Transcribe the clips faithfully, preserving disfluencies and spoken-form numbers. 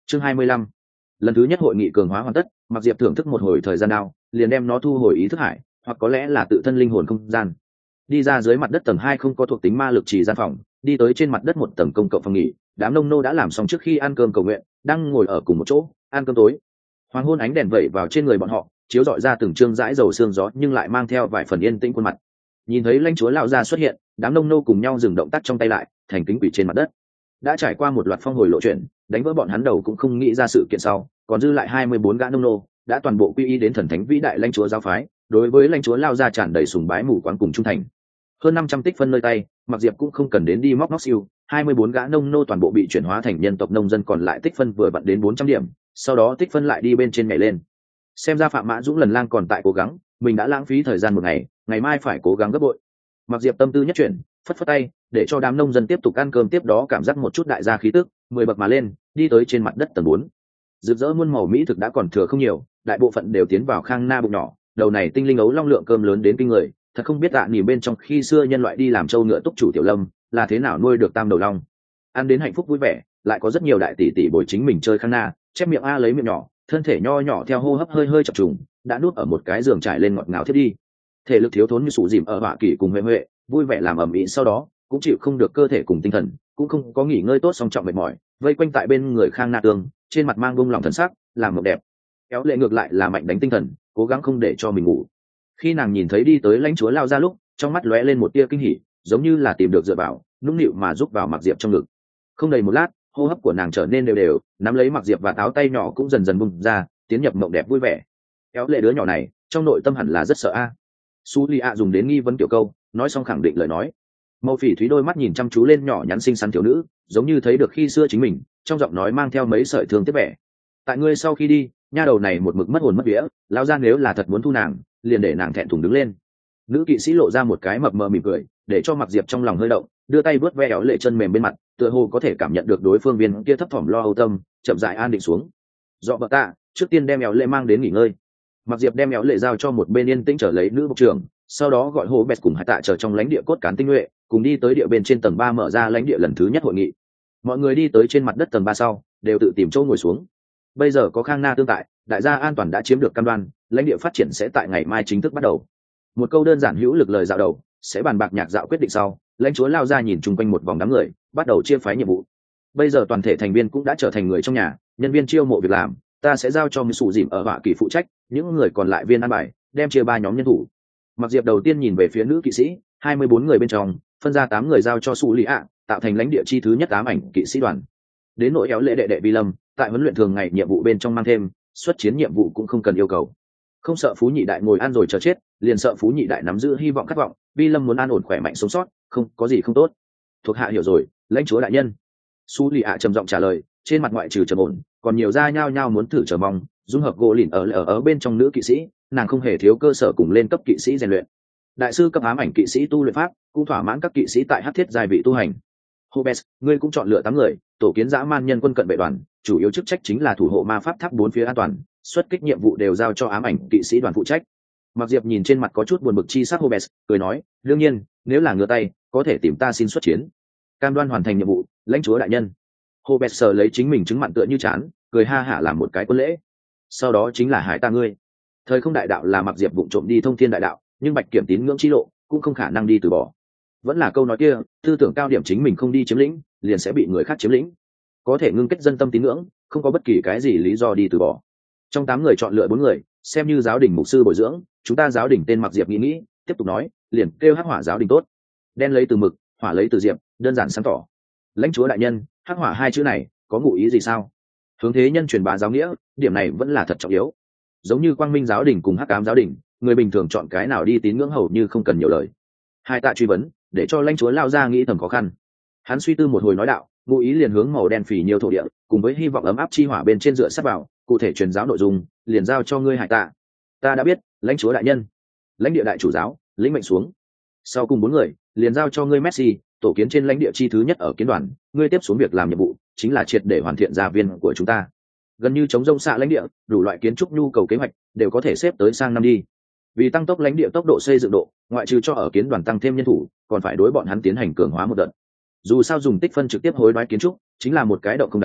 chương hai mươi lăm, lần thứ nhất hội nghị cường hóa hoàn tất, Mặc Diệp thưởng thức một hồi thời gian nào liền đem nó thu hồi ý thức hải, hoặc có lẽ là tự thân linh hồn không gian, đi ra dưới mặt đất tầng hai không có thuộc tính ma lực trì gian phòng, đi tới trên mặt đất một tầng công cộng phòng nghỉ. Đám nông nô đã làm xong trước khi ăn cơm cầu nguyện, đang ngồi ở cùng một chỗ ăn cơm tối. Hoàng hôn ánh đèn vẩy vào trên người bọn họ, chiếu rọi ra từng trương dãi dầu sương gió, nhưng lại mang theo vài phần yên tĩnh khuôn mặt. Nhìn thấy lãnh chúa lão gia xuất hiện, đám nông nô cùng nhau dừng động tác trong tay lại, thành kính quỳ trên mặt đất. Đã trải qua một loạt phong hồi lộ chuyện, đánh vỡ bọn hắn đầu cũng không nghĩ ra sự kiện sau, còn dư lại hai mươi bốn gã nông nô đã toàn bộ quy y đến thần thánh vĩ đại lãnh chúa giáo phái, đối với lãnh chúa lão gia tràn đầy sùng bái mù quáng cùng trung thành. Hơn năm trăm tích phân nơi tay, Mặc Diệp cũng không cần đến đi móc móc siêu, hai mươi bốn gã nông nô toàn bộ bị chuyển hóa thành nhân tộc nông dân, còn lại tích phân vừa vặn đến bốn trăm điểm, sau đó tích phân lại đi bên trên nhảy lên. Xem ra Phạm Mã Dũng lần lang còn tại cố gắng, mình đã lãng phí thời gian một ngày, ngày mai phải cố gắng gấp bội. Mặc Diệp tâm tư nhất chuyển, phất phất tay, để cho đám nông dân tiếp tục ăn cơm, tiếp đó cảm giác một chút đại gia khí tức, mười bậc mà lên, đi tới trên mặt đất tầng bốn. Rực rỡ muôn màu mỹ thực đã còn thừa không nhiều, đại bộ phận đều tiến vào khang na bụng nhỏ, đầu này tinh linh ấu long lượng cơm lớn đến kinh người, thật không biết tạ nỉ bên trong khi xưa nhân loại đi làm trâu ngựa túc chủ tiểu lâm là thế nào nuôi được tam đầu long. Ăn đến hạnh phúc vui vẻ, lại có rất nhiều đại tỷ tỷ bồi chính mình chơi khang na, chép miệng a lấy miệng nhỏ, thân thể nho nhỏ theo hô hấp hơi hơi chập trùng, đã nuốt ở một cái giường trải lên ngọt ngào thiết đi. Thể lực thiếu thốn như sủ dìm ở họa kỳ cùng huệ huệ vui vẻ làm ầm ĩ, sau đó cũng chịu không được cơ thể cùng tinh thần, cũng không có nghỉ ngơi tốt, song trọng mệt mỏi, vây quanh tại bên người khang na tương, trên mặt mang bông lòng thần sắc, làm mộng đẹp. Kéo lệ ngược lại là mạnh đánh tinh thần, cố gắng không để cho mình ngủ. Khi nàng nhìn thấy đi tới lãnh chúa lao ra lúc, trong mắt lóe lên một tia kinh hỉ, giống như là tìm được dựa vào, nũng nịu mà giúp vào Mặc Diệp trong ngực. Không đầy một lát, hô hấp của nàng trở nên đều đều, nắm lấy Mặc Diệp và táo tay nhỏ cũng dần dần bung ra, tiến nhập mộng đẹp vui vẻ. Kéo lệ đứa nhỏ này trong nội tâm hẳn là rất sợ a. À. Su Li A dùng đến nghi vấn kiểu câu, nói xong khẳng định lời nói. Màu phỉ thúy đôi mắt nhìn chăm chú lên nhỏ nhắn xinh xắn thiếu nữ, giống như thấy được khi xưa chính mình, trong giọng nói mang theo mấy sợi thương tiếc vẻ. Tại ngươi sau khi đi, nha đầu này một mực mất hồn mất vía, lão gia nếu là thật muốn thu nàng, liền để nàng thẹn thùng đứng lên. Nữ kỵ sĩ lộ ra một cái mập mờ mỉm cười, để cho Mặc Diệp trong lòng hơi động, đưa tay vớt ve éo lệ chân mềm bên mặt, tựa hồ có thể cảm nhận được đối phương viên kia thấp thỏm lo âu tâm, chậm rãi an định xuống. Dọ vợ tạ, trước tiên đem éo lệ mang đến nghỉ ngơi. Mặc Diệp đem éo lệ giao cho một bên yên tĩnh trở lấy nữ bộ trưởng, sau đó gọi Hồ Bẹt cùng Hải Tạ chờ trong lãnh địa cốt cán tinh nhuệ, cùng đi tới địa bên trên tầng ba mở ra lãnh địa lần thứ nhất hội nghị. Mọi người đi tới trên mặt đất tầng ba sau, đều tự tìm chỗ ngồi xuống. Bây giờ có Khang Na tương tại, đại gia an toàn đã chiếm được cam đoan, lãnh địa phát triển sẽ tại ngày mai chính thức bắt đầu. Một câu đơn giản hữu lực lời dạo đầu, sẽ bàn bạc nhạc dạo quyết định sau, lãnh chúa lao ra nhìn chung quanh một vòng đám người, bắt đầu chia phái nhiệm vụ. Bây giờ toàn thể thành viên cũng đã trở thành người trong nhà, nhân viên chiêu mộ việc làm, ta sẽ giao cho Sủ Dìm ở họa kỳ phụ trách, những người còn lại viên ăn bài, đem chia ba nhóm nhân thủ. Mặc Diệp đầu tiên nhìn về phía nữ kỵ sĩ, hai mươi bốn người bên trong, phân ra tám người giao cho Su Lý ạ, tạo thành lãnh địa chi thứ nhất ám ảnh kỵ sĩ đoàn. Đến nội éo lệ đệ đệ Vi Lâm, tại huấn luyện thường ngày nhiệm vụ bên trong mang thêm, xuất chiến nhiệm vụ cũng không cần yêu cầu. Không sợ phú nhị đại ngồi ăn rồi chờ chết, liền sợ phú nhị đại nắm giữ hy vọng khát vọng, Vi Lâm muốn an ổn khỏe mạnh sống sót, không có gì không tốt. Thuộc hạ hiểu rồi, lãnh chúa đại nhân. Su Lý ạ trầm giọng trả lời, trên mặt ngoại trừ trầm ổn, còn nhiều da nhao nhao muốn thử chờ mong, dung hợp gỗ lìn ở ở ở bên trong nữ kỵ sĩ, nàng không hề thiếu cơ sở cùng lên cấp kỵ sĩ rèn luyện. Đại sư cấp ám ảnh kỵ sĩ tu luyện pháp cũng thỏa mãn các kỵ sĩ tại hắc thiết giai vị tu hành. Hobes, ngươi cũng chọn lựa tám người, tổ kiến dã man nhân quân cận vệ đoàn, chủ yếu chức trách chính là thủ hộ ma pháp tháp bốn phía an toàn, xuất kích nhiệm vụ đều giao cho ám ảnh kỵ sĩ đoàn phụ trách. Mặc Diệp nhìn trên mặt có chút buồn bực chi sắc Hobes, cười nói, đương nhiên, nếu là ngửa tay, có thể tìm ta xin xuất chiến. Cam đoan hoàn thành nhiệm vụ, lãnh chúa đại nhân. Hobes sờ lấy chính mình chứng mặn tựa như chán, cười ha hả làm một cái quân lễ. Sau đó chính là hải ta ngươi. Thời không đại đạo là Mặc Diệp vụng trộm đi thông thiên đại đạo, nhưng bạch kiểm tín ngưỡng chi lộ cũng không khả năng đi từ bỏ. Vẫn là câu nói kia, tư tưởng cao điểm chính mình không đi chiếm lĩnh, liền sẽ bị người khác chiếm lĩnh. Có thể ngưng kết dân tâm tín ngưỡng, không có bất kỳ cái gì lý do đi từ bỏ. Trong tám người chọn lựa bốn người, xem như giáo đình mục sư bồi dưỡng, chúng ta giáo đình tên Mặc Diệp nghĩ nghĩ, tiếp tục nói, liền kêu hắc hỏa giáo đình tốt. Đen lấy từ mực, hỏa lấy từ diệp, đơn giản sáng tỏ. Lãnh chúa đại nhân, hắc hỏa hai chữ này có ngụ ý gì sao? Hướng thế nhân truyền bá giáo nghĩa, điểm này vẫn là thật trọng yếu. Giống như Quang Minh giáo đình cùng Hắc Ám giáo đình, người bình thường chọn cái nào đi tín ngưỡng hầu như không cần nhiều lời. Hai tạ truy vấn, để cho lãnh chúa lao ra nghĩ thầm khó khăn. Hắn suy tư một hồi nói đạo, ngụ ý liền hướng màu đen phì nhiều thổ địa, cùng với hy vọng ấm áp chi hỏa bên trên dựa sát vào, cụ thể truyền giáo nội dung, liền giao cho ngươi Hải Tạ. Ta đã biết, lãnh chúa đại nhân. Lãnh địa đại chủ giáo, lĩnh mệnh xuống. Sau cùng bốn người, liền giao cho ngươi Messi, tổ kiến trên lãnh địa chi thứ nhất ở kiến đoàn, ngươi tiếp xuống việc làm nhiệm vụ, chính là triệt để hoàn thiện gia viên của chúng ta. Gần như chống rông xạ lãnh địa, đủ loại kiến trúc nhu cầu kế hoạch đều có thể xếp tới sang năm đi. Vì tăng tốc lãnh địa tốc độ xây dựng độ, ngoại trừ cho ở kiến đoàn tăng thêm nhân thủ, còn phải đối bọn hắn tiến hành cường hóa một đợt. Dù sao dùng tích phân trực tiếp hối đoái kiến trúc, chính là một cái động không đáy,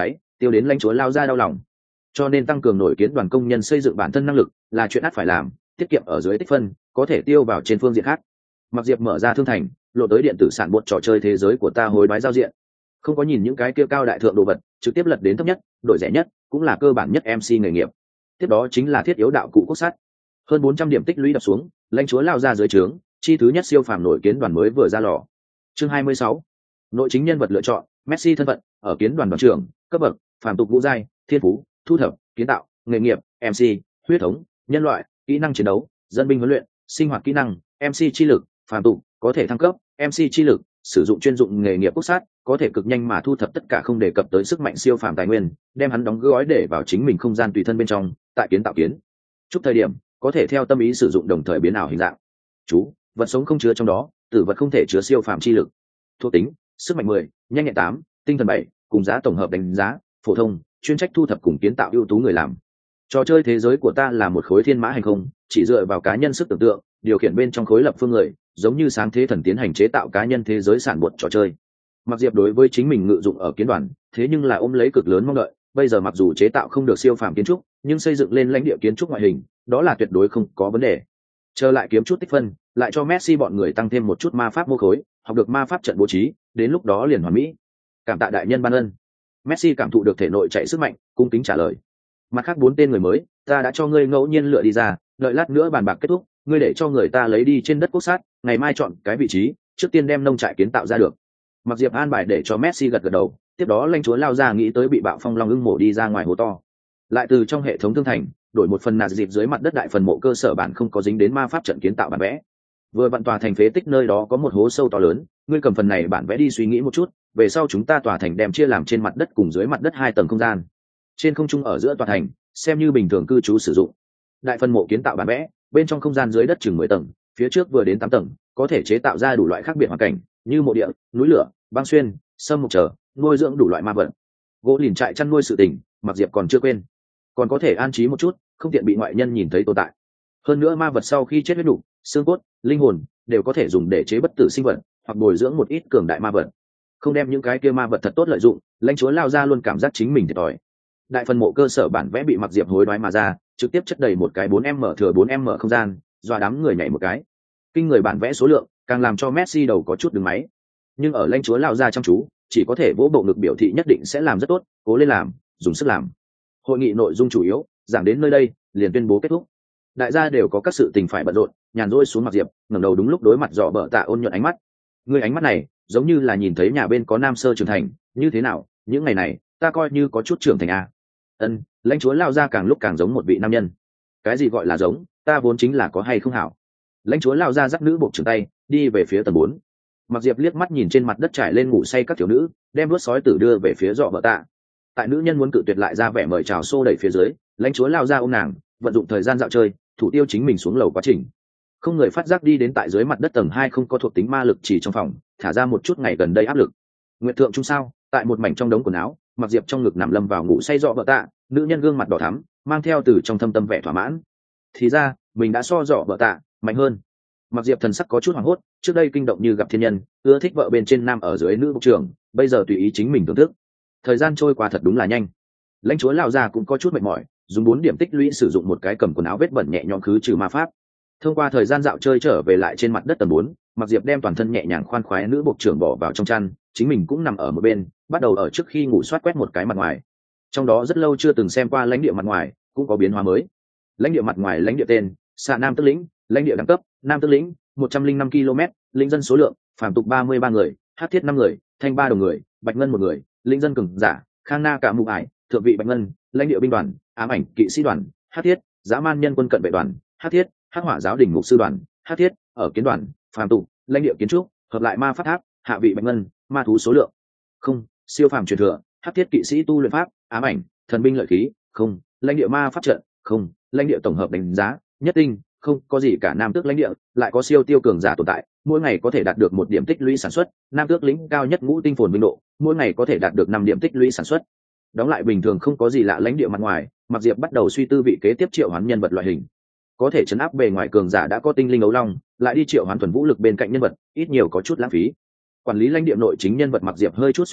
tiêu đến lãnh chúa lao ra đau lòng. Cho nên tăng cường nổi kiến đoàn công nhân xây dựng bản thân năng lực là chuyện ắt phải làm, tiết kiệm ở dưới tích phân có thể tiêu vào trên phương diện khác. Mặc Diệp mở ra thương thành, lộ tới điện tử sản bột trò chơi thế giới của ta hối đoái giao diện, không có nhìn những cái kia cao đại thượng đồ vật, trực tiếp lật đến thấp nhất, đổi rẻ nhất, cũng là cơ bản nhất em xê nghề nghiệp. Tiếp đó chính là thiết yếu đạo cụ cốt sắt, hơn bốn trăm điểm tích lũy đập xuống, lãnh chúa lao ra dưới trướng, chi thứ nhất siêu phàm nổi kiến đoàn mới vừa ra lò. Chương hai mươi sáu, nội chính nhân vật lựa chọn, Messi thân phận, ở kiến đoàn đoàn trưởng, cấp bậc, phàm tục ngũ giai, thiên phú, thu thập, kiến tạo, nghề nghiệp, em xê, huyết thống, nhân loại, kỹ năng chiến đấu, dân binh huấn luyện, sinh hoạt kỹ năng, em xê chi lực, phàm tục, có thể thăng cấp, em xê chi lực, sử dụng chuyên dụng nghề nghiệp quốc sát, có thể cực nhanh mà thu thập tất cả không đề cập tới sức mạnh siêu phàm tài nguyên, đem hắn đóng gói để vào chính mình không gian tùy thân bên trong, tại kiến tạo kiến. Chúc thời điểm, có thể theo tâm ý sử dụng đồng thời biến ảo hình dạng. Chú, vật sống không chứa trong đó, tử vật không thể chứa siêu phàm chi lực. Thuộc tính, sức mạnh mười, nhanh nhẹn tám, tinh thần bảy, cùng giá tổng hợp đánh giá, phổ thông, chuyên trách thu thập cùng kiến tạo ưu tú người làm. Trò chơi thế giới của ta là một khối thiên mã hành không, chỉ dựa vào cá nhân sức tưởng tượng, điều khiển bên trong khối lập phương người, giống như sáng thế thần tiến hành chế tạo cá nhân thế giới sản bột trò chơi. Mặc Diệp đối với chính mình ngự dụng ở kiến đoàn, thế nhưng là ôm lấy cực lớn mong đợi, bây giờ mặc dù chế tạo không được siêu phàm kiến trúc, nhưng xây dựng lên lãnh địa kiến trúc ngoại hình, đó là tuyệt đối không có vấn đề. Trở lại kiếm chút tích phân, lại cho Messi bọn người tăng thêm một chút ma pháp mô khối, học được ma pháp trận bố trí, đến lúc đó liền hoàn mỹ. Cảm tạ đại nhân ban ân. Messi cảm thụ được thể nội chạy sức mạnh, cung kính trả lời. Mặt khác bốn tên người mới, ta đã cho ngươi ngẫu nhiên lựa đi ra, đợi lát nữa bàn bạc kết thúc, ngươi để cho người ta lấy đi trên đất quốc sát, ngày mai chọn cái vị trí, trước tiên đem nông trại kiến tạo ra được. Mặc Diệp an bài để cho Messi gật gật đầu, tiếp đó lãnh chúa lao ra nghĩ tới bị bạo phong long ưng mổ đi ra ngoài hố to. Lại từ trong hệ thống thương thành, đổi một phần nạt dịp dưới mặt đất đại phần mộ cơ sở bản không có dính đến ma pháp trận kiến tạo bản vẽ. Vừa vặn tòa thành phế tích nơi đó có một hố sâu to lớn, ngươi cầm phần này bản vẽ đi suy nghĩ một chút, về sau chúng ta tòa thành đem chia làm trên mặt đất cùng dưới mặt đất hai tầng không gian. Trên không trung ở giữa tòa thành, xem như bình thường cư trú sử dụng. Đại phần mộ kiến tạo bản vẽ, bên trong không gian dưới đất chừng mười tầng, phía trước vừa đến tám tầng, có thể chế tạo ra đủ loại khác biệt hoàn cảnh, như mộ địa, núi lửa, băng xuyên, sâm mục trở, nuôi dưỡng đủ loại ma vật. Gỗ lìn trại chăn nuôi sự tình, Mặc Diệp còn chưa quên, còn có thể an trí một chút, không tiện bị ngoại nhân nhìn thấy tồn tại. Hơn nữa ma vật sau khi chết huyết đủ, xương cốt, linh hồn đều có thể dùng để chế bất tử sinh vật, hoặc bồi dưỡng một ít cường đại ma vật. Không đem những cái kia ma vật thật tốt lợi dụng, lãnh chúa lao ra luôn cảm giác chính mình thiệt thòi. Đại phần mộ cơ sở bản vẽ bị Mặc Diệp hối đoái mà ra, trực tiếp chất đầy một cái bốn em mở thừa bốn em mở không gian, dọa đám người nhảy một cái. Kinh người bản vẽ số lượng, càng làm cho Messi đầu có chút đứng máy. Nhưng ở lãnh chúa lao ra chăm chú, chỉ có thể vỗ bộ ngực biểu thị nhất định sẽ làm rất tốt, cố lên làm, dùng sức làm. Hội nghị nội dung chủ yếu, giảng đến nơi đây, liền tuyên bố kết thúc. Đại gia đều có các sự tình phải bận rộn, nhàn rỗi xuống Mặc Diệp, ngẩng đầu đúng lúc đối mặt dọ bợ tạ ôn nhuận ánh mắt. Người ánh mắt này, giống như là nhìn thấy nhà bên có nam sơ trưởng thành, như thế nào, những ngày này, ta coi như có chút trưởng thành a. Ân, lãnh chúa lao ra càng lúc càng giống một vị nam nhân. Cái gì gọi là giống, ta vốn chính là có hay không hảo. Lãnh chúa lao ra dắt nữ buộc trưởng tay, đi về phía tầng bốn. Mặc Diệp liếc mắt nhìn trên mặt đất trải lên ngủ say các thiếu nữ, đem đuốt sói tử đưa về phía dọ bợ tạ. Tại nữ nhân muốn cự tuyệt lại ra vẻ mời chào xô đẩy phía dưới, lãnh chúa lao ra ôm nàng, vận dụng thời gian dạo chơi, thủ tiêu chính mình xuống lầu quá trình. Không người phát giác đi đến tại dưới mặt đất tầng hai không có thuộc tính ma lực chỉ trong phòng, thả ra một chút ngày gần đây áp lực. Nguyệt thượng trung sao, tại một mảnh trong đống quần áo, Mặc Diệp trong ngực nằm lâm vào ngủ say dọ bợ tạ, nữ nhân gương mặt đỏ thắm, mang theo từ trong thâm tâm vẻ thỏa mãn. Thì ra, mình đã so dọ bợ tạ mạnh hơn. Mặc Diệp thần sắc có chút hoảng hốt, trước đây kinh động như gặp thiên nhân, ưa thích vợ bên trên nam ở dưới nữ bộ trưởng, bây giờ tùy ý chính mình thưởng thức. Thời gian trôi qua thật đúng là nhanh. Lãnh chúa lao ra cũng có chút mệt mỏi, dùng bốn điểm tích lũy sử dụng một cái cầm quần áo vết bẩn nhẹ nhõm khứ trừ ma pháp. Thông qua thời gian dạo chơi trở về lại trên mặt đất tầng bốn, Mặc Diệp đem toàn thân nhẹ nhàng khoan khoái nữ bộ trưởng bỏ vào trong chăn, chính mình cũng nằm ở một bên, bắt đầu ở trước khi ngủ soát quét một cái mặt ngoài. Trong đó rất lâu chưa từng xem qua lãnh địa mặt ngoài, cũng có biến hóa mới. Lãnh địa mặt ngoài lãnh địa tên, Xạ Nam Tức lĩnh, lãnh địa đẳng cấp, Nam Tức lĩnh, một trăm linh năm ki lô mét, lĩnh dân số lượng, phàm tục ba mươi ba người, hắc thiết năm người, thanh ba đồng người, bạch ngân một người, lĩnh dân cường giả, Khang Na cả mục ải, thượng vị bạch ngân, lãnh địa binh đoàn, ám ảnh kỵ sĩ đoàn, hắc thiết, dã man nhân quân cận vệ đoàn, hắc thiết, hắc hỏa giáo đình mục sư đoàn, hắc thiết, ở kiến đoàn, phàm tục, lãnh địa kiến trúc, hợp lại ma pháp tháp, hạ vị bạch ngân, ma thú số lượng không, siêu phàm truyền thừa, hắc thiết kỵ sĩ tu luyện pháp, ám ảnh, thần binh lợi khí không, lãnh địa ma pháp trận không, lãnh địa tổng hợp đánh giá nhất tinh không, có gì cả. Nam tước lãnh địa lại có siêu tiêu cường giả tồn tại, mỗi ngày có thể đạt được một điểm tích lũy sản xuất. Nam tước lĩnh cao nhất ngũ tinh phồn vinh độ, mỗi ngày có thể đạt được năm điểm tích lũy sản xuất. Đóng lại bình thường không có gì lạ lãnh địa mặt ngoài, Mặc Diệp bắt đầu suy tư vị kế tiếp triệu hoán nhân vật loại hình. Có thể chấn áp bề ngoài cường giả đã có tinh linh ấu long, lại đi triệu hoán thuần vũ lực bên cạnh nhân vật, ít nhiều có chút lãng phí. Quản lý lãnh địa nội chính nhân vật Mặc Diệp hơi chút suy tư,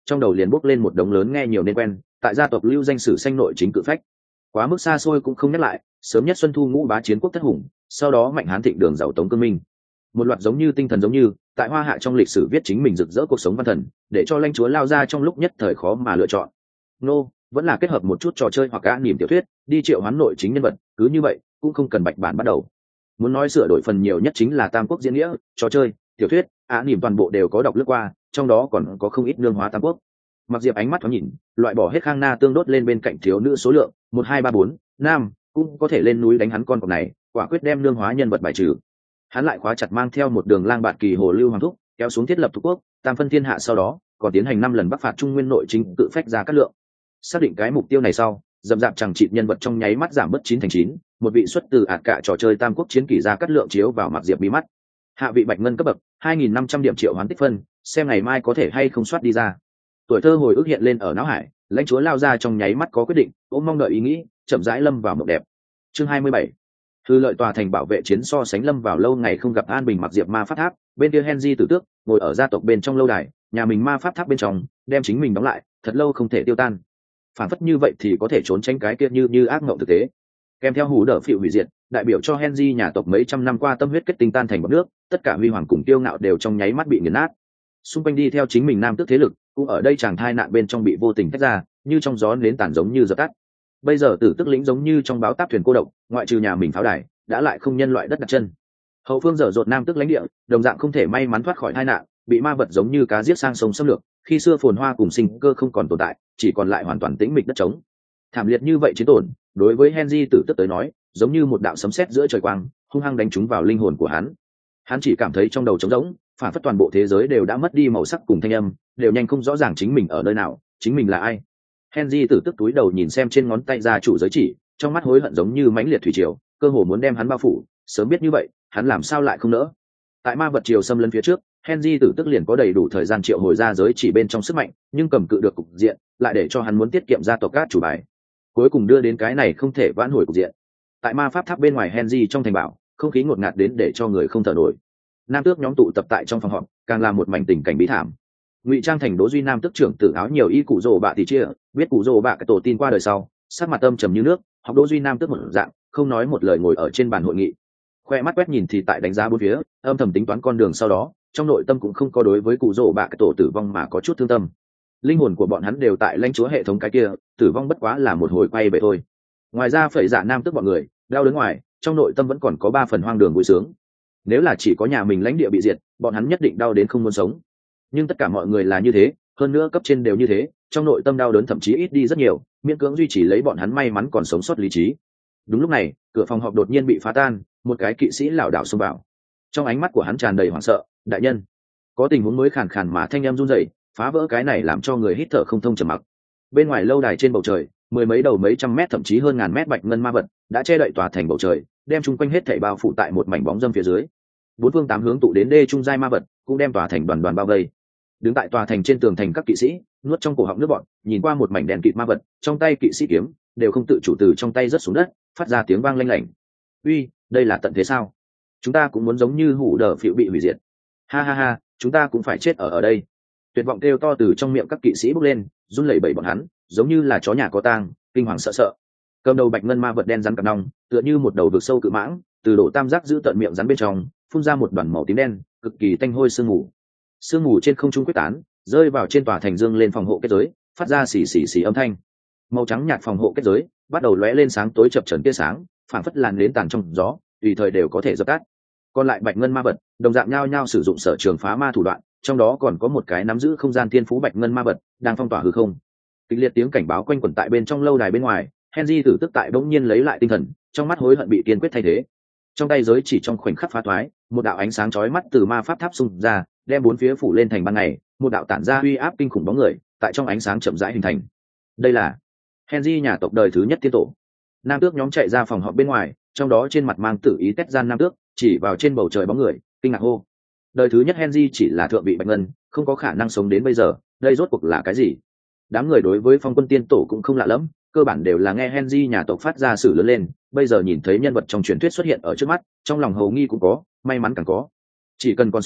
trong đầu liền bốc lên một đống lớn nghe nhiều nên quen, tại gia tộc lưu danh sử sanh nội chính cự phách. Quá mức xa xôi cũng không nhắc lại, sớm nhất Xuân Thu ngũ bá chiến quốc thất hùng, sau đó Mạnh Hán thịnh đường giàu Tống Cương Minh. Một loạt giống như tinh thần giống như, tại Hoa Hạ trong lịch sử viết chính mình rực rỡ cuộc sống văn thần, để cho lãnh chúa lao ra trong lúc nhất thời khó mà lựa chọn. Nô, vẫn là kết hợp một chút trò chơi hoặc gã niềm tiểu thuyết, đi triệu hoán nội chính nhân vật, cứ như vậy, cũng không cần bạch bản bắt đầu. Muốn nói sửa đổi phần nhiều nhất chính là Tam Quốc diễn nghĩa, trò chơi, tiểu thuyết, á niềm toàn bộ đều có đọc lướt qua, trong đó còn có không ít nương hóa Tam Quốc. Mặc Diệp ánh mắt thoáng nhìn, loại bỏ hết Khang Na tương đốt lên bên cạnh thiếu nữ số lượng một hai ba bốn nam cũng có thể lên núi đánh hắn con cọp này, quả quyết đem nương hóa nhân vật bài trừ. Hắn lại khóa chặt mang theo một đường lang bạt kỳ hồ lưu hoàng thúc kéo xuống thiết lập thuộc quốc tam phân thiên hạ, sau đó còn tiến hành năm lần bắc phạt trung nguyên nội chính tự phách ra cát lượng. Xác định cái mục tiêu này sau, dậm dạp chẳng chịt nhân vật trong nháy mắt giảm bớt chín thành chín, một vị xuất từ ạt cả trò chơi Tam Quốc chiến kỷ ra cát lượng chiếu vào Mặc Diệp bí mắt. Hạ vị bạch ngân cấp bậc hai nghìn năm trăm điểm triệu hoán tích phân, xem ngày mai có thể hay không soát đi ra. Tuổi thơ hồi ức hiện lên ở não hải, lãnh chúa lao ra trong nháy mắt có quyết định, ôm mong đợi ý nghĩ, chậm rãi lâm vào mộng đẹp. Chương hai mươi bảy, Thư lợi tòa thành bảo vệ chiến so sánh lâm vào lâu ngày không gặp an bình. Mặc Diệp ma pháp tháp bên kia Henry tử tước ngồi ở gia tộc bên trong lâu đài, nhà mình ma pháp tháp bên trong đem chính mình đóng lại, thật lâu không thể tiêu tan. Phản phất như vậy thì có thể trốn tránh cái kia như như ác mộng thực tế. Kèm theo hủ đỡ phịu hủy diệt, đại biểu cho Henry nhà tộc mấy trăm năm qua tâm huyết kết tinh tan thành bọt nước, tất cả huy hoàng cùng tiêu ngạo đều trong nháy mắt bị nghiền nát. Xung quanh đi theo chính mình nam tước thế lực cũng ở đây chàng thai nạn bên trong bị vô tình tách ra, như trong gió nến tàn giống như dập tắt. Bây giờ tử tức lĩnh giống như trong báo táp thuyền cô độc, ngoại trừ nhà mình pháo đài đã lại không nhân loại đất đặt chân. Hậu phương dở dột nam tước lãnh địa đồng dạng không thể may mắn thoát khỏi tai nạn, bị ma vật giống như cá giết sang sông xâm lược, khi xưa phồn hoa cùng sinh cơ không còn tồn tại, chỉ còn lại hoàn toàn tĩnh mịch đất trống. Thảm liệt như vậy chiến tổn, đối với Henry tử tức tới nói giống như một đạo sấm sét giữa trời quang, hung hăng đánh trúng vào linh hồn của hắn. Hắn chỉ cảm thấy trong đầu trống rỗng, phản phất toàn bộ thế giới đều đã mất đi màu sắc cùng thanh âm, đều nhanh không rõ ràng chính mình ở nơi nào, chính mình là ai. Henry tử tức túi đầu nhìn xem trên ngón tay gia chủ giới chỉ, trong mắt hối hận giống như mãnh liệt thủy triều, cơ hồ muốn đem hắn bao phủ. Sớm biết như vậy, hắn làm sao lại không nỡ. Tại ma vật triều xâm lấn phía trước, Henry tử tức liền có đầy đủ thời gian triệu hồi ra giới chỉ bên trong sức mạnh, nhưng cầm cự được cục diện, lại để cho hắn muốn tiết kiệm gia tộc các chủ bài. Cuối cùng đưa đến cái này không thể vãn hồi cục diện. Tại ma pháp tháp bên ngoài Henry trong thành bảo, không khí ngột ngạt đến để cho người không thở nổi. Nam tước nhóm tụ tập tại trong phòng họp, càng là một mảnh tình cảnh bí thảm. Ngụy trang thành Đỗ Duy Nam tước trưởng tử áo nhiều y cụ rồ bạ thì chia, biết cụ rồ bạ cái tổ tin qua đời sau, sắc mặt âm trầm như nước, học Đỗ Duy Nam tước một dạng, không nói một lời ngồi ở trên bàn hội nghị. Khoe mắt quét nhìn thì tại đánh giá bốn phía, âm thầm tính toán con đường sau đó, trong nội tâm cũng không có đối với cụ rồ bạ cái tổ tử vong mà có chút thương tâm. Linh hồn của bọn hắn đều tại lãnh chúa hệ thống cái kia, tử vong bất quá là một hồi quay về thôi. Ngoài ra phẩy dạ Nam tước bọn người, đau đớn ngoài, trong nội tâm vẫn còn có ba phần hoang đường vui sướng. Nếu là chỉ có nhà mình lãnh địa bị diệt, bọn hắn nhất định đau đến không muốn sống. Nhưng tất cả mọi người là như thế, hơn nữa cấp trên đều như thế, trong nội tâm đau đớn thậm chí ít đi rất nhiều, miễn cưỡng duy trì lấy bọn hắn may mắn còn sống sót lý trí. Đúng lúc này, cửa phòng họp đột nhiên bị phá tan, một cái kỵ sĩ lảo đảo xông vào. Trong ánh mắt của hắn tràn đầy hoảng sợ, đại nhân, có tình huống mới khàn khàn mà thanh em run rẩy, phá vỡ cái này làm cho người hít thở không thông trầm mặc. Bên ngoài lâu đài trên bầu trời, mười mấy đầu mấy trăm mét thậm chí hơn ngàn mét bạch ngân ma vật đã che đậy tòa thành bầu trời, đem chung quanh hết thảy bao phủ tại một mảnh bóng râm phía dưới. Bốn phương tám hướng tụ đến đê trung giai ma vật cũng đem tòa thành đoàn đoàn bao vây. Đứng tại tòa thành trên tường thành các kỵ sĩ nuốt trong cổ họng nước bọt, nhìn qua một mảnh đèn kịt ma vật, trong tay kỵ sĩ kiếm đều không tự chủ từ trong tay rớt xuống đất, phát ra tiếng vang lanh lảnh. Uy, đây là tận thế sao? Chúng ta cũng muốn giống như hủ đờ phiệu bị hủy diệt. Ha ha ha, chúng ta cũng phải chết ở ở đây. Tuyệt vọng kêu to từ trong miệng các kỵ sĩ bốc lên, run lẩy bẩy bọn hắn, giống như là chó nhà có tang, kinh hoàng sợ sợ. Cầm đầu bạch ngân ma vật đen rắn cặp nòng, tựa như một đầu vực sâu cự mãng, từ độ tam giác giữ tận miệng rắn bên trong phun ra một đoàn màu tím đen, cực kỳ tanh hôi sương mù. Sương mù trên không trung quyết tán, rơi vào trên tòa thành dương lên phòng hộ kết giới, phát ra xì xì xì âm thanh. Màu trắng nhạt phòng hộ kết giới bắt đầu lóe lên sáng tối chập chờn tia sáng, phản phất làn đến tàn trong gió, tùy thời đều có thể dập tắt. Còn lại bạch ngân ma vật đồng dạng nhao nhao sử dụng sở trường phá ma thủ đoạn, trong đó còn có một cái nắm giữ không gian thiên phú bạch ngân ma vật đang phong tỏa hư không. Kịch liệt tiếng cảnh báo quanh quẩn tại bên trong lâu đài bên ngoài. Henry tử tức tại bỗng nhiên lấy lại tinh thần, trong mắt hối hận bị kiên quyết thay thế. Trong tay giới chỉ trong khoảnh khắc phá thoái, một đạo ánh sáng chói mắt từ ma pháp tháp xung ra, đem bốn phía phủ lên thành ban ngày, một đạo tản ra uy áp kinh khủng bóng người, tại trong ánh sáng chậm rãi hình thành. Đây là Henry nhà tộc đời thứ nhất tiên tổ. Nam tước nhóm chạy ra phòng họp bên ngoài, trong đó trên mặt mang tử ý tét gian nam tước, chỉ vào trên bầu trời bóng người, kinh ngạc hô: đời thứ nhất Henry chỉ là thượng vị bạch ngân, không có khả năng sống đến bây giờ, đây rốt cuộc là cái gì? Đám người đối với phong quân tiên tổ cũng không lạ lẫm, cơ bản đều là nghe Henry nhà tộc phát ra sử lớn lên, bây giờ nhìn thấy nhân vật trong truyền thuyết xuất hiện ở trước mắt, trong lòng hầu nghi cũng có, may mắn càng có. Chỉ cần còn sống,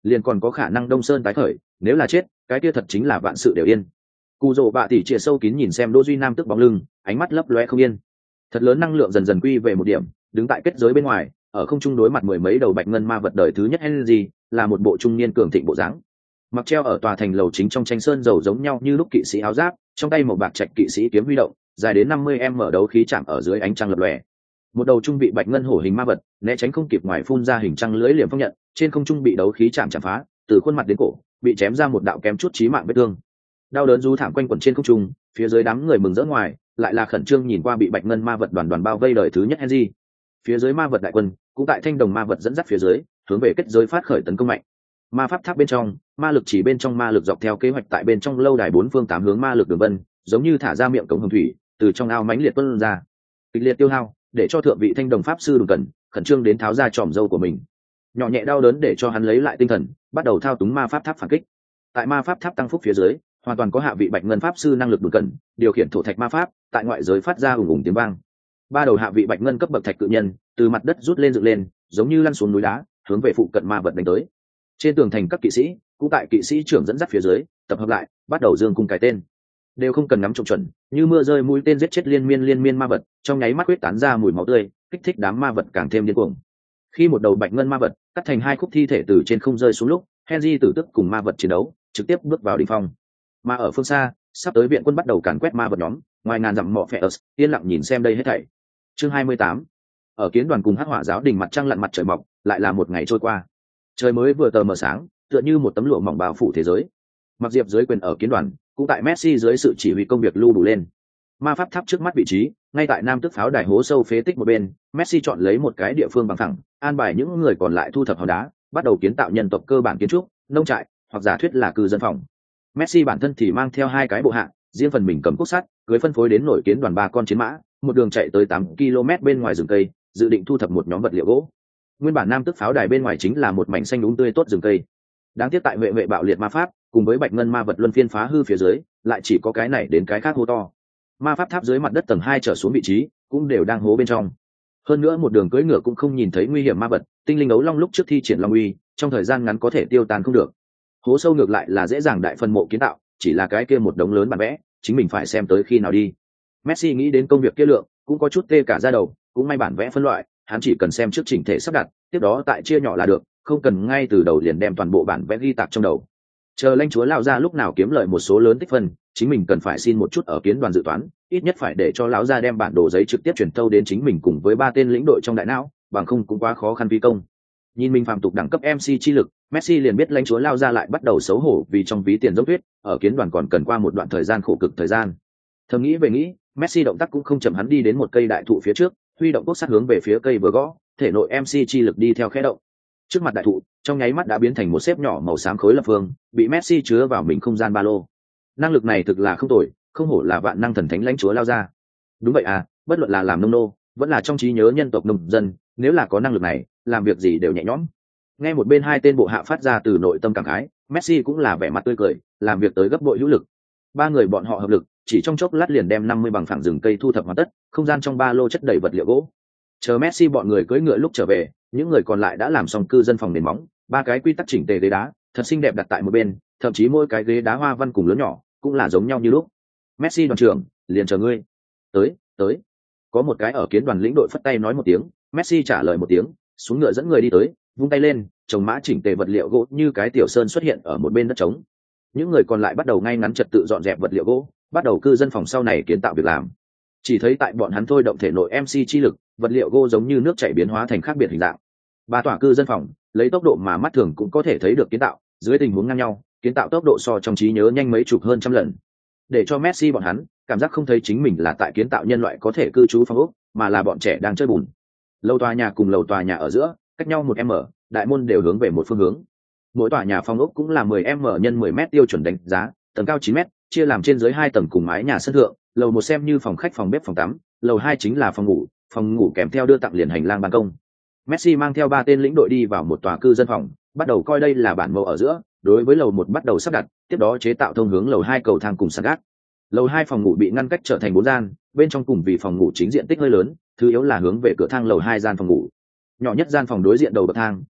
liền còn có khả năng Đông Sơn tái khởi, nếu là chết, cái kia thật chính là vạn sự đều yên. Cù Dỗ Bạ tỉ chia sâu kín nhìn xem Đỗ Duy Nam tức bóng lưng, ánh mắt lấp lóe không yên. Thật lớn năng lượng dần dần quy về một điểm, đứng tại kết giới bên ngoài, ở không trung đối mặt mười mấy đầu bạch ngân ma vật đời thứ nhất Henry, là một bộ trung niên cường thịnh bộ dáng. Mặc treo ở tòa thành lầu chính trong tranh sơn dầu giống nhau như lúc kỵ sĩ áo giáp, trong tay một bạc trạch kỵ sĩ kiếm huy động, dài đến năm mươi em mở đấu khí chạm ở dưới ánh trăng lập lòe. Một đầu trung vị bạch ngân hổ hình ma vật, né tránh không kịp ngoài phun ra hình trăng lưỡi liềm phong nhận, trên không trung bị đấu khí chạm chạm phá, từ khuôn mặt đến cổ, bị chém ra một đạo kém chút chí mạng vết thương. Đau đớn du thảm quanh quẩn trên không trung, phía dưới đám người mừng rỡ ngoài, lại là khẩn trương nhìn qua bị bạch ngân ma vật đoàn đoàn bao vây đời thứ nhất Henry. Phía dưới ma vật đại quân, cũng tại thanh đồng ma vật dẫn dắt phía dưới, hướng về kết giới phát khởi tấn công mạnh. Ma pháp tháp bên trong, ma lực chỉ bên trong ma lực dọc theo kế hoạch tại bên trong lâu đài bốn phương tám hướng ma lực đường vân, giống như thả ra miệng cống hồng thủy, từ trong ao mãnh liệt tuôn ra. Kịch liệt tiêu hao, để cho thượng vị thanh đồng pháp sư Đùng Cẩn khẩn trương đến tháo ra tròm râu của mình. Nhỏ nhẹ đau đớn để cho hắn lấy lại tinh thần, bắt đầu thao túng ma pháp tháp phản kích. Tại ma pháp tháp tăng phúc phía dưới, hoàn toàn có hạ vị bạch ngân pháp sư năng lực Đùng Cẩn điều khiển thổ thạch ma pháp, tại ngoại giới phát ra ùng ùng tiếng vang. Ba đầu hạ vị bạch ngân cấp bậc thạch cự nhân từ mặt đất rút lên dựng lên, giống như lăn xuống núi đá, hướng về phụ cận ma vật đánh tới. Trên tường thành các kỵ sĩ cũng tại kỵ sĩ trưởng dẫn dắt phía dưới tập hợp lại, bắt đầu dương cung cái tên, đều không cần ngắm trộm chuẩn, như mưa rơi mũi tên giết chết liên miên liên miên ma vật, trong nháy mắt huyết tán ra mùi máu tươi, kích thích đám ma vật càng thêm điên cuồng. Khi một đầu bạch ngân ma vật cắt thành hai khúc thi thể từ trên không rơi xuống lúc, Henry tử tức cùng ma vật chiến đấu trực tiếp bước vào đỉnh phong. Mà ở phương xa, sắp tới viện quân bắt đầu càn quét ma vật nhóm, ngoài ngàn dặm mọ phệ ớt yên lặng nhìn xem đây hết thảy. Chương hai mươi tám. Ở kiến đoàn cùng hắc hỏa giáo đình mặt trăng lặn mặt trời mọc, lại là một ngày trôi qua. Trời mới vừa tờ mờ sáng, tựa như một tấm lụa mỏng bao phủ thế giới. Mặc diệp dưới quyền ở kiến đoàn, cũng tại Messi dưới sự chỉ huy công việc lưu đủ lên. Ma pháp tháp trước mắt vị trí, ngay tại nam tức pháo đài hố sâu phế tích một bên, Messi chọn lấy một cái địa phương bằng phẳng, an bài những người còn lại thu thập hòn đá, bắt đầu kiến tạo nhân tộc cơ bản kiến trúc, nông trại, hoặc giả thuyết là cư dân phòng. Messi bản thân thì mang theo hai cái bộ hạ, riêng phần mình cầm cuốc sắt, cưới phân phối đến nổi kiến đoàn ba con chiến mã, một đường chạy tới tám ki lô mét bên ngoài rừng cây, dự định thu thập một nhóm vật liệu gỗ. Nguyên bản nam tức pháo đài bên ngoài chính là một mảnh xanh đúng tươi tốt rừng cây. Đáng tiếc tại vệ vệ bạo liệt ma pháp, cùng với bạch ngân ma vật luân phiên phá hư phía dưới, lại chỉ có cái này đến cái khác hô to. Ma pháp tháp dưới mặt đất tầng hai trở xuống vị trí, cũng đều đang hố bên trong. Hơn nữa một đường cưỡi ngựa cũng không nhìn thấy nguy hiểm ma vật, tinh linh ấu long lúc trước thi triển long uy, trong thời gian ngắn có thể tiêu tan không được. Hố sâu ngược lại là dễ dàng đại phân mộ kiến tạo, chỉ là cái kia một đống lớn bản vẽ, chính mình phải xem tới khi nào đi. Messi nghĩ đến công việc kia lượng, cũng có chút tê cả da đầu, cũng may bản vẽ phân loại, hắn chỉ cần xem trước chỉnh thể sắp đặt, tiếp đó tại chia nhỏ là được, không cần ngay từ đầu liền đem toàn bộ bản vẽ ghi tạc trong đầu. Chờ lãnh chúa lão gia lúc nào kiếm lợi một số lớn tích phân, chính mình cần phải xin một chút ở kiến đoàn dự toán, ít nhất phải để cho lão gia đem bản đồ giấy trực tiếp truyền thâu đến chính mình cùng với ba tên lĩnh đội trong đại não, bằng không cũng quá khó khăn phi công. Nhìn mình phàm tục đẳng cấp em xê chi lực, Messi liền biết lãnh chúa lão gia lại bắt đầu xấu hổ vì trong ví tiền dốc tuyết, ở kiến đoàn còn cần qua một đoạn thời gian khổ cực thời gian. Thầm nghĩ về nghĩ, Messi động tác cũng không chậm, hắn đi đến một cây đại thụ phía trước, huy động cuốc sắt hướng về phía cây vừa gõ, thể nội em xê chi lực đi theo khẽ động. Trước mặt đại thụ, trong nháy mắt đã biến thành một xếp nhỏ màu xám khối lập phương, bị Messi chứa vào mình không gian ba lô. Năng lực này thực là không tồi, không hổ là vạn năng thần thánh lãnh chúa lao ra. Đúng vậy à, bất luận là làm nông nô, vẫn là trong trí nhớ nhân tộc nông dân, nếu là có năng lực này, làm việc gì đều nhẹ nhõm. Nghe một bên hai tên bộ hạ phát ra từ nội tâm cảm khái, Messi cũng là vẻ mặt tươi cười, làm việc tới gấp bội hữu lực. Ba người bọn họ hợp lực, chỉ trong chốc lát liền đem năm mươi bằng phẳng rừng cây thu thập hoàn tất, không gian trong ba lô chất đầy vật liệu gỗ. Chờ Messi bọn người cưỡi ngựa lúc trở về, những người còn lại đã làm xong cư dân phòng nền móng, ba cái quy tắc chỉnh tề ghế đá, thật xinh đẹp đặt tại một bên, thậm chí mỗi cái ghế đá hoa văn cùng lớn nhỏ cũng là giống nhau như lúc. Messi đoàn trưởng, liền chờ ngươi. Tới, tới. Có một cái ở kiến đoàn lĩnh đội phất tay nói một tiếng, Messi trả lời một tiếng, xuống ngựa dẫn người đi tới, vung tay lên, chồng mã chỉnh tề vật liệu gỗ như cái tiểu sơn xuất hiện ở một bên đất trống. Những người còn lại bắt đầu ngay ngắn trật tự dọn dẹp vật liệu gỗ, bắt đầu cư dân phòng sau này kiến tạo việc làm. Chỉ thấy tại bọn hắn thôi động thể nội em xê chi lực, vật liệu gỗ giống như nước chảy biến hóa thành khác biệt hình dạng. Ba tòa cư dân phòng, lấy tốc độ mà mắt thường cũng có thể thấy được kiến tạo, dưới tình huống ngang nhau, kiến tạo tốc độ so trong trí nhớ nhanh mấy chục hơn trăm lần. Để cho Messi bọn hắn cảm giác không thấy chính mình là tại kiến tạo nhân loại có thể cư trú phòng ốc, mà là bọn trẻ đang chơi bùn. Lầu tòa nhà cùng lầu tòa nhà ở giữa, cách nhau một m, đại môn đều hướng về một phương hướng. Mỗi tòa nhà phòng ốc cũng là mười m nhân mười mét tiêu chuẩn đánh giá, tầng cao chín mét, chia làm trên dưới hai tầng cùng mái nhà sân thượng, lầu một xem như phòng khách phòng bếp phòng tắm, lầu hai chính là phòng ngủ, phòng ngủ kèm theo đưa tặng liền hành lang ban công. Messi mang theo ba tên lĩnh đội đi vào một tòa cư dân phòng, bắt đầu coi đây là bản mẫu ở giữa, đối với lầu một bắt đầu sắp đặt, tiếp đó chế tạo thông hướng lầu hai cầu thang cùng sàn gác. Lầu hai phòng ngủ bị ngăn cách trở thành bốn gian, bên trong cùng vì phòng ngủ chính diện tích hơi lớn, thứ yếu là hướng về cửa thang lầu hai gian phòng ngủ. Nhỏ nhất gian phòng đối diện đầu bậc thang,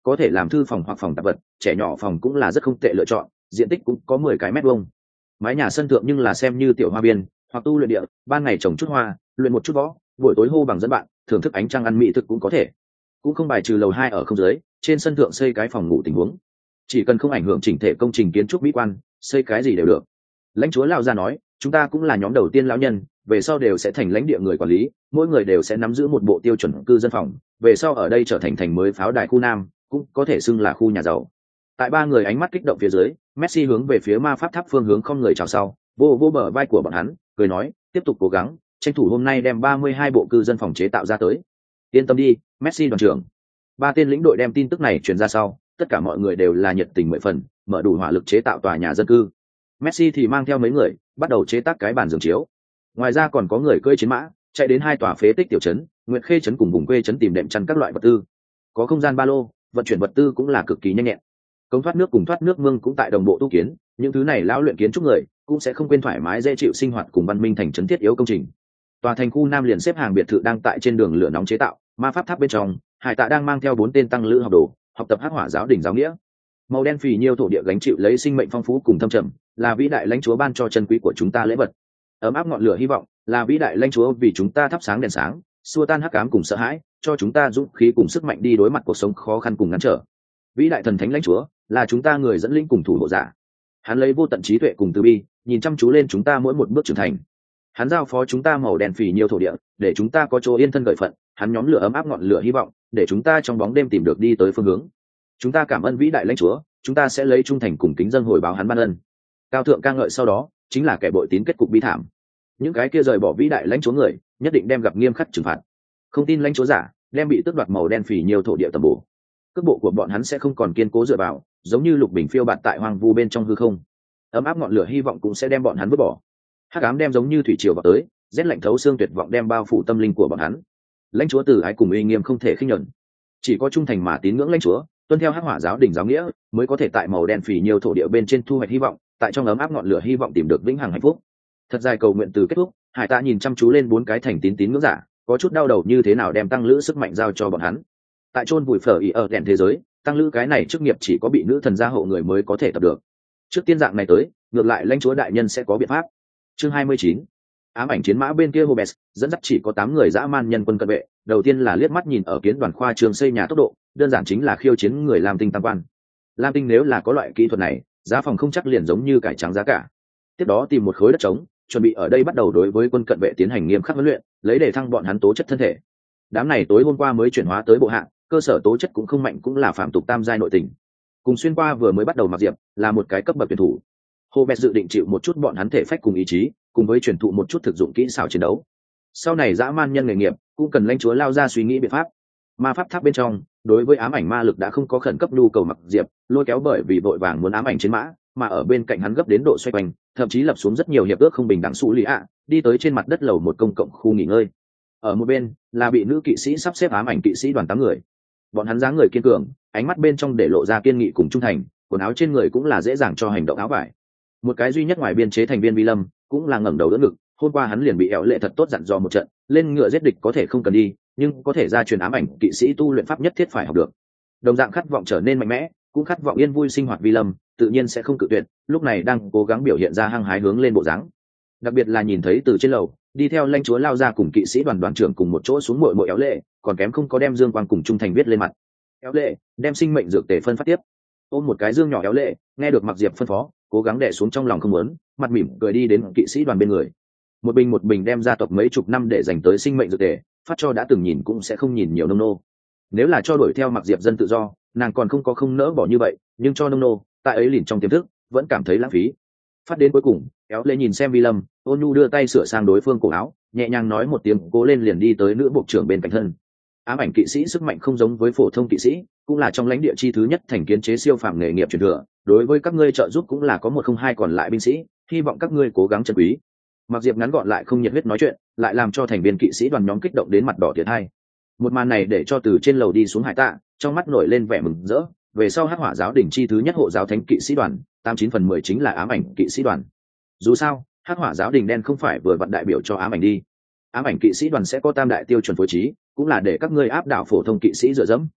có thể làm thư phòng hoặc phòng tạp vật, trẻ nhỏ phòng cũng là rất không tệ lựa chọn, diện tích cũng có mười cái mét vuông. Mái nhà sân thượng nhưng là xem như tiểu hoa viên, hoặc tu luyện địa, ban ngày trồng chút hoa, luyện một chút võ, buổi tối hô bằng dẫn bạn, thưởng thức ánh trăng ăn mỹ thực cũng có thể. Cũng không bài trừ lầu hai ở không dưới, trên sân thượng xây cái phòng ngủ tình huống. Chỉ cần không ảnh hưởng chỉnh thể công trình kiến trúc mỹ quan, xây cái gì đều được. Lãnh chúa lao ra nói, chúng ta cũng là nhóm đầu tiên lão nhân, về sau đều sẽ thành lãnh địa người quản lý, mỗi người đều sẽ nắm giữ một bộ tiêu chuẩn cư dân phòng, về sau ở đây trở thành thành mới pháo đài khu nam, cũng có thể xưng là khu nhà giàu. Tại ba người ánh mắt kích động phía dưới, Messi hướng về phía ma pháp tháp phương hướng không người chào sau, vô vô bờ vai của bọn hắn, cười nói, tiếp tục cố gắng, tranh thủ hôm nay đem ba mươi hai bộ cư dân phòng chế tạo ra tới. Yên tâm đi, Messi đoàn trưởng. Ba tên lĩnh đội đem tin tức này truyền ra sau, tất cả mọi người đều là nhiệt tình mười phần, mở đủ hỏa lực chế tạo tòa nhà dân cư. Messi thì mang theo mấy người, bắt đầu chế tác cái bàn giường chiếu. Ngoài ra còn có người cưỡi chiến mã, chạy đến hai tòa phế tích tiểu trấn, Nguyệt Khê trấn cùng vùng quê trấn tìm đệm chăn các loại vật tư. Có không gian ba lô, vận chuyển vật tư cũng là cực kỳ nhanh nhẹn. Cống thoát nước cùng thoát nước mương cũng tại đồng bộ tu kiến, những thứ này lão luyện kiến trúc người cũng sẽ không quên thoải mái dễ chịu sinh hoạt cùng văn minh thành trấn thiết yếu công trình. Tòa thành khu Nam liền xếp hàng biệt thự đang tại trên đường lửa nóng chế tạo, ma pháp tháp bên trong, Hải Tạ đang mang theo bốn tên tăng lữ học đồ, học tập Hắc Hỏa giáo đỉnh giáo nghĩa. Màu đen phì nhiêu thổ địa gánh chịu lấy sinh mệnh phong phú cùng thâm trầm, là vĩ đại lãnh chúa ban cho chân quý của chúng ta lễ vật. Ấm áp ngọn lửa hy vọng, là vĩ đại lãnh chúa vì chúng ta thắp sáng đèn sáng, xua tan hắc ám cùng sợ hãi, cho chúng ta dũng khí cùng sức mạnh đi đối mặt cuộc sống khó khăn cùng ngăn trở. Vĩ đại thần thánh lãnh chúa, là chúng ta người dẫn linh cùng thủ hộ giả. Hắn lấy vô tận trí tuệ cùng từ bi, nhìn chăm chú lên chúng ta mỗi một bước trưởng thành. Hắn giao phó chúng ta màu đen phì nhiêu thổ địa, để chúng ta có chỗ yên thân gợi phận. Hắn nhóm lửa ấm áp ngọn lửa hy vọng, để chúng ta trong bóng đêm tìm được đi tới phương hướng. Chúng ta cảm ơn vĩ đại lãnh chúa, chúng ta sẽ lấy trung thành cùng kính dâng hồi báo hắn ban ân. Cao thượng ca ngợi sau đó, chính là kẻ bội tín kết cục bi thảm. Những cái kia rời bỏ vĩ đại lãnh chúa người, nhất định đem gặp nghiêm khắc trừng phạt. Không tin lãnh chúa giả, đem bị tước đoạt màu đen phì nhiêu thổ địa tầm bổ. Cước bộ của bọn hắn sẽ không còn kiên cố dựa vào, giống như lục bình phiêu bạt tại hoang vu bên trong hư không. Ấm áp ngọn lửa hy vọng cũng sẽ đem bọn hắn vứt bỏ. Hắc ám đem giống như thủy triều vào tới, rét lạnh thấu xương tuyệt vọng đem bao phủ tâm linh của bọn hắn. Lãnh chúa từ ái cùng uy nghiêm không thể khinh nhẫn, chỉ có trung thành mà tín ngưỡng lãnh chúa, tuân theo Hắc Hỏa giáo đỉnh giáo nghĩa, mới có thể tại màu đen phì nhiêu thổ địa bên trên thu hoạch hy vọng, tại trong ấm áp ngọn lửa hy vọng tìm được vĩnh hằng hạnh phúc. Thật dài cầu nguyện từ kết thúc, Hải Tạ nhìn chăm chú lên bốn cái thành tín tín ngưỡng giả, có chút đau đầu như thế nào đem tăng lữ sức mạnh giao cho bọn hắn. Tại chôn vùi phở ý ở đèn thế giới, tăng lữ cái này chức nghiệp chỉ có bị nữ thần gia hộ người mới có thể tập được. Trước tiên dạng này tới, ngược lại lãnh chúa đại nhân sẽ có biện pháp. Chương hai mươi chín, ám ảnh chiến mã bên kia Hobes dẫn dắt chỉ có tám người dã man nhân quân cận vệ, đầu tiên là liếc mắt nhìn ở kiến đoàn khoa trường xây nhà tốc độ, đơn giản chính là khiêu chiến người Lam Tinh tam quan. Lam Tinh nếu là có loại kỹ thuật này, giá phòng không chắc liền giống như cải trắng giá cả. Tiếp đó tìm một khối đất trống, chuẩn bị ở đây bắt đầu đối với quân cận vệ tiến hành nghiêm khắc huấn luyện, lấy để thăng bọn hắn tố chất thân thể. Đám này tối hôm qua mới chuyển hóa tới bộ hạng, cơ sở tố chất cũng không mạnh cũng là phạm tục tam giai nội tình. Cùng xuyên qua vừa mới bắt đầu mặc diệp, là một cái cấp bậc tuyển thủ. Hobes dự định chịu một chút bọn hắn thể phách cùng ý chí, cùng với truyền thụ một chút thực dụng kỹ xảo chiến đấu. Sau này dã man nhân nghề nghiệp cũng cần lãnh chúa lao ra suy nghĩ biện pháp. Ma pháp tháp bên trong, đối với ám ảnh ma lực đã không có khẩn cấp nhu cầu mặc diệp, lôi kéo bởi vì vội vàng muốn ám ảnh chiến mã, mà ở bên cạnh hắn gấp đến độ xoay quanh, thậm chí lập xuống rất nhiều hiệp ước không bình đẳng xú lý ạ, đi tới trên mặt đất lầu một công cộng khu nghỉ ngơi. Ở một bên là bị nữ kỵ sĩ sắp xếp ám ảnh kỵ sĩ đoàn tám người. Bọn hắn dáng người kiên cường, ánh mắt bên trong để lộ ra kiên nghị cùng trung thành, quần áo trên người cũng là dễ dàng cho hành động áo vải. Một cái duy nhất ngoài biên chế thành viên Vi Lâm, cũng là ngẩng đầu đỡ ngực, hôm qua hắn liền bị éo lệ thật tốt dặn dò một trận, lên ngựa giết địch có thể không cần đi, nhưng có thể ra truyền ám ảnh kỵ sĩ tu luyện pháp nhất thiết phải học được. Đồng dạng khát vọng trở nên mạnh mẽ, cũng khát vọng yên vui sinh hoạt Vi Lâm, tự nhiên sẽ không cự tuyệt, lúc này đang cố gắng biểu hiện ra hăng hái hướng lên bộ dáng. Đặc biệt là nhìn thấy từ trên lầu, đi theo lãnh chúa lao ra cùng kỵ sĩ đoàn đoàn trưởng cùng một chỗ xuống muội muội éo lệ, còn kém không có đem dương quang cùng trung thành viết lên mặt. Éo lệ, đem sinh mệnh dược tề phân phát tiếp. Ôm một cái dương nhỏ éo lệ, nghe được Mặc Diệp phân phó, cố gắng đè xuống trong lòng không muốn, mặt mỉm cười đi đến kỵ sĩ đoàn bên người. Một bình một bình đem gia tộc mấy chục năm để dành tới sinh mệnh dược tề, phát cho đã từng nhìn cũng sẽ không nhìn nhiều nông nô. Nếu là cho đuổi theo Mặc Diệp dân tự do, nàng còn không có không nỡ bỏ như vậy, nhưng cho nông nô, tại ấy lìn trong tiềm thức, vẫn cảm thấy lãng phí. Phát đến cuối cùng, éo lệ nhìn xem Vi Lâm, ôn nhu đưa tay sửa sang đối phương cổ áo, nhẹ nhàng nói một tiếng cố lên liền đi tới nữ bộ trưởng bên cạnh thân. Ám ảnh kỵ sĩ sức mạnh không giống với phổ thông kỵ sĩ, cũng là trong lãnh địa chi thứ nhất thành kiến chế siêu phàm nghề nghiệp truyền thừa, đối với các ngươi trợ giúp cũng là có một không hai còn lại binh sĩ, hy vọng các ngươi cố gắng trân quý. Mặc Diệp ngắn gọn lại không nhiệt huyết nói chuyện, lại làm cho thành viên kỵ sĩ đoàn nhóm kích động đến mặt đỏ tiệt hai. Một màn này để cho từ trên lầu đi xuống Hải Tạ, trong mắt nổi lên vẻ mừng rỡ, về sau Hắc Hỏa giáo đỉnh chi thứ nhất hộ giáo thánh kỵ sĩ đoàn, tám chín phần mười chính là ám ảnh kỵ sĩ đoàn. Dù sao, Hắc Hỏa giáo đỉnh đen không phải vừa vặn đại biểu cho ám ảnh đi. Ám ảnh kỵ sĩ đoàn sẽ có tam đại tiêu chuẩn phối trí, cũng là để các ngươi áp đảo phổ thông kỵ sĩ dựa dẫm.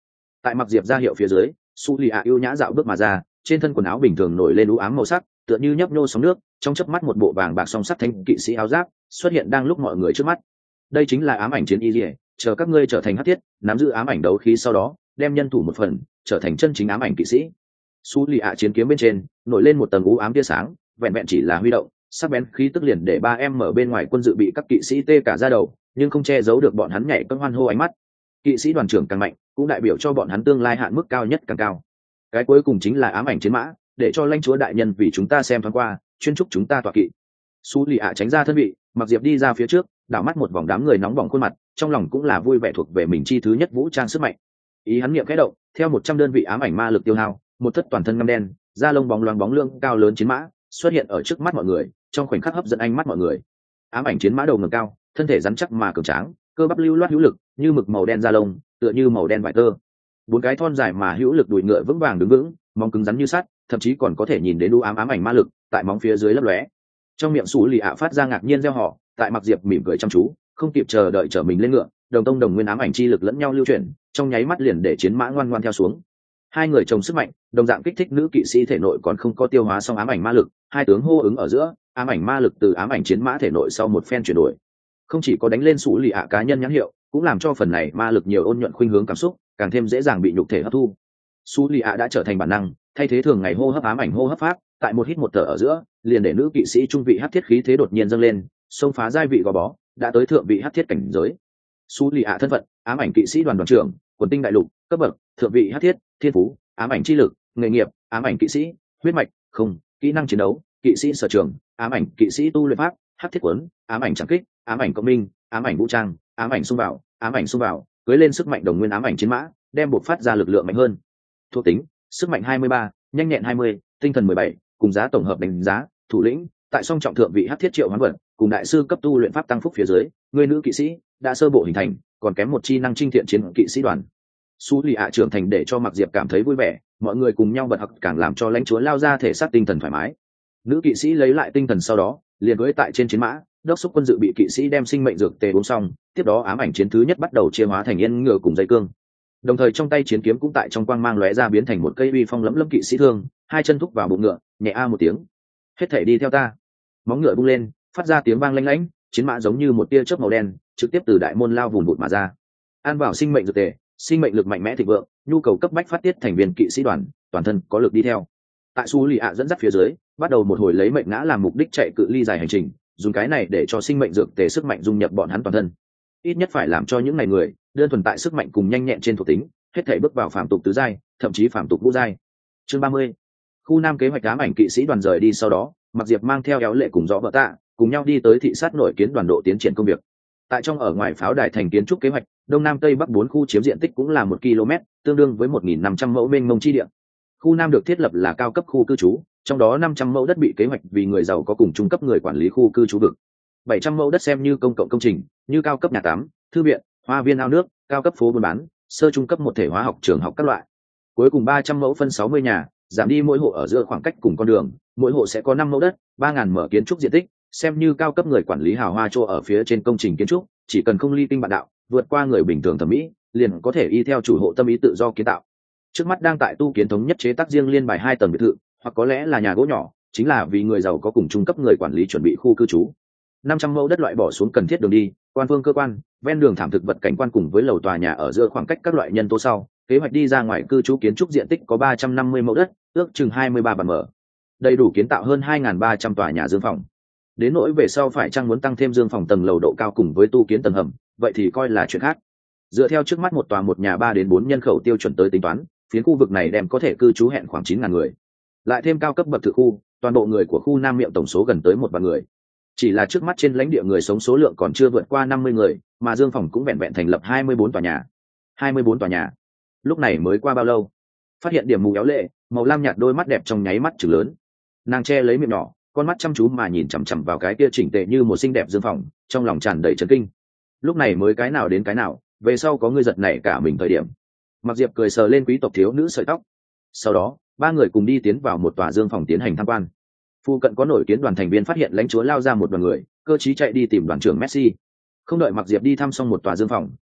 Tại mặc diệp ra hiệu phía dưới, su lì ạ yêu nhã dạo bước mà ra, trên thân quần áo bình thường nổi lên u ám màu sắc, tựa như nhấp nhô sóng nước, trong chớp mắt một bộ vàng bạc song sắt thanh kỵ sĩ áo giáp xuất hiện đang lúc mọi người trước mắt. Đây chính là ám ảnh chiến y liễu, chờ các ngươi trở thành hắc thiết, nắm giữ ám ảnh đấu khí sau đó đem nhân thủ một phần trở thành chân chính ám ảnh kỵ sĩ. Su lì ạ chiến kiếm bên trên nổi lên một tầng u ám tia sáng, vẹn vẹn chỉ là huy động, sắc bén khí tức liền để ba em ở bên ngoài quân dự bị các kỵ sĩ tê cả da đầu, nhưng không che giấu được bọn hắn nhảy cơn hoan hô ánh mắt. Kỵ sĩ đoàn trưởng càng mạnh, cũng đại biểu cho bọn hắn tương lai hạn mức cao nhất càng cao. Cái cuối cùng chính là ám ảnh chiến mã, để cho lãnh chúa đại nhân vì chúng ta xem thoáng qua, chuyên chúc chúng ta tọa kỵ. Su lì ạ tránh ra thân vị, mặc diệp đi ra phía trước, đảo mắt một vòng đám người nóng bỏng khuôn mặt, trong lòng cũng là vui vẻ thuộc về mình chi thứ nhất vũ trang sức mạnh. Ý hắn niệm khẽ động, theo một trăm đơn vị ám ảnh ma lực tiêu hao, một thất toàn thân ngăm đen, da lông bóng loáng bóng lương cao lớn chiến mã xuất hiện ở trước mắt mọi người, trong khoảnh khắc hấp dẫn ánh mắt mọi người. Ám ảnh chiến mã đầu ngẩng cao, thân thể rắn chắc mà cường tráng, cơ bắp lưu loát hữu lực, như mực màu đen da lông, tựa như màu đen vải tơ. Bốn cái thon dài mà hữu lực đùi ngựa vững vàng đứng vững, móng cứng rắn như sắt, thậm chí còn có thể nhìn đến đu ám ám ảnh ma lực tại móng phía dưới lấp lóe. Trong miệng Sú lì ạ phát ra ngạc nhiên reo hò, tại mặc diệp mỉm cười chăm chú, không kịp chờ đợi trở mình lên ngựa, đồng tông đồng nguyên ám ảnh chi lực lẫn nhau lưu chuyển, trong nháy mắt liền để chiến mã ngoan ngoan theo xuống. Hai người chồng sức mạnh, đồng dạng kích thích nữ kỵ sĩ thể nội còn không có tiêu hóa xong ám ảnh ma lực, hai tướng hô ứng ở giữa, ám ảnh ma lực từ ám ảnh chiến mã thể nội sau một phen chuyển đổi, không chỉ có đánh lên Sú lì ạ cá nhân nhãn hiệu, cũng làm cho phần này ma lực nhiều ôn nhuận khuynh hướng cảm xúc, càng thêm dễ dàng bị nhục thể hấp thu. Sú lì ạ đã trở thành bản năng, thay thế thường ngày hô hấp ám ảnh hô hấp pháp, tại một hít một thở ở giữa, liền để nữ kỵ sĩ trung vị hắc thiết khí thế đột nhiên dâng lên, xông phá giai vị gò bó, đã tới thượng vị hắc thiết cảnh giới. Sú lì ạ thân phận, ám ảnh kỵ sĩ đoàn đoàn trưởng, quần tinh đại lục, cấp bậc, thượng vị hắc thiết, thiên phú, ám ảnh chi lực, nghề nghiệp, ám ảnh kỵ sĩ, huyết mạch, không, kỹ năng chiến đấu, kỵ sĩ sở trường, ám ảnh kỵ sĩ tu luyện pháp, hắc thiết quấn, ám ảnh trảm kích, ám ảnh cộng minh, ám ảnh vũ trang, ám ảnh xung vào, ám ảnh xung vào, cưới lên sức mạnh đồng nguyên ám ảnh chiến mã, đem buộc phát ra lực lượng mạnh hơn. Thuộc tính, sức mạnh hai mươi ba, nhanh nhẹn hai mươi, tinh thần mười bảy, cùng giá tổng hợp đánh giá, thủ lĩnh, tại song trọng thượng vị hắc thiết triệu hoán vật, cùng đại sư cấp tu luyện pháp tăng phúc phía dưới, người nữ kỵ sĩ đã sơ bộ hình thành, còn kém một chi năng chinh thiện chiến kỵ sĩ đoàn. Sú lì ạ trưởng thành để cho mặc diệp cảm thấy vui vẻ, mọi người cùng nhau bật học càng làm cho lãnh chúa lao ra thể xác tinh thần thoải mái. Nữ kỵ sĩ lấy lại tinh thần sau đó, liền cưỡi tại trên chiến mã, đốc thúc quân dự bị kỵ sĩ đem sinh mệnh dược tề uống xong, tiếp đó ám ảnh chiến thứ nhất bắt đầu chia hóa thành yên ngựa cùng dây cương. Đồng thời trong tay chiến kiếm cũng tại trong quang mang lóe ra biến thành một cây uy phong lẫm lẫm kỵ sĩ thương, hai chân thúc vào bụng ngựa, nhẹ a một tiếng. Hết thảy đi theo ta. Móng ngựa bung lên, phát ra tiếng vang lanh lảnh, chiến mã giống như một tia chớp màu đen, trực tiếp từ đại môn lao vùn vụt mà ra. An vào sinh mệnh dược tề, sinh mệnh lực mạnh mẽ thịnh vượng, nhu cầu cấp bách phát tiết thành viên kỵ sĩ đoàn, toàn thân có lực đi theo. Tại Sú lì ạ dẫn dắt phía dưới, bắt đầu một hồi lấy mệnh ngã làm mục đích chạy cự ly dài hành trình, dùng cái này để cho sinh mệnh dược tề sức mạnh dung nhập bọn hắn toàn thân. Ít nhất phải làm cho những này người đơn thuần tại sức mạnh cùng nhanh nhẹn trên thuộc tính, hết thảy bước vào phàm tục tứ giai, thậm chí phàm tục ngũ giai. Chương ba mươi. Khu Nam kế hoạch ám ảnh kỵ sĩ đoàn rời đi sau đó, Mặc Diệp mang theo Éo Lệ cùng Rõ Vợ Tạ, cùng nhau đi tới thị sát nội kiến đoàn độ tiến triển công việc. Tại trong ở ngoài pháo đài thành kiến trúc kế hoạch, đông nam tây bắc bốn khu chiếm diện tích cũng là một ki lô mét, tương đương với một nghìn năm trăm mẫu mênh mông chi địa. Khu Nam được thiết lập là cao cấp khu cư trú, trong đó năm trăm mẫu đất bị kế hoạch vì người giàu có cùng trung cấp người quản lý khu cư trú vực. bảy trăm mẫu đất xem như công cộng công trình, như cao cấp nhà tắm, thư viện, hoa viên ao nước, cao cấp phố buôn bán, sơ trung cấp một thể hóa học trường học các loại. Cuối cùng ba trăm mẫu phân sáu mươi nhà, giảm đi mỗi hộ ở giữa khoảng cách cùng con đường, mỗi hộ sẽ có năm mẫu đất, ba nghìn mở kiến trúc diện tích, xem như cao cấp người quản lý hào hoa chỗ ở phía trên công trình kiến trúc, chỉ cần không ly tinh bạn đạo, vượt qua người bình thường thẩm mỹ, liền có thể y theo chủ hộ tâm ý tự do kiến tạo. Trước mắt đang tại tu kiến thống nhất chế tác riêng liên bài hai tầng biệt thự, hoặc có lẽ là nhà gỗ nhỏ, chính là vì người giàu có cùng trung cấp người quản lý chuẩn bị khu cư trú. năm trăm mẫu đất loại bỏ xuống cần thiết đường đi, quan phương cơ quan, ven đường thảm thực vật cảnh quan cùng với lầu tòa nhà ở giữa khoảng cách các loại nhân tố sau, kế hoạch đi ra ngoài cư trú kiến trúc diện tích có ba trăm năm mươi mẫu đất, ước chừng hai mươi ba bàn mở. Đầy đủ kiến tạo hơn hai nghìn ba trăm tòa nhà dương phòng. Đến nỗi về sau phải chăng muốn tăng thêm dương phòng tầng lầu độ cao cùng với tu kiến tầng hầm, vậy thì coi là chuyện khác. Dựa theo trước mắt một tòa một nhà ba đến bốn nhân khẩu tiêu chuẩn tới tính toán, phiến khu vực này đem có thể cư trú hẹn khoảng chín nghìn người. Lại thêm cao cấp bậc thự khu, toàn bộ người của khu Nam Miệng tổng số gần tới một vạn người. Chỉ là trước mắt trên lãnh địa người sống số lượng còn chưa vượt qua năm mươi người, mà dương phòng cũng vẹn vẹn thành lập hai mươi bốn tòa nhà. hai mươi bốn tòa nhà. Lúc này mới qua bao lâu? Phát hiện điểm mù Éo Lệ, màu lam nhạt đôi mắt đẹp trong nháy mắt trừng lớn. Nàng che lấy miệng nhỏ, con mắt chăm chú mà nhìn chằm chằm vào cái kia chỉnh tề như một xinh đẹp dương phòng, trong lòng tràn đầy chấn kinh. Lúc này mới cái nào đến cái nào, về sau có người giật nảy cả mình thời điểm. Mặc Diệp cười sờ lên quý tộc thiếu nữ sợi tóc. Sau đó, ba người cùng đi tiến vào một tòa dương phòng tiến hành tham quan. Phu cận có nổi kiến đoàn thành viên phát hiện lãnh chúa lao ra một đoàn người, cơ trí chạy đi tìm đoàn trưởng Messi. Không đợi Mặc Diệp đi thăm xong một tòa dương phòng,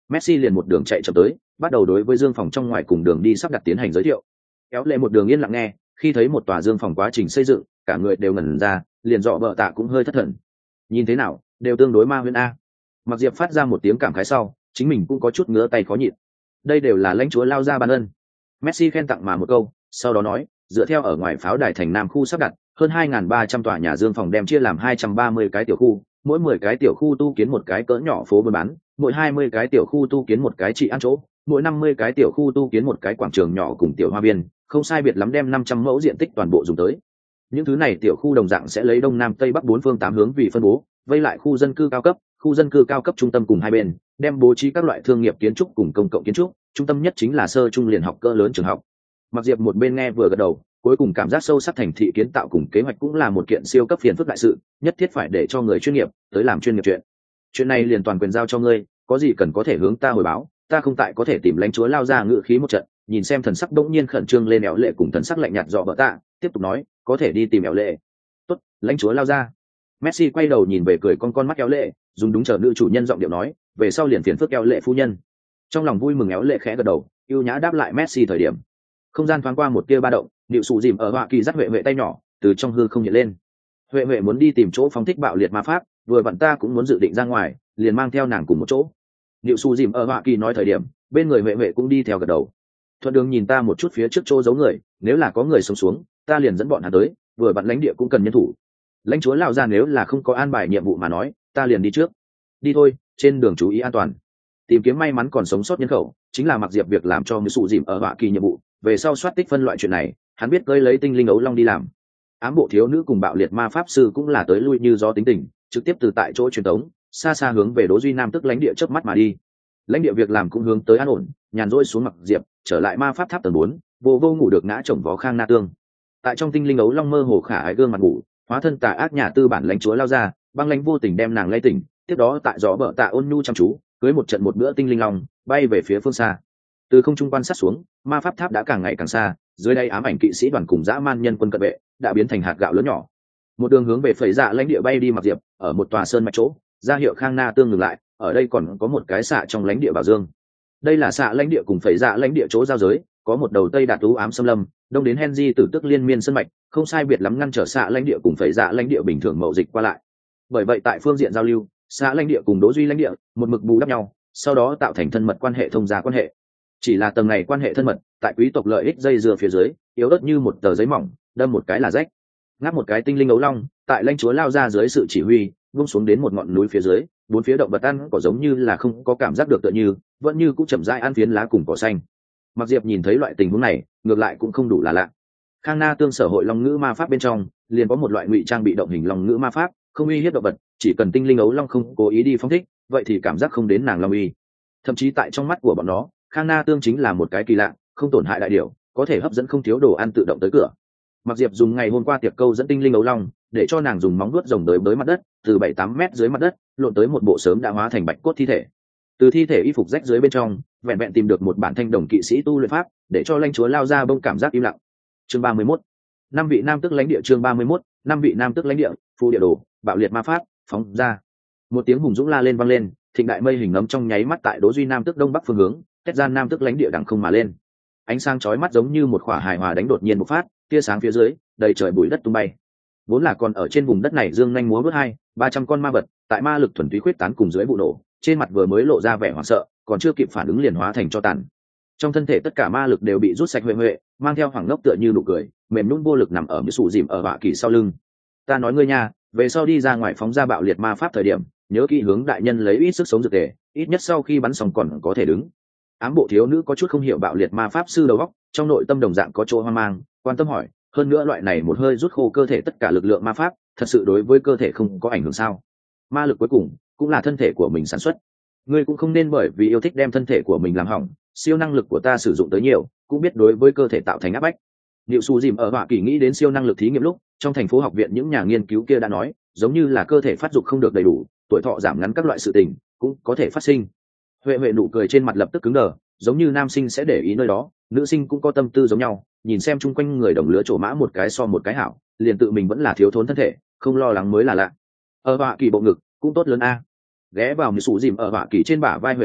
Messi liền một đường chạy chậm tới, bắt đầu đối với dương phòng trong ngoài cùng đường đi sắp đặt tiến hành giới thiệu. Kéo lệ một đường yên lặng nghe, khi thấy một tòa dương phòng quá trình xây dựng, cả người đều ngẩn ra, liền dọ bợ tạ cũng hơi thất thần. Nhìn thế nào, đều tương đối ma huyễn a. Mặc Diệp phát ra một tiếng cảm khái sau, chính mình cũng có chút ngứa tay khó nhịn. Đây đều là lãnh chúa lao ra ban ân. Messi khen tặng mà một câu, sau đó nói, dựa theo ở ngoài pháo đài thành Nam khu sắp đặt, hơn hai nghìn ba trăm tòa nhà dương phòng đem chia làm hai trăm ba mươi cái tiểu khu, mỗi mười cái tiểu khu tu kiến một cái cỡ nhỏ phố buôn bán, mỗi hai mươi cái tiểu khu tu kiến một cái trị ăn chỗ, mỗi năm mươi cái tiểu khu tu kiến một cái quảng trường nhỏ cùng tiểu hoa viên, không sai biệt lắm đem năm trăm mẫu diện tích toàn bộ dùng tới. Những thứ này tiểu khu đồng dạng sẽ lấy đông nam tây bắc bốn phương tám hướng vì phân bố, vây lại khu dân cư cao cấp, khu dân cư cao cấp trung tâm cùng hai bên, đem bố trí các loại thương nghiệp kiến trúc cùng công cộng kiến trúc, trung tâm nhất chính là sơ trung liền học cỡ lớn trường học. Mặc Diệp một bên nghe vừa gật đầu, cuối cùng cảm giác sâu sắc thành thị kiến tạo cùng kế hoạch cũng là một kiện siêu cấp phiền phức đại sự, nhất thiết phải để cho người chuyên nghiệp tới làm chuyên nghiệp chuyện. Chuyện này liền toàn quyền giao cho ngươi, có gì cần có thể hướng ta hồi báo, ta không tại có thể tìm lãnh chúa lao ra ngự khí một trận. Nhìn xem thần sắc bỗng nhiên khẩn trương lên éo lệ cùng thần sắc lạnh nhạt dọ vợ tạ, tiếp tục nói, có thể đi tìm éo lệ. Tốt, lãnh chúa lao ra. Messi quay đầu nhìn về cười con con mắt éo lệ, dùng đúng chờ nữ chủ nhân giọng điệu nói, về sau liền phiền phức éo lệ phu nhân. Trong lòng vui mừng éo lệ khẽ gật đầu, yêu nhã đáp lại Messi thời điểm. Không gian thoáng qua một tia ba động, điệu sụ dìm ở họa kỳ dắt huệ huệ tay nhỏ, từ trong hư không hiện lên. Huệ huệ muốn đi tìm chỗ phóng thích bạo liệt ma pháp, vừa vặn ta cũng muốn dự định ra ngoài, liền mang theo nàng cùng một chỗ. Điệu sụ dìm ở họa kỳ nói thời điểm, bên người huệ huệ cũng đi theo gật đầu. Thuận đường nhìn ta một chút phía trước chỗ giấu người, nếu là có người sống xuống, ta liền dẫn bọn hắn tới, vừa vặn lãnh địa cũng cần nhân thủ. Lãnh chúa lão ra nếu là không có an bài nhiệm vụ mà nói, ta liền đi trước. Đi thôi, trên đường chú ý an toàn. Tìm kiếm may mắn còn sống sót nhân khẩu, chính là Mặc Diệp việc làm cho người sụ dìm ở họa kỳ nhiệm vụ. Về sau soát tích phân loại chuyện này, hắn biết cơi lấy tinh linh ấu long đi làm. Ám bộ thiếu nữ cùng bạo liệt ma pháp sư cũng là tới lui như gió tính tình, trực tiếp từ tại chỗ truyền tống, xa xa hướng về Đỗ Duy Nam tức lãnh địa chớp mắt mà đi. Lãnh địa việc làm cũng hướng tới an ổn, nhàn rỗi xuống Mặc Diệp, trở lại ma pháp tháp tầng bốn, vô vô ngủ được ngã chồng vó Khang Na Tương. Tại trong tinh linh ấu long mơ hồ khả ái gương mặt ngủ, hóa thân tà ác nhà tư bản lãnh chúa lao ra, băng lãnh vô tình đem nàng lay tỉnh, tiếp đó tại gió bợ tạ ôn nhu chăm chú, cưới một trận một bữa tinh linh long, bay về phía phương xa. Từ không trung quan sát xuống, ma pháp tháp đã càng ngày càng xa, dưới đây ám ảnh kỵ sĩ đoàn cùng dã man nhân quân cận vệ đã biến thành hạt gạo lớn nhỏ. Một đường hướng về phẩy dạ lãnh địa bay đi Mặc Diệp, ở một tòa sơn mạch chỗ, ra hiệu Khang Na Tương ngừng lại, ở đây còn có một cái xạ trong lãnh địa bảo dương. Đây là xạ lãnh địa cùng phẩy dạ lãnh địa chỗ giao giới, có một đầu tây đạt tú ám xâm lâm, đông đến Henry tử tức liên miên sơn mạch, không sai biệt lắm ngăn trở xạ lãnh địa cùng phẩy dạ lãnh địa bình thường mậu dịch qua lại. Bởi vậy tại phương diện giao lưu, xạ lãnh địa cùng Đỗ Duy lãnh địa một mực bù đắp nhau, sau đó tạo thành thân mật quan hệ thông gia quan hệ. Chỉ là tầng này quan hệ thân mật, tại quý tộc lợi ích dây dưa phía dưới, yếu ớt như một tờ giấy mỏng, đâm một cái là rách. Ngáp một cái tinh linh ấu long, tại lãnh chúa lao ra dưới sự chỉ huy, buông xuống đến một ngọn núi phía dưới, bốn phía động vật ăn cỏ giống như là không có cảm giác được tựa như, vẫn như cũng chậm rãi ăn phiến lá cùng cỏ xanh. Mặc Diệp nhìn thấy loại tình huống này, ngược lại cũng không đủ là lạ. Khang Na Tương sở hội long ngữ ma pháp bên trong, liền có một loại ngụy trang bị động hình long ngữ ma pháp, không uy hiếp động vật, chỉ cần tinh linh ấu long không cố ý đi phóng thích, vậy thì cảm giác không đến nàng long uy. Thậm chí tại trong mắt của bọn nó, Khang Na Tương chính là một cái kỳ lạ, không tổn hại đại điều, có thể hấp dẫn không thiếu đồ ăn tự động tới cửa. Mặc Diệp dùng ngày hôm qua tiệc câu dẫn tinh linh ấu long, để cho nàng dùng móng vuốt rồng tới tới mặt đất, từ bảy tám mét dưới mặt đất, lộn tới một bộ sớm đã hóa thành bạch cốt thi thể. Từ thi thể y phục rách dưới bên trong, vẹn vẹn tìm được một bản thanh đồng kỵ sĩ tu luyện pháp, để cho lãnh chúa lao ra bông cảm giác im lặng. Chương ba mươi mốt. Năm vị nam tức lãnh địa chương ba mươi mốt, năm vị nam tức lãnh địa, phù địa đồ, bạo liệt ma pháp, phóng ra. Một tiếng hùng dũng la lên vang lên, thịnh đại mây hình nấm trong nháy mắt tại Đỗ Duy nam tức đông bắc phương hướng, tách ra nam tức lãnh địa đằng không mà lên. Ánh sáng chói mắt giống như một quả hài hòa đánh đột nhiên một phát, tia sáng phía dưới, đầy trời bụi đất tung bay. Vốn là còn ở trên vùng đất này dương nhanh múa vớt hai, ba trăm con ma vật, tại ma lực thuần túy khuyết tán cùng dưới vụ nổ, trên mặt vừa mới lộ ra vẻ hoảng sợ, còn chưa kịp phản ứng liền hóa thành cho tàn. Trong thân thể tất cả ma lực đều bị rút sạch huệ huệ, mang theo hoàng ngốc tựa như nụ cười, mềm nhũn vô lực nằm ở một sụ dìm ở họa kỳ sau lưng. Ta nói ngươi nha, về sau đi ra ngoài phóng ra bạo liệt ma pháp thời điểm, nhớ kỹ hướng đại nhân lấy ít sức sống dược tề, ít nhất sau khi bắn xong còn có thể đứng. Ám bộ thiếu nữ có chút không hiểu bạo liệt ma pháp sư đầu óc, trong nội tâm đồng dạng có chỗ hoang mang, quan tâm hỏi, hơn nữa loại này một hơi rút khô cơ thể tất cả lực lượng ma pháp, thật sự đối với cơ thể không có ảnh hưởng sao? Ma lực cuối cùng cũng là thân thể của mình sản xuất, ngươi cũng không nên bởi vì yêu thích đem thân thể của mình làm hỏng, siêu năng lực của ta sử dụng tới nhiều, cũng biết đối với cơ thể tạo thành áp bách. Niệu Su dìm ở Hoa Kỳ nghĩ đến siêu năng lực thí nghiệm lúc, trong thành phố học viện những nhà nghiên cứu kia đã nói, giống như là cơ thể phát dục không được đầy đủ, tuổi thọ giảm ngắn các loại sự tình cũng có thể phát sinh. Huệ Huệ nụ cười trên mặt lập tức cứng đờ, giống như nam sinh sẽ để ý nơi đó, nữ sinh cũng có tâm tư giống nhau, nhìn xem chung quanh người đồng lứa trổ mã một cái so một cái hảo, liền tự mình vẫn là thiếu thốn thân thể, không lo lắng mới là lạ. Ở Hoa Kỳ bộ ngực cũng tốt lớn a. Ghé vào Niệu Su dìm ở Hoa Kỳ trên bả vai Huệ Huệ,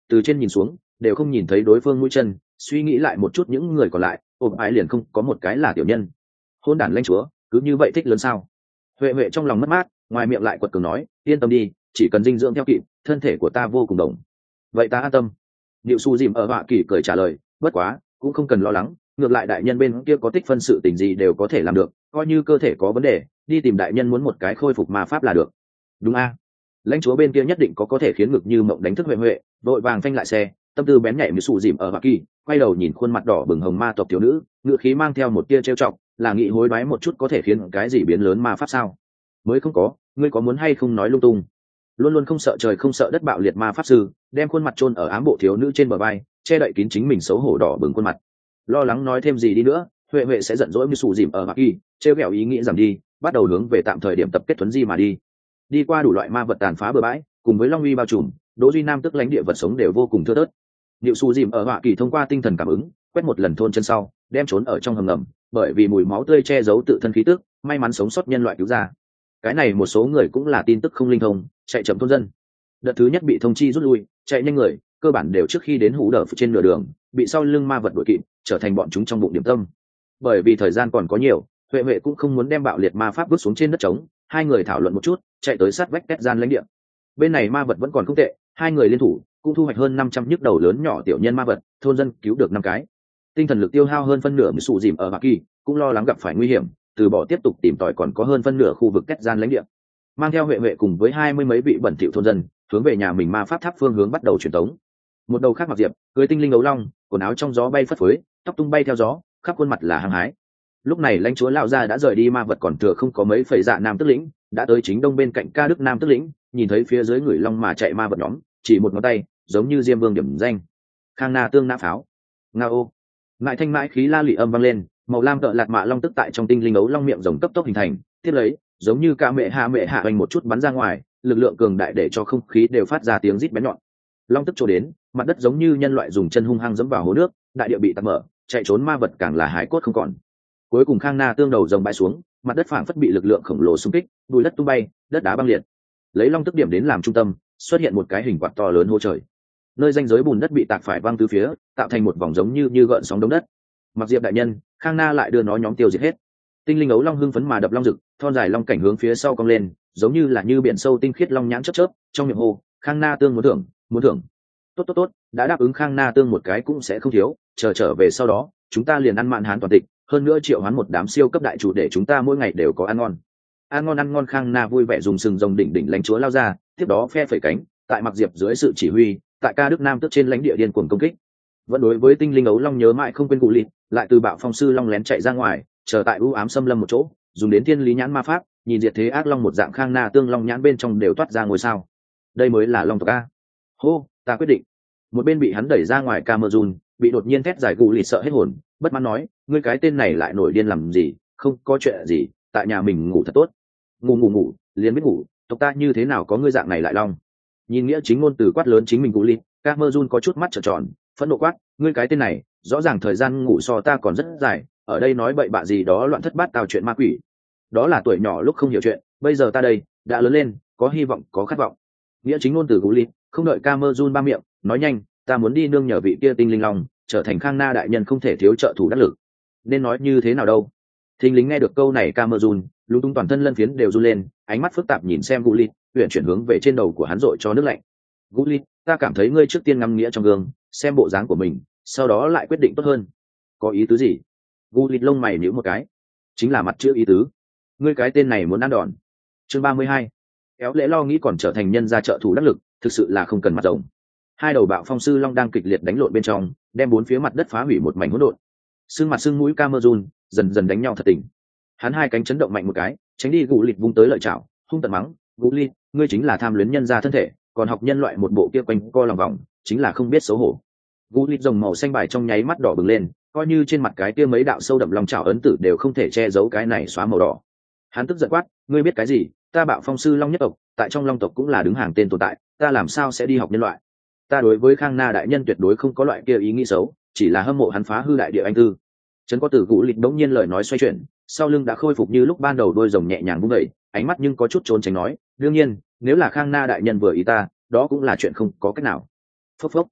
từ trên nhìn xuống đều không nhìn thấy đối phương mũi chân, suy nghĩ lại một chút những người còn lại, ôm ái liền không có một cái là tiểu nhân. Hôn đản lãnh chúa cứ như vậy thích lớn sao? Huệ Huệ trong lòng mất mát, ngoài miệng lại quật cường nói, yên tâm đi, chỉ cần dinh dưỡng theo kịp, thân thể của ta vô cùng đồng. Vậy ta an tâm. Diệu Su dìm ở Họa Kỳ cười trả lời, bất quá cũng không cần lo lắng, ngược lại đại nhân bên kia có tích phân sự tình gì đều có thể làm được, coi như cơ thể có vấn đề, đi tìm đại nhân muốn một cái khôi phục ma pháp là được. Đúng a? Lãnh chúa bên kia nhất định có có thể khiến ngực như mộng đánh thức Huệ Huệ, đội vàng phanh lại xe, tâm tư bén nhạy như sụ dìm ở Họa Kỳ, quay đầu nhìn khuôn mặt đỏ bừng hồng ma tộc thiếu nữ, ngựa khí mang theo một tia trêu chọc, là nghị hối đoái một chút có thể khiến cái gì biến lớn ma pháp sao? Mới không có, ngươi có muốn hay không nói lung tung. Luôn luôn không sợ trời không sợ đất bạo liệt ma pháp sư, đem khuôn mặt chôn ở ám bộ thiếu nữ trên bờ vai, che đậy kín chính mình xấu hổ đỏ bừng khuôn mặt. Lo lắng nói thêm gì đi nữa, Huệ Huệ sẽ giận dỗi như sụ dìm ở Họa Kỳ, trêu ghẹo ý nghĩ giảm đi, bắt đầu hướng về tạm thời điểm tập kết thuấn di mà đi. Đi qua đủ loại ma vật tàn phá bờ bãi, cùng với long uy bao trùm, Đỗ Duy Nam tức lãnh địa vật sống đều vô cùng thưa thớt. Diệu Su dìm ở Họa Kỳ thông qua tinh thần cảm ứng, quét một lần thôn chân sau, đem trốn ở trong hầm ngầm, bởi vì mùi máu tươi che giấu tự thân khí tức, may mắn sống sót nhân loại cứu ra. Cái này một số người cũng là tin tức không linh thông, chạy chậm thôn dân. Đợt thứ nhất bị thông chi rút lui, chạy nhanh người, cơ bản đều trước khi đến hú đờ trên nửa đường, bị sau lưng ma vật đuổi kịp, trở thành bọn chúng trong bụng điểm tâm. Bởi vì thời gian còn có nhiều, Huệ Huệ cũng không muốn đem bạo liệt ma pháp vứt xuống trên đất trống, hai người thảo luận một chút, chạy tới sát vách kết gian lãnh địa. Bên này ma vật vẫn còn không tệ, hai người liên thủ, cũng thu hoạch hơn năm trăm nhức đầu lớn nhỏ tiểu nhân ma vật, thôn dân cứu được năm cái. Tinh thần lực tiêu hao hơn phân nửa mười sụ dìm ở Họa Kỳ, cũng lo lắng gặp phải nguy hiểm, từ bỏ tiếp tục tìm tòi còn có hơn phân nửa khu vực kết gian lãnh địa. Mang theo Huệ Huệ cùng với hai mươi mấy vị bẩn thỉu thôn dân, hướng về nhà mình ma pháp tháp phương hướng bắt đầu truyền tống. Một đầu khác mặc diệp, cưới tinh linh ấu long, quần áo trong gió bay phất phới, tóc tung bay theo gió, khắp khuôn mặt là hăng hái. Lúc này lãnh chúa lão gia đã rời đi ma vật còn thừa không có mấy phẩy dạ nam tức lĩnh, đã tới chính đông bên cạnh ca đức nam tức lĩnh, nhìn thấy phía dưới người long mà chạy ma vật nhóm, chỉ một ngón tay, giống như diêm vương điểm danh. Khang Na tương nã pháo. Ngao. Ngại thanh mãi khí la lị âm vang lên, màu lam tợ lạt mạ long tức tại trong tinh linh ấu long miệng rồng cấp tốc hình thành, tiếp lấy, giống như ca mẹ hạ mẹ hạ hoành một chút bắn ra ngoài, lực lượng cường đại để cho không khí đều phát ra tiếng rít bén nhọn. Long tức trổ đến, mặt đất giống như nhân loại dùng chân hung hăng dẫm vào hố nước, đại địa bị tắc mở, chạy trốn ma vật càng là hái cốt không còn. Cuối cùng Khang Na tương đầu rồng bãi xuống, mặt đất phảng phất bị lực lượng khổng lồ xung kích, bùi đất tung bay, đất đá băng liệt. Lấy long tức điểm đến làm trung tâm, xuất hiện một cái hình quạt to lớn hô trời. Nơi ranh giới bùn đất bị tạc phải văng tứ phía, tạo thành một vòng giống như như gợn sóng đống đất. Mặc diệp đại nhân, Khang Na lại đưa nó nhóm tiêu diệt hết. Tinh linh ấu long hưng phấn mà đập long rực, thon dài long cảnh hướng phía sau cong lên, giống như là như biển sâu tinh khiết long nhãn chớp chớp, trong miệng hô, Khang Na tương muốn thưởng, muốn thưởng. Tốt tốt tốt, đã đáp ứng Khang Na tương một cái cũng sẽ không thiếu, chờ trở về sau đó, chúng ta liền ăn mạn hán toàn tịch, hơn nữa triệu hoán một đám siêu cấp đại chủ để chúng ta mỗi ngày đều có ăn ngon. Ăn ngon ăn ngon. Khang Na vui vẻ dùng sừng rồng đỉnh đỉnh lãnh chúa lao ra, tiếp đó phe phẩy cánh, tại mặc diệp dưới sự chỉ huy, tại ca đức nam tức trên lãnh địa điên cuồng công kích. Vẫn đối với tinh linh ấu long nhớ mãi không quên cụ lịt, lại từ bạo phong sư long lén chạy ra ngoài, chờ tại u ám xâm lâm một chỗ, dùng đến thiên lý nhãn ma pháp, nhìn diệt thế ác long một dạng Khang Na tương long nhãn bên trong đều toát ra ngôi sao. Đây mới là long tộc a. Hô, ta quyết định. Một bên bị hắn đẩy ra ngoài Camerun, bị đột nhiên thét giải cụ lịt sợ hết hồn, bất mãn nói, ngươi cái tên này lại nổi điên làm gì, không có chuyện gì, tại nhà mình ngủ thật tốt. Ngủ ngủ ngủ, liền biết ngủ, tộc ta như thế nào có ngươi dạng này lại long. Nhìn nghĩa chính ngôn từ quát lớn chính mình cụ lịt, Camerun có chút mắt trợn tròn, phẫn nộ quát, ngươi cái tên này, rõ ràng thời gian ngủ so ta còn rất dài, ở đây nói bậy bạ gì đó loạn thất bát tao chuyện ma quỷ. Đó là tuổi nhỏ lúc không hiểu chuyện, bây giờ ta đây, đã lớn lên, có hy vọng, có khát vọng. Nghĩa chính ngôn từ cụ lịt, không đợi Camerun ba miệng, nói nhanh, ta muốn đi nương nhờ vị kia tinh linh long, trở thành Khang Na đại nhân không thể thiếu trợ thủ đắc lực. Nên nói như thế nào đâu? Thình lính nghe được câu này Camerun, lúng túng toàn thân lân phiến đều run lên, ánh mắt phức tạp nhìn xem Gulit, huyện chuyển hướng về trên đầu của hắn dội cho nước lạnh. Gulit, ta cảm thấy ngươi trước tiên ngắm nghĩa trong gương, xem bộ dáng của mình, sau đó lại quyết định tốt hơn. Có ý tứ gì? Gulit lông mày nhíu một cái. Chính là mặt chữ ý tứ. Ngươi cái tên này muốn ăn đòn. Chương ba mươi hai. Kéo lễ lo nghĩ còn trở thành nhân gia trợ thủ đắc lực, thực sự là không cần mặt rồng. Hai đầu bạo phong sư long đang kịch liệt đánh lộn bên trong, đem bốn phía mặt đất phá hủy một mảnh hỗn độn. Xương mặt xương mũi Camerun dần dần đánh nhau thật tình. Hắn hai cánh chấn động mạnh một cái, tránh đi gù lịt vung tới lợi chảo, hung tận mắng, "Gù lịt, ngươi chính là tham luyến nhân gia thân thể, còn học nhân loại một bộ kia quanh co lòng vòng, chính là không biết xấu hổ." Gù lịt rồng màu xanh bài trong nháy mắt đỏ bừng lên, coi như trên mặt cái kia mấy đạo sâu đậm lòng chảo ấn tử đều không thể che giấu cái này xóa màu đỏ. Hắn tức giận quát, "Ngươi biết cái gì? Ta bạo phong sư long nhất tộc, tại trong long tộc cũng là đứng hàng tên tồn tại, ta làm sao sẽ đi học nhân loại? Ta đối với Khang Na đại nhân tuyệt đối không có loại kia ý nghĩ xấu, chỉ là hâm mộ hắn phá hư đại địa anh tư." Trấn có tử Gù lịt đống nhiên lời nói xoay chuyển, sau lưng đã khôi phục như lúc ban đầu, đôi rồng nhẹ nhàng vung đẩy, ánh mắt nhưng có chút trốn tránh nói, đương nhiên nếu là Khang Na đại nhân vừa ý ta, đó cũng là chuyện không có cách nào. Phốc phốc.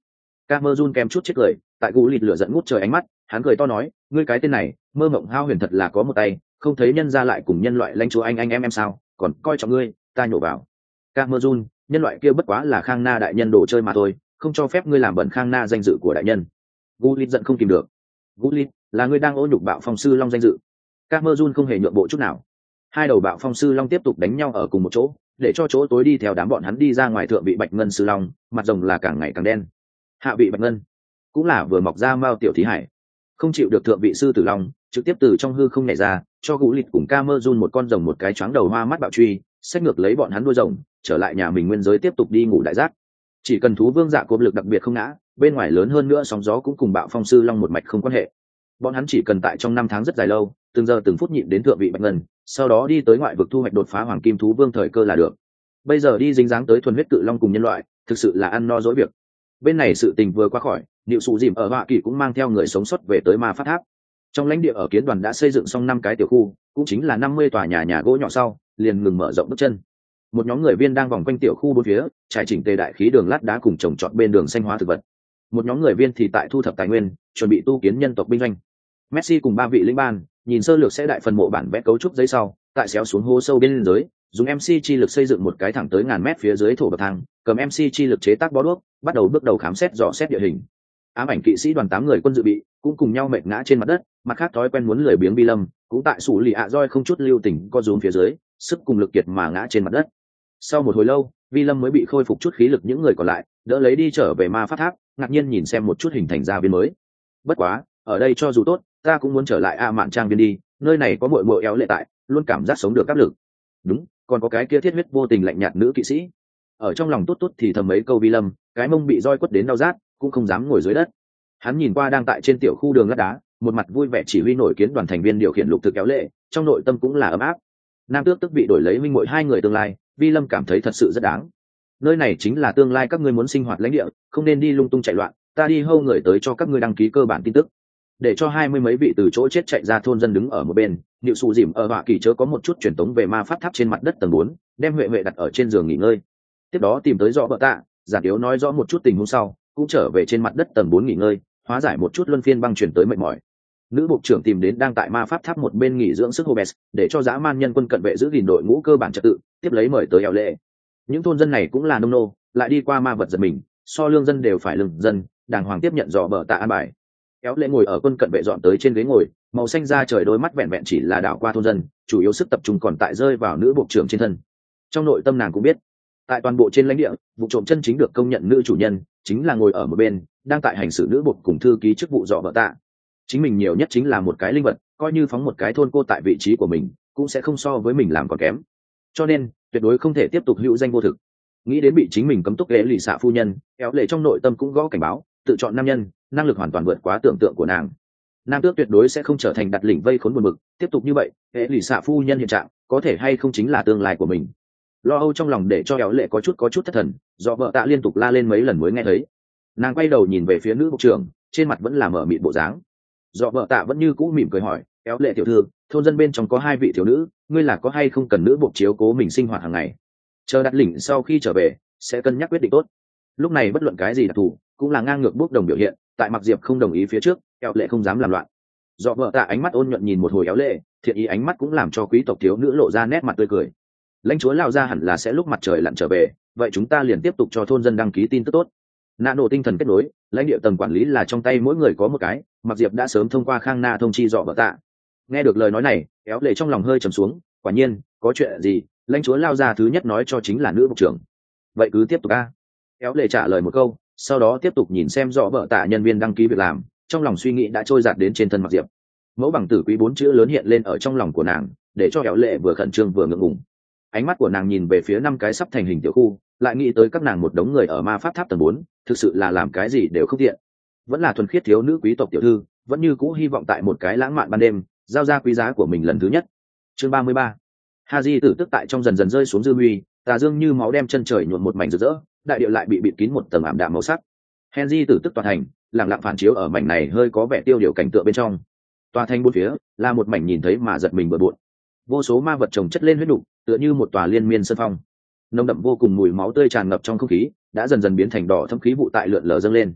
Camerun kèm chút chết cười, tại gù lịt lửa giận ngút trời ánh mắt, hắn cười to nói, ngươi cái tên này, mơ mộng hao huyền thật là có một tay, không thấy nhân ra lại cùng nhân loại lãnh chúa anh anh em em sao, còn coi trọng ngươi, ta nhổ vào. Camerun, nhân loại kia bất quá là Khang Na đại nhân đồ chơi mà thôi, không cho phép ngươi làm bẩn Khang Na danh dự của đại nhân. Gù lịt giận không kìm được. Gù lịt, là ngươi đang ô nhục bạo phong sư long danh dự. Camerun không hề nhượng bộ chút nào. Hai đầu bạo phong sư long tiếp tục đánh nhau ở cùng một chỗ, để cho chỗ tối đi theo đám bọn hắn đi ra ngoài thượng vị bạch ngân sư long, mặt rồng là càng ngày càng đen. Hạ vị bạch ngân cũng là vừa mọc ra mao tiểu thí hải, không chịu được thượng vị sư tử long, trực tiếp từ trong hư không nhảy ra, cho gũ lịt cùng Camerun một con rồng một cái choáng đầu hoa mắt bạo truy, xét ngược lấy bọn hắn đuôi rồng, trở lại nhà mình nguyên giới tiếp tục đi ngủ đại giác. Chỉ cần thú vương dạ cốp lực đặc biệt không ngã, bên ngoài lớn hơn nữa sóng gió cũng cùng bạo phong sư long một mạch không quan hệ. Bọn hắn chỉ cần tại trong năm tháng rất dài lâu, từng giờ từng phút nhịn đến thượng vị bạch ngân, sau đó đi tới ngoại vực thu hoạch đột phá hoàng kim thú vương thời cơ là được. Bây giờ đi dính dáng tới thuần huyết cự long cùng nhân loại, thực sự là ăn no dỗi việc. Bên này sự tình vừa qua khỏi, Niệu Sụ Dìm ở Hoa Kỳ cũng mang theo người sống sót về tới Ma Phát Tháp. Trong lãnh địa ở kiến đoàn đã xây dựng xong năm cái tiểu khu, cũng chính là năm mươi tòa nhà nhà gỗ nhỏ sau, liền ngừng mở rộng bước chân. Một nhóm người viên đang vòng quanh tiểu khu bốn phía, trải chỉnh tề đại khí đường lát đá cùng trồng trọt bên đường xanh hóa thực vật. Một nhóm người viên thì tại thu thập tài nguyên, chuẩn bị tu kiến nhân tộc binh doanh. Messi cùng ba vị lĩnh ban, nhìn sơ lược sẽ đại phần mộ bản vẽ cấu trúc giấy sau, tại xéo xuống hố sâu bên dưới, dùng em xê chi lực xây dựng một cái thẳng tới ngàn mét phía dưới thổ bậc thang, cầm em xê chi lực chế tác bó đuốc, bắt đầu bước đầu khám xét dò xét địa hình. Ám ảnh kỵ sĩ đoàn tám người quân dự bị, cũng cùng nhau mệt ngã trên mặt đất, mặt khác thói quen muốn lười biếng bi lâm, cũng tại sủ lì ạ roi không chút lưu tình co rúm phía dưới, sức cùng lực kiệt mà ngã trên mặt đất. Sau một hồi lâu, vi lâm mới bị khôi phục chút khí lực những người còn lại, đỡ lấy đi trở về Ma Phát Tháp, ngạc nhiên nhìn xem một chút hình thành ra viên mới. Bất quá, ở đây cho dù tốt, ta cũng muốn trở lại A Mạn Trang viên đi, nơi này có muội muội éo lệ tại, luôn cảm giác sống được áp lực. Đúng, còn có cái kia thiết huyết vô tình lạnh nhạt nữ kỵ sĩ. Ở trong lòng tốt tốt thì thầm mấy câu vi lâm, cái mông bị roi quất đến đau rát, cũng không dám ngồi dưới đất. Hắn nhìn qua đang tại trên tiểu khu đường lát đá, một mặt vui vẻ chỉ huy nổi kiến đoàn thành viên điều khiển lục thực éo lệ, trong nội tâm cũng là ấm áp. Nam tước tức bị đổi lấy minh muội hai người tương lai, vi lâm cảm thấy thật sự rất đáng. Nơi này chính là tương lai các ngươi muốn sinh hoạt lãnh địa, không nên đi lung tung chạy loạn, ta đi hâu người tới cho các ngươi đăng ký cơ bản tin tức. Để cho hai mươi mấy vị từ chỗ chết chạy ra thôn dân đứng ở một bên, Niệu Sụ Dìm ở Hoa Kỳ chớ có một chút truyền tống về Ma Phát Tháp trên mặt đất tầng bốn, đem huệ huệ đặt ở trên giường nghỉ ngơi. Tiếp đó tìm tới rõ vợ tạ, giản yếu nói rõ một chút tình huống sau, cũng trở về trên mặt đất tầng bốn nghỉ ngơi, hóa giải một chút luân phiên băng chuyển tới mệt mỏi. Nữ bộ trưởng tìm đến đang tại Ma Pháp Tháp một bên nghỉ dưỡng sức Hobes, để cho dã man nhân quân cận vệ giữ gìn đội ngũ cơ bản trật tự, tiếp lấy mời tới eo lệ. Những thôn dân này cũng là nông nô, lại đi qua ma vật giật mình, so lương dân đều phải lương dân, đàng hoàng tiếp nhận dò bờ tạ an bài. Kéo lệ ngồi ở quân cận vệ dọn tới trên ghế ngồi, màu xanh da trời đôi mắt vẹn vẹn chỉ là đảo qua thôn dân, chủ yếu sức tập trung còn tại rơi vào nữ bộ trưởng trên thân. Trong nội tâm nàng cũng biết, tại toàn bộ trên lãnh địa, vụ trộm chân chính được công nhận nữ chủ nhân chính là ngồi ở một bên, đang tại hành xử nữ bộ cùng thư ký chức vụ dọ bờ tạ. Chính mình nhiều nhất chính là một cái linh vật, coi như phóng một cái thôn cô tại vị trí của mình, cũng sẽ không so với mình làm còn kém. Cho nên, tuyệt đối không thể tiếp tục hữu danh vô thực. Nghĩ đến bị chính mình cấm túc ghế lì xạ phu nhân, kéo lệ trong nội tâm cũng gõ cảnh báo, tự chọn nam nhân, năng lực hoàn toàn vượt quá tưởng tượng của nàng. Nam tước tuyệt đối sẽ không trở thành đặt lỉnh vây khốn buồn bực, tiếp tục như vậy, ghế lì xạ phu nhân hiện trạng, có thể hay không chính là tương lai của mình. Lo âu trong lòng để cho kéo lệ có chút có chút thất thần, do vợ tạ liên tục la lên mấy lần mới nghe thấy. Nàng quay đầu nhìn về phía nữ bộ trưởng, trên mặt vẫn là mở mịt bộ dáng. Do vợ tạ vẫn như cũ mỉm cười hỏi, kéo lệ tiểu thư, thôn dân bên trong có hai vị thiếu nữ, ngươi là có hay không cần nữ bộ chiếu cố mình sinh hoạt hàng ngày? Chờ đặt lỉnh sau khi trở về, sẽ cân nhắc quyết định tốt. Lúc này bất luận cái gì đặc thù, cũng là ngang ngược bốc đồng biểu hiện, tại Mặc Diệp không đồng ý phía trước, kéo lệ không dám làm loạn. Do vợ tạ ánh mắt ôn nhuận nhìn một hồi kéo lệ, thiện ý ánh mắt cũng làm cho quý tộc thiếu nữ lộ ra nét mặt tươi cười. Lãnh chúa lao ra hẳn là sẽ lúc mặt trời lặn trở về, vậy chúng ta liền tiếp tục cho thôn dân đăng ký tin tức tốt. Nạ nổ tinh thần kết nối, lãnh địa tầng quản lý là trong tay mỗi người có một cái, Mặc Diệp đã sớm thông qua Khang Na thông chi dọ vợ tạ. Nghe được lời nói này, kéo lệ trong lòng hơi trầm xuống, quả nhiên, có chuyện gì, lãnh chúa lao ra thứ nhất nói cho chính là nữ bộ trưởng. Vậy cứ tiếp tục a. Kéo lệ trả lời một câu, sau đó tiếp tục nhìn xem dọ vợ tạ nhân viên đăng ký việc làm, trong lòng suy nghĩ đã trôi dạt đến trên thân Mặc Diệp. Mẫu bằng tử quý bốn chữ lớn hiện lên ở trong lòng của nàng, để cho kéo lệ vừa khẩn trương vừa ngượng ngùng. Ánh mắt của nàng nhìn về phía năm cái sắp thành hình tiểu khu, lại nghĩ tới các nàng một đống người ở Ma Pháp Tháp tầng bốn, thực sự là làm cái gì đều không tiện. Vẫn là thuần khiết thiếu nữ quý tộc tiểu thư, vẫn như cũ hy vọng tại một cái lãng mạn ban đêm, giao ra quý giá của mình lần thứ nhất. Chương ba mươi ba. Haji tử tức tại trong dần dần rơi xuống dư huy, tà dương như máu đem chân trời nhuộm một mảnh rực rỡ, đại địa lại bị bịt kín một tầng ảm đạm màu sắc. Henry tử tức tòa thành, lặng lặng phản chiếu ở mảnh này hơi có vẻ tiêu điều cảnh tượng bên trong. Tòa thành bốn phía là một mảnh nhìn thấy mà giật mình bừa bộn. Vô số ma vật chồng chất lên huyết nục, tựa như một tòa liên miên sơn phong. Nồng đậm vô cùng mùi máu tươi tràn ngập trong không khí, đã dần dần biến thành đỏ thẫm khí vụ tại lượn lờ dâng lên.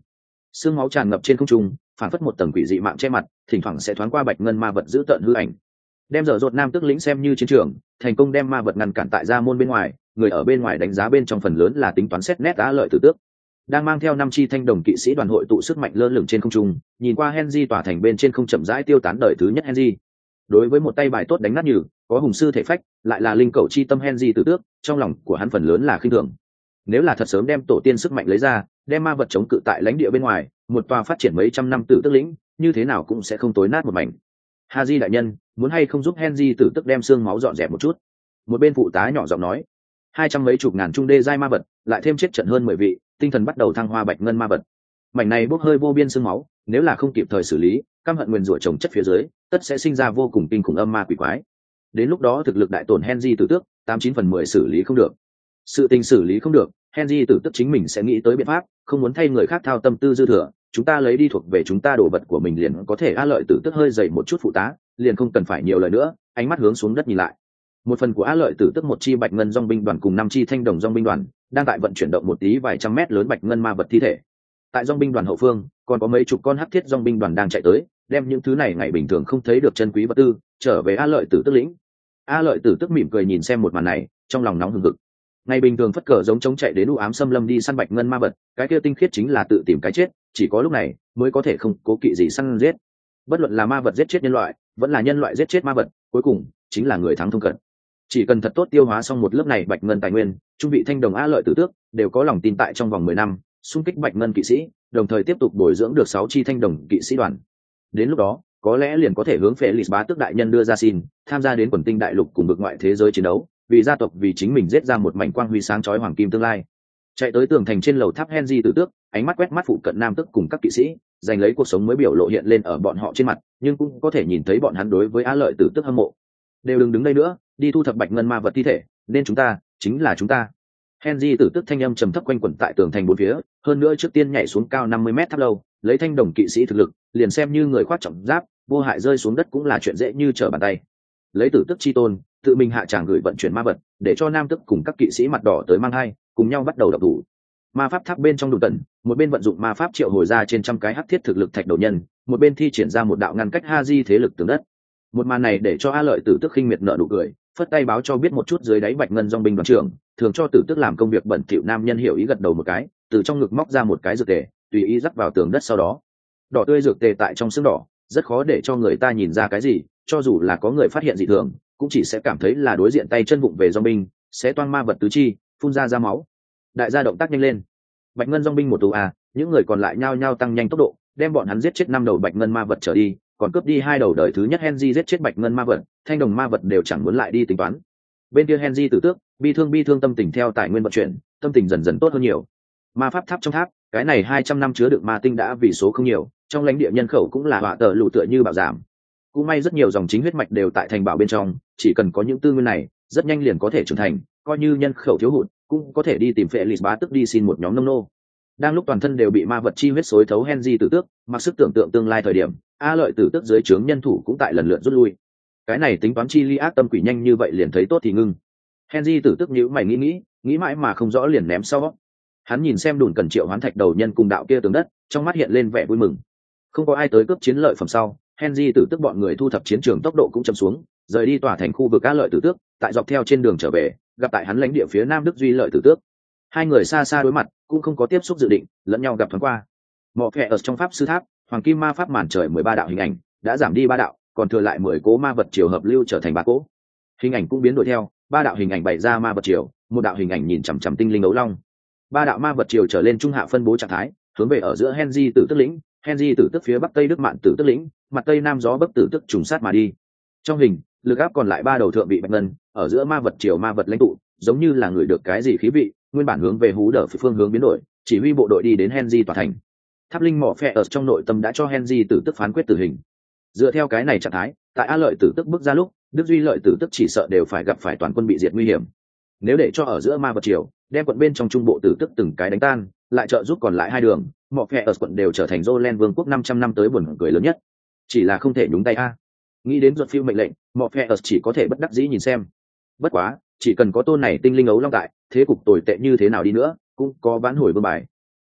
Sương máu tràn ngập trên không trung, phản phất một tầng quỷ dị mạng che mặt, thỉnh thoảng sẽ thoáng qua bạch ngân ma vật giữ tợn hư ảnh. Đem dở dột nam tức lĩnh xem như chiến trường, thành công đem ma vật ngăn cản tại gia môn bên ngoài, người ở bên ngoài đánh giá bên trong phần lớn là tính toán xét nét á lợi tử tước. Đang mang theo năm chi thanh đồng kỵ sĩ đoàn hội tụ sức mạnh lơ lửng trên không trung, nhìn qua Henry tỏa thành bên trên không chậm rãi tiêu tán đời thứ nhất Henry. Đối với một tay bài tốt đánh nát nhừ, có hùng sư thể phách, lại là linh cầu chi tâm Henry tử tước, trong lòng của hắn phần lớn là khinh thường. Nếu là thật sớm đem tổ tiên sức mạnh lấy ra, đem ma vật chống cự tại lãnh địa bên ngoài, một tòa phát triển mấy trăm năm tử tước lĩnh, như thế nào cũng sẽ không tối nát một mảnh. Haji đại nhân, muốn hay không giúp Henry tử tước đem xương máu dọn dẹp một chút? Một bên phụ tá nhỏ giọng nói. Hai trăm mấy chục ngàn trung đê giai ma vật, lại thêm chết trận hơn mười vị, tinh thần bắt đầu thăng hoa bạch ngân ma vật. Mảnh này bốc hơi vô biên xương máu, nếu là không kịp thời xử lý, căm hận nguyên rủa trồng chất phía dưới, tất sẽ sinh ra vô cùng kinh khủng âm ma quỷ quái. Đến lúc đó thực lực đại tổn Henry tử tước, tám chín phần mười xử lý không được. Sự tình xử lý không được, Henry tử tước chính mình sẽ nghĩ tới biện pháp, không muốn thay người khác thao tâm tư dư thừa, chúng ta lấy đi thuộc về chúng ta đồ vật của mình liền có thể. A lợi tử tước hơi dày một chút phụ tá, liền không cần phải nhiều lời nữa, ánh mắt hướng xuống đất nhìn lại. Một phần của A lợi tử tức một chi bạch ngân dòng binh đoàn cùng năm chi thanh đồng dòng binh đoàn đang tại vận chuyển động một tí vài trăm mét lớn bạch ngân ma vật thi thể. Tại dòng binh đoàn hậu phương còn có mấy chục con hắc thiết dòng binh đoàn đang chạy tới, đem những thứ này ngày bình thường không thấy được chân quý vật tư trở về A lợi tử tức lĩnh. A lợi tử tức mỉm cười nhìn xem một màn này, trong lòng nóng hừng hực. Ngày bình thường phất cờ giống chống chạy đến u ám xâm lâm đi săn bạch ngân ma vật, cái kia tinh khiết chính là tự tìm cái chết, chỉ có lúc này mới có thể không cố kỵ gì săn giết. Bất luận là ma vật giết chết nhân loại, vẫn là nhân loại giết chết ma vật, cuối cùng chính là người thắng thông cận. Chỉ cần thật tốt tiêu hóa xong một lớp này bạch ngân tài nguyên, trung vị thanh đồng a lợi tử tước đều có lòng tin tại trong vòng mười năm xung kích bạch ngân kỵ sĩ, đồng thời tiếp tục bồi dưỡng được sáu chi thanh đồng kỵ sĩ đoàn. Đến lúc đó có lẽ liền có thể hướng Felix bá tước đại nhân đưa ra xin tham gia đến quần tinh đại lục cùng vực ngoại thế giới chiến đấu, vì gia tộc vì chính mình giết ra một mảnh quang huy sáng chói hoàng kim tương lai. Chạy tới tường thành trên lầu tháp Henry tử tước, ánh mắt quét mắt phụ cận nam tức cùng các kỵ sĩ, giành lấy cuộc sống mới biểu lộ hiện lên ở bọn họ trên mặt, nhưng cũng có thể nhìn thấy bọn hắn đối với a lợi tử tước hâm mộ. Đều đừng đứng đây nữa, đi thu thập bạch ngân ma vật thi thể, nên chúng ta chính là chúng ta. Henry tử tước thanh âm trầm thấp quanh quẩn tại tường thành bốn phía, hơn nữa trước tiên nhảy xuống cao năm mươi mét tháp lâu, lấy thanh đồng kỵ sĩ thực lực, liền xem như người khoác trọng giáp, vô hại rơi xuống đất cũng là chuyện dễ như trở bàn tay. Lấy tử tước chi tôn, tự mình hạ tràng gửi vận chuyển ma vật, để cho nam tức cùng các kỵ sĩ mặt đỏ tới mang hai, cùng nhau bắt đầu đập thủ. Ma pháp tháp bên trong đùn tận, một bên vận dụng ma pháp triệu hồi ra trên trăm cái hắc thiết thực lực thạch đầu nhân, một bên thi triển ra một đạo ngăn cách Haji thế lực tường đất. Một màn này để cho A lợi tử tước khinh miệt nở nụ cười, phất tay báo cho biết một chút dưới đáy bạch ngân dòng binh đoàn trưởng, thường cho tử tước làm công việc bẩn thỉu nam nhân hiểu ý gật đầu một cái, từ trong ngực móc ra một cái dược tề, tùy ý rắc vào tường đất sau đó. Đỏ tươi dược tề tại trong xương đỏ, rất khó để cho người ta nhìn ra cái gì, cho dù là có người phát hiện dị thường, cũng chỉ sẽ cảm thấy là đối diện tay chân vụng về dòng binh, sẽ toang ma vật tứ chi, phun ra ra máu. Đại gia động tác nhanh lên. Bạch ngân dòng binh một tù à, những người còn lại nhao nhao tăng nhanh tốc độ, đem bọn hắn giết chết năm đầu bạch ngân ma vật trở đi, còn cướp đi hai đầu đời thứ nhất Henry giết chết bạch ngân ma vật, thanh đồng ma vật đều chẳng muốn lại đi tính toán. Bên kia Henry tử tước, bi thương bi thương tâm tình theo tài nguyên vận chuyển, tâm tình dần dần tốt hơn nhiều. Ma pháp tháp trong tháp, cái này hai trăm năm chứa đựng ma tinh đã vì số không nhiều, trong lãnh địa nhân khẩu cũng là họa tờ lụ tựa như bảo giảm. Cũng may rất nhiều dòng chính huyết mạch đều tại thành bảo bên trong, chỉ cần có những tư nguyên này, rất nhanh liền có thể trưởng thành, coi như nhân khẩu thiếu hụt, cũng có thể đi tìm Felix bá tước đi xin một nhóm nông nô. Đang lúc toàn thân đều bị ma vật chi huyết xối thấu Henry tử tước, mặc sức tưởng tượng tương lai thời điểm, A lợi tử tước dưới trướng nhân thủ cũng tại lần lượt rút lui. Cái này tính toán chi ly ác tâm quỷ nhanh như vậy liền thấy tốt thì ngưng. Henry tử tước nhíu mày nghĩ nghĩ, nghĩ mãi mà không rõ liền ném sau. Hắn nhìn xem đùn cần triệu hoán thạch đầu nhân cùng đạo kia tường đất, trong mắt hiện lên vẻ vui mừng. Không có ai tới cướp chiến lợi phẩm sau, Henry tử tước bọn người thu thập chiến trường tốc độ cũng chậm xuống, rời đi tỏa thành khu vực A lợi tử tước, tại dọc theo trên đường trở về, gặp tại hắn lãnh địa phía nam Đức Duy lợi tử tước. Hai người xa xa đối mặt, cũng không có tiếp xúc dự định, lẫn nhau gặp thoáng qua. Mọ phẹ ở trong pháp sư tháp, hoàng kim ma pháp màn trời mười ba đạo hình ảnh đã giảm đi ba đạo, còn thừa lại mười cố ma vật triều hợp lưu trở thành ba cố. Hình ảnh cũng biến đổi theo, ba đạo hình ảnh bày ra ma vật triều, một đạo hình ảnh nhìn chằm chằm tinh linh ấu long. Ba đạo ma vật triều trở lên trung hạ phân bố trạng thái, hướng về ở giữa Henry tử tức lĩnh, Henry tử tức phía bắc tây đức mạn tử tức lĩnh, mặt tây nam gió bấc tử tức trùng sát mà đi. Trong hình, lực áp còn lại ba đầu thượng vị bạch ngân, ở giữa ma vật triều ma vật lãnh tụ, giống như là người được cái gì khí vị, nguyên bản hướng về hú đờ phương hướng biến đổi, chỉ huy bộ đội đi đến Henry tòa thành. Tháp linh mỏ phe ở trong nội tâm đã cho Henry tử tức phán quyết tử hình. Dựa theo cái này trạng thái, tại A lợi tử tức bước ra lúc, Đức Duy lợi tử tức chỉ sợ đều phải gặp phải toàn quân bị diệt nguy hiểm. Nếu để cho ở giữa ma vật triều, đem quận bên trong trung bộ tử tức từng cái đánh tan, lại trợ giúp còn lại hai đường, mỏ phe ở quận đều trở thành Jolen vương quốc năm trăm năm tới buồn cười lớn nhất. Chỉ là không thể nhúng tay a. Nghĩ đến ruột phiêu mệnh lệnh, mỏ phe ở chỉ có thể bất đắc dĩ nhìn xem. Bất quá, chỉ cần có tôn này tinh linh ấu long tại, thế cục tồi tệ như thế nào đi nữa, cũng có vãn hồi vương bài.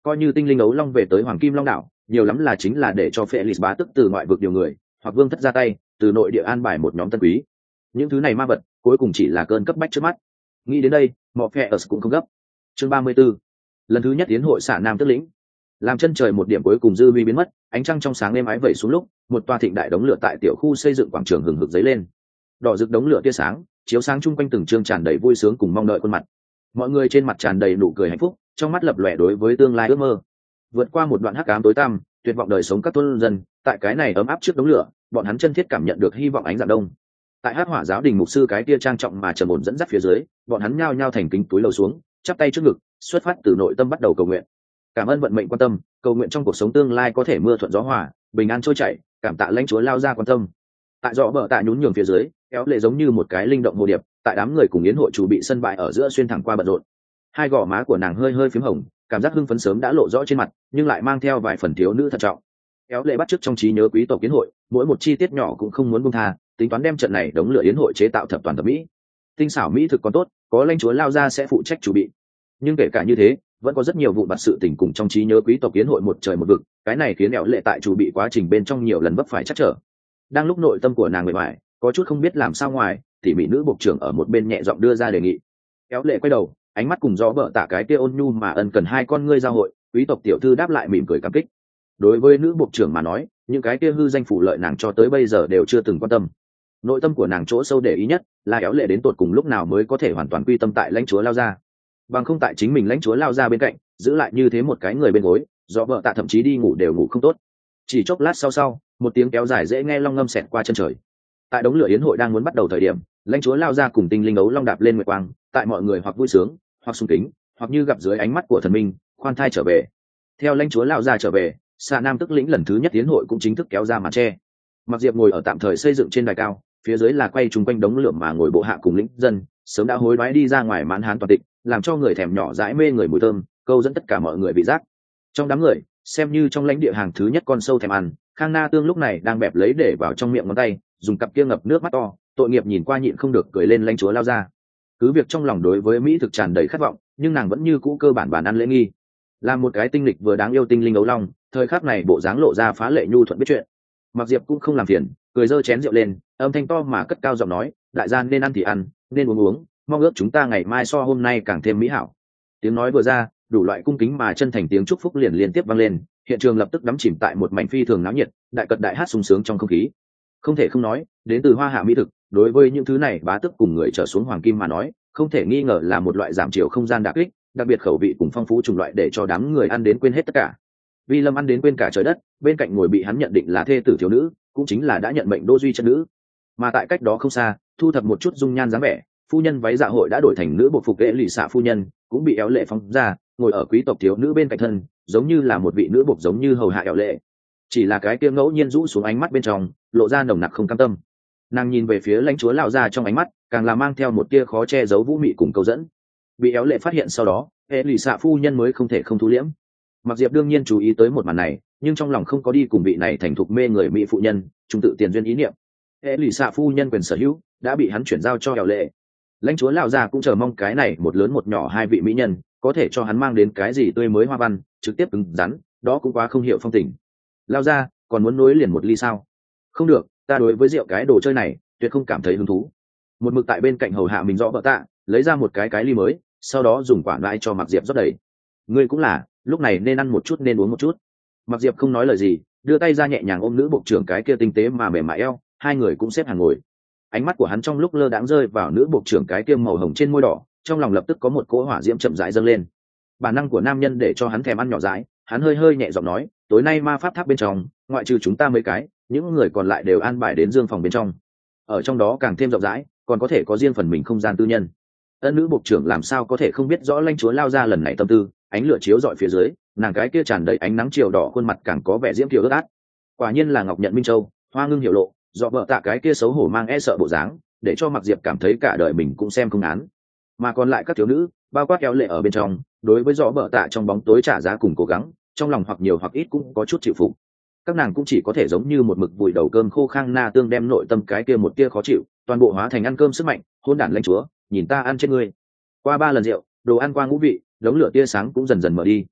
coi như tinh linh ấu long về tới hoàng kim long đảo, nhiều lắm là chính là để cho Felix bá tức từ ngoại vực điều người, hoặc vương thất ra tay từ nội địa an bài một nhóm tân quý. Những thứ này ma vật cuối cùng chỉ là cơn cấp bách trước mắt. Nghĩ đến đây, Morpheus cũng không gấp. Chương ba mươi 34. Lần thứ nhất tiến hội xạ nam tức lĩnh. Làm chân trời một điểm cuối cùng dư vi biến mất, ánh trăng trong sáng êm ái vẩy xuống lúc, một tòa thịnh đại đống lửa tại tiểu khu xây dựng quảng trường hừng hực dấy lên. Đỏ rực đống lửa tia sáng, chiếu sáng chung quanh từng trương tràn đầy vui sướng cùng mong đợi khuôn mặt. Mọi người trên mặt tràn đầy nụ cười hạnh phúc, trong mắt lập lòe đối với tương lai ước mơ. Vượt qua một đoạn hắc ám tối tăm, tuyệt vọng đời sống các thôn dân, tại cái này ấm áp trước đống lửa, bọn hắn chân thiết cảm nhận được hy vọng ánh dạng đông. Tại Hắc Hỏa giáo đình mục sư cái tia trang trọng mà trầm ổn dẫn dắt phía dưới, bọn hắn nhao nhao thành kính túi lầu xuống, chắp tay trước ngực, xuất phát từ nội tâm bắt đầu cầu nguyện. Cảm ơn vận mệnh quan tâm, cầu nguyện trong cuộc sống tương lai có thể mưa thuận gió hòa, bình an trôi chảy, cảm tạ lãnh chúa lao ra quan tâm. Tại rõ bờ tạ nhún nhường phía dưới, kéo lệ giống như một cái linh động hồ điệp, tại đám người cùng yến hội chủ bị sân bãi ở giữa xuyên thẳng qua bận rộn. Hai gò má của nàng hơi hơi phím hồng, cảm giác hưng phấn sớm đã lộ rõ trên mặt, nhưng lại mang theo vài phần thiếu nữ thận trọng. Kéo lệ bắt chước trong trí nhớ quý tộc yến hội, mỗi một chi tiết nhỏ cũng không muốn buông tha, tính toán đem trận này đống lửa yến hội chế tạo thập toàn thập mỹ. Tinh xảo mỹ thực còn tốt, có lãnh chúa lao ra sẽ phụ trách chủ bị. Nhưng kể cả như thế, vẫn có rất nhiều vụ vặt sự tình cùng trong trí nhớ quý tộc yến hội một trời một vực, cái này khiến kéo lệ tại chủ bị quá trình bên trong nhiều lần vấp phải chắc trở. Đang lúc nội tâm của nàng mệt mỏi, có chút không biết làm sao ngoài, thì mỹ nữ bộ trưởng ở một bên nhẹ giọng đưa ra đề nghị. Kéo lệ quay đầu, ánh mắt cùng gió bợ tạ cái kia ôn nhu mà ân cần hai con ngươi giao hội, quý tộc tiểu thư đáp lại mỉm cười cảm kích. Đối với nữ bộ trưởng mà nói, những cái kia hư danh phủ lợi nàng cho tới bây giờ đều chưa từng quan tâm. Nội tâm của nàng chỗ sâu để ý nhất là kéo lệ đến tột cùng lúc nào mới có thể hoàn toàn quy tâm tại lãnh chúa lao ra, bằng không tại chính mình lãnh chúa lao ra bên cạnh giữ lại như thế một cái người bên gối, do vợ tạ thậm chí đi ngủ đều ngủ không tốt. Chỉ chốc lát sau sau, một tiếng kéo dài dễ nghe long ngâm xẹt qua chân trời. Tại đống lửa yến hội đang muốn bắt đầu thời điểm, lãnh chúa lao ra cùng tinh linh ấu long đạp lên nguyệt quang, tại mọi người hoặc vui sướng hoặc sung kính hoặc như gặp dưới ánh mắt của thần minh, khoan thai trở về. Theo lãnh chúa lao ra trở về, xạ nam tức lĩnh lần thứ nhất yến hội cũng chính thức kéo ra màn tre. Mặc diệp ngồi ở tạm thời xây dựng trên đài cao, phía dưới là quay chung quanh đống lửa mà ngồi bộ hạ cùng lĩnh dân, sớm đã hối đoái đi ra ngoài mãn hán toàn tịch, làm cho người thèm nhỏ dãi mê người mùi thơm, câu dẫn tất cả mọi người vị giác. Trong đám người, xem như trong lãnh địa hàng thứ nhất con sâu thèm ăn, Khang Na Tương lúc này đang bẹp lấy để vào trong miệng ngón tay, dùng cặp kia ngập nước mắt to, tội nghiệp nhìn qua nhịn không được cười lên lãnh chúa lao ra. Cứ việc trong lòng đối với mỹ thực tràn đầy khát vọng, nhưng nàng vẫn như cũ cơ bản bản ăn lễ nghi. Làm một cái tinh lịch vừa đáng yêu tinh linh ấu long, thời khắc này bộ dáng lộ ra phá lệ nhu thuận biết chuyện. Mặc Diệp cũng không làm phiền, cười giơ chén rượu lên, âm thanh to mà cất cao giọng nói, đại gia nên ăn thì ăn, nên uống uống, mong ước chúng ta ngày mai so hôm nay càng thêm mỹ hảo. Tiếng nói vừa ra, đủ loại cung kính mà chân thành tiếng chúc phúc liền liên tiếp vang lên, hiện trường lập tức đắm chìm tại một mảnh phi thường náo nhiệt, đại cật đại hát sung sướng trong không khí. Không thể không nói, đến từ hoa hạ mỹ thực, đối với những thứ này bá tức cùng người trở xuống hoàng kim mà nói, không thể nghi ngờ là một loại giảm chiều không gian đặc kích, đặc biệt khẩu vị cùng phong phú chủng loại để cho đám người ăn đến quên hết tất cả. Vi Lâm ăn đến quên cả trời đất, bên cạnh ngồi bị hắn nhận định là thê tử thiếu nữ, cũng chính là đã nhận mệnh đô duy chân nữ. Mà tại cách đó không xa, thu thập một chút dung nhan dáng vẻ, phu nhân váy dạ hội đã đổi thành nữ bộ phục lễ lì xạ phu nhân, cũng bị éo lệ phóng ra, ngồi ở quý tộc thiếu nữ bên cạnh thân, giống như là một vị nữ bộc giống như hầu hạ éo lệ. Chỉ là cái kia ngẫu nhiên rũ xuống ánh mắt bên trong, lộ ra nồng nặc không cam tâm. Nàng nhìn về phía lãnh chúa lão gia trong ánh mắt, càng là mang theo một tia khó che giấu vũ mị cùng câu dẫn. Bị éo lệ phát hiện sau đó, hệ lì xạ phu nhân mới không thể không thu liễm. Mặc Diệp đương nhiên chú ý tới một màn này, nhưng trong lòng không có đi cùng vị này thành thục mê người mỹ phụ nhân, trung tự tiền duyên ý niệm. Hệ lì xạ phu nhân quyền sở hữu đã bị hắn chuyển giao cho éo lệ. Lãnh chúa lão gia cũng chờ mong cái này một lớn một nhỏ hai vị mỹ nhân có thể cho hắn mang đến cái gì tươi mới hoa văn, trực tiếp cứng rắn, đó cũng quá không hiểu phong tình. Lão gia còn muốn nối liền một ly sao? Không được, ta đối với rượu cái đồ chơi này tuyệt không cảm thấy hứng thú. Một mực tại bên cạnh hầu hạ mình rõ vợ tạ, lấy ra một cái cái ly mới, sau đó dùng quả nãi cho Mặc Diệp rót đầy. Ngươi cũng là, lúc này nên ăn một chút nên uống một chút. Mặc Diệp không nói lời gì, đưa tay ra nhẹ nhàng ôm nữ bộ trưởng cái kia tinh tế mà mềm mại eo, hai người cũng xếp hàng ngồi. Ánh mắt của hắn trong lúc lơ đãng rơi vào nữ bộ trưởng cái kia màu hồng trên môi đỏ, trong lòng lập tức có một cỗ hỏa diễm chậm rãi dâng lên. Bản năng của nam nhân để cho hắn thèm ăn nhỏ dãi, hắn hơi hơi nhẹ giọng nói, tối nay ma pháp tháp bên trong, ngoại trừ chúng ta mấy cái, những người còn lại đều an bài đến dương phòng bên trong. Ở trong đó càng thêm rộng rãi, còn có thể có riêng phần mình không gian tư nhân. Ân nữ bộ trưởng làm sao có thể không biết rõ lãnh chúa lao ra lần này tâm tư, ánh lửa chiếu rọi phía dưới, nàng cái kia tràn đầy ánh nắng chiều đỏ khuôn mặt càng có vẻ diễm kiều ướt át. Quả nhiên là ngọc nhận minh châu, hoa ngưng hiểu lộ, dọ vợ tạ cái kia xấu hổ mang e sợ bộ dáng, để cho Mặc Diệp cảm thấy cả đời mình cũng xem không án. Mà còn lại các thiếu nữ, bao quát kéo lệ ở bên trong, đối với dọ vợ tạ trong bóng tối trả giá cùng cố gắng, trong lòng hoặc nhiều hoặc ít cũng có chút chịu phục. Các nàng cũng chỉ có thể giống như một mực vùi đầu cơm khô Khang Na Tương đem nội tâm cái kia một tia khó chịu, toàn bộ hóa thành ăn cơm sức mạnh, hôn đản lãnh chúa, nhìn ta ăn chết ngươi. Qua ba lần rượu, đồ ăn qua ngũ vị, đống lửa tia sáng cũng dần dần mở đi.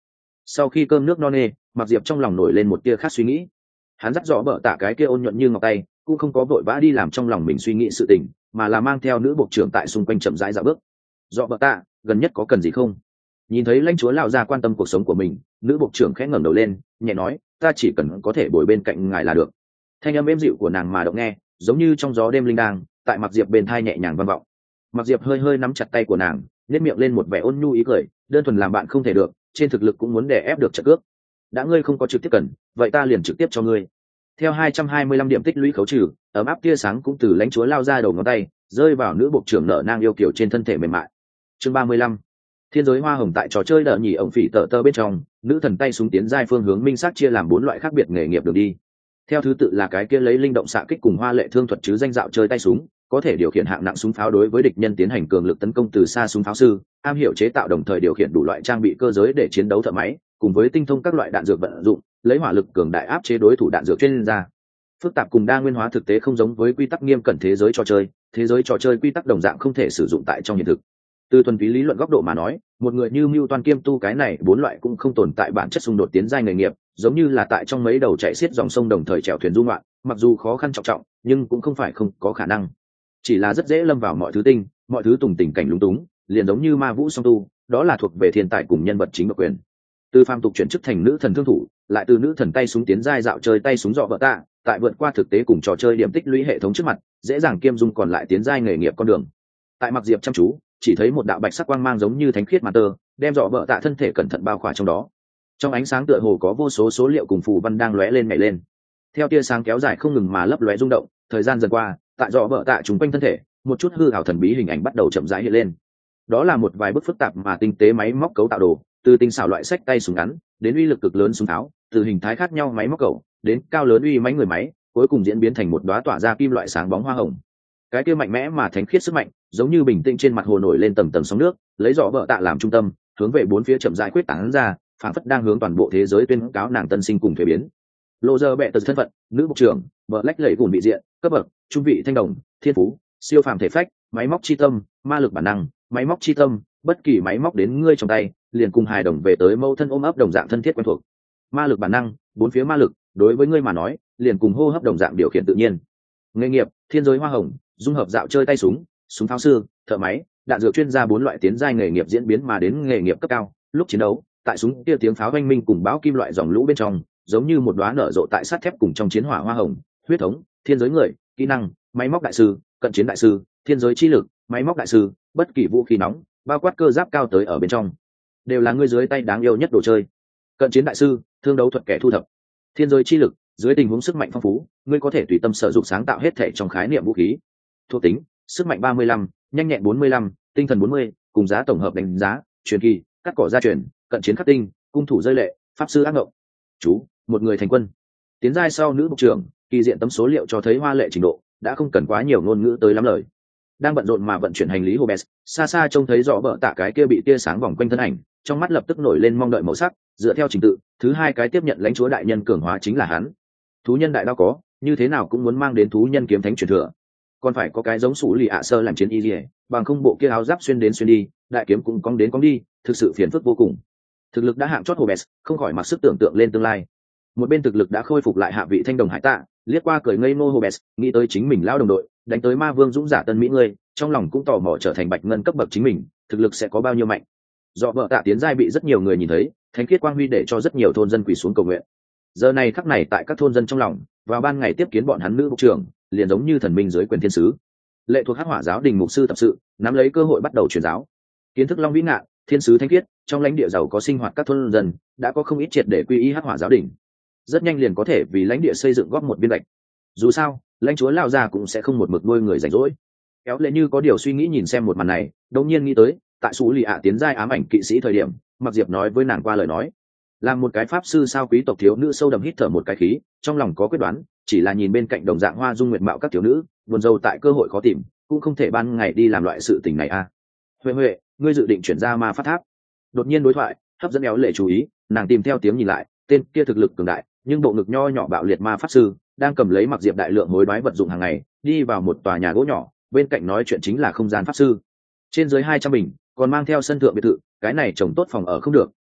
Sau khi cơm nước no nê, Mạc Diệp trong lòng nổi lên một tia khác suy nghĩ. Hắn dắt dò bợ tạ cái kia ôn nhuận như ngọc tay, cũng không có vội vã đi làm trong lòng mình suy nghĩ sự tình, mà là mang theo nữ bộ trưởng tại xung quanh chậm rãi dạo bước. Dọ bợ tạ, gần nhất có cần gì không? Nhìn thấy lãnh chúa lão gia quan tâm cuộc sống của mình, nữ bộ trưởng khẽ ngẩng đầu lên, nhẹ nói, ta chỉ cần có thể bồi bên cạnh ngài là được. Thanh âm êm dịu của nàng mà động nghe, giống như trong gió đêm linh đang, tại Mạc Diệp bên thai nhẹ nhàng vang vọng. Mạc Diệp hơi hơi nắm chặt tay của nàng, nhếch miệng lên một vẻ ôn nhu ý cười, đơn thuần làm bạn không thể được, trên thực lực cũng muốn đè ép được trận cước. Đã ngươi không có trực tiếp cần, vậy ta liền trực tiếp cho ngươi. Theo hai trăm hai mươi lăm điểm tích lũy khấu trừ, ấm áp tia sáng cũng từ lãnh chúa lao ra đầu ngón tay, rơi vào nữ bộ trưởng nở nang yêu kiều trên thân thể mềm mại. Chương ba mươi lăm, thiên giới hoa hồng. Tại trò chơi đỡ nhỉ ổng phỉ tờ tơ bên trong, nữ thần tay súng tiến giai phương hướng minh xác chia làm bốn loại khác biệt nghề nghiệp đường đi. Theo thứ tự là cái kia lấy linh động xạ kích cùng hoa lệ thương thuật chứ danh dạo chơi tay súng, có thể điều khiển hạng nặng súng pháo đối với địch nhân tiến hành cường lực tấn công từ xa súng pháo sư, am hiểu chế tạo đồng thời điều khiển đủ loại trang bị cơ giới để chiến đấu thợ máy, cùng với tinh thông các loại đạn dược vận dụng, lấy hỏa lực cường đại áp chế đối thủ đạn dược chuyên gia. Phức tạp cùng đa nguyên hóa thực tế không giống với quy tắc nghiêm cẩn thế giới trò chơi, thế giới trò chơi quy tắc đồng dạng không thể sử dụng tại trong hiện thực. Từ thuần túy lý luận góc độ mà nói, một người như Mưu Toan kiêm tu cái này bốn loại cũng không tồn tại bản chất xung đột tiến giai nghề nghiệp, giống như là tại trong mấy đầu chạy xiết dòng sông đồng thời chèo thuyền du ngoạn, mặc dù khó khăn trọng trọng, nhưng cũng không phải không có khả năng. Chỉ là rất dễ lâm vào mọi thứ tinh, mọi thứ tùng tình cảnh lúng túng, liền giống như ma vũ song tu, đó là thuộc về thiên tài cùng nhân vật chính độc quyền. Từ phàm tục chuyển chức thành nữ thần thương thủ, lại từ nữ thần tay súng tiến giai dạo chơi tay súng dọ vợ tạ, tại vượt qua thực tế cùng trò chơi điểm tích lũy hệ thống trước mặt, dễ dàng kiêm dung còn lại tiến giai nghề nghiệp con đường. Tại Mạc Diệp chăm chú, chỉ thấy một đạo bạch sắc quang mang giống như thánh khiết mà tơ, đem dọ vợ tạ thân thể cẩn thận bao khỏa trong đó. Trong ánh sáng tựa hồ có vô số số liệu cùng phù văn đang lóe lên nhảy lên. Theo tia sáng kéo dài không ngừng mà lấp lóe rung động, thời gian dần qua, tại dọ vợ tạ trùng quanh thân thể, một chút hư ảo thần bí hình ảnh bắt đầu chậm rãi hiện lên. Đó là một vài bức phức tạp mà tinh tế máy móc cấu tạo đồ, từ tinh xảo loại sách tay súng ngắn đến uy lực cực lớn súng tháo, từ hình thái khác nhau máy móc cầu đến cao lớn uy mãnh người máy, cuối cùng diễn biến thành một đóa tỏa ra kim loại sáng bóng hoa hồng. Cái kia mạnh mẽ mà thánh khiết sức mạnh, giống như bình tĩnh trên mặt hồ nổi lên tầng tầng sóng nước, lấy dọ vợ tạ làm trung tâm, hướng về bốn phía chậm rãi quyết tán ra, phản phất đang hướng toàn bộ thế giới tuyên cáo nàng tân sinh cùng thuế biến. Lô giờ bệ tờ thân phận, nữ bộ trưởng, vợ lách lẫy gùn bị diện, cấp bậc, trung vị thanh đồng, thiên phú, siêu phàm thể phách, máy móc chi tâm, ma lực bản năng, máy móc chi tâm, bất kỳ máy móc đến ngươi trong tay, liền cùng hài đồng về tới mâu thân ôm ấp đồng dạng thân thiết quen thuộc. Ma lực bản năng, bốn phía ma lực, đối với ngươi mà nói, liền cùng hô hấp đồng dạng điều khiển tự nhiên. Nghề nghiệp, thiên giới hoa hồng, dung hợp dạo chơi tay súng, súng pháo sư, thợ máy, đạn dược chuyên gia bốn loại tiến giai nghề nghiệp diễn biến mà đến nghề nghiệp cấp cao. Lúc chiến đấu, tại súng kia tiếng pháo oanh minh cùng bão kim loại dòng lũ bên trong, giống như một đóa nở rộ tại sắt thép cùng trong chiến hỏa hoa hồng. Huyết thống, thiên giới người, kỹ năng, máy móc đại sư, cận chiến đại sư, thiên giới chi lực, máy móc đại sư, bất kỳ vũ khí nóng, bao quát cơ giáp cao tới ở bên trong, đều là ngươi dưới tay đáng yêu nhất đồ chơi. Cận chiến đại sư, thương đấu thuật kẻ thu thập. Thiên giới chi lực, dưới tình huống sức mạnh phong phú, ngươi có thể tùy tâm sở dụng sáng tạo hết thể trong khái niệm vũ khí. Thuộc tính, sức mạnh ba mươi lăm, nhanh nhẹn bốn mươi lăm, tinh thần bốn mươi, cùng giá tổng hợp đánh giá, truyền kỳ, cắt cỏ gia truyền, cận chiến khắc tinh, cung thủ rơi lệ, pháp sư ác ngộng. Chú, một người thành quân. Tiến giai sau nữ bộ trưởng, kỳ diện tấm số liệu cho thấy hoa lệ trình độ, đã không cần quá nhiều ngôn ngữ tới lắm lời. Đang bận rộn mà vận chuyển hành lý Hobes, xa xa trông thấy rõ bợ tạ cái kia bị tia sáng vòng quanh thân ảnh, trong mắt lập tức nổi lên mong đợi màu sắc. Dựa theo trình tự, thứ hai cái tiếp nhận lãnh chúa đại nhân cường hóa chính là hắn. Thú nhân đại đao có, như thế nào cũng muốn mang đến thú nhân kiếm thánh truyền thừa. Còn phải có cái giống sủ lì ạ sơ làm chiến y liề, bằng không bộ kia áo giáp xuyên đến xuyên đi, đại kiếm cũng cong đến cong đi, thực sự phiền phức vô cùng. Thực lực đã hạng chót Hobes, không khỏi mặc sức tưởng tượng lên tương lai. Một bên thực lực đã khôi phục lại hạ vị thanh đồng hải tạ, liếc qua cười ngây ngô Hobes, nghĩ tới chính mình lao đồng đội, đánh tới ma vương dũng giả tân mỹ ngươi, trong lòng cũng tò mò trở thành bạch ngân cấp bậc chính mình, thực lực sẽ có bao nhiêu mạnh. Do vợ tạ tiến giai bị rất nhiều người nhìn thấy, thánh khiết quang huy để cho rất nhiều thôn dân quỳ xuống cầu nguyện. Giờ này khắc này tại các thôn dân trong lòng, vào ban ngày tiếp kiến bọn hắn nữ bộ trưởng, liền giống như thần minh dưới quyền thiên sứ. Lệ thuộc Hắc Hỏa giáo đình mục sư tập sự, nắm lấy cơ hội bắt đầu truyền giáo. Kiến thức long vĩ ngạn, thiên sứ thánh khiết, trong lãnh địa giàu có sinh hoạt các thôn dân, đã có không ít triệt để quy y Hắc Hỏa giáo đình. Rất nhanh liền có thể vì lãnh địa xây dựng góp một viên gạch. Dù sao, lãnh chúa lao ra cũng sẽ không một mực nuôi người rảnh rỗi. Kéo lệ như có điều suy nghĩ nhìn xem một màn này, đột nhiên nghĩ tới, tại Sú Lì ạ tiến giai ám ảnh kỵ sĩ thời điểm, Mặc Diệp nói với nàng qua lời nói, làm một cái pháp sư sao quý tộc thiếu nữ sâu đậm hít thở một cái khí, trong lòng có quyết đoán, chỉ là nhìn bên cạnh đồng dạng hoa dung nguyệt mạo các thiếu nữ, buồn rầu tại cơ hội khó tìm, cũng không thể ban ngày đi làm loại sự tình này a. À. Huệ Huệ, ngươi dự định chuyển ra ma pháp tháp? Đột nhiên đối thoại hấp dẫn éo lệ chú ý, nàng tìm theo tiếng nhìn lại, tên kia thực lực cường đại, nhưng bộ ngực nho nhỏ bạo liệt ma pháp sư đang cầm lấy Mặc Diệp đại lượng hối đoái vật dụng hàng ngày, đi vào một tòa nhà gỗ nhỏ, bên cạnh nói chuyện chính là không gian pháp sư. Trên dưới hai trăm bình, còn mang theo sân thượng biệt thự, cái này trồng tốt phòng ở không được,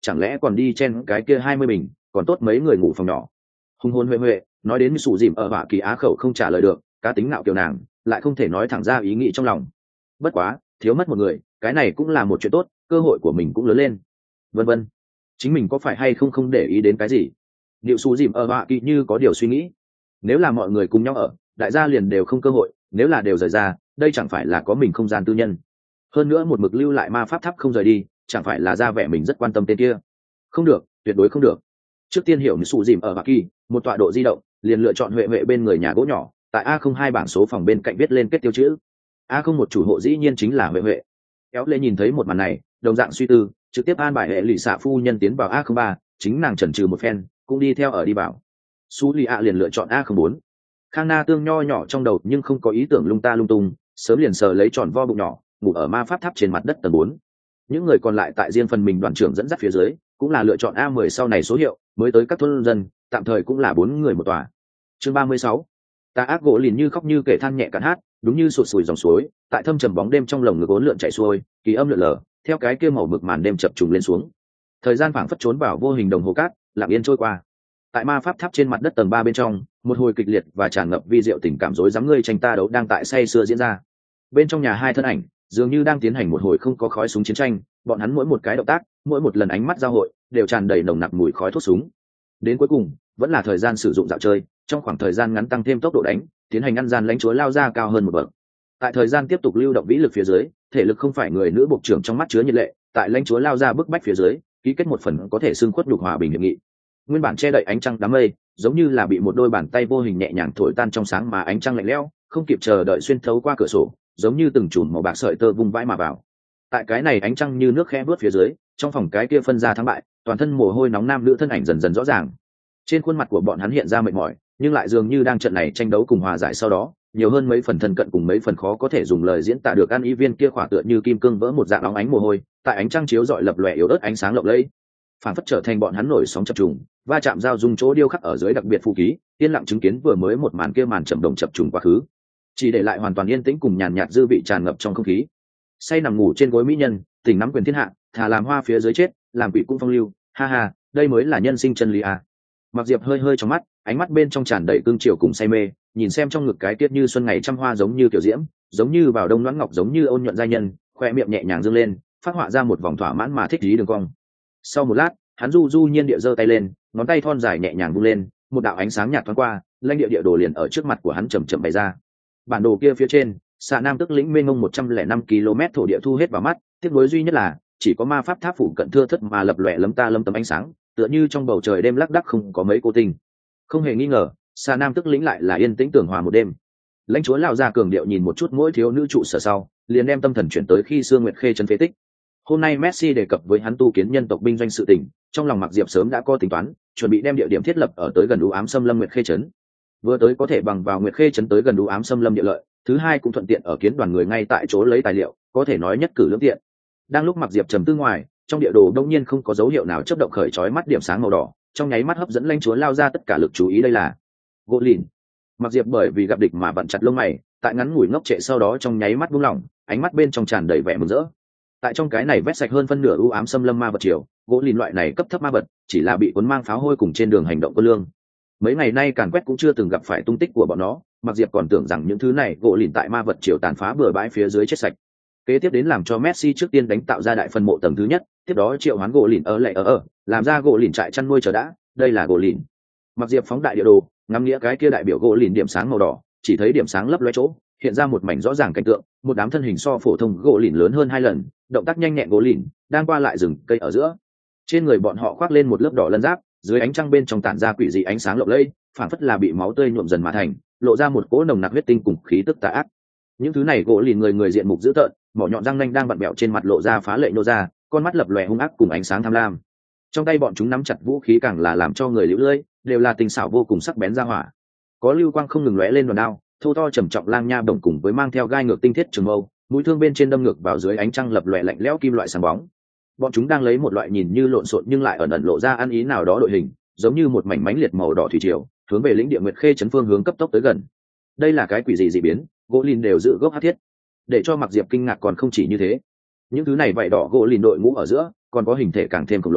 chẳng lẽ còn đi chen cái kia hai mươi bình, còn tốt mấy người ngủ phòng nhỏ. Hung hồn huệ huệ nói đến sủ dìm ở họa kỳ á khẩu không trả lời được, cá tính nạo kiều nàng lại không thể nói thẳng ra ý nghĩ trong lòng. Bất quá thiếu mất một người, cái này cũng là một chuyện tốt, cơ hội của mình cũng lớn lên, vân vân. Chính mình có phải hay không không để ý đến cái gì? Liệu sủ dìm ở họa kỳ như có điều suy nghĩ. Nếu là mọi người cùng nhau ở, đại gia liền đều không cơ hội, nếu là đều rời ra, đây chẳng phải là có mình không gian tư nhân. Hơn nữa một mực lưu lại ma pháp tháp không rời đi, chẳng phải là ra vẻ mình rất quan tâm tên kia. Không được, tuyệt đối không được. Trước tiên hiểu sủ dìm ở họa kỳ, một tọa độ di động, liền lựa chọn huệ huệ bên người nhà gỗ nhỏ, tại A không hai bảng số phòng bên cạnh viết lên kết tiêu chữ. A không một chủ hộ dĩ nhiên chính là huệ huệ. Kéo lê nhìn thấy một màn này, đồng dạng suy tư, trực tiếp an bài hệ lụy xạ phu nhân tiến vào A không ba, chính nàng chần chừ một phen, cũng đi theo ở đi vào. Sú lì ạ liền lựa chọn A không bốn. Khang Na tương nho nhỏ trong đầu nhưng không có ý tưởng lung ta lung tung, sớm liền sờ lấy tròn vo bụng nhỏ, ngủ ở ma pháp tháp trên mặt đất tầng bốn. Những người còn lại tại riêng phần mình đoàn trưởng dẫn dắt phía dưới, cũng là lựa chọn A mười sau này số hiệu, mới tới các thôn dân, tạm thời cũng là bốn người một tòa. Chương ba mươi sáu. Tà ác gỗ lìn như khóc như kể than nhẹ cạn hát, đúng như sụt sùi dòng suối, tại thâm trầm bóng đêm trong lồng ngực ốn lượn chảy xuôi, kỳ âm lượn lờ, theo cái kia màu mực màn đêm chập trùng lên xuống. Thời gian phảng phất trốn vào vô hình đồng hồ cát, lặng yên trôi qua. Tại ma pháp tháp trên mặt đất tầng ba bên trong, một hồi kịch liệt và tràn ngập vi diệu tình cảm rối rắm ngươi tranh ta đấu đang tại say sưa diễn ra. Bên trong nhà hai thân ảnh, dường như đang tiến hành một hồi không có khói súng chiến tranh, bọn hắn mỗi một cái động tác, mỗi một lần ánh mắt giao hội, đều tràn đầy nồng nặc mùi khói thuốc súng. Đến cuối cùng, vẫn là thời gian sử dụng dạo chơi, trong khoảng thời gian ngắn tăng thêm tốc độ đánh, tiến hành ngăn gian lãnh chúa lao ra cao hơn một bậc. Tại thời gian tiếp tục lưu động vĩ lực phía dưới, thể lực không phải người nữ bộ trưởng trong mắt chứa nhiệt lệ, tại lãnh chúa lao ra bức bách phía dưới, ký kết một phần có thể xưng khuất nhục hòa bình hiệp nghị. Nguyên bản che đậy ánh trăng đám mây, giống như là bị một đôi bàn tay vô hình nhẹ nhàng thổi tan trong sáng mà ánh trăng lạnh lẽo, không kịp chờ đợi xuyên thấu qua cửa sổ, giống như từng chùm màu bạc sợi tơ vung vãi mà vào. Tại cái này ánh trăng như nước khẽ bước phía dưới, trong phòng cái kia phân ra thắng bại, toàn thân mồ hôi nóng nam nữ thân ảnh dần dần rõ ràng. Trên khuôn mặt của bọn hắn hiện ra mệt mỏi, nhưng lại dường như đang trận này tranh đấu cùng hòa giải sau đó, nhiều hơn mấy phần thân cận cùng mấy phần khó có thể dùng lời diễn tả được. An y viên kia khỏa tựa như kim cương vỡ một dạng óng ánh mồ hôi, tại ánh trăng chiếu rọi lập lòe yếu ớt ánh sáng lộng lẫy, phản phất trở thành bọn hắn nổi sóng chập trùng, va chạm giao dung chỗ điêu khắc ở dưới đặc biệt phù ký, yên lặng chứng kiến vừa mới một màn kia màn chậm động chập trùng quá khứ, chỉ để lại hoàn toàn yên tĩnh cùng nhàn nhạt dư vị tràn ngập trong không khí. Say nằm ngủ trên gối mỹ nhân, tỉnh nắm quyền thiên hạ, thà làm hoa phía dưới chết, làm quỷ cung phong lưu, ha ha, đây mới là nhân sinh chân lý à. Mặc Diệp hơi hơi trong mắt, ánh mắt bên trong tràn đầy cương triều cùng say mê, nhìn xem trong ngực cái tiết như xuân ngày trăm hoa giống như kiểu diễm, giống như vào đông loãng ngọc giống như ôn nhuận giai nhân, khoe miệng nhẹ nhàng dương lên, phát họa ra một vòng thỏa mãn mà thích ý đường cong. Sau một lát, hắn du du nhiên địa giơ tay lên, ngón tay thon dài nhẹ nhàng vung lên, một đạo ánh sáng nhạt thoáng qua, lãnh địa địa đồ liền ở trước mặt của hắn chậm chậm bày ra. Bản đồ kia phía trên, xạ nam tức lĩnh mênh mông một trăm lẻ năm ki lô mét thổ địa thu hết vào mắt, tiếc nuối duy nhất là chỉ có ma pháp tháp phủ cận thưa thất mà lập lòe lấm ta lấm tấm ánh sáng, tựa như trong bầu trời đêm lác đác không có mấy cô tinh. Không hề nghi ngờ, xạ nam tức lĩnh lại là yên tĩnh tường hòa một đêm. Lãnh chúa lão gia cường điệu nhìn một chút mỗi thiếu nữ trụ sở sau, liền đem tâm thần chuyển tới khi xưa Nguyệt Khê trấn phế tích. Hôm nay Messi đề cập với hắn tu kiến nhân tộc binh doanh sự tình, trong lòng Mạc Diệp sớm đã có tính toán, chuẩn bị đem địa điểm thiết lập ở tới gần u ám xâm lâm Nguyệt Khê trấn. Vừa tới có thể bằng vào Nguyệt Khê trấn tới gần u ám xâm lâm địa lợi, thứ hai cũng thuận tiện ở kiến đoàn người ngay tại chỗ lấy tài liệu, có thể nói nhất cử lưỡng tiện. Đang lúc Mạc Diệp trầm tư ngoài, trong địa đồ đông nhiên không có dấu hiệu nào chớp động khởi chói mắt điểm sáng màu đỏ, trong nháy mắt hấp dẫn lãnh chúa lao ra tất cả lực chú ý. Đây là gỗ lìn. Mạc Diệp bởi vì gặp địch mà vặn chặt lông mày, tại ngắn ngủi ngốc trệ sau đó trong nháy mắt buông lỏng, ánh mắt bên trong tràn đầy vẻ mừng rỡ. Tại trong cái này vét sạch hơn phân nửa u ám xâm lâm ma vật triều, gỗ lìn loại này cấp thấp ma vật chỉ là bị cuốn mang pháo hôi cùng trên đường hành động quân lương. Mấy ngày nay càn quét cũng chưa từng gặp phải tung tích của bọn nó, Mạc Diệp còn tưởng rằng những thứ này gỗ lìn tại ma vật triều tàn phá bừa bãi phía dưới chết sạch. Kế tiếp đến làm cho Messi trước tiên đánh tạo ra đại phân mộ tầng thứ nhất, tiếp đó triệu hoán gỗ lìn ở lại ở ở, làm ra gỗ lìn trại chăn nuôi chờ đã, đây là gỗ lìn. Mạc Diệp phóng đại địa đồ, ngắm nghĩa cái kia đại biểu gỗ lìn điểm sáng màu đỏ, chỉ thấy điểm sáng lấp lóe chỗ, hiện ra một mảnh rõ ràng cảnh tượng, một đám thân hình so phổ thông gỗ lìn lớn hơn hai lần, động tác nhanh nhẹn gỗ lìn đang qua lại rừng cây ở giữa. Trên người bọn họ khoác lên một lớp đỏ lân giáp, dưới ánh trăng bên trong tản ra quỷ dị ánh sáng lộng lẫy, phản phất là bị máu tươi nhuộm dần mà thành, lộ ra một cỗ nồng nặc huyết tinh cùng khí tức tà ác. Những thứ này gỗ lìn người người diện mục dữ tợn, mỏ nhọn răng nanh đang vặn bẹo trên mặt lộ ra phá lệ nô ra, con mắt lập lòe hung ác cùng ánh sáng tham lam. Trong tay bọn chúng nắm chặt vũ khí càng là làm cho người liễu lưỡi, đều là tình xảo vô cùng sắc bén ra hỏa. Có lưu quang không ngừng lóe lên đòn đao, thô to trầm trọng lang nha bổng cùng với mang theo gai ngược tinh thiết trường mâu, mũi thương bên trên đâm ngược vào dưới ánh trăng lập lòe lạnh lẽo kim loại sáng bóng. Bọn chúng đang lấy một loại nhìn như lộn xộn nhưng lại ẩn ẩn lộ ra ăn ý nào đó đội hình, giống như một mảnh mánh liệt màu đỏ thủy triều, hướng về lĩnh địa Nguyệt Khê trấn phương hướng cấp tốc tới gần. Đây là cái quỷ gì dị biến, gỗ lìn đều giữ gốc hắc thiết. Để cho Mạc Diệp kinh ngạc còn không chỉ như thế, những thứ này vảy đỏ gỗ lìn đội ngũ ở giữa còn có hình thể càng thêm khổng lồ,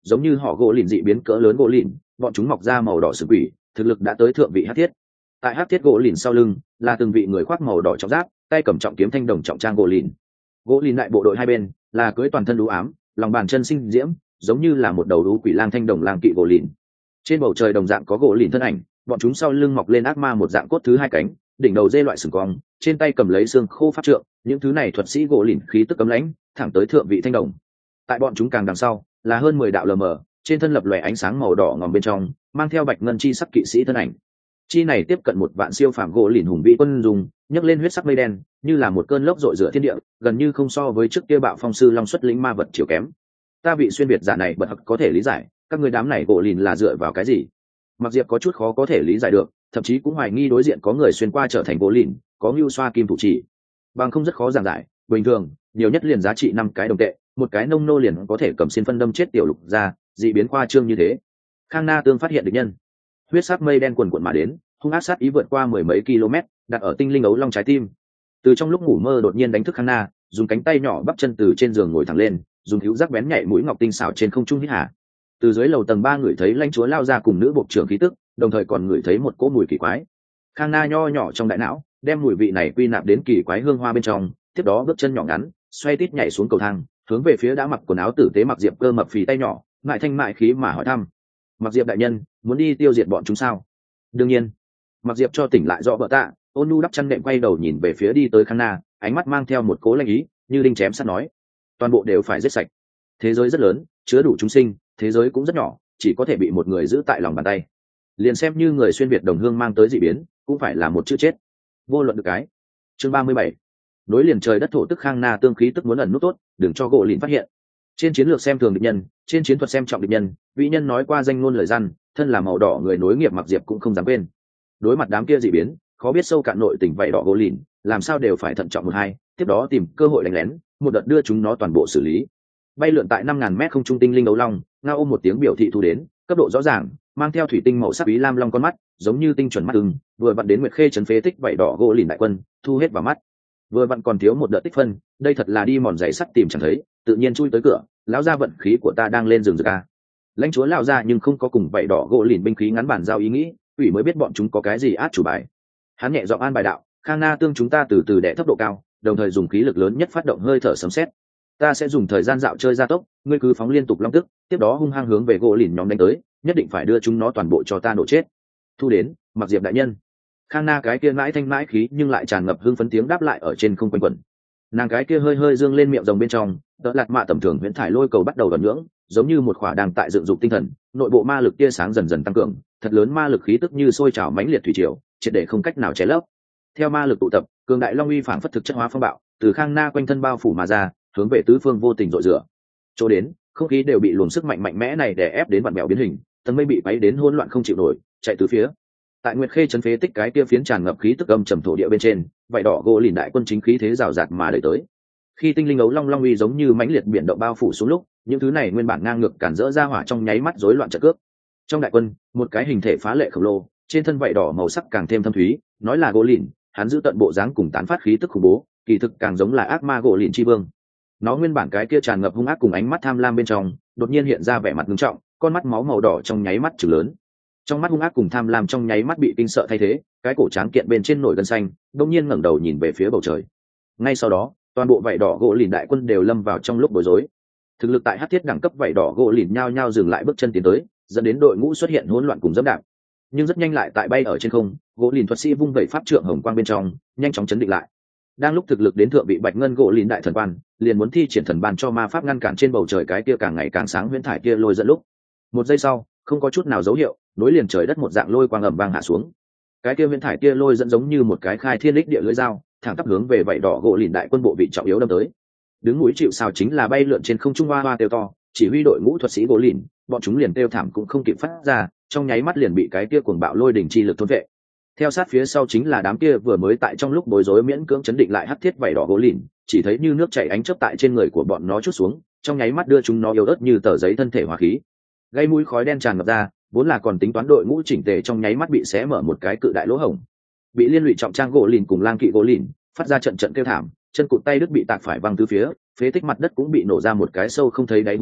giống như họ gỗ lìn dị biến cỡ lớn gỗ lìn, bọn chúng mọc ra màu đỏ sừng quỷ, thực lực đã tới thượng vị hắc thiết. Tại hắc thiết gỗ lìn sau lưng là từng vị người khoác màu đỏ trọng giáp, tay cầm trọng kiếm thanh đồng trọng trang gỗ lìn. Gỗ lìn đại bộ đội hai bên là cưỡi toàn thân đũ ám, lòng bàn chân sinh diễm, giống như là một đầu đũ quỷ lang thanh đồng lang kỵ gỗ lìn. Trên bầu trời đồng dạng có gỗ lìn thân ảnh, bọn chúng sau lưng mọc lên ác ma một dạng cốt thứ hai cánh, đỉnh đầu dê loại sừng cong, trên tay cầm lấy xương khô pháp trượng, những thứ này thuật sĩ gỗ lìn khí tức cấm lãnh, thẳng tới thượng vị thanh đồng. Tại bọn chúng càng đằng sau là hơn mười đạo lờ mờ, trên thân lập lòe ánh sáng màu đỏ ngòm bên trong mang theo bạch ngân chi sắc kỵ sĩ thân ảnh. Chi này tiếp cận một vạn siêu phàm gỗ lìn hùng vĩ quân dùng nhấc lên huyết sắc mây đen, như là một cơn lốc dội rửa thiên địa, gần như không so với trước kia bạo phong sư long xuất lĩnh ma vật chiều kém. Ta bị xuyên biệt giả này bật hặc có thể lý giải, các người đám này gỗ lìn là dựa vào cái gì? Mặc diệp có chút khó có thể lý giải được, thậm chí cũng hoài nghi đối diện có người xuyên qua trở thành gỗ lìn, có ngưu xoa kim thủ chỉ, bằng không rất khó giảng giải. Bình thường nhiều nhất liền giá trị năm cái đồng tệ, một cái nông nô liền có thể cầm xin phân đâm chết tiểu lục ra, dị biến khoa trương như thế. Khang Na tương phát hiện địch nhân, huyết sắc mây đen quần quần mà đến, hung ác sát ý vượt qua mười mấy km, đặt ở tinh linh ấu long trái tim. Từ trong lúc ngủ mơ đột nhiên đánh thức Khang Na, dùng cánh tay nhỏ bắp chân từ trên giường ngồi thẳng lên, dùng hữu giác bén nhạy mũi ngọc tinh xảo trên không trung hít hà. Từ dưới lầu tầng ba người thấy lãnh chúa lao ra cùng nữ bộ trưởng khí tức, đồng thời còn ngửi thấy một cỗ mùi kỳ quái. Khang Na nho nhỏ trong đại não đem mùi vị này quy nạp đến kỳ quái hương hoa bên trong, tiếp đó bước chân nhỏ ngắn xoay tít nhảy xuống cầu thang, hướng về phía đã mặc quần áo tử tế Mặc Diệp cơ mập phì tay nhỏ, ngại thanh mại khí mà hỏi thăm: Mặc Diệp đại nhân, muốn đi tiêu diệt bọn chúng sao? Đương nhiên. Mặc Diệp cho tỉnh lại rõ bợ tạ, ôn nhu đắp chăn đệm quay đầu nhìn về phía đi tới Khang Na, ánh mắt mang theo một cố lanh ý, như đinh chém sắt nói: toàn bộ đều phải giết sạch. Thế giới rất lớn, chứa đủ chúng sinh, thế giới cũng rất nhỏ, chỉ có thể bị một người giữ tại lòng bàn tay. Liền xem như người xuyên việt đồng hương mang tới dị biến, cũng phải là một chữ chết. Vô luận được cái. Chương ba mươi bảy. Nối liền trời đất thổ tức. Khang Na tương khí tức muốn ẩn nút tốt, đừng cho gỗ lìn phát hiện. Trên chiến lược xem thường địch nhân, trên chiến thuật xem trọng địch nhân, vị nhân nói qua danh ngôn lời răn, thân là màu đỏ người nối nghiệp Mặc Diệp cũng không dám quên. Đối mặt đám kia dị biến, khó biết sâu cạn nội tình vậy đỏ gỗ lìn, làm sao đều phải thận trọng một hai, tiếp đó tìm cơ hội đánh lén, một đợt đưa chúng nó toàn bộ xử lý. Bay lượn tại năm ngàn mét không trung tinh linh đấu long, ngao ôm một tiếng biểu thị thu đến, cấp độ rõ ràng, mang theo thủy tinh màu sắc ý lam long con mắt, giống như tinh chuẩn mắt ưng, vừa vặn đến Nguyệt Khê trấn phế tích vậy đỏ gỗ lìn đại quân, thu hết vào mắt. Vừa vặn còn thiếu một đợt tích phân, đây thật là đi mòn giày sắt tìm chẳng thấy, tự nhiên chui tới cửa, lão gia vận khí của ta đang lên rừng rực a. Lãnh chúa lão gia nhưng không có cùng vậy đỏ gỗ lìn binh khí ngắn bản giao ý nghĩ, ủy mới biết bọn chúng có cái gì át chủ bài. Hắn nhẹ giọng an bài đạo: Khang Na tương chúng ta từ từ đè thấp độ cao, đồng thời dùng khí lực lớn nhất phát động hơi thở sấm sét. Ta sẽ dùng thời gian dạo chơi gia tốc, ngươi cứ phóng liên tục long tức, tiếp đó hung hăng hướng về gỗ lìn nhóm đánh tới, nhất định phải đưa chúng nó toàn bộ cho ta nổ chết. Thu đến, Mặc Diệp đại nhân. Khang Na cái kia mãi thanh mãi khí nhưng lại tràn ngập hưng phấn tiếng đáp lại ở trên không quanh quẩn. Nàng cái kia hơi hơi dương lên miệng rồng bên trong, đỡ lạt mạ tầm thường huyễn thải lôi cầu bắt đầu vận nhưỡng, giống như một khỏa đang tại dựng dục tinh thần, nội bộ ma lực tia sáng dần dần tăng cường, thật lớn ma lực khí tức như sôi trào mãnh liệt thủy triều, triệt để không cách nào che lấp. Theo ma lực tụ tập, cường đại long uy phảng phất thực chất hóa phong bạo, từ Khang Na quanh thân bao phủ mà ra, hướng về tứ phương vô tình dội rửa. Chỗ đến, không khí đều bị luồng sức mạnh mạnh mẽ này đè ép đến vặn vẹo biến hình, tầng mây bị quấy đến hỗn loạn không chịu nổi, chạy từ phía. Tại Nguyệt Khê trấn phế tích cái kia phiến tràn ngập khí tức âm trầm thổ địa bên trên, vậy đỏ gỗ lìn đại quân chính khí thế rào rạt mà đẩy tới. Khi tinh linh ấu long long uy giống như mãnh liệt biển động bao phủ xuống lúc, những thứ này nguyên bản ngang ngược cản rỡ ra hỏa trong nháy mắt rối loạn trận cước. Trong đại quân, một cái hình thể phá lệ khổng lồ, trên thân vảy đỏ màu sắc càng thêm thâm thúy, nói là gỗ lìn, hắn giữ tận bộ dáng cùng tán phát khí tức khủng bố, kỳ thực càng giống là ác ma gỗ lìn chi vương. Nó nguyên bản cái kia tràn ngập hung ác cùng ánh mắt tham lam bên trong, đột nhiên hiện ra vẻ mặt nghiêm trọng, con mắt máu màu đỏ trong nháy mắt trừng lớn. Trong mắt hung ác cùng tham lam trong nháy mắt bị kinh sợ thay thế, cái cổ tráng kiện bên trên nổi gân xanh, đột nhiên ngẩng đầu nhìn về phía bầu trời. Ngay sau đó, toàn bộ vảy đỏ gỗ lìn đại quân đều lâm vào trong lúc bối rối. Thực lực tại hắc thiết đẳng cấp vảy đỏ gỗ lìn nhao nhao dừng lại bước chân tiến tới, dẫn đến đội ngũ xuất hiện hỗn loạn cùng dẫm đạp. Nhưng rất nhanh lại tại bay ở trên không, gỗ lìn thuật sĩ vung vẩy pháp trượng hồng quang bên trong, nhanh chóng chấn định lại. Đang lúc thực lực đến thượng vị bạch ngân gỗ lìn đại thần quan, liền muốn thi triển thần ban cho ma pháp ngăn cản trên bầu trời cái kia càng ngày càng sáng huyễn thải kia lôi dẫn lúc. Một giây sau, không có chút nào dấu hiệu, nối liền trời đất một dạng lôi quang ầm vang hạ xuống. Cái kia huyễn thải kia lôi dẫn giống như một cái khai thiên đích địa lưỡi dao, thẳng tắp hướng về vảy đỏ gỗ lìn đại quân bộ vị trọng yếu đâm tới. Đứng núi chịu sào chính là bay lượn trên không trung hoa hoa tiêu to, chỉ huy đội ngũ thuật sĩ gỗ lìn, bọn chúng liền tiêu thảm cũng không kịp phát ra, trong nháy mắt liền bị cái kia cuồng bạo lôi đỉnh chi lực thôn vệ. Theo sát phía sau chính là đám kia vừa mới tại trong lúc bối rối miễn cưỡng chấn định lại hắc thiết vảy đỏ gỗ lìn, chỉ thấy như nước chảy ánh chớp tại trên người của bọn nó chút xuống, trong nháy mắt đưa chúng nó yếu ớt như tờ giấy thân thể hóa khí. Gây mũi khói đen tràn ngập ra, vốn là còn tính toán đội ngũ chỉnh tề trong nháy mắt bị xé mở một cái cự đại lỗ hổng. Bị liên lụy trọng trang gỗ lìn cùng lang kỵ gỗ lìn, phát ra trận trận kêu thảm, chân cụt tay đứt bị tạc phải văng tứ phía, phế tích mặt đất cũng bị nổ ra một cái sâu không thấy đáy hố to,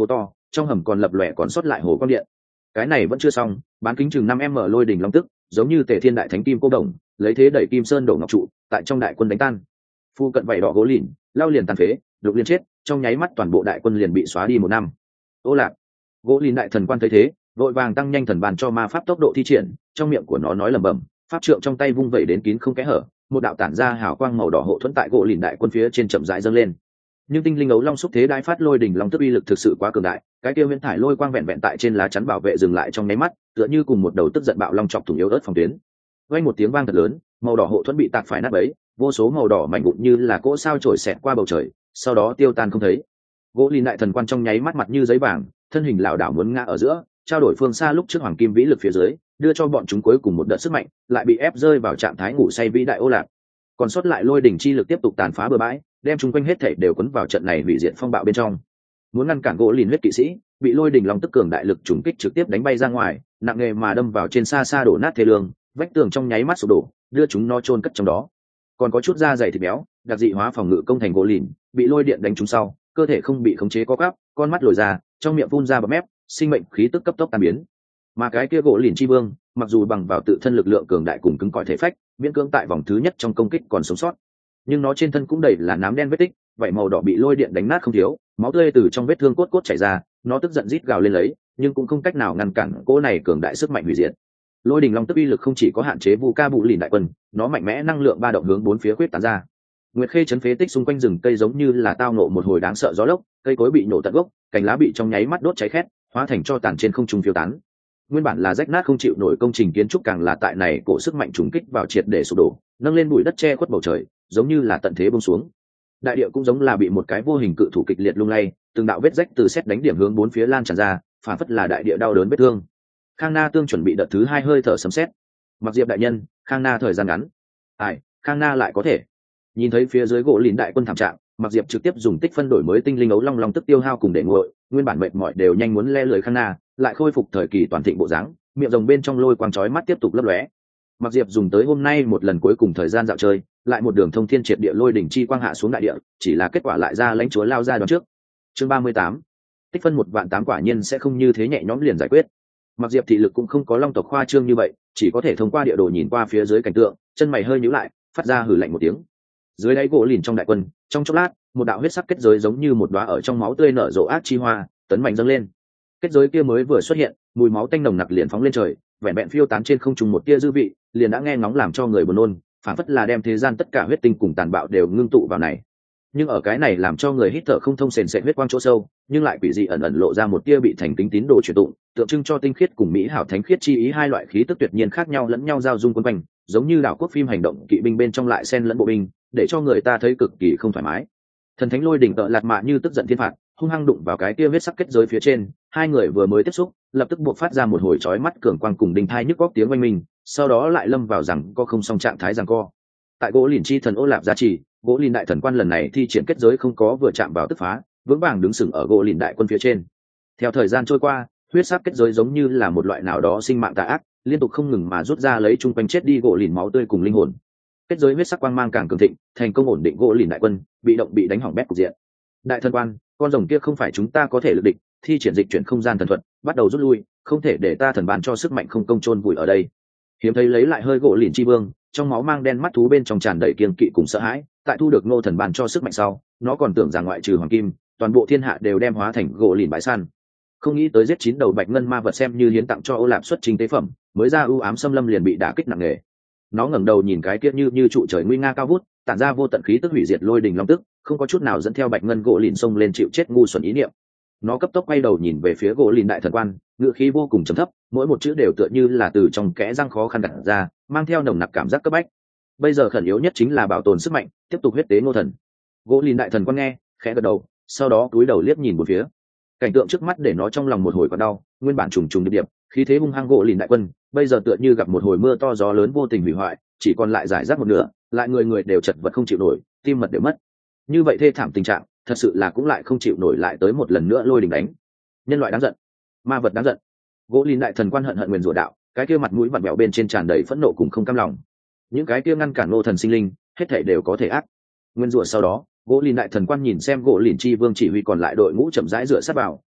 trong hầm còn lập lòe còn sót lại hồ quang điện. Cái này vẫn chưa xong, bán kính chừng năm m lôi đỉnh long tức giống như Tề Thiên đại thánh kim cô đồng, lấy thế đẩy kim sơn đổ ngọc trụ, tại trong đại quân đánh tan. Phu cận vảy đỏ gỗ lìn lao liền tàn phế, lục liên chết, trong nháy mắt toàn bộ đại quân liền bị xóa đi một năm. Ô lạc, gỗ lìn đại thần quan thấy thế, vội vàng tăng nhanh thần bàn cho ma pháp tốc độ thi triển, trong miệng của nó nói lẩm bẩm, pháp trượng trong tay vung vẩy đến kín không kẽ hở, một đạo tản ra hào quang màu đỏ hộ thuẫn tại gỗ lìn đại quân phía trên chậm rãi dâng lên. Nhưng tinh linh ấu long xúc thế đai phát lôi đỉnh long tức uy lực thực sự quá cường đại, cái kia huyễn thải lôi quang vẹn vẹn tại trên lá chắn bảo vệ dừng lại trong nháy mắt, tựa như cùng một đầu tức giận bạo long chọc thủng yếu ớt phòng tuyến. Vang một tiếng vang thật lớn, màu đỏ hộ thuẫn bị tạc phải nát bấy, vô số màu đỏ mảnh vụn như là cỗ sao trổi xẹt qua bầu trời, sau đó tiêu tan không thấy. Gỗ lìn đại thần quan trong nháy mắt mặt như giấy vàng, thân hình lảo đảo muốn ngã ở giữa, trao đổi phương xa lúc trước hoàng kim vĩ lực phía dưới, đưa cho bọn chúng cuối cùng một đợt sức mạnh, lại bị ép rơi vào trạng thái ngủ say vĩ đại ô lạc. Còn sót lại lôi đỉnh chi lực tiếp tục tàn phá bừa bãi, đem chúng quanh hết thảy đều cuốn vào trận này hủy diệt phong bạo bên trong. Muốn ngăn cản gỗ lìn huyết kỵ sĩ, bị lôi đỉnh long tức cường đại lực trùng kích trực tiếp đánh bay ra ngoài, nặng nề mà đâm vào trên xa xa đổ nát thê lương, vách tường trong nháy mắt sụp đổ, đưa chúng nó chôn cất trong đó. Còn có chút da dày thịt béo, đặc dị hóa phòng ngự công thành gỗ lìn, bị lôi điện đánh trúng sau, cơ thể không bị khống chế co quắp, con mắt lồi ra, trong miệng phun ra bọt mép, sinh mệnh khí tức cấp tốc tan biến. Mà cái kia gỗ lìn chi vương, mặc dù bằng vào tự thân lực lượng cường đại cùng cứng cỏi thể phách, miễn cưỡng tại vòng thứ nhất trong công kích còn sống sót, nhưng nó trên thân cũng đầy là nám đen vết tích, vảy màu đỏ bị lôi điện đánh nát không thiếu, máu tươi từ trong vết thương cốt cốt chảy ra, nó tức giận rít gào lên lấy, nhưng cũng không cách nào ngăn cản cỗ này cường đại sức mạnh hủy diệt. Lôi đỉnh long tức uy lực không chỉ có hạn chế vu ca bụ lìn đại quân, nó mạnh mẽ năng lượng ba động hướng bốn phía quyết tán ra. Nguyệt khê chấn phế tích xung quanh rừng cây giống như là tao nộ một hồi đáng sợ gió lốc, cây cối bị nổ tận gốc, cành lá bị trong nháy mắt đốt cháy khét, hóa thành tro tàn trên không trung phiêu tán. Nguyên bản là rách nát không chịu nổi công trình kiến trúc càng là tại này cổ sức mạnh trùng kích vào triệt để sụp đổ, nâng lên bụi đất che khuất bầu trời, giống như là tận thế buông xuống. Đại địa cũng giống là bị một cái vô hình cự thủ kịch liệt lung lay, từng đạo vết rách từ xét đánh điểm hướng bốn phía lan tràn ra, phản phất là đại địa đau đớn vết thương. Khang Na tương chuẩn bị đợt thứ hai hơi thở sấm sét. Mặc Diệp đại nhân, Khang Na thời gian ngắn. Ai, Khang Na lại có thể. Nhìn thấy phía dưới gỗ lìn đại quân thảm trạng, Mặc Diệp trực tiếp dùng tích phân đổi mới tinh linh ấu long long tức tiêu hao cùng để nguội, nguyên bản mệt mỏi đều nhanh muốn le lưỡi Khang Na, lại khôi phục thời kỳ toàn thịnh bộ dáng, miệng rồng bên trong lôi quang chói mắt tiếp tục lấp lóe. Mặc Diệp dùng tới hôm nay một lần cuối cùng thời gian dạo chơi, lại một đường thông thiên triệt địa lôi đỉnh chi quang hạ xuống đại địa, chỉ là kết quả lại ra lãnh chúa lao ra đón trước. Chương ba mươi tám, tích phân một vạn tám quả nhiên sẽ không như thế nhẹ nhõm liền giải quyết. Mặc Diệp thị lực cũng không có long tộc khoa trương như vậy, chỉ có thể thông qua địa đồ nhìn qua phía dưới cảnh tượng, chân mày hơi nhíu lại, phát ra hừ lạnh một tiếng. Dưới đáy gỗ lìn trong đại quân, trong chốc lát, một đạo huyết sắc kết giới giống như một đóa ở trong máu tươi nở rộ ác chi hoa, tấn mạnh dâng lên. Kết giới kia mới vừa xuất hiện, mùi máu tanh nồng nặc liền phóng lên trời, vẹn vẹn phiêu tán trên không trung một tia dư vị, liền đã nghe ngóng làm cho người buồn nôn, phản phất là đem thế gian tất cả huyết tinh cùng tàn bạo đều ngưng tụ vào này. Nhưng ở cái này làm cho người hít thở không thông sền sệt huyết quang chỗ sâu, nhưng lại quỷ dị ẩn ẩn lộ ra một tia bị thành kính tín đồ truyền tụng, tượng trưng cho tinh khiết cùng mỹ hảo thánh khiết chi ý hai loại khí tức tuyệt nhiên khác nhau lẫn nhau giao dung quấn quanh, giống như đảo quốc phim hành động kỵ binh bên trong lại xen lẫn bộ binh, để cho người ta thấy cực kỳ không thoải mái. Thần thánh lôi đỉnh tợ lạt mạ như tức giận thiên phạt, hung hăng đụng vào cái kia huyết sắc kết giới phía trên, hai người vừa mới tiếp xúc, lập tức buộc phát ra một hồi chói mắt cường quang cùng đinh thai nhức góc tiếng oanh minh, sau đó lại lâm vào rằng có không song trạng thái rằng co. Tại gỗ lìn chi thần ô lạp gia trì, gỗ lìn đại thần quan lần này thi triển kết giới không có vừa chạm vào tức phá, vững vàng đứng sừng ở gỗ lìn đại quân phía trên. Theo thời gian trôi qua, huyết sắc kết giới giống như là một loại nào đó sinh mạng tà ác, liên tục không ngừng mà rút ra lấy chung quanh chết đi gỗ lìn máu tươi cùng linh hồn. Kết giới huyết sắc quang mang càng cường thịnh, thành công ổn định gỗ lìn đại quân, bị động bị đánh hỏng bét cục diện. Đại thần quan, con rồng kia không phải chúng ta có thể lực địch, thi triển dịch chuyển không gian thần thuật, bắt đầu rút lui, không thể để ta thần bàn cho sức mạnh không công chôn vùi ở đây. Hiếm thấy lấy lại hơi gỗ lìn chi vương, trong máu mang đen mắt thú bên trong tràn đầy kiêng kỵ cùng sợ hãi, tại thu được ngô thần bàn cho sức mạnh sau, nó còn tưởng rằng ngoại trừ hoàng kim, toàn bộ thiên hạ đều đem hóa thành gỗ lìn bãi săn. Không nghĩ tới giết chín đầu bạch ngân ma vật xem như hiến tặng cho Ô Lạp xuất trình tế phẩm, mới ra ưu ám xâm lâm liền bị đả kích nặng nề. Nó ngẩng đầu nhìn cái kia như như trụ trời nguy nga cao vút, tản ra vô tận khí tức hủy diệt lôi đình long tức, không có chút nào dẫn theo bạch ngân gỗ lìn xông lên chịu chết ngu xuẩn ý niệm. Nó cấp tốc quay đầu nhìn về phía gỗ lìn đại thần quan, ngựa khí vô cùng trầm thấp, mỗi một chữ đều tựa như là từ trong kẽ răng khó khăn gặt ra, mang theo nồng nặc cảm giác cấp bách. Bây giờ khẩn yếu nhất chính là bảo tồn sức mạnh, tiếp tục huyết tế ngô thần. Gỗ lìn đại thần quan nghe, khẽ gật đầu, sau đó cúi đầu liếc nhìn một phía. Cảnh tượng trước mắt để nó trong lòng một hồi còn đau, nguyên bản trùng trùng điệp điệp, khí thế hung hăng gỗ lìn đại quân, bây giờ tựa như gặp một hồi mưa to gió lớn vô tình hủy hoại, chỉ còn lại giải rác một nửa, lại người người đều chật vật không chịu nổi, tim mật đều mất. Như vậy thê thảm tình trạng, thật sự là cũng lại không chịu nổi lại tới một lần nữa lôi đình đánh. Nhân loại đáng giận, ma vật đáng giận. Gỗ lìn đại thần quan hận hận nguyền rủa đạo, cái kia mặt mũi vặn vẹo bên trên tràn đầy phẫn nộ cùng không cam lòng. Những cái kia ngăn cản Ngô thần sinh linh, hết thảy đều có thể ác. Nguyên rủa sau đó, gỗ lìn đại thần quan nhìn xem gỗ lìn chi vương chỉ huy còn lại đội ngũ chậm rãi rửa sát vào,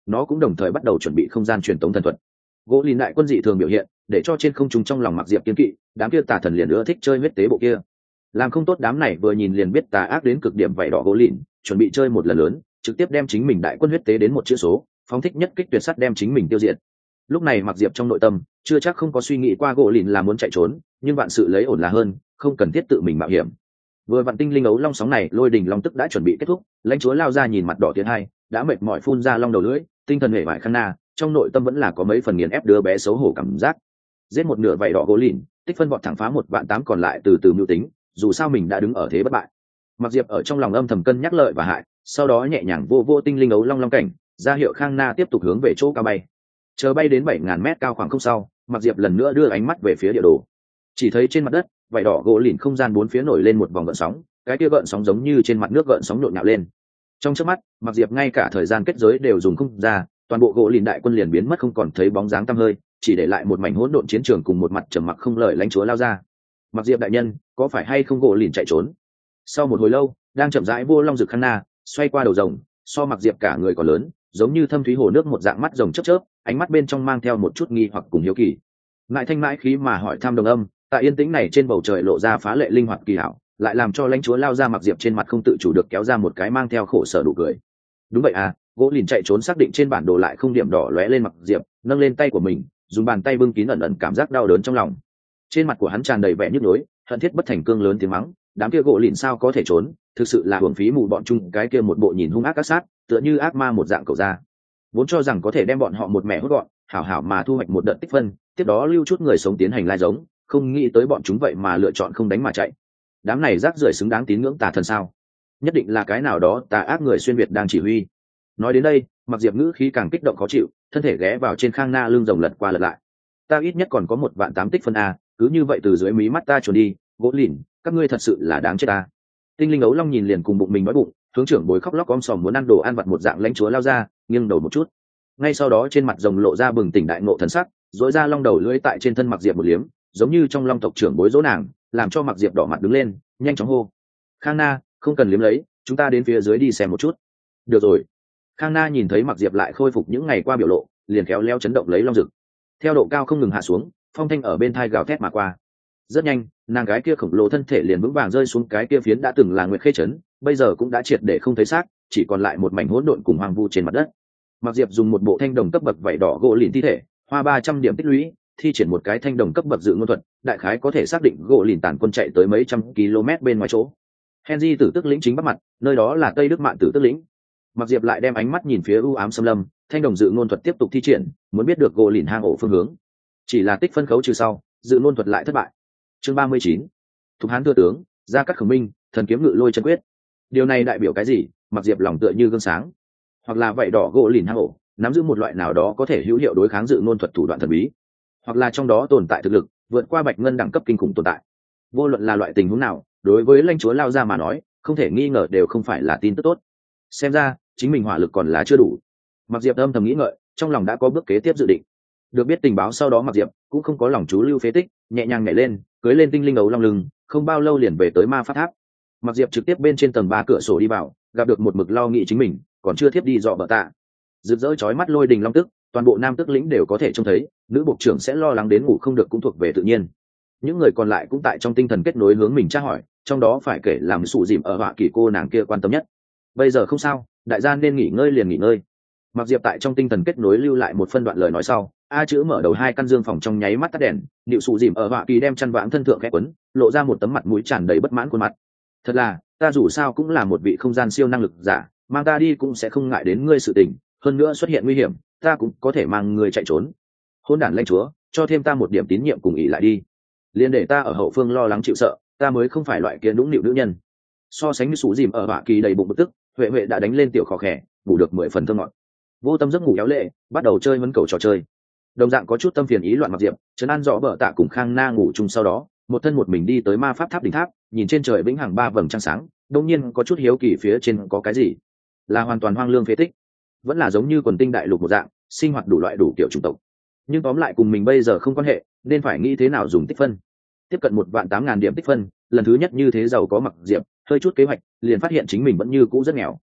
nó cũng đồng thời bắt đầu chuẩn bị không gian truyền tống thần thuật. Gỗ lìn đại quân dị thường biểu hiện để cho trên không trung trong lòng Mặc Diệp kiên kỵ, đám kia tà thần liền ưa thích chơi huyết tế bộ kia. Làm không tốt đám này vừa nhìn liền biết tà ác đến cực điểm vảy đỏ gỗ lìn, chuẩn bị chơi một lần lớn, trực tiếp đem chính mình đại quân huyết tế đến một chữ số, phóng thích nhất kích tuyệt sắt đem chính mình tiêu diệt. Lúc này Mặc Diệp trong nội tâm chưa chắc không có suy nghĩ qua gỗ lìn là muốn chạy trốn, nhưng vạn sự lấy ổn là hơn, không cần thiết tự mình mạo hiểm. Vừa vạn tinh linh ấu long sóng này lôi đình long tức đã chuẩn bị kết thúc, lãnh chúa lao ra nhìn mặt đỏ tiến hai, đã mệt mỏi phun ra long đầu lưỡi, tinh thần hề bại khăn na, trong nội tâm vẫn là có mấy phần nghiền ép đứa bé xấu hổ cảm giác. Giết một nửa vảy đỏ gỗ lìn, tích phân vọt thẳng phá một vạn tám còn lại từ từ mưu tính, dù sao mình đã đứng ở thế bất bại. Mặc Diệp ở trong lòng âm thầm cân nhắc lợi và hại, sau đó nhẹ nhàng vô vô tinh linh ấu long long cảnh, ra hiệu Khang Na tiếp tục hướng về chỗ cao bay. Chờ bay đến bảy ngàn mét cao khoảng không sau, Mặc Diệp lần nữa đưa ánh mắt về phía địa đồ. Chỉ thấy trên mặt đất, vảy đỏ gỗ lìn không gian bốn phía nổi lên một vòng gợn sóng, cái kia gợn sóng giống như trên mặt nước gợn sóng nhộn nhạo lên. Trong chớp mắt, Mặc Diệp ngay cả thời gian kết giới đều dùng không ra, toàn bộ gỗ lìn đại quân liền biến mất không còn thấy bóng dáng tăm hơi, chỉ để lại một mảnh hỗn độn chiến trường cùng một mặt trầm mặc không lời lãnh chúa lao ra. Mặc Diệp đại nhân, có phải hay không gỗ lìn chạy trốn? Sau một hồi lâu, đang chậm rãi vô long rực khăn na, xoay qua đầu rồng, so Mặc Diệp cả người còn lớn, giống như thâm thúy hồ nước một dạng mắt rồng chớp chớp, ánh mắt bên trong mang theo một chút nghi hoặc cùng hiếu kỳ. Ngại thanh mãi khí mà hỏi thăm đồng âm, tại yên tĩnh này trên bầu trời lộ ra phá lệ linh hoạt kỳ hảo, lại làm cho lãnh chúa lao ra Mặc Diệp trên mặt không tự chủ được kéo ra một cái mang theo khổ sở đủ cười. Đúng vậy à, gỗ lìn chạy trốn xác định trên bản đồ lại không điểm đỏ lóe lên Mặc Diệp, nâng lên tay của mình, dùng bàn tay bưng kín ẩn ẩn cảm giác đau đớn trong lòng. Trên mặt của hắn tràn đầy vẻ nhức nhối, hận thiết bất thành cương lớn tiếng mắng, đám kia gỗ lìn sao có thể trốn, thực sự là hưởng phí mù bọn chung cái kia một bộ nhìn hung ác các sát, tựa như ác ma một dạng cậu ra. Vốn cho rằng có thể đem bọn họ một mẻ hốt gọn, hảo hảo mà thu hoạch một đợt tích phân, tiếp đó lưu chút người sống tiến hành lai giống, không nghĩ tới bọn chúng vậy mà lựa chọn không đánh mà chạy. Đám này rác rưởi xứng đáng tín ngưỡng tà thần sao? Nhất định là cái nào đó tà ác người xuyên việt đang chỉ huy. Nói đến đây, Mặc Diệp ngữ khí càng kích động khó chịu, thân thể ghé vào trên Khang Na lưng rồng lật qua lật lại. Ta ít nhất còn có một vạn tám tích phân a, cứ như vậy từ dưới mí mắt ta trốn đi, gỗ lìn, các ngươi thật sự là đáng chết ta. Tinh linh ấu long nhìn liền cùng bụng mình nói bụng, hướng trưởng bối khóc lóc om sòm muốn ăn đồ ăn vặt một dạng lãnh chúa lao ra, nghiêng đầu một chút. Ngay sau đó trên mặt rồng lộ ra bừng tỉnh đại ngộ thần sắc, dỗi ra long đầu lưỡi tại trên thân Mặc Diệp một liếm, giống như trong long tộc trưởng bối dỗ nàng, làm cho Mặc Diệp đỏ mặt đứng lên, nhanh chóng hô: Khang Na, không cần liếm lấy, chúng ta đến phía dưới đi xem một chút. Được rồi. Khang Na nhìn thấy Mặc Diệp lại khôi phục những ngày qua biểu lộ, liền khéo léo chấn động lấy long rực. Theo độ cao không ngừng hạ xuống, phong thanh ở bên thai gào thét mà qua. Rất nhanh, nàng gái kia khổng lồ thân thể liền vững vàng rơi xuống cái kia phiến đã từng là nguyệt khê trấn, bây giờ cũng đã triệt để không thấy xác, chỉ còn lại một mảnh hỗn độn cùng hoang vu trên mặt đất. Mặc Diệp dùng một bộ thanh đồng cấp bậc vảy đỏ gỗ lìn thi thể, hoa ba trăm điểm tích lũy, thi triển một cái thanh đồng cấp bậc dự ngôn thuật, đại khái có thể xác định gỗ lìn tàn quân chạy tới mấy trăm km bên ngoài chỗ. Henry tử tức lĩnh chính bắc mặt, nơi đó là Tây Đức Mạn tử tức lĩnh. Mặc Diệp lại đem ánh mắt nhìn phía u ám xâm lâm, thanh đồng dự ngôn thuật tiếp tục thi triển, muốn biết được gỗ lìn hang ổ phương hướng. Chỉ là tích phân khấu trừ sau, dự ngôn thuật lại thất bại. Chương ba mươi chín, Thục Hán thừa tướng, Gia Cát Khổng Minh, thần kiếm ngự lôi chân quyết. Điều này đại biểu cái gì? Mặc Diệp lòng tựa như gương sáng. Hoặc là vậy đỏ gỗ lìn hang ổ, nắm giữ một loại nào đó có thể hữu hiệu đối kháng dự ngôn thuật thủ đoạn thần bí, hoặc là trong đó tồn tại thực lực vượt qua bạch ngân đẳng cấp kinh khủng tồn tại. Vô luận là loại tình huống nào, đối với lãnh chúa lao ra mà nói, không thể nghi ngờ đều không phải là tin tức tốt. Xem ra chính mình hỏa lực còn là chưa đủ. Mặc Diệp âm thầm nghĩ ngợi, trong lòng đã có bước kế tiếp dự định. Được biết tình báo sau đó, Mặc Diệp cũng không có lòng chú lưu phế tích, nhẹ nhàng nhảy lên, cưới lên tinh linh ấu long lưng, không bao lâu liền về tới ma pháp tháp. Mặc Diệp trực tiếp bên trên tầng ba cửa sổ đi vào, gặp được một mực lo nghĩ chính mình, còn chưa thiếp đi dọ bờ tạ. Rực rỡ chói mắt lôi đình long tức, toàn bộ nam tức lĩnh đều có thể trông thấy, nữ bộ trưởng sẽ lo lắng đến ngủ không được cũng thuộc về tự nhiên. Những người còn lại cũng tại trong tinh thần kết nối hướng mình tra hỏi, trong đó phải kể làm sụ dìm ở họa kỳ cô nàng kia quan tâm nhất. Bây giờ không sao, đại gia nên nghỉ ngơi liền nghỉ ngơi. Mặc Diệp tại trong tinh thần kết nối lưu lại một phân đoạn lời nói sau, a chữ mở đầu hai căn dương phòng trong nháy mắt tắt đèn, nịu sụ dìm ở họa kỳ đem chăn vãng thân thượng khẽ quấn, lộ ra một tấm mặt mũi tràn đầy bất mãn khuôn mặt. Thật là, ta dù sao cũng là một vị không gian siêu năng lực giả, mang ta đi cũng sẽ không ngại đến ngươi sự tình, hơn nữa xuất hiện nguy hiểm, ta cũng có thể mang ngươi chạy trốn. Hôn đản lãnh chúa, cho thêm ta một điểm tín nhiệm cùng ý lại đi, liền để ta ở hậu phương lo lắng chịu sợ, ta mới không phải loại kia nũng nịu nữ nhân. So sánh với sủ dìm ở họa kỳ đầy bụng bực tức, huệ huệ đã đánh lên tiểu khó khẻ, ngủ được mười phần thơ ngọt. Vô tâm giấc ngủ éo lệ, bắt đầu chơi mấn cầu trò chơi. Đồng dạng có chút tâm phiền ý loạn Mặc Diệp, trấn an rõ bờ tạ cùng Khang Na ngủ chung sau đó, một thân một mình đi tới ma pháp tháp đỉnh tháp, nhìn trên trời vĩnh hằng ba vầng trăng sáng, đột nhiên có chút hiếu kỳ phía trên có cái gì, là hoàn toàn hoang lương phế tích, vẫn là giống như quần tinh đại lục một dạng, sinh hoạt đủ loại đủ kiểu chủng tộc. Nhưng tóm lại cùng mình bây giờ không quan hệ, nên phải nghĩ thế nào dùng tích phân. Tiếp cận một vạn tám ngàn điểm tích phân, lần thứ nhất như thế giàu có Mặc Diệp, hơi chút kế hoạch, liền phát hiện chính mình vẫn như cũ rất nghèo.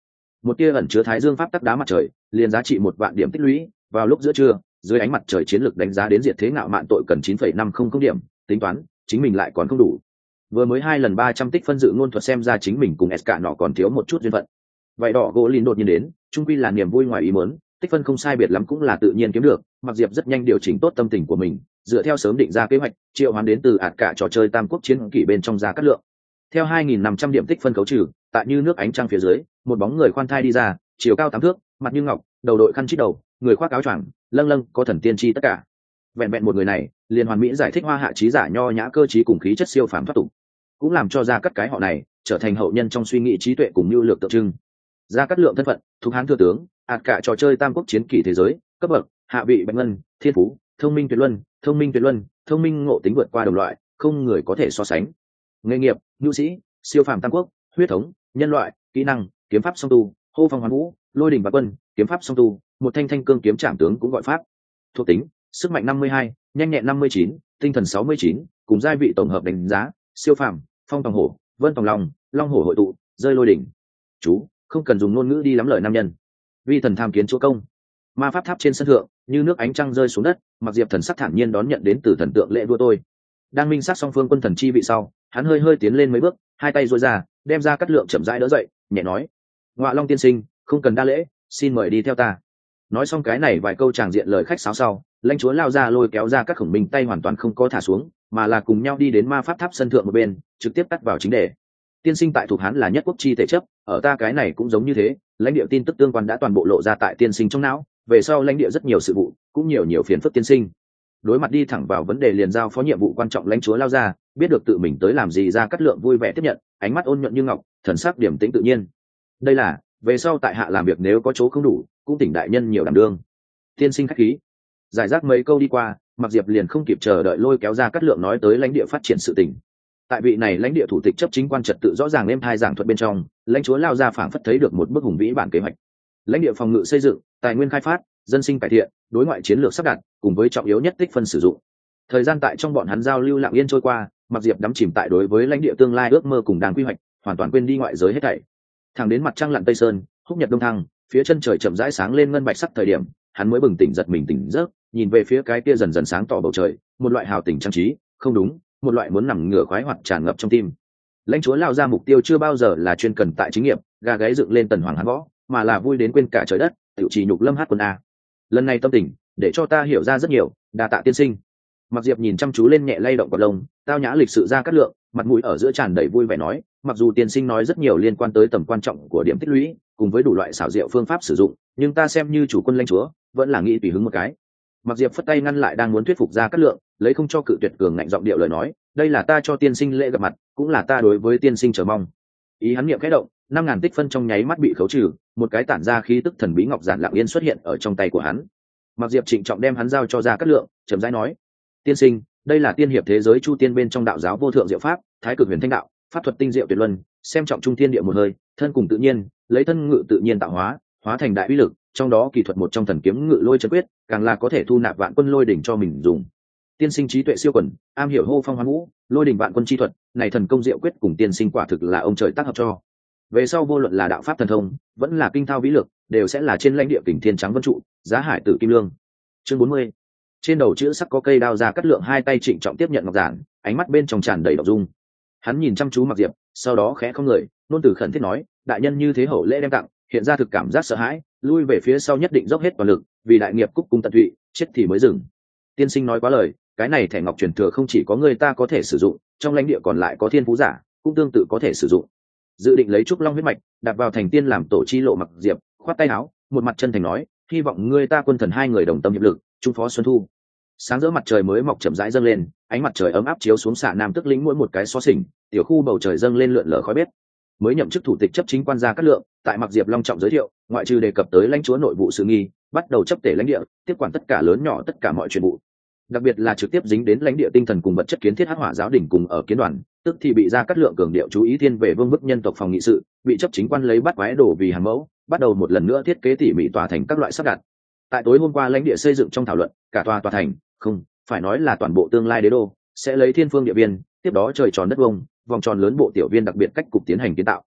một tia ẩn chứa thái dương pháp tắc đá mặt trời liền giá trị một vạn điểm tích lũy. Vào lúc giữa trưa dưới ánh mặt trời chiến lược đánh giá đến diệt thế ngạo mạn tội cần chín phẩy năm không không điểm, tính toán chính mình lại còn không đủ. Vừa mới hai lần ba trăm tích phân dự ngôn thuật xem ra chính mình cùng s nọ còn thiếu một chút duyên phận. Vậy đỏ gỗ lìn đột nhiên đến, trung quy là niềm vui ngoài ý muốn, tích phân không sai biệt lắm cũng là tự nhiên kiếm được. Mặc Diệp rất nhanh điều chỉnh tốt tâm tình của mình, dựa theo sớm định ra kế hoạch triệu hoán đến từ ạt cả trò chơi tam quốc chiến kỷ bên trong ra cắt lượng. Theo hai nghìn năm trăm điểm tích phân cấu trừ, tại như nước ánh trăng phía dưới, một bóng người khoan thai đi ra, chiều cao tám thước, mặt như ngọc, đầu đội khăn chít đầu, người khoác áo choàng, lâng lâng có thần tiên tri tất cả. Vẹn vẹn một người này, liền hoàn mỹ giải thích hoa hạ trí giả nho nhã cơ trí cùng khí chất siêu phàm thoát tục, cũng làm cho ra cắt cái họ này trở thành hậu nhân trong suy nghĩ trí tuệ cùng nhu lược tượng trưng. Ra cắt lượng thân phận thuộc hán thừa tướng, ạt cả trò chơi tam quốc chiến kỷ thế giới, cấp bậc hạ vị bạch ngân, thiên phú thông minh tuyệt luân, thông minh tuyệt luân, thông minh ngộ tính vượt qua đồng loại, không người có thể so sánh. Nghề nghiệp nhu sĩ, siêu phàm tam quốc, huyết thống nhân loại, kỹ năng kiếm pháp song tu, hô phong hoán vũ, lôi đình và quân, kiếm pháp song tu, một thanh thanh cương kiếm trảm tướng cũng gọi pháp. Thuộc tính sức mạnh năm mươi hai, nhanh nhẹn năm mươi chín, tinh thần sáu mươi chín, cùng giai vị tổng hợp đánh giá siêu phàm, phong tòng hổ, vân tòng long, long hổ hội tụ, rơi lôi đỉnh. Chú không cần dùng ngôn ngữ đi lắm lời nam nhân. Vi thần tham kiến chúa công. Ma pháp tháp trên sân thượng như nước ánh trăng rơi xuống đất, Mặc Diệp thần sắc thản nhiên đón nhận đến từ thần tượng lễ vua tôi. Đang minh sát song phương quân thần chi vị sau, hắn hơi hơi tiến lên mấy bước, hai tay duỗi ra, đem ra cắt lượng chậm rãi đỡ dậy, nhẹ nói: "Ngọa Long tiên sinh, không cần đa lễ, xin mời đi theo ta." Nói xong cái này vài câu tràng diện lời khách sáo sau, lãnh chúa lao ra lôi kéo ra các khổng minh tay hoàn toàn không có thả xuống, mà là cùng nhau đi đến ma pháp tháp sân thượng một bên, trực tiếp tắt vào chính đề. Tiên sinh tại thuộc hán là nhất quốc chi thể chấp, ở ta cái này cũng giống như thế, lãnh địa tin tức tương quan đã toàn bộ lộ ra tại tiên sinh trong não, về sau lãnh địa rất nhiều sự vụ, cũng nhiều nhiều phiền phức tiên sinh. Đối mặt đi thẳng vào vấn đề liền giao phó nhiệm vụ quan trọng lãnh chúa lao ra, biết được tự mình tới làm gì ra cắt lượng vui vẻ tiếp nhận, ánh mắt ôn nhuận như ngọc, thần sắc điềm tĩnh tự nhiên. Đây là về sau tại hạ làm việc nếu có chỗ không đủ, cũng tỉnh đại nhân nhiều đảm đương. Tiên sinh khách khí. Giải rác mấy câu đi qua, Mặc Diệp liền không kịp chờ đợi lôi kéo ra cắt lượng nói tới lãnh địa phát triển sự tình. Tại vị này lãnh địa thủ tịch chấp chính quan trật tự rõ ràng êm thai giảng thuật bên trong, lãnh chúa lao ra phảng phất thấy được một bức hùng vĩ bản kế hoạch. Lãnh địa phòng ngự xây dựng, tài nguyên khai phát, dân sinh cải thiện, đối ngoại chiến lược sắp đặt, cùng với trọng yếu nhất tích phân sử dụng. Thời gian tại trong bọn hắn giao lưu lặng yên trôi qua, Mặc Diệp đắm chìm tại đối với lãnh địa tương lai ước mơ cùng đang quy hoạch, hoàn toàn quên đi ngoại giới hết thảy. Thẳng đến mặt trăng lặn tây sơn, húc nhật đông thăng, phía chân trời chậm rãi sáng lên ngân bạch sắc thời điểm, hắn mới bừng tỉnh giật mình tỉnh giấc, nhìn về phía cái kia dần dần sáng tỏ bầu trời, một loại hào tình trang trí, không đúng, một loại muốn nằm ngửa khoái hoạt tràn ngập trong tim. Lãnh chúa lao ra mục tiêu chưa bao giờ là chuyên cần tại chính nghiệp, gà gáy dựng lên tần hoàng hắn võ, mà là vui đến quên cả trời đất, tiểu trì nhục lâm hát quân a. Lần này tâm tình để cho ta hiểu ra rất nhiều, đa tạ tiên sinh. Mặc Diệp nhìn chăm chú lên nhẹ lay động cọt lông, tao nhã lịch sự ra cắt lượng, mặt mũi ở giữa tràn đầy vui vẻ nói, mặc dù tiên sinh nói rất nhiều liên quan tới tầm quan trọng của điểm tích lũy, cùng với đủ loại xảo diệu phương pháp sử dụng, nhưng ta xem như chủ quân lãnh chúa, vẫn là nghĩ tùy hứng một cái. Mặc Diệp phất tay ngăn lại đang muốn thuyết phục ra cắt lượng, lấy không cho cự tuyệt cường ngạnh giọng điệu lời nói, đây là ta cho tiên sinh lễ gặp mặt, cũng là ta đối với tiên sinh chờ mong. Ý hắn niệm khẽ động, năm ngàn tích phân trong nháy mắt bị khấu trừ, một cái tản ra khí tức thần bí ngọc giản lặng yên xuất hiện ở trong tay của hắn. Mặc Diệp trịnh trọng đem hắn giao cho ra cắt lượng, chậm rãi nói, tiên sinh, đây là tiên hiệp thế giới chu tiên bên trong đạo giáo vô thượng diệu pháp, thái cực huyền thanh đạo, pháp thuật tinh diệu tuyệt luân, xem trọng trung thiên địa một hơi, thân cùng tự nhiên, lấy thân ngự tự nhiên tạo hóa, hóa thành đại uy lực, trong đó kỳ thuật một trong thần kiếm ngự lôi chân quyết, càng là có thể thu nạp vạn quân lôi đỉnh cho mình dùng. Tiên sinh trí tuệ siêu quần, am hiểu hô phong hoán vũ, lôi đỉnh vạn quân chi thuật, này thần công diệu quyết cùng tiên sinh quả thực là ông trời tác hợp cho. Về sau vô luận là đạo pháp thần thông, vẫn là kinh thao vĩ lực, đều sẽ là trên lãnh địa kình thiên trắng vân trụ, giá hải tử kim lương. Chương bốn mươi. Trên đầu chữ sắc có cây đao ra cắt lượng hai tay trịnh trọng tiếp nhận ngọc giản, ánh mắt bên trong tràn đầy động dung. Hắn nhìn chăm chú Mặc Diệp, sau đó khẽ không người, nôn từ khẩn thiết nói, đại nhân như thế hậu lễ đem tặng, hiện ra thực cảm giác sợ hãi, lui về phía sau nhất định dốc hết toàn lực, vì đại nghiệp cúc cung tận tụy, chết thì mới dừng. Tiên sinh nói quá lời, cái này thẻ ngọc truyền thừa không chỉ có người ta có thể sử dụng, trong lãnh địa còn lại có thiên phú giả, cũng tương tự có thể sử dụng. Dự định lấy trúc long huyết mạch, đặt vào thành tiên làm tổ chi lộ Mặc Diệp, khoát tay áo, một mặt chân thành nói, hy vọng ngươi ta quân thần hai người đồng tâm hiệp lực, trung phó xuân thu. Sáng rỡ mặt trời mới mọc chậm rãi dâng lên, ánh mặt trời ấm áp chiếu xuống xạ nam tức lĩnh mỗi một cái xó xỉnh, tiểu khu bầu trời dâng lên lượn lờ khói bếp. Mới nhậm chức thủ tịch chấp chính quan gia cát lượng, tại Mặc Diệp long trọng giới thiệu, ngoại trừ đề cập tới lãnh chúa nội vụ sự nghi, bắt đầu chấp tể lãnh địa, tiếp quản tất cả lớn nhỏ tất cả mọi chuyện vụ. Đặc biệt là trực tiếp dính đến lãnh địa tinh thần cùng vật chất kiến thiết hắc hỏa giáo đỉnh cùng ở kiến đoàn, tức thì bị ra cát lượng cường điệu chú ý thiên về vương bức nhân tộc phòng nghị sự, bị chấp chính quan lấy bắt quái đổ vì hàng mẫu, bắt đầu một lần nữa thiết kế tỉ mỉ tòa thành các loại sắp đặt. Tại tối hôm qua lãnh địa xây dựng trong thảo luận, cả tòa tòa thành, không, phải nói là toàn bộ tương lai đế đô, sẽ lấy thiên phương địa viên, tiếp đó trời tròn đất vông, vòng tròn lớn bộ tiểu viên đặc biệt cách cục tiến hành kiến tạo.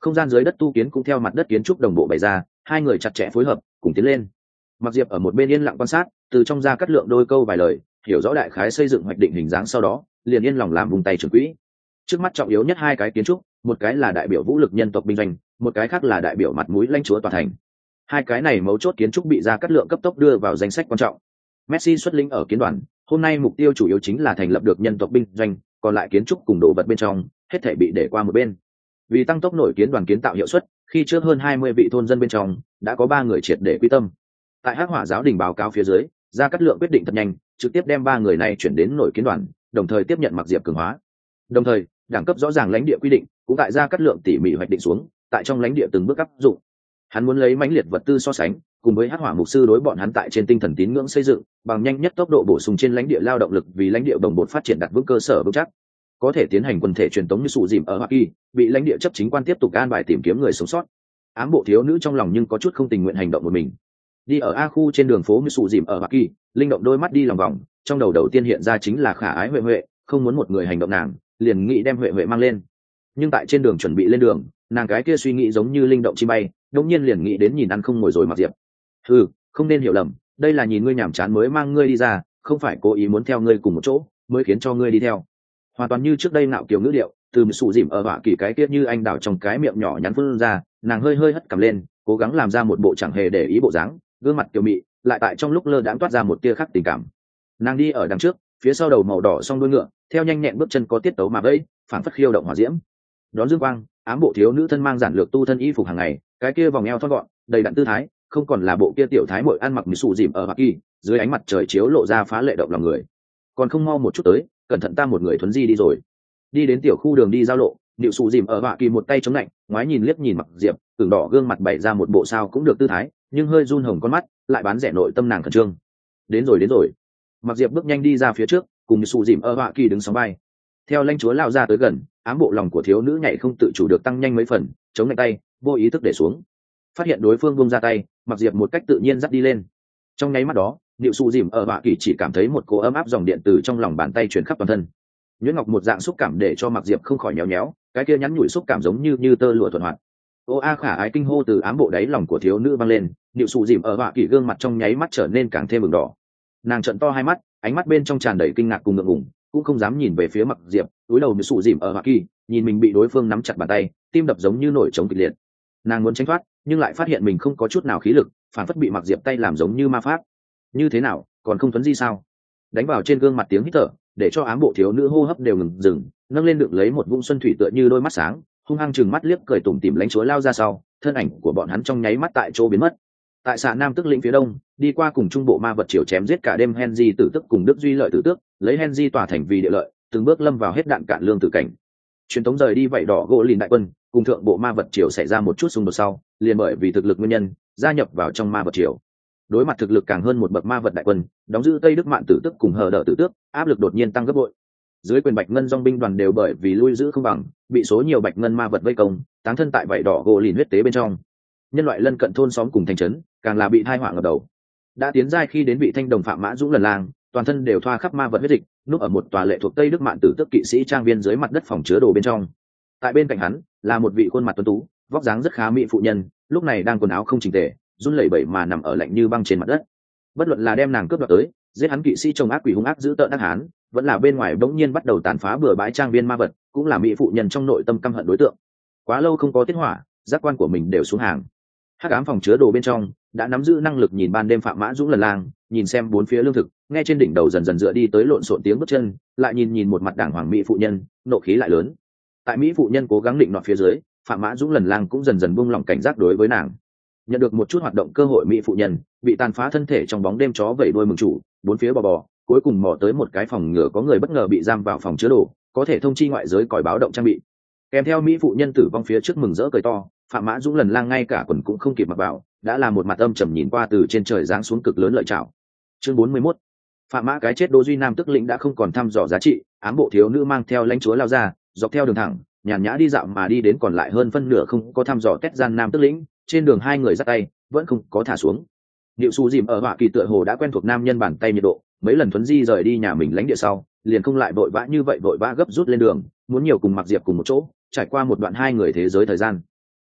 không gian dưới đất tu kiến cũng theo mặt đất kiến trúc đồng bộ bày ra, hai người chặt chẽ phối hợp cùng tiến lên. Mặc Diệp ở một bên yên lặng quan sát, từ trong ra cắt lượng đôi câu vài lời, hiểu rõ đại khái xây dựng hoạch định hình dáng, sau đó liền yên lòng làm vùng tay trưởng quỹ. Trước mắt trọng yếu nhất hai cái kiến trúc, một cái là đại biểu vũ lực nhân tộc binh doanh, một cái khác là đại biểu mặt mũi lãnh chúa tòa thành. Hai cái này mấu chốt kiến trúc bị ra cắt lượng cấp tốc đưa vào danh sách quan trọng. Messi xuất lĩnh ở kiến đoàn, hôm nay mục tiêu chủ yếu chính là thành lập được nhân tộc binh doanh, còn lại kiến trúc cùng đồ vật bên trong hết thảy bị để qua một bên. Vì tăng tốc nổi kiến đoàn kiến tạo hiệu suất, khi trước hơn hai mươi vị thôn dân bên trong đã có ba người triệt để quy tâm. Tại Hắc Hỏa giáo đình báo cáo phía dưới, ra cắt lượng quyết định thật nhanh, trực tiếp đem ba người này chuyển đến nổi kiến đoàn, đồng thời tiếp nhận Mặc Diệp cường hóa. Đồng thời, đẳng cấp rõ ràng lãnh địa quy định cũng tại ra cắt lượng tỉ mỉ hoạch định xuống, tại trong lãnh địa từng bước áp dụng. Hắn muốn lấy mãnh liệt vật tư so sánh, cùng với Hắc Hỏa mục sư đối bọn hắn tại trên tinh thần tín ngưỡng xây dựng, bằng nhanh nhất tốc độ bổ sung trên lãnh địa lao động lực, vì lãnh địa đồng bộ phát triển đặt vững cơ sở vững chắc, có thể tiến hành quần thể truyền tống như sụ dìm ở Hoa Kỳ, bị lãnh địa chấp chính quan tiếp tục an bài tìm kiếm người sống sót. Ám bộ thiếu nữ trong lòng nhưng có chút không tình nguyện hành động một mình. Đi ở A khu trên đường phố như sụ dìm ở Hoa Kỳ, linh động đôi mắt đi lòng vòng, trong đầu đầu tiên hiện ra chính là khả ái Huệ Huệ, không muốn một người hành động nàng, liền nghĩ đem Huệ Huệ mang lên. Nhưng tại trên đường chuẩn bị lên đường, nàng cái kia suy nghĩ giống như linh động chim bay, đột nhiên liền nghĩ đến nhìn ăn không ngồi rồi Mặc Diệp. Ừ, không nên hiểu lầm, đây là nhìn ngươi nhảm chán mới mang ngươi đi ra, không phải cố ý muốn theo ngươi cùng một chỗ mới khiến cho ngươi đi theo. Hoàn toàn như trước đây nạo kiều ngữ điệu, từ sụ dìm ở Hoa Kỳ cái kia như anh đào trong cái miệng nhỏ nhắn phun ra, nàng hơi hơi hất cằm lên, cố gắng làm ra một bộ chẳng hề để ý bộ dáng, gương mặt kiều mị lại tại trong lúc lơ đãng toát ra một tia khác tình cảm. Nàng đi ở đằng trước, phía sau đầu màu đỏ song đuôi ngựa, theo nhanh nhẹn bước chân có tiết tấu mà vẫy, phản phất khiêu động hỏa diễm. Đón dương quang, ám bộ thiếu nữ thân mang giản lược tu thân y phục hàng ngày, cái kia vòng eo thon gọn, đầy đặn tư thái, không còn là bộ kia tiểu thái muội ăn mặc mì sụ dìm ở Hoa Kỳ, dưới ánh mặt trời chiếu lộ ra phá lệ động lòng người. Còn không mau một chút tới, cẩn thận ta một người thuấn di đi rồi. Đi đến tiểu khu đường đi giao lộ, Niệu sụ dìm ở Hoa Kỳ một tay chống lạnh, ngoái nhìn liếc nhìn Mặc Diệp, tưởng đỏ gương mặt bày ra một bộ sao cũng được tư thái, nhưng hơi run hồng con mắt, lại bán rẻ nội tâm nàng khẩn trương. Đến rồi đến rồi. Mặc Diệp bước nhanh đi ra phía trước, cùng Niệu sụ dìm ở Hoa Kỳ đứng sóng vai. Theo lãnh chúa lao ra tới gần, ám bộ lòng của thiếu nữ nhảy không tự chủ được tăng nhanh mấy phần, chống lạnh tay, vô ý thức để xuống. Phát hiện đối phương buông ra tay, Mặc Diệp một cách tự nhiên dắt đi lên. Trong nháy mắt đó, Niệu sụ dìm ở Hoa Kỳ chỉ cảm thấy một cỗ ấm áp dòng điện từ trong lòng bàn tay truyền khắp toàn thân. Nhuyễn ngọc một dạng xúc cảm để cho Mặc Diệp không khỏi nhéo nhéo, cái kia nhắn nhủi xúc cảm giống như như tơ lụa thuận hoạt. Ô a khả ái kinh hô từ ám bộ đáy lòng của thiếu nữ vang lên, Niệu sụ dìm ở Hoa Kỳ gương mặt trong nháy mắt trở nên càng thêm ửng đỏ. Nàng trợn to hai mắt, ánh mắt bên trong tràn đầy kinh ngạc cùng ngượng ngùng, cũng không dám nhìn về phía Mặc Diệp, cúi đầu Niệu sụ dìm ở Hoa Kỳ, nhìn mình bị đối phương nắm chặt bàn tay, tim đập giống như nổi trống kịch liệt. Nàng muốn tránh thoát, nhưng lại phát hiện mình không có chút nào khí lực, phản phất bị Mặc Diệp tay làm giống như ma pháp. Như thế nào, còn không thuấn di sao? Đánh vào trên gương mặt tiếng hít thở, để cho ám bộ thiếu nữ hô hấp đều ngừng dừng, nâng lên đựng lấy một vũng xuân thủy tựa như đôi mắt sáng, hung hăng chừng mắt liếc cười tủm tỉm lãnh chúa lao ra sau, thân ảnh của bọn hắn trong nháy mắt tại chỗ biến mất. Tại xã Nam Tức lĩnh phía đông, đi qua cùng trung bộ ma vật triều chém giết cả đêm Henry tử tức cùng Đức Duy lợi tử tước, lấy Henry tỏa thành vì địa lợi, từng bước lâm vào hết đạn cạn lương tử cảnh. Truyền tống rời đi vậy đỏ gỗ lìn đại quân, cùng thượng bộ ma vật triều xảy ra một chút xung đột sau, liền bởi vì thực lực nguyên nhân, gia nhập vào trong ma vật triều. Đối mặt thực lực càng hơn một bậc ma vật đại quân, đóng giữ Tây Đức Mạn tử tức cùng hờ đỡ tử tước, áp lực đột nhiên tăng gấp bội. Dưới quyền bạch ngân dòng binh đoàn đều bởi vì lui giữ không bằng, bị số nhiều bạch ngân ma vật vây công, táng thân tại vậy đỏ gỗ lìn huyết tế bên trong. Nhân loại lân cận thôn xóm cùng thành trấn, càng là bị tai họa ngập đầu. Đã tiến giai khi đến bị thanh đồng phạm mã dũng lần lang, toàn thân đều thoa khắp ma vật huyết dịch, núp ở một tòa lệ thuộc Tây Đức Mạn tử tức kỵ sĩ trang viên dưới mặt đất phòng chứa đồ bên trong. Tại bên cạnh hắn là một vị khuôn mặt tuấn tú, vóc dáng rất khá mỹ phụ nhân, lúc này đang quần áo không chỉnh tề, run lẩy bẩy mà nằm ở lạnh như băng trên mặt đất. Bất luận là đem nàng cướp đoạt tới, giết hắn kỵ sĩ trông ác quỷ hung ác giữ tợn ác hán, vẫn là bên ngoài bỗng nhiên bắt đầu tàn phá bừa bãi trang viên ma vật, cũng là mỹ phụ nhân trong nội tâm căm hận đối tượng. Quá lâu không có tiết hỏa, giác quan của mình đều xuống hàng. Hắc ám phòng chứa đồ bên trong đã nắm giữ năng lực nhìn ban đêm phạm mã dũng lần lang, nhìn xem bốn phía lương thực, nghe trên đỉnh đầu dần dần dựa đi tới lộn xộn tiếng bước chân, lại nhìn nhìn một mặt đảng hoàng mỹ phụ nhân, nộ khí lại lớn. Tại mỹ phụ nhân cố gắng định nọt phía dưới, phạm mã dũng lần lang cũng dần dần buông lỏng cảnh giác đối với nàng. Nhận được một chút hoạt động cơ hội mỹ phụ nhân bị tàn phá thân thể trong bóng đêm chó vẩy đuôi mừng chủ, bốn phía bò bò, cuối cùng mò tới một cái phòng ngừa có người bất ngờ bị giam vào phòng chứa đồ, có thể thông chi ngoại giới còi báo động trang bị. Kèm theo mỹ phụ nhân tử vong phía trước mừng rỡ cười to, phạm mã dũng lần lang ngay cả quần cũng không kịp mặc vào, đã là một mặt âm trầm nhìn qua từ trên trời giáng xuống cực lớn lợi chảo. Chương bốn mươi mốt. Phạm mã cái chết Đỗ Duy Nam tức lĩnh đã không còn thăm dò giá trị, ám bộ thiếu nữ mang theo lãnh chúa lao ra, dọc theo đường thẳng, nhàn nhã đi dạo mà đi đến còn lại hơn phân nửa không có thăm dò tét gian Nam tức lĩnh, trên đường hai người dắt tay, vẫn không có thả xuống. Niệu sụ dìm ở Hoa Kỳ tựa hồ đã quen thuộc nam nhân bàn tay nhiệt độ, mấy lần thuấn di rời đi nhà mình lãnh địa sau, liền không lại vội vã như vậy vội vã gấp rút lên đường, muốn nhiều cùng Mặc Diệp cùng một chỗ, trải qua một đoạn hai người thế giới thời gian.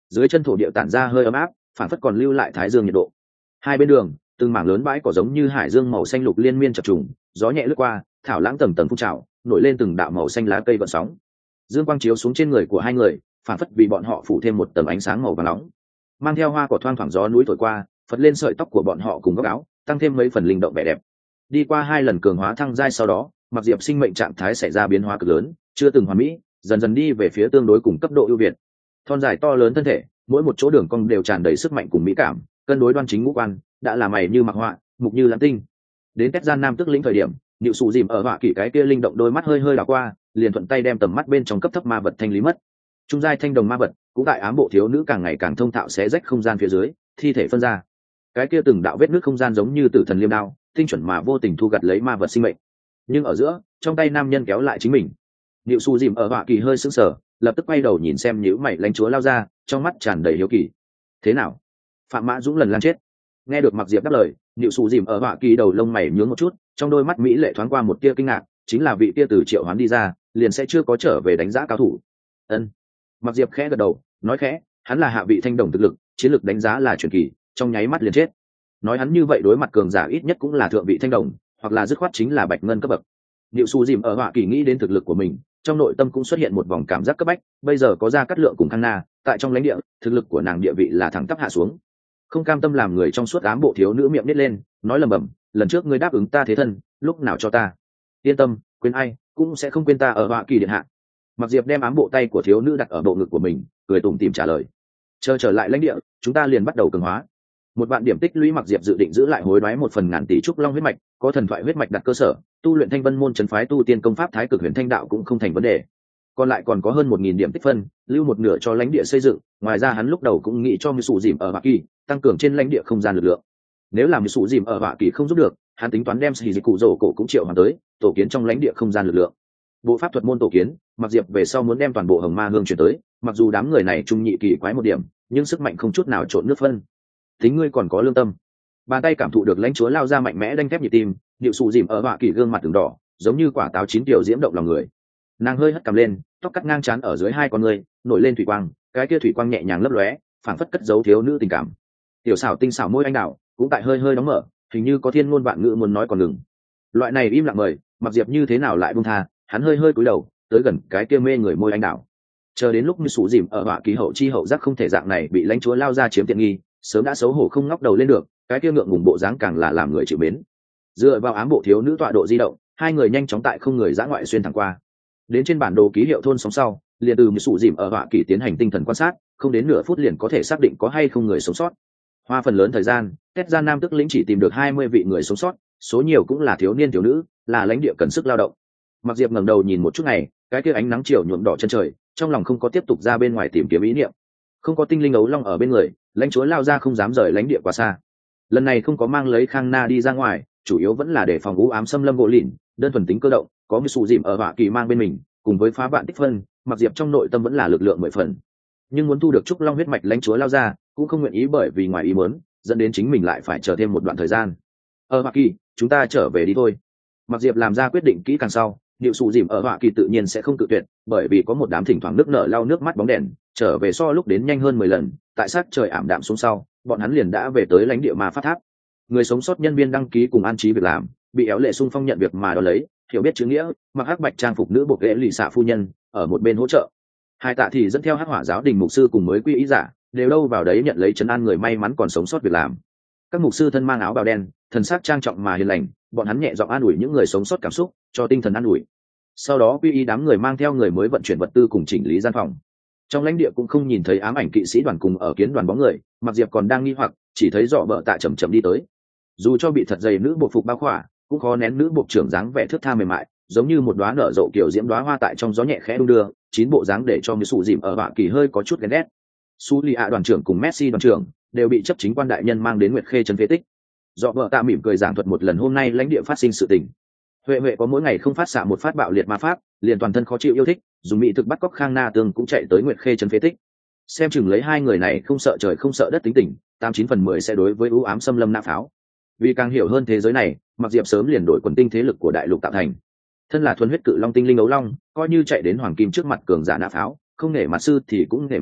dưới chân thổ địa tản ra hơi ấm áp, phản phất còn lưu lại thái dương nhiệt độ. Hai bên đường từng mảng lớn bãi cỏ giống như hải dương màu xanh lục liên miên chập trùng, gió nhẹ lướt qua, thảo lãng tầng tầng phun trào, nổi lên từng đạo màu xanh lá cây vận sóng. Dương quang chiếu xuống trên người của hai người, phản phất vì bọn họ phủ thêm một tầng ánh sáng màu vàng nóng. Mang theo hoa cỏ thoang thoảng gió núi thổi qua, phật lên sợi tóc của bọn họ cùng góc áo, tăng thêm mấy phần linh động vẻ đẹp. Đi qua hai lần cường hóa thăng giai sau đó, Mặc Diệp sinh mệnh trạng thái xảy ra biến hóa cực lớn, chưa từng hoàn mỹ, dần dần đi về phía tương đối cùng cấp độ ưu việt. Thon dài to lớn thân thể, mỗi một chỗ đường cong đều tràn đầy sức mạnh cùng mỹ cảm, cân đối đoan chính ngũ quan, đã là mày như mặc họa, mục như lãng tinh. Đến cách gian nam tức lĩnh thời điểm, Niệu Sụ Dìm ở họa kỷ cái kia linh động đôi mắt hơi hơi đảo qua, liền thuận tay đem tầm mắt bên trong cấp thấp ma vật thanh lý mất. Trung giai thanh đồng ma vật, cũng tại ám bộ thiếu nữ càng ngày càng thông thạo xé rách không gian phía dưới, thi thể phân ra. Cái kia từng đạo vết nước không gian giống như tử thần liêm đao, tinh chuẩn mà vô tình thu gặt lấy ma vật sinh mệnh. Nhưng ở giữa, trong tay nam nhân kéo lại chính mình. Niệu Sụ Dìm ở họa kỳ hơi sững sờ, lập tức quay đầu nhìn xem nhíu mày lãnh chúa lao ra, trong mắt tràn đầy hiếu kỳ. Thế nào? Phạm Mã Dũng lần lan chết. Nghe được Mặc Diệp đáp lời, Niệu Sụ Dìm ở họa kỳ đầu lông mày nhướng một chút, trong đôi mắt mỹ lệ thoáng qua một tia kinh ngạc, chính là vị tia từ triệu hoán đi ra, liền sẽ chưa có trở về đánh giá cao thủ. Ân. Mặc Diệp khẽ gật đầu, nói khẽ, hắn là hạ vị thanh đồng thực lực, chiến lược đánh giá là truyền kỳ, trong nháy mắt liền chết. Nói hắn như vậy đối mặt cường giả ít nhất cũng là thượng vị thanh đồng, hoặc là dứt khoát chính là bạch ngân cấp bậc. Niệu Sụ Dìm ở họa kỳ nghĩ đến thực lực của mình, trong nội tâm cũng xuất hiện một vòng cảm giác cấp bách, bây giờ có ra cắt lượng cùng Khang Na, tại trong lãnh địa, thực lực của nàng địa vị là thẳng tắp hạ xuống. Không cam tâm làm người trong suốt ám bộ thiếu nữ miệng nít lên, nói lầm bầm, lần trước ngươi đáp ứng ta thế thân, lúc nào cho ta? Yên tâm, quên ai, cũng sẽ không quên ta ở họa kỳ điện hạ. Mặc Diệp đem ám bộ tay của thiếu nữ đặt ở bộ ngực của mình, cười tủm tỉm trả lời. Chờ trở lại lãnh địa, chúng ta liền bắt đầu cường hóa. Một vạn điểm tích lũy Mặc Diệp dự định giữ lại hối đoái một phần ngàn tỷ trúc long huyết mạch, có thần thoại huyết mạch đặt cơ sở, tu luyện thanh vân môn trấn phái tu tiên công pháp thái cực huyền thanh đạo cũng không thành vấn đề. Còn lại còn có hơn một nghìn điểm tích phân, lưu một nửa cho lãnh địa xây dựng, ngoài ra hắn lúc đầu cũng nghĩ cho Mị Sụ Dìm ở Hoa Kỳ tăng cường trên lãnh địa không gian lực lượng. Nếu làm Mị Sụ Dìm ở Hoa Kỳ không giúp được, hắn tính toán đem Sĩ Dịch Cụ Dỗ cổ cũng triệu hoàn tới, tổ kiến trong lãnh địa không gian lực lượng. Bộ pháp thuật môn tổ kiến, Mặc Diệp về sau muốn đem toàn bộ Hồng Ma Hương chuyển tới, mặc dù đám người này trung nhị kỳ quái một điểm, nhưng sức mạnh không chút nào trộn nước phân. Tính ngươi còn có lương tâm. Bàn tay cảm thụ được lãnh chúa lao ra mạnh mẽ đanh thép nhịp tim, Niệu Sụ Dìm ở Hoa Kỳ gương mặt từng đỏ, giống như quả táo chín tiểu diễm động lòng người. Nàng hơi hất cằm lên, tóc cắt ngang trán ở dưới hai con người, nổi lên thủy quang, cái kia thủy quang nhẹ nhàng lấp lóe, phảng phất cất giấu thiếu nữ tình cảm. Tiểu xảo tinh xảo môi anh đào cũng tại hơi hơi đóng mở, hình như có thiên ngôn vạn ngữ muốn nói còn ngừng. Loại này im lặng mời, Mặc Diệp như thế nào lại buông tha, hắn hơi hơi cúi đầu, tới gần cái kia mê người môi anh đào. Chờ đến lúc Như Sụ Dìm ở Hoa Kỳ hậu chi hậu giác không thể dạng này bị lãnh chúa lao ra chiếm tiện nghi, sớm đã xấu hổ không ngóc đầu lên được, cái kia ngượng ngùng bộ dáng càng là làm người chịu mến. Dựa vào ám bộ thiếu nữ tọa độ di động, hai người nhanh chóng tại không người dã ngoại xuyên thẳng qua. Đến trên bản đồ ký hiệu thôn sóng sau, liền từ Như Sụ Dìm ở Hoa Kỳ tiến hành tinh thần quan sát, không đến nửa phút liền có thể xác định có hay không người sống sót. Hoa phần lớn thời gian, Tết Gian Nam tức lĩnh chỉ tìm được hai mươi vị người sống sót, số nhiều cũng là thiếu niên thiếu nữ, là lãnh địa cần sức lao động. Mặc Diệp ngẩng đầu nhìn một chút ngày, cái kia ánh nắng chiều nhuộm đỏ chân trời, trong lòng không có tiếp tục ra bên ngoài tìm kiếm ý niệm. Không có tinh linh ấu long ở bên người, lãnh chúa lao ra không dám rời lãnh địa quá xa. Lần này không có mang lấy Khang Na đi ra ngoài, chủ yếu vẫn là để phòng u ám xâm lâm gỗ lìn, đơn thuần tính cơ động, có Như Sụ Dìm ở Hoa Kỳ mang bên mình, cùng với phá vạn tích phân, Mặc Diệp trong nội tâm vẫn là lực lượng mười phần. Nhưng muốn thu được trúc long huyết mạch lãnh chúa lao ra, cũng không nguyện ý bởi vì ngoài ý muốn, dẫn đến chính mình lại phải chờ thêm một đoạn thời gian. Ở Hoa Kỳ, chúng ta trở về đi thôi. Mặc Diệp làm ra quyết định kỹ càng sau, Niệu Sụ Dìm ở Hoa Kỳ tự nhiên sẽ không tự tuyệt, bởi vì có một đám thỉnh thoảng nước nở lau nước mắt bóng đèn, trở về so lúc đến nhanh hơn mười lần, tại sát trời ảm đạm xuống sau, bọn hắn liền đã về tới lãnh địa ma pháp tháp. Người sống sót nhân viên đăng ký cùng an trí việc làm, bị éo lệ xung phong nhận việc mà đón lấy, hiểu biết chữ nghĩa, mặc hắc bạch trang phục nữ bộ ghế lì xạ phu nhân, ở một bên hỗ trợ. Hai tạ thì dẫn theo hắc hỏa giáo đình mục sư cùng mới quy ý giả, đều đâu vào đấy nhận lấy trấn an người may mắn còn sống sót việc làm. Các mục sư thân mang áo bào đen, thần sắc trang trọng mà hiền lành, bọn hắn nhẹ giọng an ủi những người sống sót cảm xúc, cho tinh thần an ủi. Sau đó quy y đám người mang theo người mới vận chuyển vật tư cùng chỉnh lý gian phòng. Trong lãnh địa cũng không nhìn thấy ám ảnh kỵ sĩ đoàn cùng ở kiến đoàn bóng người, Mặc Diệp còn đang nghi hoặc, chỉ thấy dọ bợ tạ chậm chậm đi tới. Dù cho bị thật dày nữ bộ phục bao khỏa, cũng khó nén nữ bộ trưởng dáng vẻ thướt tha mềm mại, giống như một đóa nở rộ kiểu diễm đóa hoa tại trong gió nhẹ khẽ đung đưa, chín bộ dáng để cho Như Sụ Dìm ở Hoa Kỳ hơi có chút ghen ghét. Su Lì ạ đoàn trưởng cùng Messi đoàn trưởng đều bị chấp chính quan đại nhân mang đến Nguyệt Khê trấn phế tích. Dọ bợ tạ mỉm cười giảng thuật một lần hôm nay lãnh địa phát sinh sự tình. Huệ Huệ có mỗi ngày không phát xạ một phát bạo liệt ma pháp, liền toàn thân khó chịu yêu thích, dùng mỹ thực bắt cóc Khang Na Tương cũng chạy tới Nguyệt Khê trấn phế tích. Xem chừng lấy hai người này không sợ trời không sợ đất tính tình, tám chín phần mười sẽ đối với ưu ám xâm lâm nã pháo. Vì càng hiểu hơn thế giới này, Mặc Diệp sớm liền đổi quần tinh thế lực của đại lục tạo thành. Thân là thuần huyết cự long tinh linh ấu long, coi như chạy đến hoàng kim trước mặt cường giả nã pháo, không nể mặt sư thì cũng nể mặt Phật,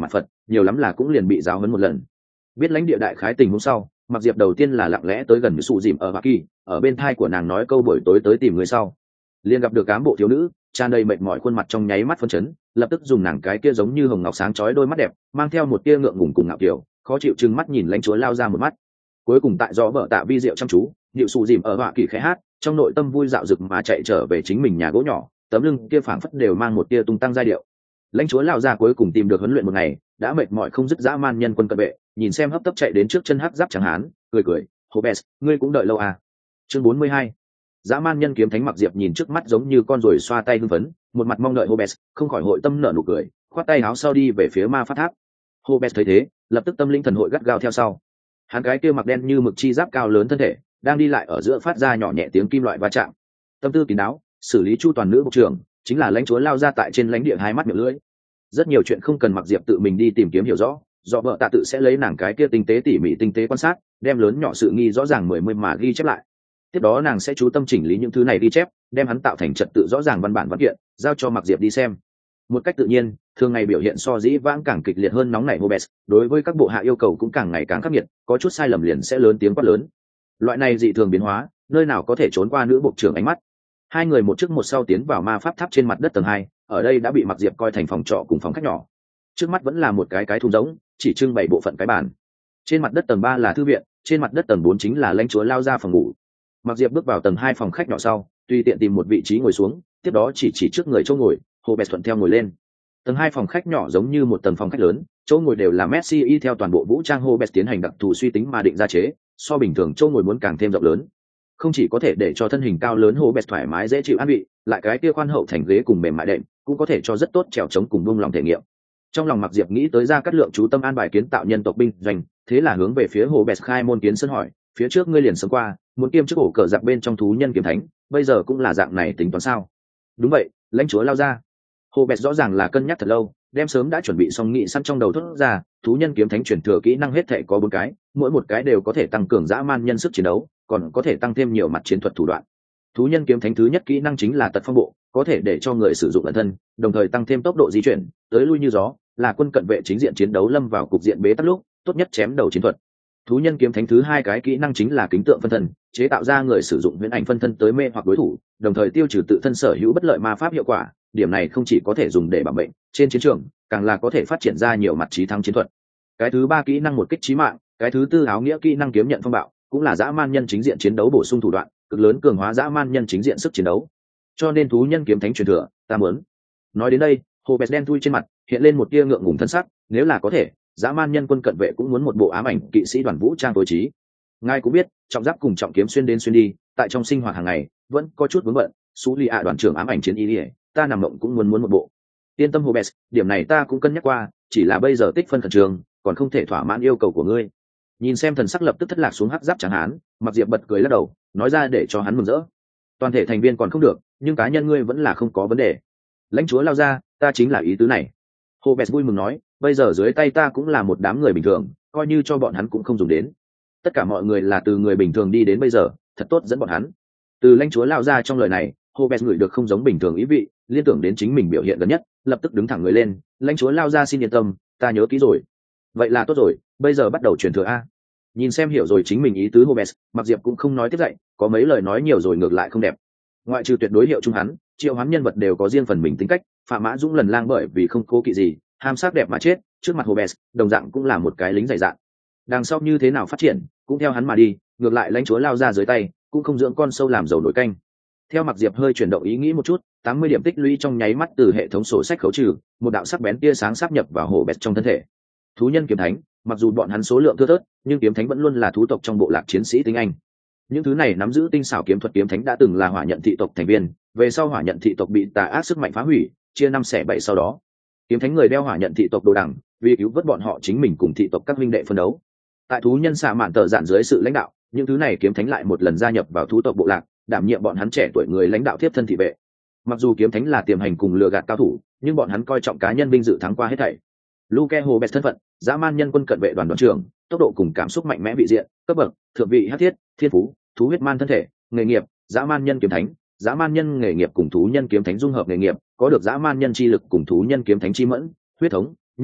nhiều lắm là cũng liền bị giáo huấn một lần. Biết lãnh địa đại khái tình hôm sau, Mặc Diệp đầu tiên là lặng lẽ tới gần sụ dìm ở Hoa Kỳ, ở bên thai của nàng nói câu buổi tối tới tìm người sau, liền gặp được cám bộ thiếu nữ, tràn đầy mệt mỏi khuôn mặt trong nháy mắt phấn chấn, lập tức dùng nàng cái kia giống như hồng ngọc sáng chói đôi mắt đẹp, mang theo một tia ngượng ngùng cùng ngạo kiểu, khó chịu trừng mắt nhìn lãnh chúa lao ra một mắt. Cuối cùng tại do vợ tạ vi diệu chăm chú, điệu sụ dìm ở Hoa Kỳ khẽ hát, trong nội tâm vui dạo rực mà chạy trở về chính mình nhà gỗ nhỏ, tấm lưng kia phảng phất đều mang một tia tung tăng giai điệu. Lãnh chúa lao ra cuối cùng tìm được huấn luyện một ngày, đã mệt mỏi không dứt dã man nhân quân cận vệ, nhìn xem hấp tấp chạy đến trước chân hắc giáp trắng hán, cười cười, Hobes, ngươi cũng đợi lâu à? Chương bốn mươi hai. Dã man nhân kiếm thánh Mặc Diệp nhìn trước mắt giống như con ruồi xoa tay hưng phấn, một mặt mong đợi Hobes, không khỏi hội tâm nở nụ cười, khoát tay áo sau đi về phía ma phát tháp. Hobes thấy thế, lập tức tâm linh thần hội gắt gao theo sau. Hắn cái kia mặc đen như mực chi giáp cao lớn thân thể, đang đi lại ở giữa phát ra nhỏ nhẹ tiếng kim loại va chạm. Tâm tư kín đáo, xử lý chu toàn nữ bộ trưởng, chính là lãnh chúa lao ra tại trên lãnh địa hai mắt miệng lưỡi. Rất nhiều chuyện không cần Mặc Diệp tự mình đi tìm kiếm hiểu rõ, do vợ tạ tự sẽ lấy nàng cái kia tinh tế tỉ mỉ tinh tế quan sát, đem lớn nhỏ sự nghi rõ ràng mười mươi mà ghi chép lại. Tiếp đó nàng sẽ chú tâm chỉnh lý những thứ này ghi chép, đem hắn tạo thành trật tự rõ ràng văn bản văn kiện, giao cho Mặc Diệp đi xem. Một cách tự nhiên, thường ngày biểu hiện so dĩ vãng càng kịch liệt hơn nóng nảy Hobes, đối với các bộ hạ yêu cầu cũng càng ngày càng khắc nghiệt, có chút sai lầm liền sẽ lớn tiếng quát lớn. Loại này dị thường biến hóa, nơi nào có thể trốn qua nữ bộ trưởng ánh mắt. Hai người một trước một sau tiến vào ma pháp tháp trên mặt đất tầng hai, ở đây đã bị Mặc Diệp coi thành phòng trọ cùng phòng khách nhỏ. Trước mắt vẫn là một cái cái thùng rỗng, chỉ trưng bày bộ phận cái bàn. Trên mặt đất tầng ba là thư viện, trên mặt đất tầng bốn chính là lãnh chúa lao ra phòng ngủ. Mặc Diệp bước vào tầng hai phòng khách nhỏ sau, tùy tiện tìm một vị trí ngồi xuống, tiếp đó chỉ chỉ trước người chỗ ngồi, Hobes thuận theo ngồi lên. Tầng hai phòng khách nhỏ giống như một tầng phòng khách lớn, chỗ ngồi đều là Messi y theo toàn bộ vũ trang Hobes tiến hành đặc thù suy tính mà định ra chế, so bình thường chỗ ngồi muốn càng thêm rộng lớn. Không chỉ có thể để cho thân hình cao lớn Hobes thoải mái dễ chịu an vị, lại cái kia khoan hậu thành ghế cùng mềm mại đệm, cũng có thể cho rất tốt trèo chống cùng buông lòng thể nghiệm. Trong lòng Mặc Diệp nghĩ tới ra cắt lượng chú tâm an bài kiến tạo nhân tộc binh doanh, thế là hướng về phía Hobes khai môn kiến sân hỏi, phía trước ngươi liền sớm qua, muốn kiêm chức ổ cờ giặc bên trong thú nhân kiếm thánh, bây giờ cũng là dạng này tính toán sao? Đúng vậy, lãnh chúa lao ra. Hobes rõ ràng là cân nhắc thật lâu, đem sớm đã chuẩn bị xong nghị săn trong đầu thốt ra, thú nhân kiếm thánh chuyển thừa kỹ năng hết thảy có bốn cái, mỗi một cái đều có thể tăng cường dã man nhân sức chiến đấu, còn có thể tăng thêm nhiều mặt chiến thuật thủ đoạn. Thú nhân kiếm thánh thứ nhất kỹ năng chính là tật phong bộ, có thể để cho người sử dụng ẩn thân, đồng thời tăng thêm tốc độ di chuyển, tới lui như gió, là quân cận vệ chính diện chiến đấu lâm vào cục diện bế tắc lúc, tốt nhất chém đầu chiến thuật. Thú nhân kiếm thánh thứ hai cái kỹ năng chính là kính tượng phân thân, chế tạo ra người sử dụng huyễn ảnh phân thân tới mê hoặc đối thủ, đồng thời tiêu trừ tự thân sở hữu bất lợi ma pháp hiệu quả. Điểm này không chỉ có thể dùng để bảo mệnh trên chiến trường, càng là có thể phát triển ra nhiều mặt trí thắng chiến thuật. Cái thứ ba kỹ năng một kích chí mạng, cái thứ tư áo nghĩa kỹ năng kiếm nhận phong bạo, cũng là dã man nhân chính diện chiến đấu bổ sung thủ đoạn, cực lớn cường hóa dã man nhân chính diện sức chiến đấu. Cho nên thú nhân kiếm thánh truyền thừa, ta muốn. Nói đến đây, Hobes đen thui trên mặt hiện lên một tia ngượng ngùng thân sắc, nếu là có thể, dã man nhân quân cận vệ cũng muốn một bộ ám ảnh kỵ sĩ đoàn vũ trang tối trí. Ngài cũng biết, trọng giáp cùng trọng kiếm xuyên đến xuyên đi, tại trong sinh hoạt hàng ngày vẫn có chút vướng bận. Sú Lì ạ đoàn trưởng ám ảnh chiến y, ta nằm mộng cũng muốn muốn một bộ. Yên tâm Hobes, điểm này ta cũng cân nhắc qua, chỉ là bây giờ tích phân khẩn trường, còn không thể thỏa mãn yêu cầu của ngươi. Nhìn xem thần sắc lập tức thất lạc xuống hắc giáp chẳng hán, Mặc Diệp bật cười lắc đầu, nói ra để cho hắn mừng rỡ. Toàn thể thành viên còn không được, nhưng cá nhân ngươi vẫn là không có vấn đề. Lãnh chúa lao ra, ta chính là ý tứ này. Hobes vui mừng nói, bây giờ dưới tay ta cũng là một đám người bình thường, coi như cho bọn hắn cũng không dùng đến. Tất cả mọi người là từ người bình thường đi đến bây giờ, thật tốt dẫn bọn hắn. Từ lãnh chúa lao ra trong lời này, Hobes ngửi được không giống bình thường ý vị, liên tưởng đến chính mình biểu hiện gần nhất, lập tức đứng thẳng người lên, lãnh chúa lao ra xin yên tâm, ta nhớ kỹ rồi. Vậy là tốt rồi, bây giờ bắt đầu truyền thừa a. Nhìn xem hiểu rồi chính mình ý tứ Hobes, Mặc Diệp cũng không nói tiếp dậy, có mấy lời nói nhiều rồi ngược lại không đẹp. Ngoại trừ tuyệt đối hiệu chung hắn, triệu hoán nhân vật đều có riêng phần mình tính cách, Phạm Mã Dũng lần lang bởi vì không cố kỵ gì, ham sắc đẹp mà chết, trước mặt Hobes, đồng dạng cũng là một cái lính dày dạn. Đằng sau như thế nào phát triển, cũng theo hắn mà đi, ngược lại lãnh chúa lao ra dưới tay, cũng không dưỡng con sâu làm dầu nổi canh. Theo Mặc Diệp hơi chuyển động ý nghĩ một chút, tám mươi điểm tích lũy trong nháy mắt từ hệ thống sổ sách khấu trừ, một đạo sắc bén tia sáng sáp nhập vào Hobes trong thân thể. Thú nhân kiếm thánh, mặc dù bọn hắn số lượng thưa thớt, nhưng kiếm thánh vẫn luôn là thú tộc trong bộ lạc chiến sĩ tinh anh. Những thứ này nắm giữ tinh xảo kiếm thuật kiếm thánh đã từng là hỏa nhận thị tộc thành viên, về sau hỏa nhận thị tộc bị tà ác sức mạnh phá hủy, chia năm xẻ bảy sau đó. Kiếm thánh người đeo hỏa nhận thị tộc đồ đằng, vì cứu vớt bọn họ chính mình cùng thị tộc các huynh đệ phân đấu. Tại thú nhân xạ mạn tờ dạn dưới sự lãnh đạo, những thứ này kiếm thánh lại một lần gia nhập vào thú tộc bộ lạc, đảm nhiệm bọn hắn trẻ tuổi người lãnh đạo tiếp thân thị vệ. Mặc dù kiếm thánh là tiềm hành cùng lừa gạt cao thủ, nhưng bọn hắn coi trọng cá nhân vinh dự thắng qua hết thảy. Luke Hobes thân phận, dã man nhân quân cận vệ đoàn đoàn trưởng, tốc độ cùng cảm xúc mạnh mẽ vị diện, cấp bậc, thượng vị hắc thiết, thiên phú, thú huyết man thân thể, nghề nghiệp, dã man nhân kiếm thánh, dã man nhân nghề nghiệp cùng thú nhân kiếm thánh dung hợp nghề nghiệp, có được dã man nhân chi lực cùng thú nhân kiếm thánh chi mẫn, huyết thống, nhân loại,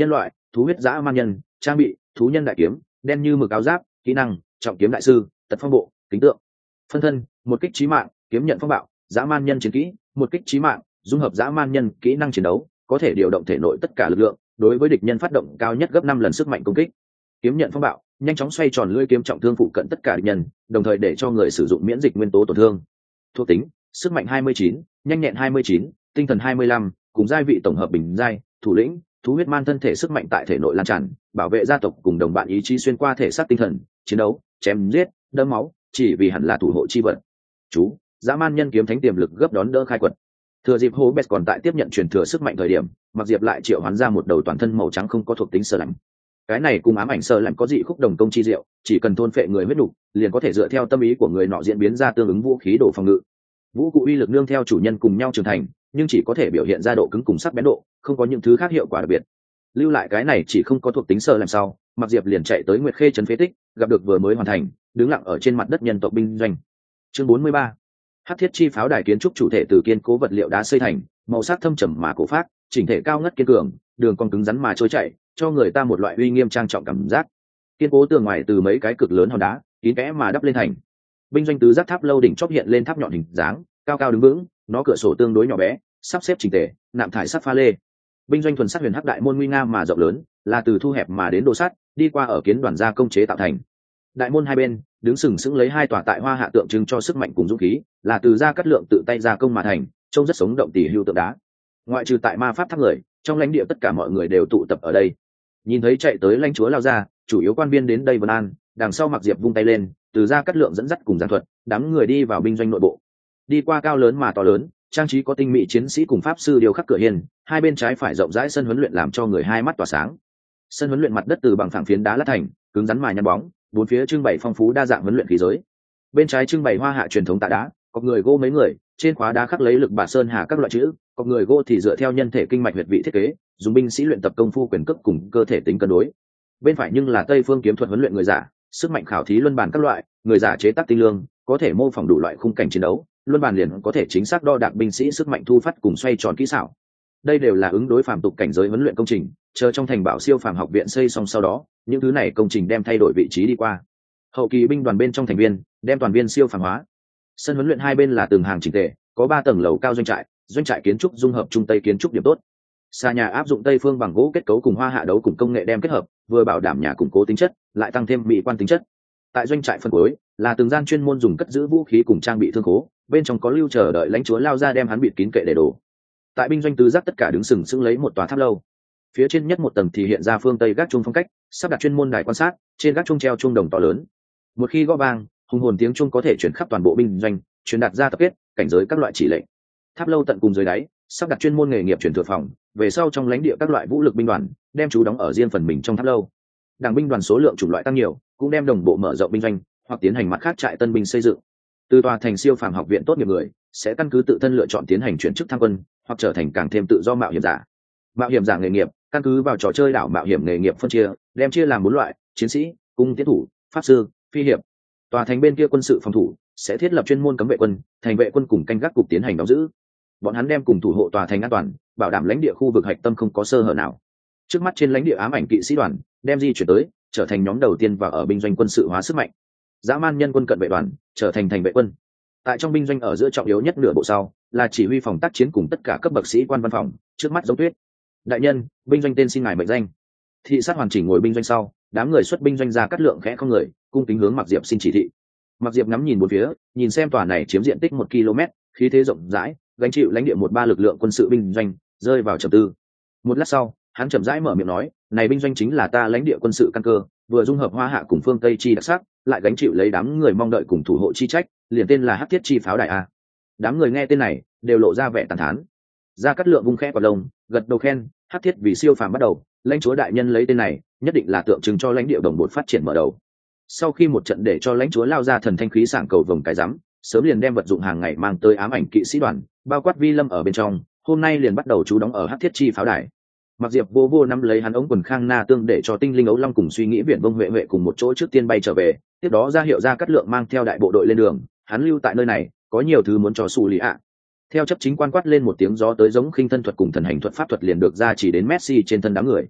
thú huyết dã man nhân, trang bị thú nhân đại kiếm, đen như mực áo giáp, kỹ năng trọng kiếm đại sư, tật phong bộ, kính tượng. Phân thân một kích chí mạng, kiếm nhận phong bạo, dã man nhân chiến kỹ, một kích chí mạng, dung hợp dã man nhân kỹ năng chiến đấu, có thể điều động thể nội tất cả lực lượng, đối với địch nhân phát động cao nhất gấp năm lần sức mạnh công kích. Kiếm nhận phong bạo, nhanh chóng xoay tròn lưỡi kiếm trọng thương phụ cận tất cả địch nhân, đồng thời để cho người sử dụng miễn dịch nguyên tố tổn thương. Thuộc tính sức mạnh hai mươi chín, nhanh nhẹn hai mươi chín, tinh thần hai mươi lăm, cùng giai vị tổng hợp bình giai, thủ lĩnh thú huyết man thân thể sức mạnh tại thể nội lan tràn, bảo vệ gia tộc cùng đồng bạn ý chí xuyên qua thể xác tinh thần, chiến đấu chém giết đẫm máu, chỉ vì hẳn là thủ hộ chi vật. Chú dã man nhân kiếm thánh tiềm lực gấp đón đỡ khai quật. Thừa dịp hố bét còn tại tiếp nhận truyền thừa sức mạnh thời điểm, Mặc Diệp lại triệu hoán ra một đầu toàn thân màu trắng không có thuộc tính sơ lạnh. Cái này cùng ám ảnh sơ lạnh có dị khúc đồng công chi diệu, chỉ cần thôn phệ người huyết đủ, liền có thể dựa theo tâm ý của người nọ diễn biến ra tương ứng vũ khí đồ phòng ngự. Vũ cụ uy lực nương theo chủ nhân cùng nhau trưởng thành, nhưng chỉ có thể biểu hiện ra độ cứng cùng sắc bén độ, không có những thứ khác hiệu quả đặc biệt. Lưu lại cái này chỉ không có thuộc tính sơ làm sau, Mặc Diệp liền chạy tới Nguyệt Khê trấn phế tích, gặp được vừa mới hoàn thành, đứng lặng ở trên mặt đất nhân tộc binh doanh. Chương bốn mươi ba. Hắc thiết chi pháo đài kiến trúc chủ thể từ kiên cố vật liệu đá xây thành, màu sắc thâm trầm mà cổ phác, chỉnh thể cao ngất kiên cường, đường cong cứng rắn mà trôi chảy, cho người ta một loại uy nghiêm trang trọng cảm giác. Kiên cố tường ngoài từ mấy cái cực lớn hòn đá, kín kẽ mà đắp lên thành. Binh doanh tứ giác tháp lâu đỉnh chóp hiện lên tháp nhọn hình dáng, cao cao đứng vững, nó cửa sổ tương đối nhỏ bé, sắp xếp chỉnh tề, nạm thải sắt pha lê. Binh doanh thuần sắt huyền hắc đại môn nguy nga mà rộng lớn, là từ thu hẹp mà đến đồ sắt, đi qua ở kiến đoàn gia công chế tạo thành. Đại môn hai bên đứng sừng sững lấy hai tòa tại hoa hạ tượng trưng cho sức mạnh cùng dũng khí, là từ gia cát lượng tự tay gia công mà thành, trông rất sống động tỉ hưu tượng đá. Ngoại trừ tại ma pháp tháp người, trong lãnh địa tất cả mọi người đều tụ tập ở đây. Nhìn thấy chạy tới lãnh chúa lao ra, chủ yếu quan viên đến đây vân an, đằng sau Mặc Diệp vung tay lên, từ gia cát lượng dẫn dắt cùng giảng thuật, đám người đi vào binh doanh nội bộ. Đi qua cao lớn mà to lớn, trang trí có tinh mỹ chiến sĩ cùng pháp sư điêu khắc cửa hiên, hai bên trái phải rộng rãi sân huấn luyện làm cho người hai mắt tỏa sáng. Sân huấn luyện mặt đất từ bằng phẳng phiến đá lát thành, cứng rắn mà nhăn bóng, bốn phía trưng bày phong phú đa dạng huấn luyện khí giới. Bên trái trưng bày hoa hạ truyền thống tạ đá, có người gỗ mấy người, trên khóa đá khắc lấy lực bà sơn hà các loại chữ, có người gỗ thì dựa theo nhân thể kinh mạch huyệt vị thiết kế, dùng binh sĩ luyện tập công phu quyền cước cùng cơ thể tính cân đối. Bên phải nhưng là tây phương kiếm thuật huấn luyện người giả, sức mạnh khảo thí luân bàn các loại, người giả chế tác tinh lương, có thể mô phỏng đủ loại khung cảnh chiến đấu, luân bàn liền có thể chính xác đo đạc binh sĩ sức mạnh thu phát cùng xoay tròn kỹ xảo. Đây đều là ứng đối phàm tục cảnh giới huấn luyện công trình, chờ trong thành bảo siêu phàm học viện xây xong sau đó, những thứ này công trình đem thay đổi vị trí đi qua. Hậu kỳ binh đoàn bên trong thành viên đem toàn viên siêu phàm hóa. Sân huấn luyện hai bên là từng hàng chỉnh tề, có ba tầng lầu cao doanh trại, doanh trại kiến trúc dung hợp trung tây kiến trúc điểm tốt. Xa nhà áp dụng tây phương bằng gỗ kết cấu cùng hoa hạ đấu cùng công nghệ đem kết hợp, vừa bảo đảm nhà củng cố tính chất, lại tăng thêm mỹ quan tính chất. Tại doanh trại phân cuối là từng gian chuyên môn dùng cất giữ vũ khí cùng trang bị thương khố, bên trong có lưu chờ đợi lãnh chúa lao ra đem hắn bịt kín kệ để đồ. Tại binh doanh tứ giác tất cả đứng sừng sững lấy một tòa tháp lâu, phía trên nhất một tầng thì hiện ra phương tây gác chuông phong cách, sắp đặt chuyên môn đài quan sát, trên gác chuông treo chuông đồng to lớn. Một khi gõ vang, hùng hồn tiếng chuông có thể chuyển khắp toàn bộ binh doanh, truyền đạt ra tập kết cảnh giới các loại chỉ lệnh. Tháp lâu tận cùng dưới đáy sắp đặt chuyên môn nghề nghiệp truyền thừa phòng, về sau trong lãnh địa các loại vũ lực binh đoàn đem trú đóng ở riêng phần mình trong tháp lâu. Đảng binh đoàn số lượng chủng loại tăng nhiều, cũng đem đồng bộ mở rộng binh doanh hoặc tiến hành mặt khác trại tân binh xây dựng. Từ tòa thành siêu phàm học viện tốt nghiệp người sẽ căn cứ tự thân lựa chọn tiến hành chuyển chức tham quân, hoặc trở thành càng thêm tự do mạo hiểm giả. Mạo hiểm giả nghề nghiệp căn cứ vào trò chơi đảo mạo hiểm nghề nghiệp phân chia, đem chia làm bốn loại: chiến sĩ, cung tiến thủ, pháp sư, phi hiệp. Tòa thành bên kia quân sự phòng thủ sẽ thiết lập chuyên môn cấm vệ quân, thành vệ quân cùng canh gác cục tiến hành đóng giữ. Bọn hắn đem cùng thủ hộ tòa thành an toàn, bảo đảm lãnh địa khu vực hạch tâm không có sơ hở nào. Trước mắt trên lãnh địa ám ảnh kỵ sĩ đoàn đem di chuyển tới, trở thành nhóm đầu tiên vào ở binh doanh quân sự hóa sức mạnh. Dã man nhân quân cận vệ đoàn trở thành thành vệ quân. Tại trong binh doanh ở giữa trọng yếu nhất nửa bộ sau là chỉ huy phòng tác chiến cùng tất cả cấp bậc sĩ quan văn phòng, trước mắt giống tuyết. Đại nhân, binh doanh tên xin ngài mệnh danh. Thị sát hoàn chỉnh ngồi binh doanh sau, đám người xuất binh doanh ra cắt lượng khẽ không người, cung kính hướng Mặc Diệp xin chỉ thị. Mặc Diệp ngắm nhìn bốn phía, nhìn xem tòa này chiếm diện tích một ki lô mét, khí thế rộng rãi, gánh chịu lãnh địa một ba lực lượng quân sự binh doanh, rơi vào trầm tư. Một lát sau, hắn chậm rãi mở miệng nói, này binh doanh chính là ta lãnh địa quân sự căn cơ, vừa dung hợp hoa hạ cùng phương tây chi đặc sắc, lại gánh chịu lấy đám người mong đợi cùng thủ hộ chi trách, liền tên là Hắc Thiết Chi Pháo Đài a. Đám người nghe tên này đều lộ ra vẻ tàn thán. Gia Cát Lượng vung khẽ quả lông, gật đầu khen, Hắc Thiết vì siêu phàm bắt đầu, lãnh chúa đại nhân lấy tên này, nhất định là tượng trưng cho lãnh địa đồng bộ phát triển mở đầu. Sau khi một trận để cho lãnh chúa lao ra thần thanh khí sảng cầu vồng cái rắm, sớm liền đem vật dụng hàng ngày mang tới ám ảnh kỵ sĩ đoàn, bao quát Vi Lâm ở bên trong, hôm nay liền bắt đầu trú đóng ở Hắc Thiết Chi Pháo Đài. Mặc Diệp vô vô nắm lấy hắn ống quần khang na tương để cho tinh linh ấu long cùng suy nghĩ viễn vông huệ huệ cùng một chỗ trước tiên bay trở về, tiếp đó ra hiệu Gia Cát Lượng mang theo đại bộ đội lên đường, hắn lưu tại nơi này có nhiều thứ muốn cho xử lý ạ. Theo chấp chính quan quát lên một tiếng, gió tới giống khinh thân thuật cùng thần hành thuật pháp thuật liền được ra chỉ đến Messi trên thân đám người.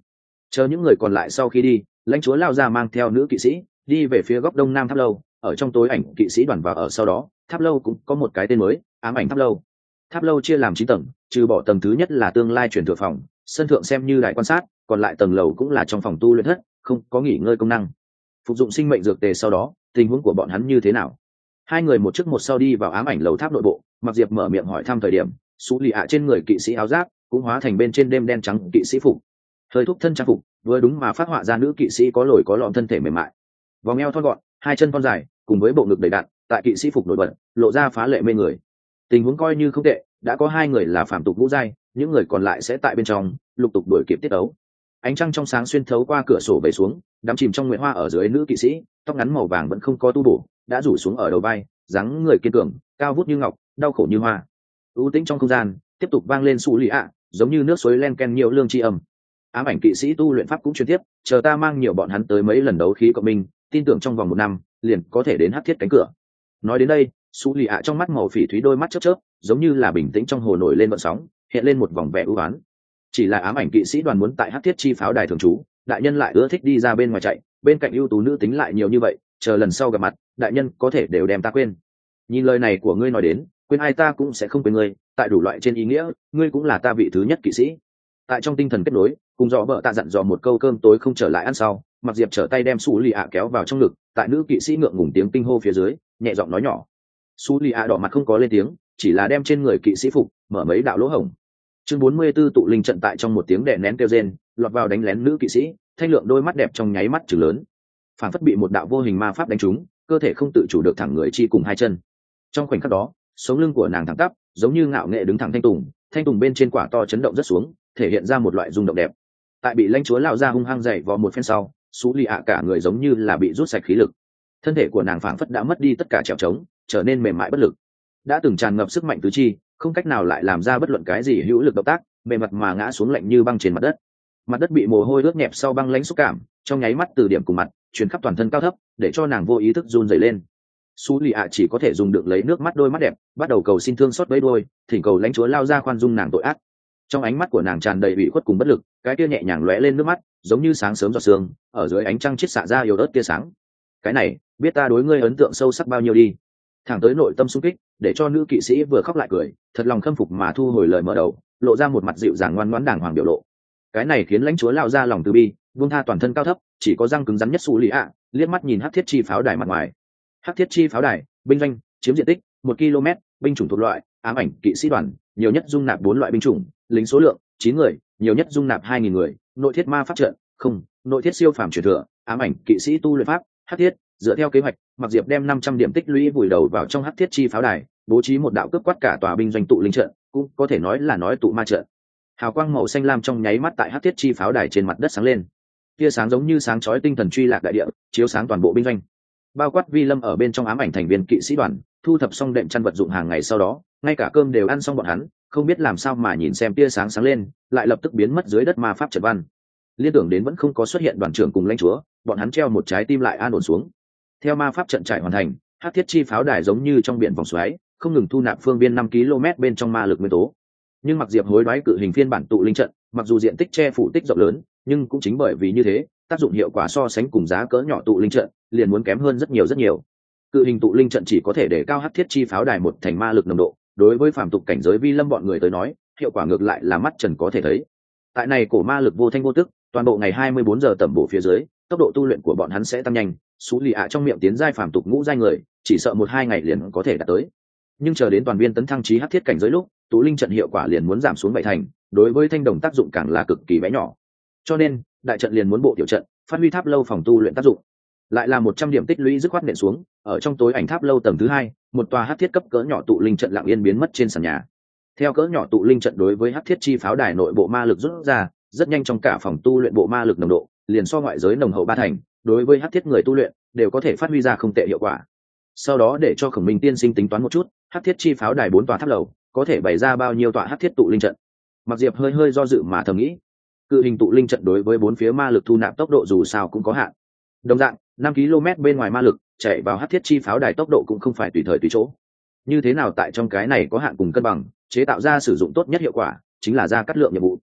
Chờ những người còn lại sau khi đi, lãnh chúa lao ra mang theo nữ kỵ sĩ đi về phía góc đông nam tháp lâu. Ở trong tối ảnh kỵ sĩ đoàn vào ở sau đó, tháp lâu cũng có một cái tên mới, ám ảnh tháp lâu. Tháp lâu chia làm chín tầng, trừ bỏ tầng thứ nhất là tương lai truyền thừa phòng, sân thượng xem như đại quan sát, còn lại tầng lầu cũng là trong phòng tu luyện thất, không có nghỉ ngơi công năng. Phục dụng sinh mệnh dược tề sau đó, tình huống của bọn hắn như thế nào? Hai người một trước một sau đi vào ám ảnh lầu tháp nội bộ. Mặc Diệp mở miệng hỏi thăm thời điểm, Sú Lì ạ trên người kỵ sĩ áo giáp cũng hóa thành bên trên đêm đen trắng kỵ sĩ phục, hơi thúc thân trang phục vừa đúng mà phát họa ra nữ kỵ sĩ có lồi có lõm thân thể mềm mại, vòng eo thon gọn, hai chân thon dài, cùng với bộ ngực đầy đặn, tại kỵ sĩ phục nổi bật, lộ ra phá lệ mê người. Tình huống coi như không tệ, đã có hai người là phàm tục ngũ giai, những người còn lại sẽ tại bên trong lục tục đuổi kịp tiết đấu. Ánh trăng trong sáng xuyên thấu qua cửa sổ về xuống, đắm chìm trong nguyệt hoa ở dưới nữ kỵ sĩ, tóc ngắn màu vàng vẫn không có tu bổ, đã rủ xuống ở đầu vai, dáng người kiên cường, cao vút như ngọc, đau khổ như hoa. U tĩnh trong không gian tiếp tục vang lên Sú Lì ạ, giống như nước suối len ken nhiều lương tri âm. Ám ảnh kỵ sĩ tu luyện pháp cũng truyền tiếp, chờ ta mang nhiều bọn hắn tới mấy lần đấu khí cộng minh, tin tưởng trong vòng một năm liền có thể đến hắc thiết cánh cửa. Nói đến đây, Sú Lì ạ trong mắt màu phỉ thúy đôi mắt chớp chớp, giống như là bình tĩnh trong hồ nổi lên vận sóng, hiện lên một vòng vẻ ưu ái. Chỉ là ám ảnh kỵ sĩ đoàn muốn tại hắc thiết chi pháo đài thường trú, đại nhân lại ưa thích đi ra bên ngoài chạy, bên cạnh ưu tú nữ tính lại nhiều như vậy, chờ lần sau gặp mặt, đại nhân có thể đều đem ta quên. Nhìn lời này của ngươi nói đến, quên ai ta cũng sẽ không quên ngươi, tại đủ loại trên ý nghĩa, ngươi cũng là ta vị thứ nhất kỵ sĩ. Tại trong tinh thần kết nối, cùng dò vợ tạ dặn dò một câu cơm tối không trở lại ăn sau, Mặc Diệp trở tay đem Sú Lì ạ kéo vào trong ngực, tại nữ kỵ sĩ ngượng ngùng tiếng kinh hô phía dưới, nhẹ giọng nói nhỏ. Sú Lì ạ đỏ mặt không có lên tiếng, chỉ là đem trên người kỵ sĩ phục mở mấy đạo lỗ hổng. Chương bốn mươi 44 tụ linh trận tại trong một tiếng đè nén kêu rên, lọt vào đánh lén nữ kỵ sĩ, thanh lượng đôi mắt đẹp trong nháy mắt trừng lớn, phản phất bị một đạo vô hình ma pháp đánh trúng, cơ thể không tự chủ được thẳng người chi cùng hai chân. Trong khoảnh khắc đó, sống lưng của nàng thẳng tắp, giống như ngạo nghệ đứng thẳng thanh tùng, thanh tùng bên trên quả to chấn động rất xuống, thể hiện ra một loại rung động đẹp. Tại bị lãnh chúa lão ra hung hăng dậy vò một phen sau, Sú Lì ạ cả người giống như là bị rút sạch khí lực, thân thể của nàng phảng phất đã mất đi tất cả trèo trống, trở nên mềm mại bất lực, đã từng tràn ngập sức mạnh tứ chi, không cách nào lại làm ra bất luận cái gì hữu lực động tác, mềm mặt mà ngã xuống lạnh như băng trên mặt đất. Mặt đất bị mồ hôi ướt nhẹp sau băng lãnh xúc cảm, trong nháy mắt từ điểm cùng mặt truyền khắp toàn thân cao thấp, để cho nàng vô ý thức run rẩy lên. Sú Lì ạ chỉ có thể dùng được lấy nước mắt đôi mắt đẹp, bắt đầu cầu xin thương xót bấy đôi, thỉnh cầu lãnh chúa lao ra khoan dung nàng tội ác. Trong ánh mắt của nàng tràn đầy ủy khuất cùng bất lực, cái kia nhẹ nhàng lóe lên nước mắt, giống như sáng sớm giọt sương, ở dưới ánh trăng chiết xạ ra yếu ớt tia sáng. Cái này, biết ta đối ngươi ấn tượng sâu sắc bao nhiêu đi. Thẳng tới nội tâm xung kích, để cho nữ kỵ sĩ vừa khóc lại cười, thật lòng khâm phục mà thu hồi lời mở đầu, lộ ra một mặt dịu dàng ngoan ngoãn đàng hoàng biểu lộ. Cái này khiến lãnh chúa lao ra lòng từ bi, buông tha toàn thân cao thấp, chỉ có răng cứng rắn nhất Sú Lì ạ, liếc mắt nhìn hắc thiết chi pháo đài mặt ngoài. Hắc thiết chi pháo đài, binh doanh, chiếm diện tích một ki lô mét, binh chủng thuộc loại, ám ảnh kỵ sĩ đoàn, nhiều nhất dung nạp bốn loại binh chủng, lính số lượng chín người, nhiều nhất dung nạp hai nghìn người, nội thiết ma pháp trận, không, nội thiết siêu phàm truyền thừa, ám ảnh kỵ sĩ tu luyện pháp, hắc thiết, dựa theo kế hoạch, Mặc Diệp đem năm trăm điểm tích lũy vùi đầu vào trong hắc thiết chi pháo đài, bố trí một đạo cướp quát cả tòa binh doanh tụ linh trận, cũng có thể nói là nói tụ ma trận. Hào quang màu xanh lam trong nháy mắt tại hắc thiết chi pháo đài trên mặt đất sáng lên, tia sáng giống như sáng chói tinh thần truy lạc đại địa, chiếu sáng toàn bộ binh doanh. Bao quát Vi Lâm ở bên trong ám ảnh thành viên kỵ sĩ đoàn, thu thập xong đệm chăn vật dụng hàng ngày sau đó, ngay cả cơm đều ăn xong, bọn hắn không biết làm sao mà nhìn xem tia sáng sáng lên, lại lập tức biến mất dưới đất ma pháp trận văn. Liên tưởng đến vẫn không có xuất hiện đoàn trưởng cùng lãnh chúa, bọn hắn treo một trái tim lại an ổn xuống. Theo ma pháp trận trải hoàn thành, hắc thiết chi pháo đài giống như trong biển vòng xoáy, không ngừng thu nạp phương viên năm ki lô mét bên trong ma lực nguyên tố. Nhưng Mặc Diệp hối đoái cự hình phiên bản tụ linh trận, mặc dù diện tích che phủ tích rộng lớn, nhưng cũng chính bởi vì như thế, tác dụng hiệu quả so sánh cùng giá cỡ nhỏ tụ linh trận liền muốn kém hơn rất nhiều rất nhiều. Cự hình tụ linh trận chỉ có thể để cao hắc thiết chi pháo đài một thành ma lực nồng độ, đối với phàm tục cảnh giới Vi Lâm bọn người tới nói, hiệu quả ngược lại là mắt trần có thể thấy. Tại này cổ ma lực vô thanh vô tức, toàn bộ ngày hai mươi bốn giờ tầm bổ phía dưới, tốc độ tu luyện của bọn hắn sẽ tăng nhanh. Sú Lì ạ trong miệng tiến giai phàm tục ngũ giai người, chỉ sợ một hai ngày liền có thể đạt tới. Nhưng chờ đến toàn viên tấn thăng trí hắc thiết cảnh giới lúc, tụ linh trận hiệu quả liền muốn giảm xuống bảy thành, đối với thanh đồng tác dụng càng là cực kỳ bé nhỏ. Cho nên, đại trận liền muốn bộ tiểu trận, phát huy tháp lâu phòng tu luyện tác dụng. Lại là một trăm điểm tích lũy dứt khoát nện xuống, ở trong tối ảnh tháp lâu tầng thứ hai, một tòa hắc thiết cấp cỡ nhỏ tụ linh trận lặng yên biến mất trên sàn nhà. Theo cỡ nhỏ tụ linh trận đối với hắc thiết chi pháo đài nội bộ ma lực rút ra, rất nhanh trong cả phòng tu luyện bộ ma lực nồng độ liền so ngoại giới nồng hậu ba thành, đối với hắc thiết người tu luyện đều có thể phát huy ra không tệ hiệu quả. Sau đó để cho Khổng Minh tiên sinh tính toán một chút, hắc thiết chi pháo đài bốn tòa tháp lầu có thể bày ra bao nhiêu tòa hắc thiết tụ linh trận. Mặc Diệp hơi hơi do dự mà thầm nghĩ, cự hình tụ linh trận đối với bốn phía ma lực thu nạp tốc độ dù sao cũng có hạn. Đồng dạng, năm ki lô mét bên ngoài ma lực chạy vào hắc thiết chi pháo đài tốc độ cũng không phải tùy thời tùy chỗ. Như thế nào tại trong cái này có hạn cùng cân bằng, chế tạo ra sử dụng tốt nhất hiệu quả, chính là ra cắt lượng nhiệm vụ.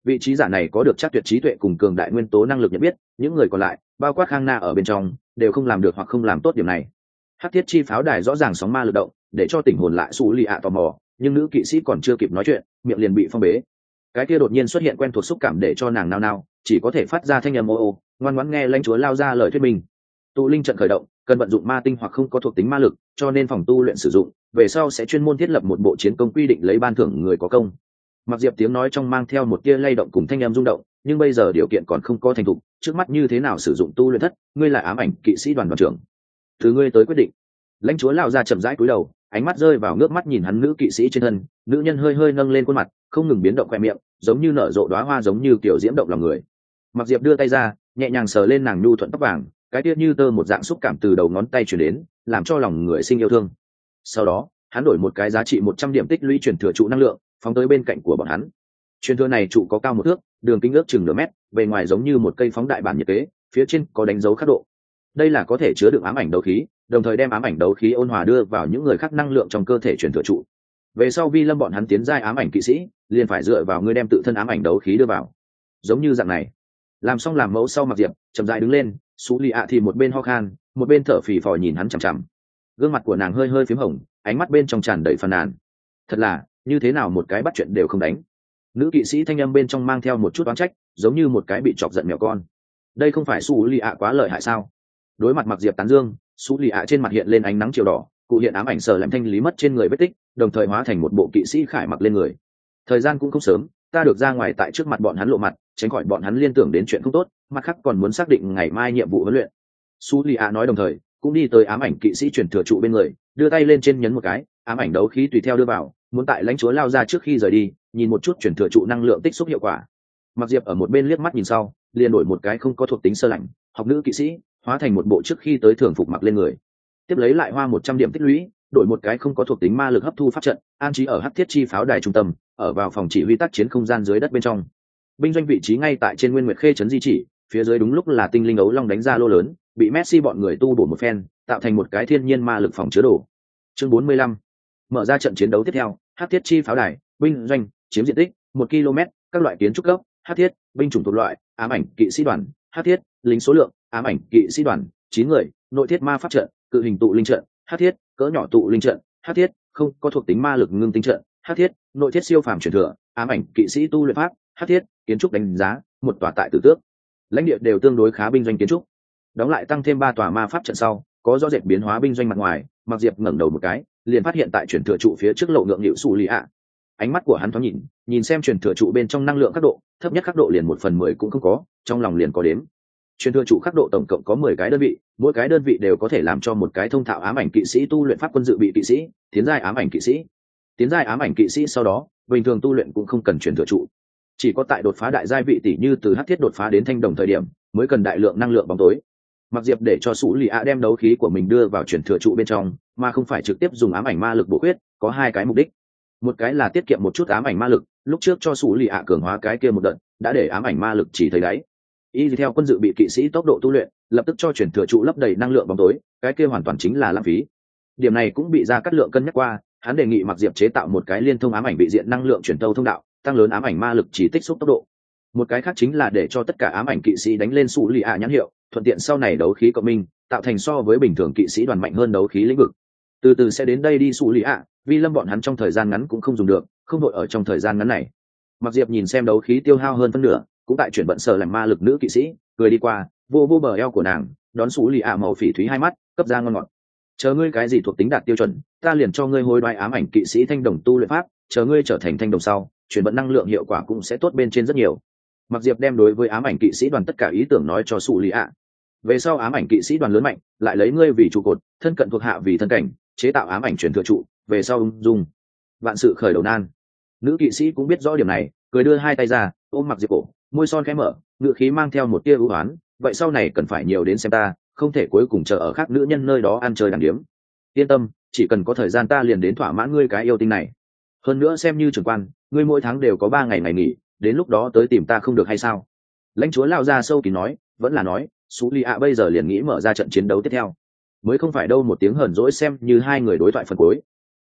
vị trí giả này có được chắc tuyệt trí tuệ cùng cường đại nguyên tố năng lực nhận biết, những người còn lại bao quát Khang Na ở bên trong đều không làm được hoặc không làm tốt điểm này. Hắc thiết chi pháo đài rõ ràng sóng ma lực động, để cho tỉnh hồn lại Sú Lì ạ tò mò, nhưng nữ kỵ sĩ còn chưa kịp nói chuyện, miệng liền bị phong bế. Cái kia đột nhiên xuất hiện quen thuộc xúc cảm để cho nàng nao nao, chỉ có thể phát ra thanh âm ô ô, ngoan ngoãn nghe lãnh chúa lao ra lời thuyết minh. Tụ linh trận khởi động, cần vận dụng ma tinh hoặc không có thuộc tính ma lực, cho nên phòng tu luyện sử dụng, về sau sẽ chuyên môn thiết lập một bộ chiến công quy định lấy ban thưởng người có công. Mặc Diệp tiếng nói trong mang theo một tia lay động cùng thanh âm rung động, nhưng bây giờ điều kiện còn không có thành thục, trước mắt như thế nào sử dụng tu luyện thất, ngươi là ám ảnh kỵ sĩ đoàn đoàn trưởng, từ ngươi tới quyết định. Lãnh chúa lao ra chậm rãi cúi đầu, ánh mắt rơi vào nước mắt nhìn hắn nữ kỵ sĩ trên thân, nữ nhân hơi hơi nâng lên khuôn mặt, không ngừng biến động khoe miệng, giống như nở rộ đóa hoa, giống như kiểu diễm động lòng người. Mặc Diệp đưa tay ra, nhẹ nhàng sờ lên nàng nhu thuận tóc vàng, cái tiết như tơ một dạng xúc cảm từ đầu ngón tay truyền đến, làm cho lòng người sinh yêu thương. Sau đó, hắn đổi một cái giá trị một trăm điểm tích lũy truyền thừa trụ năng lượng, phóng tới bên cạnh của bọn hắn. Truyền thừa này trụ có cao một thước, đường kính ước chừng nửa mét, bề ngoài giống như một cây phóng đại bản nhiệt kế, phía trên có đánh dấu khắc độ. Đây là có thể chứa đựng ám ảnh đấu khí, đồng thời đem ám ảnh đấu khí ôn hòa đưa vào những người khác năng lượng trong cơ thể truyền thừa trụ. Về sau Vi Lâm bọn hắn tiến giai ám ảnh kỵ sĩ, liền phải dựa vào ngươi đem tự thân ám ảnh đấu khí đưa vào. Giống như dạng này. Làm xong làm mẫu sau Mặc Diệp, chậm rãi đứng lên, Sú Lì ạ thì một bên ho khan, một bên thở phì phò nhìn hắn chằm chằm. Gương mặt của nàng hơi hơi phím hồng, ánh mắt bên trong tràn đầy phàn nàn. Thật là, như thế nào một cái bắt chuyện đều không đánh. Nữ kỵ sĩ thanh âm bên trong mang theo một chút oán trách, giống như một cái bị chọc giận mèo con. Đây không phải Sú Lì ạ quá lợi hại sao? Đối mặt Mặc Diệp tán dương, Sú Lì ạ trên mặt hiện lên ánh nắng chiều đỏ, cụ hiện ám ảnh sở làm thanh lý mất trên người vết tích, đồng thời hóa thành một bộ kỵ sĩ khải mặc lên người. Thời gian cũng không sớm, ta được ra ngoài tại trước mặt bọn hắn lộ mặt, tránh khỏi bọn hắn liên tưởng đến chuyện không tốt, mặt khác còn muốn xác định ngày mai nhiệm vụ huấn luyện. Sú Lì ạ nói đồng thời cũng đi tới ám ảnh kỵ sĩ chuyển thừa trụ bên người, đưa tay lên trên nhấn một cái, ám ảnh đấu khí tùy theo đưa vào, muốn tại lãnh chúa lao ra trước khi rời đi, nhìn một chút chuyển thừa trụ năng lượng tích xúc hiệu quả. Mặc Diệp ở một bên liếc mắt nhìn sau, liền đổi một cái không có thuộc tính sơ lạnh, học nữ kỵ sĩ, hóa thành một bộ trước khi tới thường phục mặc lên người. Tiếp lấy lại hoa một trăm điểm tích lũy, đổi một cái không có thuộc tính ma lực hấp thu pháp trận, an trí ở hắc thiết chi pháo đài trung tâm, ở vào phòng chỉ huy tác chiến không gian dưới đất bên trong. Binh doanh vị trí ngay tại trên Nguyên Nguyệt Khê trấn di chỉ, phía dưới đúng lúc là tinh linh ấu long đánh ra lô lớn, bị Messi bọn người tu bổ một phen, tạo thành một cái thiên nhiên ma lực phòng chứa đồ. Chương bốn mươi lăm. Mở ra trận chiến đấu tiếp theo, hắc thiết chi pháo đài, binh doanh, chiếm diện tích một ki lô mét, các loại kiến trúc gốc, hắc thiết, binh chủng thuộc loại, ám ảnh kỵ sĩ đoàn, hắc thiết, lính số lượng, ám ảnh kỵ sĩ đoàn, chín người, nội thiết ma pháp trận, cự hình tụ linh trận, hắc thiết, cỡ nhỏ tụ linh trận, hắc thiết, không có thuộc tính ma lực ngưng tinh trận, hắc thiết, nội thiết siêu phàm truyền thừa, ám ảnh kỵ sĩ tu luyện pháp, hắc thiết, kiến trúc đánh giá, một tòa tại Tử Tước. Lãnh địa đều tương đối khá binh doanh kiến trúc. Đóng lại tăng thêm ba tòa ma pháp trận sau, có rõ rệt biến hóa binh doanh mặt ngoài, Mặc Diệp ngẩng đầu một cái, liền phát hiện tại truyền thừa trụ phía trước lộ ngượng nghịu Sú Lì ạ. Ánh mắt của hắn thoáng nhìn, nhìn xem truyền thừa trụ bên trong năng lượng khắc độ, thấp nhất khắc độ liền một phần mười cũng không có, trong lòng liền có đếm. Truyền thừa trụ khắc độ tổng cộng có mười cái đơn vị, mỗi cái đơn vị đều có thể làm cho một cái thông thạo ám ảnh kỵ sĩ tu luyện pháp quân dự bị kỵ sĩ, tiến giai ám ảnh kỵ sĩ. Tiến giai ám ảnh kỵ sĩ sau đó, bình thường tu luyện cũng không cần truyền thừa trụ. Chỉ có tại đột phá đại giai vị tỷ như từ hắc thiết đột phá đến thanh đồng thời điểm, mới cần đại lượng năng lượng bóng tối. Mặc Diệp để cho Sú Lì ạ đem đấu khí của mình đưa vào truyền thừa trụ bên trong, mà không phải trực tiếp dùng ám ảnh ma lực bổ khuyết, có hai cái mục đích. Một cái là tiết kiệm một chút ám ảnh ma lực, lúc trước cho Sú Lì ạ cường hóa cái kia một đợt, đã để ám ảnh ma lực chỉ thấy đáy. Y theo quân dự bị kỵ sĩ tốc độ tu luyện, lập tức cho truyền thừa trụ lấp đầy năng lượng bóng tối, cái kia hoàn toàn chính là lãng phí. Điểm này cũng bị Gia Cát Lượng cân nhắc qua, hắn đề nghị Mặc Diệp chế tạo một cái liên thông ám ảnh bị diện năng lượng truyền tâu thông đạo, tăng lớn ám ảnh ma lực chỉ tích xúc tốc độ. Một cái khác chính là để cho tất cả ám ảnh kỵ sĩ đánh lên Sú Lì ạ nhãn hiệu, thuận tiện sau này đấu khí cộng minh, tạo thành so với bình thường kỵ sĩ đoàn mạnh hơn đấu khí lĩnh vực. Từ từ sẽ đến đây đi Sú Lì ạ, Vi Lâm bọn hắn trong thời gian ngắn cũng không dùng được, không đội ở trong thời gian ngắn này. Mặc Diệp nhìn xem đấu khí tiêu hao hơn phân nửa, cũng tại chuyển vận sở làm ma lực nữ kỵ sĩ, cười đi qua, vô vô bờ eo của nàng, đón Sú Lì ạ màu phỉ thúy hai mắt, cấp ra ngon ngọt. Chờ ngươi cái gì thuộc tính đạt tiêu chuẩn, ta liền cho ngươi hối đoái ám ảnh kỵ sĩ thanh đồng tu luyện pháp, chờ ngươi trở thành thanh đồng sau, chuyển vận năng lượng hiệu quả cũng sẽ tốt bên trên rất nhiều. Mặc Diệp đem đối với ám ảnh kỵ sĩ đoàn tất cả ý tưởng nói cho Sú Lì ạ. Về sau ám ảnh kỵ sĩ đoàn lớn mạnh, lại lấy ngươi vì trụ cột, thân cận thuộc hạ vì thân cảnh, chế tạo ám ảnh truyền thừa trụ, về sau ung dung vạn sự khởi đầu nan. Nữ kỵ sĩ cũng biết rõ điểm này, cười đưa hai tay ra, ôm Mặc Diệp cổ, môi son khẽ mở, ngựa khí mang theo một tia ưu oán, vậy sau này cần phải nhiều đến xem ta, không thể cuối cùng chờ ở khác nữ nhân nơi đó ăn chơi đàng điếm. Yên tâm, chỉ cần có thời gian ta liền đến thỏa mãn ngươi cái yêu tinh này. Hơn nữa xem như trưởng quan, ngươi mỗi tháng đều có ba ngày ngày nghỉ, đến lúc đó tới tìm ta không được hay sao? Lãnh chúa lao ra sâu kín nói, vẫn là nói, Sú Lì ạ bây giờ liền nghĩ mở ra trận chiến đấu tiếp theo, mới không phải đâu một tiếng hờn dỗi xem như hai người đối thoại phần cuối.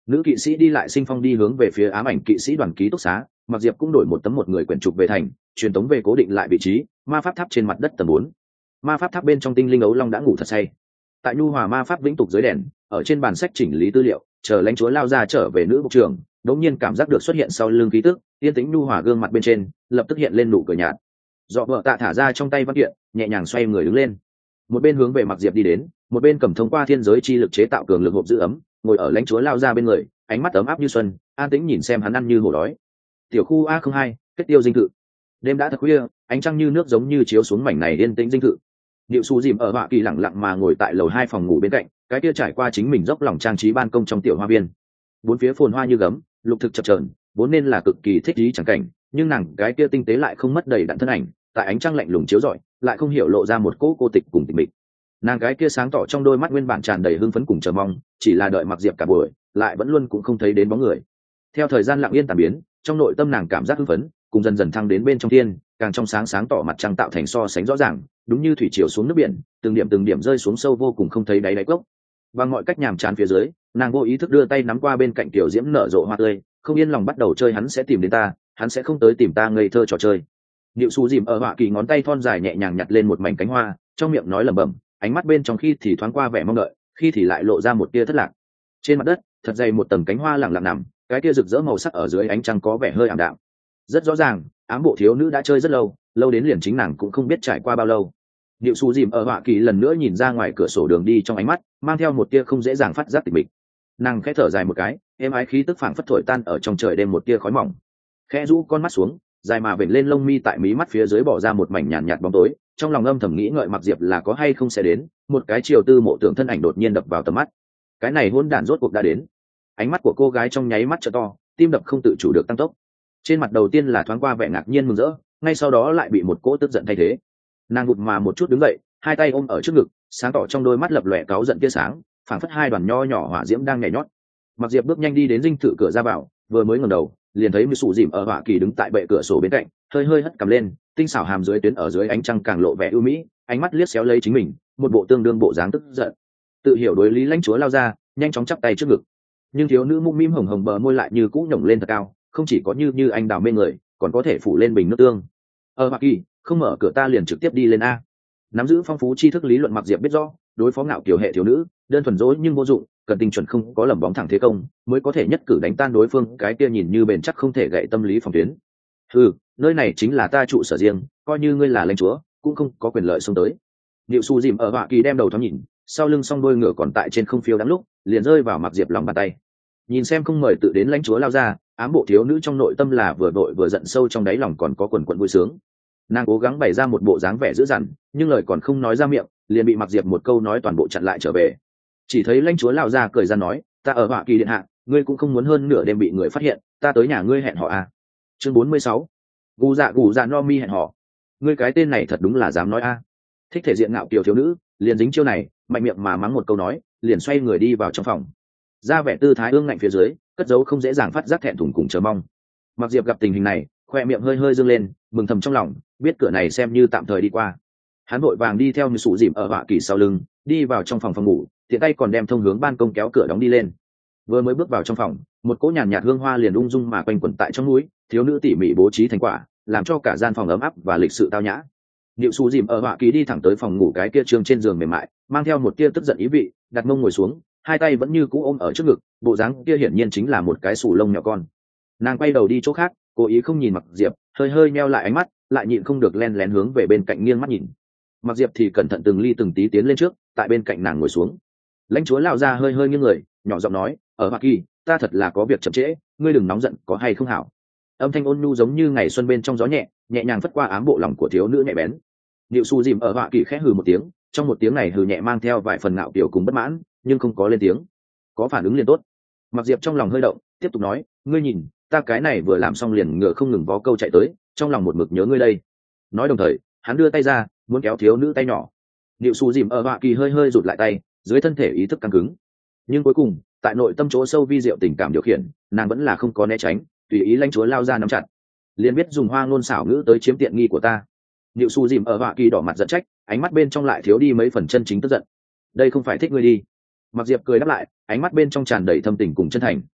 Nữ kỵ sĩ đi lại sinh phong đi hướng về phía ám ảnh kỵ sĩ đoàn ký túc xá, Mặc Diệp cũng đổi một tấm một người quyển trục về thành, truyền tống về cố định lại vị trí ma pháp tháp trên mặt đất tầng bốn. Ma pháp tháp bên trong tinh linh ấu long đã ngủ thật say. Tại nhu hòa ma pháp vĩnh tục dưới đèn, ở trên bàn sách chỉnh lý tư liệu, chờ lãnh chúa lao ra trở về nữ bộ trưởng, đột nhiên cảm giác được xuất hiện sau lưng khí tức, yên tĩnh nhu hòa gương mặt bên trên, lập tức hiện lên nụ cười nhạt. Dọ vợ tạ thả ra trong tay văn kiện, nhẹ nhàng xoay người đứng lên. Một bên hướng về Mặc Diệp đi đến, một bên cầm thông qua thiên giới chi lực chế tạo cường lực hộp giữ ấm, ngồi ở lãnh chúa lao ra bên người, ánh mắt ấm áp như xuân, an tĩnh nhìn xem hắn ăn như hổ đói. Tiểu khu A không hai, kết tiêu dinh thự. Đêm đã thật khuya, ánh trăng như nước giống như chiếu xuống mảnh này yên tĩnh dinh thự. Niệu Su dìm ở Họa Kỳ lặng lặng mà ngồi tại lầu hai phòng ngủ bên cạnh, cái kia trải qua chính mình dốc lòng trang trí ban công trong tiểu hoa viên. Bốn phía phồn hoa như gấm, lục thực chập chờn, vốn nên là cực kỳ thích ý chẳng cảnh, nhưng nàng cái kia tinh tế lại không mất đầy đặn thân ảnh, tại ánh trăng lạnh lùng chiếu rọi, lại không hiểu lộ ra một cỗ cô tịch cùng tịch mịch. Nàng cái kia sáng tỏ trong đôi mắt nguyên bản tràn đầy hưng phấn cùng chờ mong, chỉ là đợi Mặc Diệp cả buổi, lại vẫn luôn cũng không thấy đến bóng người. Theo thời gian lặng yên tàn biến, trong nội tâm nàng cảm giác hưng phấn, cùng dần dần thăng đến bên trong thiên, càng trong sáng sáng tỏ mặt trăng tạo thành so sánh rõ ràng, đúng như thủy triều xuống nước biển, từng điểm từng điểm rơi xuống sâu vô cùng không thấy đáy đáy cốc. Và mọi cách nhàm chán phía dưới, nàng vô ý thức đưa tay nắm qua bên cạnh tiểu diễm nở rộ hoa tươi, không yên lòng bắt đầu chơi hắn sẽ tìm đến ta, hắn sẽ không tới tìm ta ngây thơ trò chơi. Niệu Su dìm ở Họa Kỳ ngón tay thon dài nhẹ nhàng nhặt lên một mảnh cánh hoa, trong miệng nói lẩm bẩm, ánh mắt bên trong khi thì thoáng qua vẻ mong đợi, khi thì lại lộ ra một tia thất lạc. Trên mặt đất, thật dày một tầng cánh hoa lặng lặng nằm, cái tia rực rỡ màu sắc ở dưới ánh trăng có vẻ hơi ảm đạm. Rất rõ ràng, ám bộ thiếu nữ đã chơi rất lâu, lâu đến liền chính nàng cũng không biết trải qua bao lâu. Niệu Su dìm ở Họa Kỳ lần nữa nhìn ra ngoài cửa sổ đường đi trong ánh mắt, mang theo một tia không dễ dàng phát giác tịch mịch. Nàng khẽ thở dài một cái, êm ái khí tức phảng phất thổi tan ở trong trời đêm một tia khói mỏng. Khẽ rũ con mắt xuống, dài mà vểnh lên lông mi tại mí mắt phía dưới bỏ ra một mảnh nhàn nhạt, nhạt bóng tối, trong lòng âm thầm nghĩ ngợi Mặc Diệp là có hay không sẽ đến, một cái chiều tư mộ tưởng thân ảnh đột nhiên đập vào tầm mắt. Cái này hôn đản rốt cuộc đã đến. Ánh mắt của cô gái trong nháy mắt trợ to, tim đập không tự chủ được tăng tốc. Trên mặt đầu tiên là thoáng qua vẻ ngạc nhiên mừng rỡ, ngay sau đó lại bị một cỗ tức giận thay thế. Nàng gục mà một chút đứng dậy, hai tay ôm ở trước ngực, sáng tỏ trong đôi mắt lập lòe cáu giận tia sáng, phảng phất hai đoàn nho nhỏ hỏa diễm đang nhảy nhót. Mặc Diệp bước nhanh đi đến dinh thự cửa ra vào, vừa mới ngẩng đầu, liền thấy Mị Sụ Dìm ở Họa Kỳ đứng tại bệ cửa sổ bên cạnh, hơi hơi hất cằm lên, tinh xảo hàm dưới tuyến ở dưới ánh trăng càng lộ vẻ ưu mỹ, ánh mắt liếc xéo lấy chính mình, một bộ tương đương bộ dáng tức giận. Tự hiểu đối lý lãnh chúa lao ra, nhanh chóng chắp tay trước ngực. Nhưng thiếu nữ mũm mĩm hồng hồng bờ môi lại như cũ nhổng lên thật cao, không chỉ có như như anh đào mê người, còn có thể phủ lên bình nước tương. Ở Họa Kỳ, không mở cửa ta liền trực tiếp đi lên a. Nắm giữ phong phú tri thức lý luận Mặc Diệp biết rõ, đối phó ngạo kiểu hệ thiếu nữ, đơn thuần dối nhưng vô dụng, cần tinh chuẩn không có lầm bóng thẳng thế công, mới có thể nhất cử đánh tan đối phương cái kia nhìn như bền chắc không thể gãy tâm lý phòng tuyến. Ừ, nơi này chính là ta trụ sở riêng, coi như ngươi là lãnh chúa, cũng không có quyền lợi xông tới. Niệu Su dìm ở Họa Kỳ đem đầu thoáng nhìn, sau lưng song đôi ngựa còn tại trên không phiêu đáng lúc, liền rơi vào Mặc Diệp lòng bàn tay. Nhìn xem không mời tự đến lãnh chúa lao ra, ám bộ thiếu nữ trong nội tâm là vừa đội vừa giận sâu trong đáy lòng còn có quần quần vui sướng. Nàng cố gắng bày ra một bộ dáng vẻ dữ dằn, nhưng lời còn không nói ra miệng, liền bị Mặc Diệp một câu nói toàn bộ chặn lại trở về. Chỉ thấy lãnh chúa lao ra cười ra nói, ta ở Họa Kỳ điện hạ, ngươi cũng không muốn hơn nửa đêm bị người phát hiện, ta tới nhà ngươi hẹn họ à. Chương bốn mươi sáu, gù dạ gù dạ no mi hẹn họ. Ngươi cái tên này thật đúng là dám nói a. Thích thể diện ngạo kiều thiếu nữ, liền dính chiêu này, mạnh miệng mà mắng một câu nói, liền xoay người đi vào trong phòng. Ra vẻ tư thái ương ngạnh phía dưới, cất giấu không dễ dàng phát giác thẹn thùng cùng chờ mong. Mặc Diệp gặp tình hình này, khoe miệng hơi hơi dương lên, mừng thầm trong lòng, biết cửa này xem như tạm thời đi qua. Hắn vội vàng đi theo Như Sụ Dìm ở Họa Kỳ sau lưng, đi vào trong phòng phòng ngủ, tiện tay còn đem thông hướng ban công kéo cửa đóng đi lên. Vừa mới bước vào trong phòng, một cỗ nhàn nhạt hương hoa liền ung dung mà quanh quẩn tại trong núi, thiếu nữ tỉ mỉ bố trí thành quả, làm cho cả gian phòng ấm áp và lịch sự tao nhã. Niệu Su Dìm ở Họa Kỳ đi thẳng tới phòng ngủ cái kia trương trên giường mềm mại, mang theo một tia tức giận ý vị, đặt mông ngồi xuống, hai tay vẫn như cũ ôm ở trước ngực, bộ dáng kia hiển nhiên chính là một cái sù lông nhỏ con. Nàng quay đầu đi chỗ khác, cố ý không nhìn Mặc Diệp, hơi hơi meo lại ánh mắt, lại nhịn không được len lén hướng về bên cạnh nghiêng mắt nhìn. Mặc Diệp thì cẩn thận từng ly từng tí tiến lên trước, tại bên cạnh nàng ngồi xuống. Lãnh chúa lão ra hơi hơi nghiêng người, nhỏ giọng nói, ở Hoa Kỳ, ta thật là có việc chậm trễ, ngươi đừng nóng giận có hay không hảo. Âm thanh ôn nhu giống như ngày xuân bên trong gió nhẹ, nhẹ nhàng phất qua ám bộ lòng của thiếu nữ nhẹ bén. Niệu Su Dìm ở Hoa Kỳ khẽ hừ một tiếng, trong một tiếng này hừ nhẹ mang theo vài phần ngạo kiểu cùng bất mãn, nhưng không có lên tiếng. Có phản ứng liền tốt. Mặc Diệp trong lòng hơi động, tiếp tục nói, ngươi nhìn, ta cái này vừa làm xong liền ngựa không ngừng vó câu chạy tới, trong lòng một mực nhớ ngươi đây. Nói đồng thời, hắn đưa tay ra, muốn kéo thiếu nữ tay nhỏ. Niệu Su Dìm ở Hoa Kỳ hơi hơi rụt lại tay, dưới thân thể ý thức căng cứng. Nhưng cuối cùng, tại nội tâm chỗ sâu vi diệu tình cảm điều khiển, nàng vẫn là không có né tránh, tùy ý lãnh chúa lao ra nắm chặt. Liền biết dùng hoa ngôn xảo ngữ tới chiếm tiện nghi của ta. Niệu Su Dìm ở Hoa Kỳ đỏ mặt giận trách, ánh mắt bên trong lại thiếu đi mấy phần chân chính tức giận. Đây không phải thích ngươi đi. Mặc Diệp cười đáp lại, ánh mắt bên trong tràn đầy thâm tình cùng chân thành,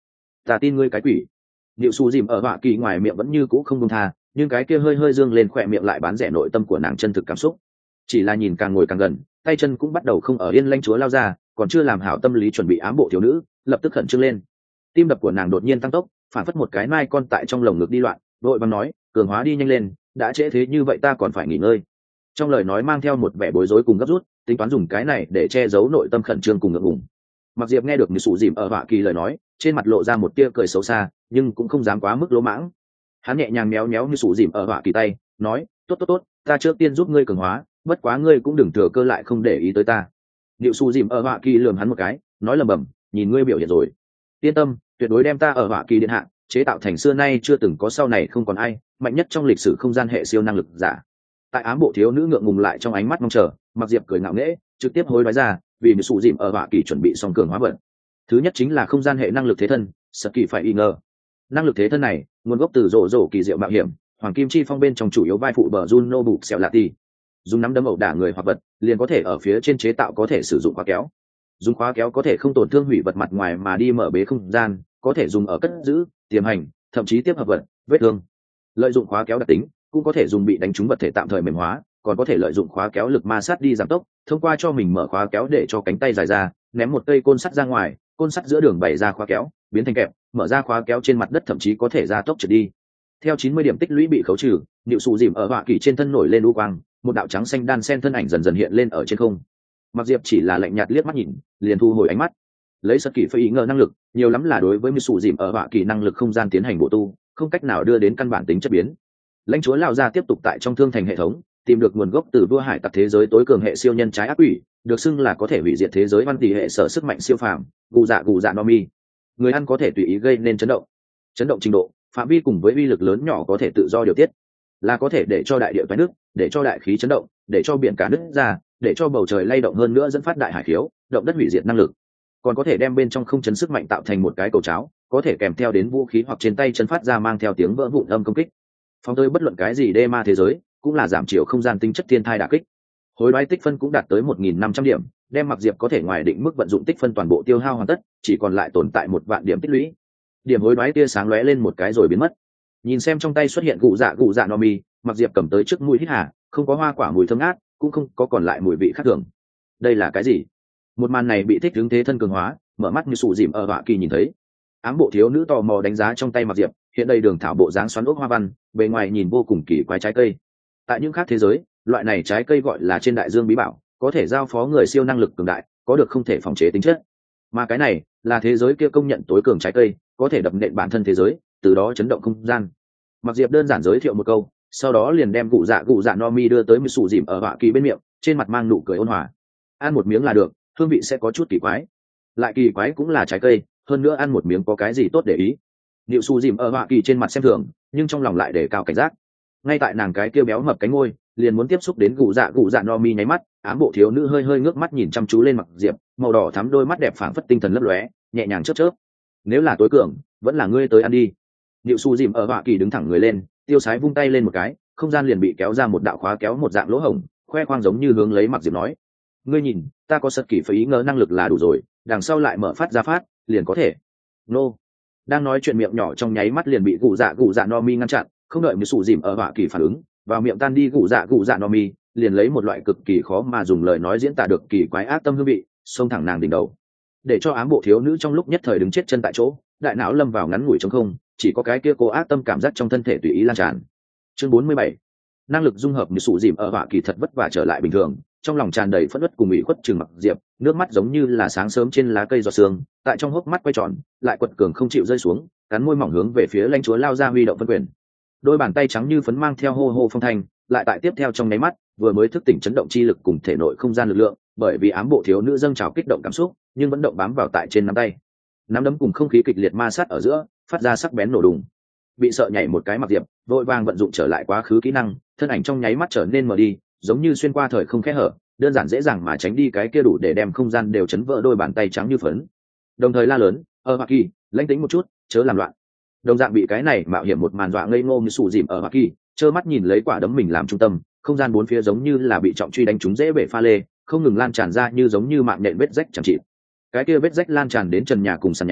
Ta tin ngươi cái quỷ. Diệu Su dìm ở họa kỳ ngoài miệng vẫn như cũ không buông tha, nhưng cái kia hơi hơi dương lên khỏe miệng lại bán rẻ nội tâm của nàng chân thực cảm xúc. Chỉ là nhìn càng ngồi càng gần, tay chân cũng bắt đầu không ở yên, lãnh chúa lao ra, còn chưa làm hảo tâm lý chuẩn bị ám bộ thiếu nữ, lập tức khẩn trương lên. Tim đập của nàng đột nhiên tăng tốc, phản phất một cái mai con tại trong lồng ngực đi loạn, vội vàng nói, cường hóa đi nhanh lên, đã trễ thế như vậy ta còn phải nghỉ ngơi. Trong lời nói mang theo một vẻ bối rối cùng gấp rút, tính toán dùng cái này để che giấu nội tâm khẩn trương cùng ngượng ngùng. Mặc Diệp nghe được như sụ dìm ở họa kỳ lời nói, trên mặt lộ ra một tia cười xấu xa, nhưng cũng không dám quá mức lỗ mãng. Hắn nhẹ nhàng méo méo như sụ dìm ở họa kỳ tay, nói, tốt tốt tốt, ta trước tiên giúp ngươi cường hóa, bất quá ngươi cũng đừng thừa cơ lại không để ý tới ta. Diệu Su dìm ở họa kỳ lườm hắn một cái, nói lầm bầm, nhìn ngươi biểu hiện rồi, yên tâm, tuyệt đối đem ta ở họa kỳ điện hạ chế tạo thành xưa nay chưa từng có, sau này không còn ai mạnh nhất trong lịch sử không gian hệ siêu năng lực giả. Tại ám bộ thiếu nữ ngượng ngùng lại trong ánh mắt mong chờ, Mặc Diệp cười ngạo nghễ, trực tiếp hối đoái ra, vì sụ dìm ở họa kỳ chuẩn bị xong cường hóa vật. Thứ nhất chính là không gian hệ năng lực thế thân, sật kỳ phải y ngờ. Năng lực thế thân này nguồn gốc từ rổ rổ kỳ diệu mạo hiểm, hoàng kim chi phong bên trong chủ yếu vai phụ bờ Juno bục xẻo lạ tì. Dùng nắm đấm ẩu đả người hoặc vật, liền có thể ở phía trên chế tạo có thể sử dụng khóa kéo. Dùng khóa kéo có thể không tổn thương hủy vật mặt ngoài mà đi mở bế không gian, có thể dùng ở cất giữ, tiềm hành, thậm chí tiếp hợp vật, vết thương. Lợi dụng khóa kéo đặc tính, cũng có thể dùng bị đánh trúng vật thể tạm thời mềm hóa, còn có thể lợi dụng khóa kéo lực ma sát đi giảm tốc, thông qua cho mình mở khóa kéo để cho cánh tay dài ra, ném một cây côn sắt ra ngoài, côn sắt giữa đường bày ra khóa kéo, biến thành kẹp, mở ra khóa kéo trên mặt đất, thậm chí có thể ra tốc trượt đi. Theo chín mươi điểm tích lũy bị khấu trừ, Diệu Su dìm ở họa kỳ trên thân nổi lên u quang, một đạo trắng xanh đan sen thân ảnh dần dần hiện lên ở trên không. Mặc Diệp chỉ là lạnh nhạt liếc mắt nhìn, liền thu hồi ánh mắt. Lấy sật kỳ phải ý ngờ năng lực, nhiều lắm là đối với Diệu Su dìm ở họa kỳ năng lực không gian tiến hành bổ tu, không cách nào đưa đến căn bản tính chất biến. Lãnh chúa lao ra tiếp tục tại trong thương thành hệ thống tìm được nguồn gốc từ vua hải tặc thế giới tối cường hệ siêu nhân trái ác quỷ, được xưng là có thể hủy diệt thế giới văn tỷ hệ sở sức mạnh siêu phàm, gù dạ gù dạ no mi. Người ăn có thể tùy ý gây nên chấn động, chấn động trình độ, phạm vi cùng với uy lực lớn nhỏ có thể tự do điều tiết, là có thể để cho đại địa toái nước, để cho đại khí chấn động, để cho biển cả nứt ra, để cho bầu trời lay động, hơn nữa dẫn phát đại hải khiếu, động đất hủy diệt năng lực. Còn có thể đem bên trong không chấn sức mạnh tạo thành một cái cầu cháo, có thể kèm theo đến vũ khí hoặc trên tay chân phát ra mang theo tiếng vỡ vụn âm công kích. Phóng tới bất luận cái gì đê ma thế giới, cũng là giảm chiều không gian tính chất thiên thai đả kích. Hối đoái tích phân cũng đạt tới một nghìn năm trăm điểm, đem Mặc Diệp có thể ngoài định mức vận dụng tích phân toàn bộ tiêu hao hoàn tất, chỉ còn lại tồn tại một vạn điểm tích lũy. Điểm hối đoái tia sáng lóe lên một cái rồi biến mất. Nhìn xem trong tay xuất hiện cụ dạ cụ dạ no mi, Mặc Diệp cầm tới trước mũi hít hà, không có hoa quả mùi thơm ngát, cũng không có còn lại mùi vị khác thường. Đây là cái gì? Một màn này bị thích hướng thế thân cường hóa, mở mắt như sụ dìm ở họa kỳ nhìn thấy. Ám bộ thiếu nữ tò mò đánh giá trong tay Mặc Diệp, hiện đây đường thảo bộ dáng xoắn ốc hoa văn, bề ngoài nhìn vô cùng kỳ quái trái cây. Tại những khác thế giới, loại này trái cây gọi là trên đại dương bí bảo, có thể giao phó người siêu năng lực cường đại, có được không thể phòng chế tính chất. Mà cái này là thế giới kia công nhận tối cường trái cây, có thể đập nện bản thân thế giới, từ đó chấn động không gian. Mặc Diệp đơn giản giới thiệu một câu, sau đó liền đem cụ dạ cụ dạ no mi đưa tới một sụ dìm ở họa kỳ bên miệng, trên mặt mang nụ cười ôn hòa. Ăn một miếng là được, hương vị sẽ có chút kỳ quái. Lại kỳ quái cũng là trái cây, hơn nữa ăn một miếng có cái gì tốt để ý. Diệu Su dìm ở họa kỳ trên mặt xem thường, nhưng trong lòng lại để cao cảnh giác. Ngay tại nàng cái kia béo mập cánh ngôi, liền muốn tiếp xúc đến cụ dạ cụ dạ no mi nháy mắt, ám bộ thiếu nữ hơi hơi ngước mắt nhìn chăm chú lên Mặc Diệp, màu đỏ thắm đôi mắt đẹp phảng phất tinh thần lấp lóe, nhẹ nhàng chớp chớp. Nếu là tối cường, vẫn là ngươi tới ăn đi. Diệu Su dìm ở họa kỳ đứng thẳng người lên, tiêu sái vung tay lên một cái, không gian liền bị kéo ra một đạo khóa kéo một dạng lỗ hổng, khoe khoang giống như hướng lấy Mặc Diệp nói: ngươi nhìn, ta có sật kỳ phải ý ngờ năng lực là đủ rồi, đằng sau lại mở phát ra phát, liền có thể. Nô. Đang nói chuyện miệng nhỏ trong nháy mắt liền bị cụ dạ cụ dạ no mi ngăn chặn, không đợi một sụ dìm ở họa kỳ phản ứng, vào miệng tan đi cụ dạ cụ dạ no mi, liền lấy một loại cực kỳ khó mà dùng lời nói diễn tả được kỳ quái ác tâm hương vị, xông thẳng nàng đỉnh đầu, để cho ám bộ thiếu nữ trong lúc nhất thời đứng chết chân tại chỗ, đại não lâm vào ngắn ngủi trống không, chỉ có cái kia cô ác tâm cảm giác trong thân thể tùy ý lan tràn. Chương bốn mươi bảy, năng lực dung hợp như sụ dìm ở họa kỳ thật vất vả trở lại bình thường, trong lòng tràn đầy phẫn uất cùng ủy khuất trừng Mặc Diệp, nước mắt giống như là sáng sớm trên lá cây giọt sương, tại trong hốc mắt quay tròn, lại quật cường không chịu rơi xuống, cắn môi mỏng hướng về phía lãnh chúa lao ra huy động phân quyền. Đôi bàn tay trắng như phấn mang theo hô hô phong thanh, lại tại tiếp theo trong nháy mắt, vừa mới thức tỉnh chấn động chi lực cùng thể nội không gian lực lượng, bởi vì ám bộ thiếu nữ dâng trào kích động cảm xúc, nhưng vẫn động bám vào tại trên nắm tay. Nắm đấm cùng không khí kịch liệt ma sát ở giữa, phát ra sắc bén nổ đùng. Bị sợ nhảy một cái Mặc Diệp, vội vàng vận dụng trở lại quá khứ kỹ năng, thân ảnh trong nháy mắt trở nên mờ đi, giống như xuyên qua thời không kẽ hở, đơn giản dễ dàng mà tránh đi cái kia đủ để đem không gian đều chấn vỡ đôi bàn tay trắng như phấn. Đồng thời la lớn: "Ở Hoa Kỳ, lãnh tĩnh một chút, chớ làm loạn." Đồng dạng bị cái này mạo hiểm một màn dọa ngây ngô như sụ dìm ở Hoa Kỳ, trơ mắt nhìn lấy quả đấm mình làm trung tâm, không gian bốn phía giống như là bị trọng truy đánh trúng dễ bể pha lê, không ngừng lan tràn ra như giống như mạng nhện vết rách chẳng chịt. Cái kia vết rách lan tràn đến trần nhà cùng sàn nhà,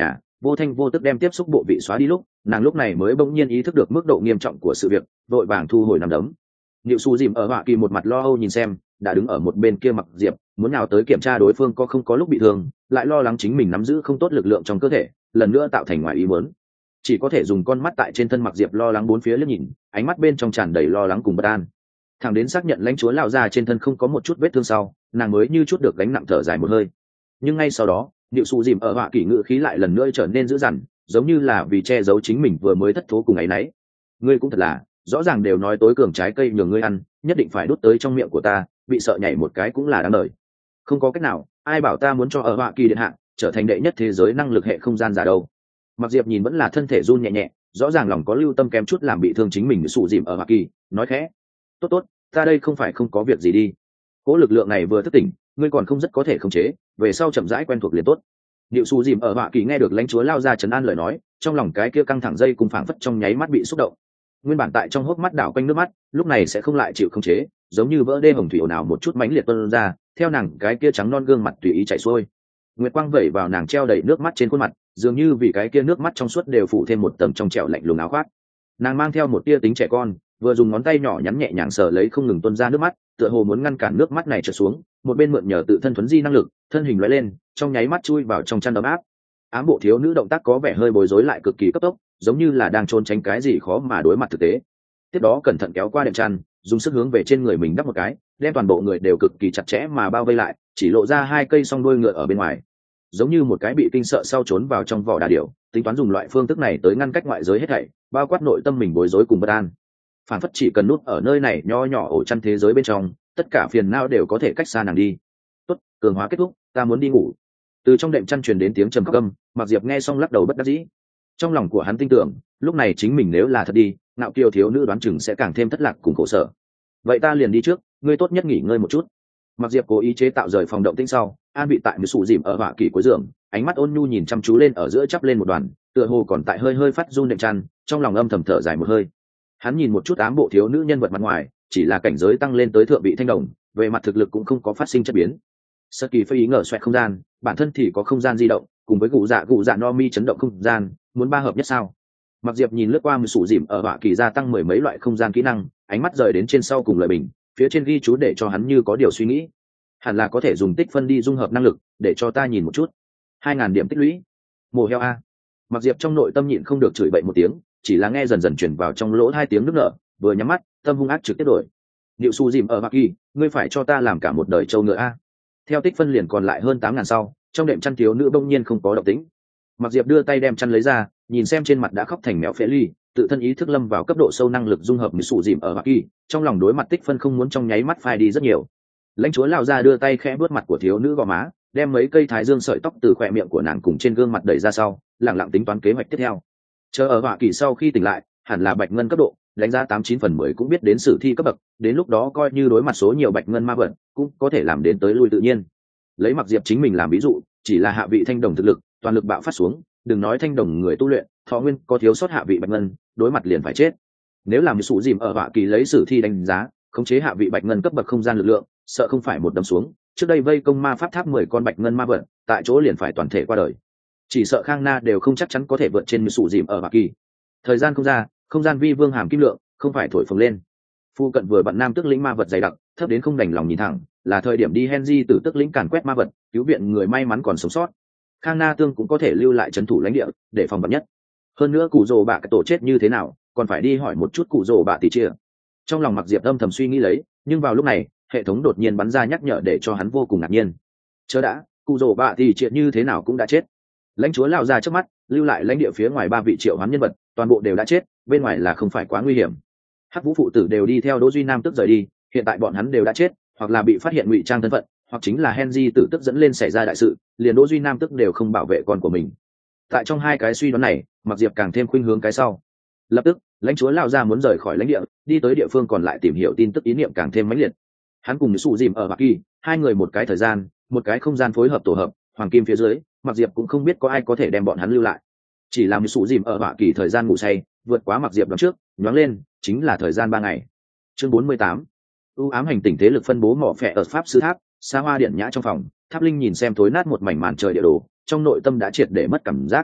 vô thanh vô tức đem tiếp xúc bộ vị xóa đi lúc nàng lúc này mới bỗng nhiên ý thức được mức độ nghiêm trọng của sự việc, vội vàng thu hồi nằm đấm. Niệu Su dìm ở Hoa Kỳ một mặt lo âu nhìn xem đã đứng ở một bên kia Mặc Diệp, muốn nào tới kiểm tra đối phương có không có lúc bị thương, lại lo lắng chính mình nắm giữ không tốt lực lượng trong cơ thể, lần nữa tạo thành ngoài ý muốn. Chỉ có thể dùng con mắt tại trên thân Mặc Diệp lo lắng bốn phía liếc nhìn, ánh mắt bên trong tràn đầy lo lắng cùng bất an. Thằng đến xác nhận lãnh chúa lão gia trên thân không có một chút vết thương sau, nàng mới như chút được gánh nặng thở dài một hơi. Nhưng ngay sau đó, Niệu Su dìm ở Hoa Kỳ ngữ khí lại lần nữa trở nên dữ dằn, giống như là vì che giấu chính mình vừa mới thất thố cùng ấy nấy. Ngươi cũng thật là, rõ ràng đều nói tối cường trái cây nhường ngươi ăn, nhất định phải đút tới trong miệng của ta, bị sợ nhảy một cái cũng là đáng đời. Không có cách nào, ai bảo ta muốn cho ở Hoa Kỳ điện hạ trở thành đệ nhất thế giới năng lực hệ không gian giả đâu. Mặc Diệp nhìn vẫn là thân thể run nhẹ nhẹ, rõ ràng lòng có lưu tâm kém chút làm bị thương chính mình sụ dìm ở Hoa Kỳ, nói khẽ: tốt tốt, ta đây không phải không có việc gì đi. Cố lực lượng này vừa thức tỉnh, ngươi còn không rất có thể khống chế, về sau chậm rãi quen thuộc liền tốt. Niệu Su dìm ở Hoa Kỳ nghe được lãnh chúa lao ra trấn an lời nói, trong lòng cái kia căng thẳng dây cùng phảng phất trong nháy mắt bị xúc động. Nguyên bản tại trong hốc mắt đảo quanh nước mắt, lúc này sẽ không lại chịu khống chế, giống như vỡ đê hồng thủy ồn ào một chút mãnh liệt tuôn ra, theo nàng cái kia trắng non gương mặt tùy ý chảy xuôi. Nguyệt quang vẩy vào nàng treo đầy nước mắt trên khuôn mặt, dường như vì cái kia nước mắt trong suốt đều phủ thêm một tầng trong trẻo lạnh lùng áo khoác. Nàng mang theo một tia tính trẻ con, vừa dùng ngón tay nhỏ nhắn nhẹ nhàng sờ lấy không ngừng tuôn ra nước mắt, tựa hồ muốn ngăn cản nước mắt này trượt xuống, một bên mượn nhờ tự thân thuấn di năng lực, thân hình lóe lên, trong nháy mắt chui vào trong chăn ấm áp. Ám bộ thiếu nữ động tác có vẻ hơi bối rối lại cực kỳ cấp tốc, giống như là đang trốn tránh cái gì khó mà đối mặt thực tế. Tiếp đó cẩn thận kéo qua đệm chăn, dùng sức hướng về trên người mình đắp một cái, đem toàn bộ người đều cực kỳ chặt chẽ mà bao vây lại, chỉ lộ ra hai cây song đuôi ngựa ở bên ngoài, giống như một cái bị kinh sợ sau trốn vào trong vỏ đà điểu, tính toán dùng loại phương thức này tới ngăn cách ngoại giới hết thảy, bao quát nội tâm mình bối rối cùng bất an. Phản phất chỉ cần nút ở nơi này nho nhỏ ổ chăn thế giới bên trong, tất cả phiền não đều có thể cách xa nàng đi. Tốt, cường hóa kết thúc, ta muốn đi ngủ. Từ trong đệm chăn truyền đến tiếng trầm khóc âm, Mặc Diệp nghe xong lắc đầu bất đắc dĩ. Trong lòng của hắn tin tưởng, lúc này chính mình nếu là thật đi, ngạo kiều thiếu nữ đoán chừng sẽ càng thêm thất lạc cùng khổ sở. Vậy ta liền đi trước, ngươi tốt nhất nghỉ ngơi một chút. Mặc Diệp cố ý chế tạo rời phòng động tĩnh sau, an bị tại một sụ dìm ở Hoa Kỳ cuối giường, ánh mắt ôn nhu nhìn chăm chú lên ở giữa chắp lên một đoàn, tựa hồ còn tại hơi hơi phát run đệm chăn, trong lòng âm thầm thở dài một hơi. Hắn nhìn một chút ám bộ thiếu nữ nhân vật mặt ngoài, chỉ là cảnh giới tăng lên tới thượng vị thanh đồng, về mặt thực lực cũng không có phát sinh chất biến. Sơ kỳ phơi ý ngờ xoẹt không gian, bản thân thì có không gian di động, cùng với cụ dạ cụ dạ no mi chấn động không gian, muốn ba hợp nhất sao? Mặc Diệp nhìn lướt qua một sụ dìm ở Hoa Kỳ gia tăng mười mấy loại không gian kỹ năng, ánh mắt rời đến trên sau cùng lời bình, phía trên ghi chú để cho hắn như có điều suy nghĩ. Hẳn là có thể dùng tích phân đi dung hợp năng lực, để cho ta nhìn một chút. Hai ngàn điểm tích lũy. Mồ heo a. Mặc Diệp trong nội tâm nhịn không được chửi bậy một tiếng, chỉ là nghe dần dần truyền vào trong lỗ hai tiếng nước nở, vừa nhắm mắt, tâm hung ác trực tiếp đổi. Niệu Su dìm ở Hoa Kỳ, ngươi phải cho ta làm cả một đời trâu ngựa a. Theo tích phân liền còn lại hơn tám ngàn sau, trong đệm chăn thiếu nữ bỗng nhiên không có động tĩnh. Mặc Diệp đưa tay đem chăn lấy ra, nhìn xem trên mặt đã khóc thành mèo phệ ly, tự thân ý thức lâm vào cấp độ sâu năng lực dung hợp Niệu Su dìm ở Hoa Kỳ, trong lòng đối mặt tích phân không muốn trong nháy mắt phai đi rất nhiều. Lãnh chúa lão gia đưa tay khẽ vuốt mặt của thiếu nữ gò má, đem mấy cây thái dương sợi tóc từ khóe miệng của nàng cùng trên gương mặt đẩy ra sau, lặng lặng tính toán kế hoạch tiếp theo. Chờ ở Hoa Kỳ sau khi tỉnh lại, hẳn là bạch ngân cấp độ, đánh giá tám chín phần mười cũng biết đến sử thi cấp bậc, đến lúc đó coi như đối mặt số nhiều bạch ngân ma vật, cũng có thể làm đến tới lui tự nhiên. Lấy Mặc Diệp chính mình làm ví dụ, chỉ là hạ vị thanh đồng thực lực, toàn lực bạo phát xuống, đừng nói thanh đồng người tu luyện, thọ nguyên có thiếu sót hạ vị bạch ngân, đối mặt liền phải chết. Nếu làm như sụ dìm ở Hoa Kỳ lấy sử thi đánh giá, khống chế hạ vị bạch ngân cấp bậc không gian lực lượng, sợ không phải một đấm xuống, trước đây vây công ma pháp tháp mười con bạch ngân ma vật, tại chỗ liền phải toàn thể qua đời. Chỉ sợ Khang Na đều không chắc chắn có thể vượt trên như sụ dìm ở Hoa Kỳ. Thời gian không ra, không gian vi vương hàm kim lượng, không phải thổi phồng lên. Phu cận vừa bận nam tức lĩnh ma vật dày đặc, thấp đến không đành lòng nhìn thẳng, là thời điểm đi Henry từ tức lĩnh càn quét ma vật, cứu viện người may mắn còn sống sót. Khang Na tương cũng có thể lưu lại trấn thủ lãnh địa, để phòng vật nhất. Hơn nữa cụ rồ bạ cái tổ chết như thế nào, còn phải đi hỏi một chút cụ rồ bạ tỷ chia. Trong lòng Mặc Diệp âm thầm suy nghĩ lấy, nhưng vào lúc này, hệ thống đột nhiên bắn ra nhắc nhở để cho hắn vô cùng ngạc nhiên. Chớ đã, cụ rồ bạ tỷ chia như thế nào cũng đã chết. Lãnh chúa lao ra trước mắt, lưu lại lãnh địa phía ngoài ba vị triệu hoán nhân vật, toàn bộ đều đã chết, bên ngoài là không phải quá nguy hiểm. Hắc Vũ phụ tử đều đi theo Đỗ Duy Nam tức rời đi, hiện tại bọn hắn đều đã chết, hoặc là bị phát hiện ngụy trang thân phận, hoặc chính là Henry tử tức dẫn lên xảy ra đại sự, liền Đỗ Duy Nam tức đều không bảo vệ con của mình. Tại trong hai cái suy đoán này, Mặc Diệp càng thêm khuynh hướng cái sau. Lập tức, lãnh chúa lao ra muốn rời khỏi lãnh địa, đi tới địa phương còn lại tìm hiểu tin tức ý niệm càng thêm mãnh liệt. Hắn cùng Sụ Dìm ở Hoa Kỳ, hai người một cái thời gian, một cái không gian phối hợp tổ hợp, hoàng kim phía dưới, Mặc Diệp cũng không biết có ai có thể đem bọn hắn lưu lại. Chỉ làm Sụ Dìm ở Hoa Kỳ thời gian ngủ say, vượt quá Mặc Diệp đón trước, nhoáng lên, chính là thời gian ba ngày. Chương bốn mươi tám. ưu ám hành tinh thế lực phân bố mỏ phệ ở pháp sư tháp, xa hoa điện nhã trong phòng, Tháp Linh nhìn xem thối nát một mảnh màn trời địa đồ, trong nội tâm đã triệt để mất cảm giác.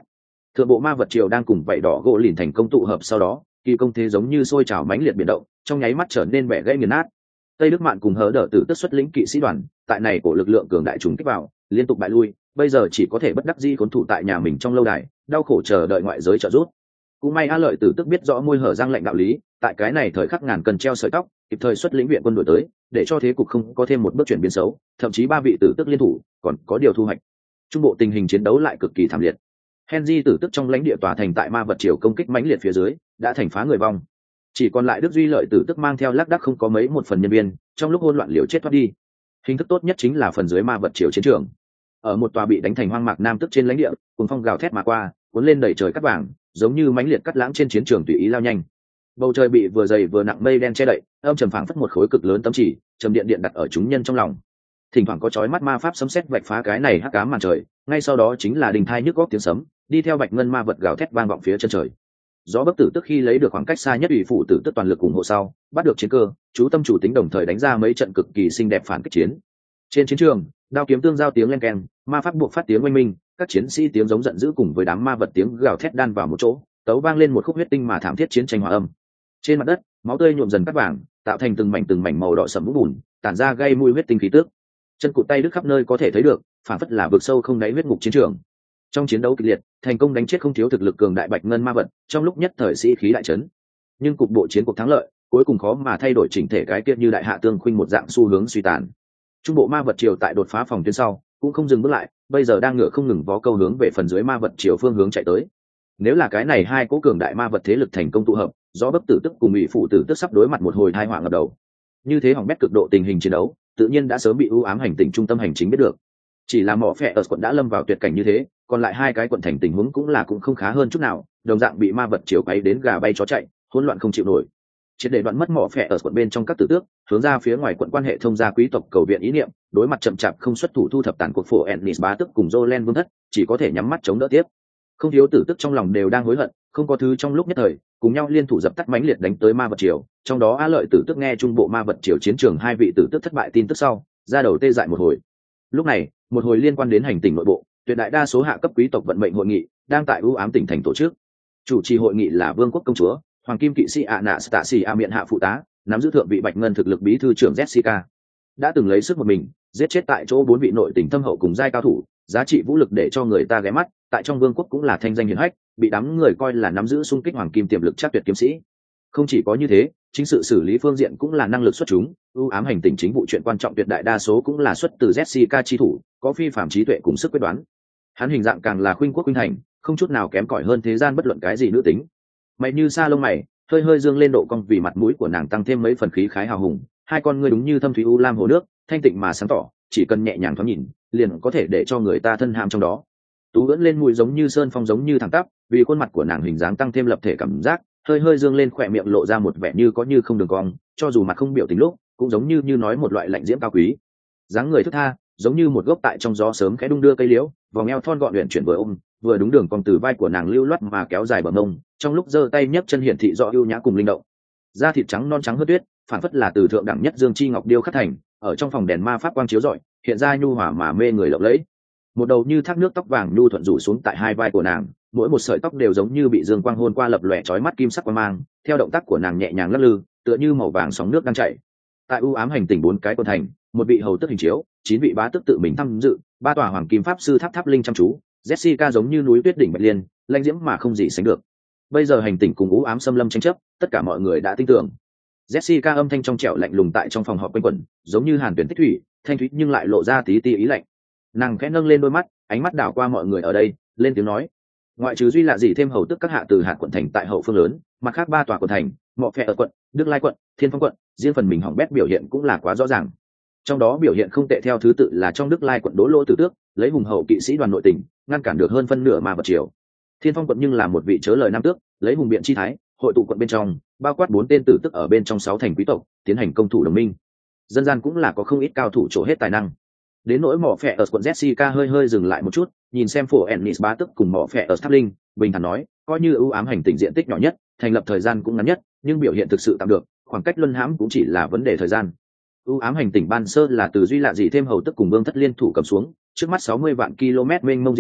Thượng bộ ma vật triều đang cùng vảy đỏ gỗ lìn thành công tụ hợp sau đó, kỳ công thế giống như sôi trào mãnh liệt biển động, trong nháy mắt trở nên bẻ gãy nghiền nát. Tây Đức Mạn cùng hớ đỡ tử tức xuất lĩnh kỵ sĩ đoàn, tại này của lực lượng cường đại trùng kích vào, liên tục bại lui, bây giờ chỉ có thể bất đắc dĩ khốn thủ tại nhà mình trong lâu đài, đau khổ chờ đợi ngoại giới trợ giúp. Cũng may A Lợi tử tức biết rõ môi hở răng lệnh đạo lý, tại cái này thời khắc ngàn cần treo sợi tóc, kịp thời xuất lĩnh viện quân đội tới, để cho thế cục không có thêm một bước chuyển biến xấu, thậm chí ba vị tử tức liên thủ, còn có điều thu hoạch. Trung bộ tình hình chiến đấu lại cực kỳ thảm liệt. Henry tử tức trong lãnh địa tòa thành tại ma vật triều công kích mãnh liệt phía dưới, đã thành phá người vong. Chỉ còn lại Đức Duy Lợi tử tức mang theo lác đác không có mấy một phần nhân viên, trong lúc hỗn loạn liều chết thoát đi. Hình thức tốt nhất chính là phần dưới ma vật triều chiến trường. Ở một tòa bị đánh thành hoang mạc nam tức trên lãnh địa, cuồng phong gào thét mà qua, cuốn lên đầy trời cát vàng, giống như mãnh liệt cắt lãng trên chiến trường tùy ý lao nhanh. Bầu trời bị vừa dày vừa nặng mây đen che đậy, âm trầm phảng phất một khối cực lớn tấm chỉ, trầm điện điện đặt ở chúng nhân trong lòng. Thỉnh thoảng có chói mắt ma pháp sấm sét vạch phá cái này hắc ám màn trời, ngay sau đó chính là đình thai nhức góc tiếng sấm, đi theo bạch ngân ma vật gào thét vang vọng phía chân trời. Gió bất tử tức khi lấy được khoảng cách xa nhất ủy phụ tử tức toàn lực ủng hộ sau, bắt được chiến cơ, chú tâm chủ tính đồng thời đánh ra mấy trận cực kỳ xinh đẹp phản kích chiến. Trên chiến trường, đao kiếm tương giao tiếng len keng, ma pháp buộc phát tiếng oanh minh, các chiến sĩ tiếng giống giận dữ cùng với đám ma vật tiếng gào thét đan vào một chỗ, tấu vang lên một khúc huyết tinh mà thảm thiết chiến tranh hòa âm. Trên mặt đất, máu tươi nhuộm dần cát vàng, tạo thành từng mảnh từng mảnh màu đỏ sẫm vũng bùn, tản ra gây mùi huyết tinh khí tức. Chân cụt tay đứt khắp nơi có thể thấy được, phản phất là vực sâu không đáy huyết ngục chiến trường. Trong chiến đấu kịch liệt, thành công đánh chết không thiếu thực lực cường đại bạch ngân ma vật, trong lúc nhất thời sĩ khí đại chấn. Nhưng cục bộ chiến cuộc thắng lợi, cuối cùng khó mà thay đổi chỉnh thể cái kia như đại hạ tương khuynh một dạng xu hướng suy tàn. Trung bộ ma vật triều tại đột phá phòng tuyến sau, cũng không dừng bước lại, bây giờ đang ngựa không ngừng vó câu hướng về phần dưới ma vật triều phương hướng chạy tới. Nếu là cái này hai cố cường đại ma vật thế lực thành công tụ hợp, do bất tử tức cùng bị phụ tử tức sắp đối mặt một hồi tai họa ngập đầu. Như thế hỏng bét cực độ tình hình chiến đấu, tự nhiên đã sớm bị ưu ám hành tinh trung tâm hành chính biết được. Chỉ là mỏ phệ ở quận đã lâm vào tuyệt cảnh như thế, còn lại hai cái quận thành tình huống cũng là cũng không khá hơn chút nào, đồng dạng bị ma vật chiếu quấy đến gà bay chó chạy, hỗn loạn không chịu nổi. Triệt để đoạn mất mỏ phệ ở quận bên trong các tử tước, hướng ra phía ngoài quận quan hệ thông gia quý tộc cầu viện ý niệm, đối mặt chậm chạp không xuất thủ thu thập tàn cuộc phổ Ennis bá tức cùng Jolen vương thất, chỉ có thể nhắm mắt chống đỡ tiếp. Không thiếu tử tức trong lòng đều đang hối hận, không có thứ trong lúc nhất thời, cùng nhau liên thủ dập tắt mãnh liệt đánh tới ma vật triều, trong đó A Lợi tử tức nghe trung bộ ma vật triều chiến trường hai vị tử tức thất bại tin tức sau, ra đầu tê dại một hồi. Lúc này, một hồi liên quan đến hành tỉnh nội bộ, tuyệt đại đa số hạ cấp quý tộc vận mệnh hội nghị đang tại ưu ám tỉnh thành tổ chức. Chủ trì hội nghị là vương quốc công chúa, hoàng kim kỵ sĩ Anastasia miện hạ phụ tá, nắm giữ thượng vị bạch ngân thực lực bí thư trưởng Jessica. Đã từng lấy sức một mình, giết chết tại chỗ bốn vị nội tỉnh thâm hậu cùng giai cao thủ, giá trị vũ lực để cho người ta ghé mắt, tại trong vương quốc cũng là thanh danh hiển hách, bị đám người coi là nắm giữ xung kích hoàng kim tiềm lực chắc tuyệt kiếm sĩ. Không chỉ có như thế, chính sự xử lý phương diện cũng là năng lực xuất chúng, ưu ám hành tinh chính vụ chuyện quan trọng tuyệt đại đa số cũng là xuất từ Jessica chi thủ, có phi phạm trí tuệ cùng sức quyết đoán. Hắn hình dạng càng là khuynh quốc khuynh thành, không chút nào kém cỏi hơn thế gian bất luận cái gì nữ tính. Mày như sa lông mày, hơi hơi dương lên độ cong vì mặt mũi của nàng tăng thêm mấy phần khí khái hào hùng, hai con ngươi đúng như thâm thúy u lam hồ nước, thanh tịnh mà sáng tỏ, chỉ cần nhẹ nhàng thoáng nhìn, liền có thể để cho người ta thân ham trong đó. Tú ưỡn lên mũi giống như sơn phong giống như thẳng tắp, vì khuôn mặt của nàng hình dáng tăng thêm lập thể cảm giác, hơi hơi dương lên khỏe miệng lộ ra một vẻ như có như không đường cong, cho dù mặt không biểu tình lúc, cũng giống như như nói một loại lạnh diễm cao quý. Dáng người thướt tha, giống như một gốc tại trong gió sớm khẽ đung đưa cây liễu, vòng eo thon gọn luyện chuyển vừa ôm, vừa đúng đường cong từ vai của nàng lưu loát mà kéo dài bờ mông, trong lúc giơ tay nhấc chân hiển thị rõ ưu nhã cùng linh động. Da thịt trắng non trắng hớt tuyết, phản phất là từ thượng đẳng nhất dương chi ngọc điêu khắc thành, ở trong phòng đèn ma pháp quang chiếu rọi, hiện ra nhu hòa mà mê người lộng lẫy. Một đầu như thác nước tóc vàng nhu thuận rủ xuống tại hai vai của nàng, mỗi một sợi tóc đều giống như bị dương quang hôn qua lập lòe chói mắt kim sắc quang mang, theo động tác của nàng nhẹ nhàng lắc lư, tựa như màu vàng sóng nước đang chảy. Tại u ám hành tinh bốn cái quân thành, một vị hầu tức hình chiếu, chín vị bá tước tự mình tham dự, ba tòa hoàng kim pháp sư tháp tháp linh chăm chú, Jessica giống như núi tuyết đỉnh bạch liên, lãnh diễm mà không gì sánh được. Bây giờ hành tinh cùng u ám xâm lâm tranh chấp, tất cả mọi người đã tin tưởng. Jessica âm thanh trong trẻo lạnh lùng tại trong phòng họp quanh quẩn, giống như hàn tuyển tích thủy, thanh thúy nhưng lại lộ ra tí tí ý lạnh. Nàng khẽ nâng lên đôi mắt, ánh mắt đảo qua mọi người ở đây, lên tiếng nói: ngoại trừ duy lạ gì thêm hầu tức các hạ từ hạt quận thành tại hậu phương lớn, mặt khác ba tòa quận thành, mọ phe ở quận, đức lai quận, thiên phong quận, riêng phần mình hỏng bét biểu hiện cũng là quá rõ ràng. Trong đó biểu hiện không tệ theo thứ tự là trong đức lai quận đố lỗ tử tước, lấy hùng hậu kỵ sĩ đoàn nội tình, ngăn cản được hơn phân nửa ma vật triều. Thiên phong quận nhưng là một vị chớ lời nam tước, lấy hùng biện chi thái, hội tụ quận bên trong, bao quát bốn tên tử tức ở bên trong sáu thành quý tộc, tiến hành công thủ đồng minh. Dân gian cũng là có không ít cao thủ trổ hết tài năng. Đến nỗi mỏ phệ ở quận Jessica hơi hơi dừng lại một chút, nhìn xem phổ Ennis bá tức cùng mỏ phệ ở Starling, bình thản nói, coi như ưu ám hành tinh diện tích nhỏ nhất, thành lập thời gian cũng ngắn nhất, nhưng biểu hiện thực sự tạm được, khoảng cách luân hãm cũng chỉ là vấn đề thời gian. Ưu ám hành tinh ban sơ là từ duy lạ gì thêm hầu tức cùng vương thất liên thủ cầm xuống, trước mắt sáu mươi vạn ki lô mét mênh mông diện tích,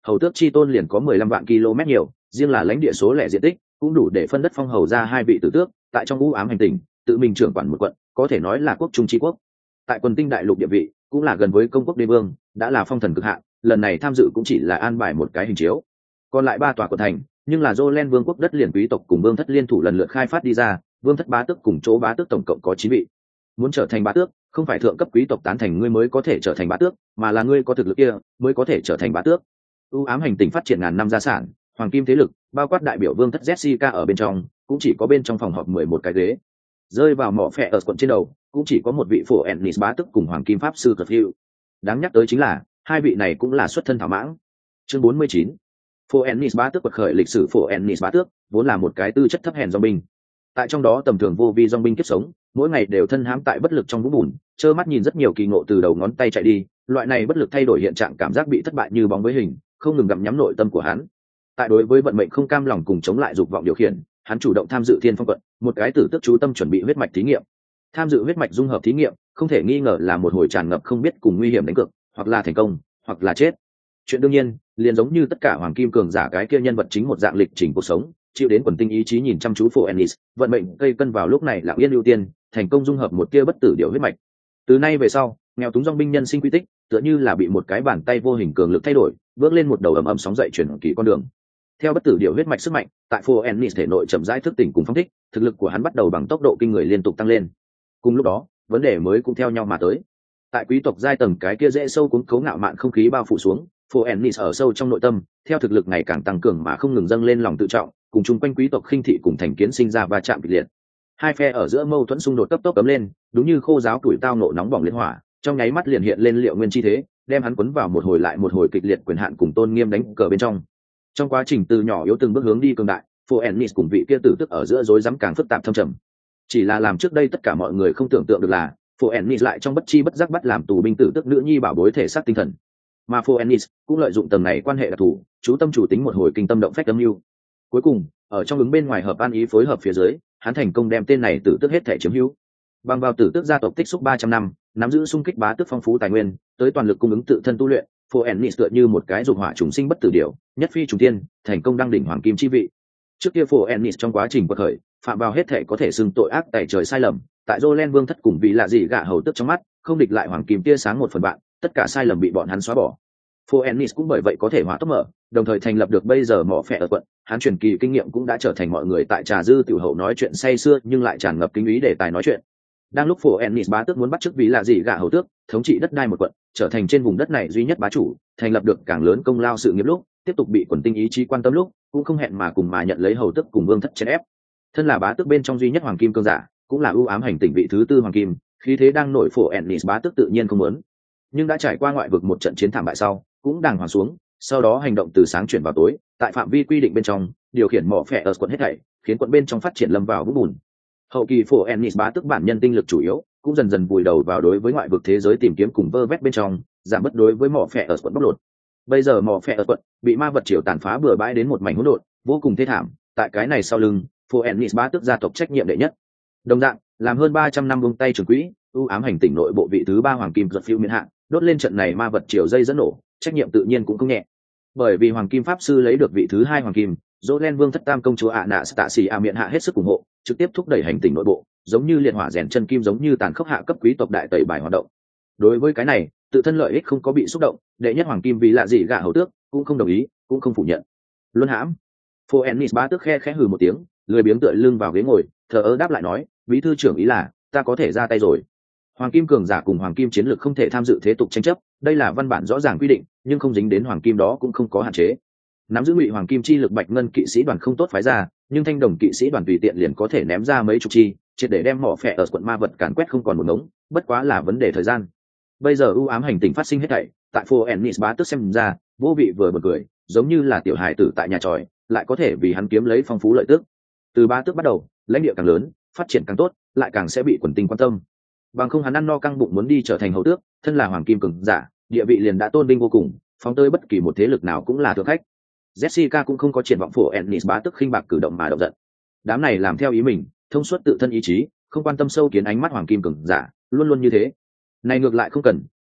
hầu tước chi tôn liền có mười lăm vạn km nhiều, riêng là lãnh địa số lẻ diện tích cũng đủ để phân đất phong hầu ra hai vị tử tước. Tại trong u ám hành tinh tự mình trưởng quản một quận, có thể nói là quốc trung chi quốc. Tại quần tinh đại lục địa vị cũng là gần với công quốc đế vương, đã là phong thần cực hạn. Lần này tham dự cũng chỉ là an bài một cái hình chiếu, còn lại ba tòa quận thành nhưng là Jolen vương quốc đất liền quý tộc cùng vương thất liên thủ lần lượt khai phát đi ra. Vương thất bá tước cùng chỗ bá tước tổng cộng có chín vị. Muốn trở thành bá tước, không phải thượng cấp quý tộc tán thành ngươi mới có thể trở thành bá tước, mà là ngươi có thực lực kia mới có thể trở thành bá tước. U ám hành tinh phát triển ngàn năm gia sản, hoàng kim thế lực, bao quát đại biểu vương thất Jessica ở bên trong, cũng chỉ có bên trong phòng họp mười một cái ghế. Rơi vào mỏ phệ ở quận trên đầu, cũng chỉ có một vị phổ Ennis bá tước cùng hoàng kim pháp sư Cutfield. Đáng nhắc tới chính là, hai vị này cũng là xuất thân thảo mãng. Chương bốn mươi chín. Phổ Ennis bá tước quật khởi. Lịch sử phổ Ennis bá tước vốn là một cái tư chất thấp hèn dòng binh. Tại trong đó tầm thường vô vi dòng binh kiếp sống, mỗi ngày đều thân hãm tại bất lực trong vũng bùn, trơ mắt nhìn rất nhiều kỳ ngộ từ đầu ngón tay chạy đi. Loại này bất lực thay đổi hiện trạng, cảm giác bị thất bại như bóng với hình, không ngừng gặm nhắm nội tâm của hắn. Tại đối với vận mệnh không cam lòng cùng chống lại dục vọng điều khiển, hắn chủ động tham dự Thiên Phong quận, một cái tử tước chú tâm chuẩn bị huyết mạch thí nghiệm. Tham dự huyết mạch dung hợp thí nghiệm, không thể nghi ngờ là một hồi tràn ngập không biết cùng nguy hiểm đánh cược, hoặc là thành công, hoặc là chết. Chuyện đương nhiên, liền giống như tất cả hoàng kim cường giả cái kia nhân vật chính một dạng lịch trình cuộc sống, chịu đến quần tinh ý chí nhìn chăm chú phổ Ennis, vận mệnh cây cân vào lúc này lặng yên ưu tiên, thành công dung hợp một tia bất tử điệu huyết mạch. Từ nay về sau, nghèo túng dòng binh nhân sinh quy tích, tựa như là bị một cái bàn tay vô hình cường lực thay đổi, bước lên một đầu ầm ầm sóng dậy chuyển kỳ con đường. Theo bất tử điệu huyết mạch sức mạnh, tại phổ Ennis thể nội chậm rãi thức tỉnh cùng phóng thích, thực lực của hắn bắt đầu bằng tốc độ kinh người liên tục tăng lên. Cùng lúc đó, vấn đề mới cũng theo nhau mà tới. Tại quý tộc giai tầng cái kia dễ sâu cuốn cấu ngạo mạn không khí bao phủ xuống, phổ Ennis ở sâu trong nội tâm, theo thực lực ngày càng tăng cường mà không ngừng dâng lên lòng tự trọng, cùng chung quanh quý tộc khinh thị cùng thành kiến sinh ra va chạm kịch liệt. Hai phe ở giữa mâu thuẫn xung đột cấp tốc cấm lên, đúng như khô giáo tuổi tao nộ nóng bỏng liên hỏa, trong nháy mắt liền hiện lên liệu nguyên chi thế, đem hắn cuốn vào một hồi lại một hồi kịch liệt quyền hạn cùng tôn nghiêm đánh cờ bên trong. Trong quá trình từ nhỏ yếu từng bước hướng đi cường đại, phổ Ennis cùng vị kia tử tức ở giữa rối rắm càng phức tạp thâm trầm. Chỉ là làm trước đây tất cả mọi người không tưởng tượng được là, phổ Ennis lại trong bất chi bất giác bắt làm tù binh tử tức nữ nhi bảo bối thể xác tinh thần. Mà phổ Ennis cũng lợi dụng tầng này quan hệ đặc thù, chú tâm chủ tính một hồi kinh tâm động phách âm mưu. Cuối cùng, ở trong ứng bên ngoài hợp an ý phối hợp phía dưới, hắn thành công đem tên này tử tức hết thể chiếm hữu. Bằng vào tử tước gia tộc tích xúc ba trăm năm, nắm giữ xung kích bá tước phong phú tài nguyên, tới toàn lực cung ứng tự thân tu luyện, phổ Ennis tựa như một cái dục hỏa trùng sinh bất tử điểu, nhất phi trùng tiên, thành công đăng đỉnh hoàng kim chi vị. Trước kia phổ Ennis trong quá trình quật khởi, phạm vào hết thể có thể xưng tội ác tày trời sai lầm, tại Jolen vương thất cùng vị lạ gì gạ hầu tức trong mắt, không địch lại hoàng kim tia sáng một phần bạn, tất cả sai lầm bị bọn hắn xóa bỏ. Phổ Ennis cũng bởi vậy có thể hỏa tốc mở, đồng thời thành lập được bây giờ mỏ phệ ở quận, hắn truyền kỳ kinh nghiệm cũng đã trở thành mọi người tại trà dư tiểu hậu nói chuyện say sưa nhưng lại tràn ngập kính ý để tài nói chuyện. Đang lúc phổ Ennis bá tước muốn bắt chước vì là gì gạ hầu tước, thống trị đất đai một quận, trở thành trên vùng đất này duy nhất bá chủ, thành lập được càng lớn công lao sự nghiệp lúc, tiếp tục bị quần tinh ý chí quan tâm lúc, cũng không hẹn mà cùng mà nhận lấy hầu tước cùng vương thất chèn ép. Thân là bá tước bên trong duy nhất hoàng kim cương giả, cũng là ưu ám hành tinh vị thứ tư hoàng kim, khí thế đang nổi phổ Ennis bá tước tự nhiên không muốn. Nhưng đã trải qua ngoại vực một trận chiến thảm bại sau, cũng đàng hoàng xuống, sau đó hành động từ sáng chuyển vào tối, tại phạm vi quy định bên trong, điều khiển mỏ phệ ở quận hết thảy, khiến quận bên trong phát triển lâm vào vũng bùn. Hậu kỳ phổ Ennis bá tước bản nhân tinh lực chủ yếu, cũng dần dần vùi đầu vào đối với ngoại vực thế giới tìm kiếm cùng vơ vét bên trong, giảm bớt đối với mỏ phệ ở quận bóc lột. Bây giờ mỏ phệ ở quận bị ma vật triều tàn phá bừa bãi đến một mảnh hỗn độn, vô cùng thê thảm. Tại cái này sau lưng, phổ Ennis bá tước gia tộc trách nhiệm đệ nhất. Đồng dạng, làm hơn ba trăm năm buông tay trường quỹ, ưu ám hành tinh nội bộ vị thứ ba hoàng kim giật phiêu miễn hạn, đốt lên trận này ma vật triều dây dẫn nổ, trách nhiệm tự nhiên cũng không nhẹ. Bởi vì hoàng kim pháp sư lấy được vị thứ hai hoàng kim, Jolen vương thất tam công chúa ạ nạ Stacy a miệng hạ hết sức ủng hộ, trực tiếp thúc đẩy hành tinh nội bộ, giống như liệt hỏa rèn chân kim, giống như tàn khốc hạ cấp quý tộc đại tẩy bài hoạt động. Đối với cái này, tự thân lợi ích không có bị xúc động, đệ nhất hoàng kim vì lạ gì gạ hầu tước cũng không đồng ý, cũng không phủ nhận. Luân hãm. Phổ Ennis bá tước khe khẽ hừ một tiếng, lười biếng tựa lưng vào ghế ngồi, thờ ơ đáp lại nói, bí thư trưởng ý là ta có thể ra tay rồi. Hoàng kim cường giả cùng hoàng kim chiến lược không thể tham dự thế tục tranh chấp, đây là văn bản rõ ràng quy định, nhưng không dính đến hoàng kim đó cũng không có hạn chế. Nắm giữ ngụy hoàng kim chi lực bạch ngân kỵ sĩ đoàn không tốt phái ra, nhưng thanh đồng kỵ sĩ đoàn tùy tiện liền có thể ném ra mấy chục chi, triệt để đem mỏ phệ ở quận ma vật càn quét không còn một ngống, bất quá là vấn đề thời gian. Bây giờ ưu ám hành tinh phát sinh hết thảy, tại Phổ Ennis bá tước xem ra, vô vị vừa bật cười, giống như là tiểu hài tử tại nhà tròi, lại có thể vì hắn kiếm lấy phong phú lợi tức. Từ bá tước bắt đầu, lãnh địa càng lớn, phát triển càng tốt, lại càng sẽ bị quần tinh quan tâm. Bằng không hắn ăn no căng bụng muốn đi trở thành hầu tước, thân là hoàng kim cường giả, địa vị liền đã tôn vinh vô cùng, phóng tới bất kỳ một thế lực nào cũng là thượng khách. Jessica cũng không có triển vọng Phổ Ennis bá tước khinh bạc cử động mà động giận. Đám này làm theo ý mình, thông suốt tự thân ý chí, không quan tâm sâu kiến ánh mắt hoàng kim cường giả, luôn luôn như thế. Này ngược lại không cần,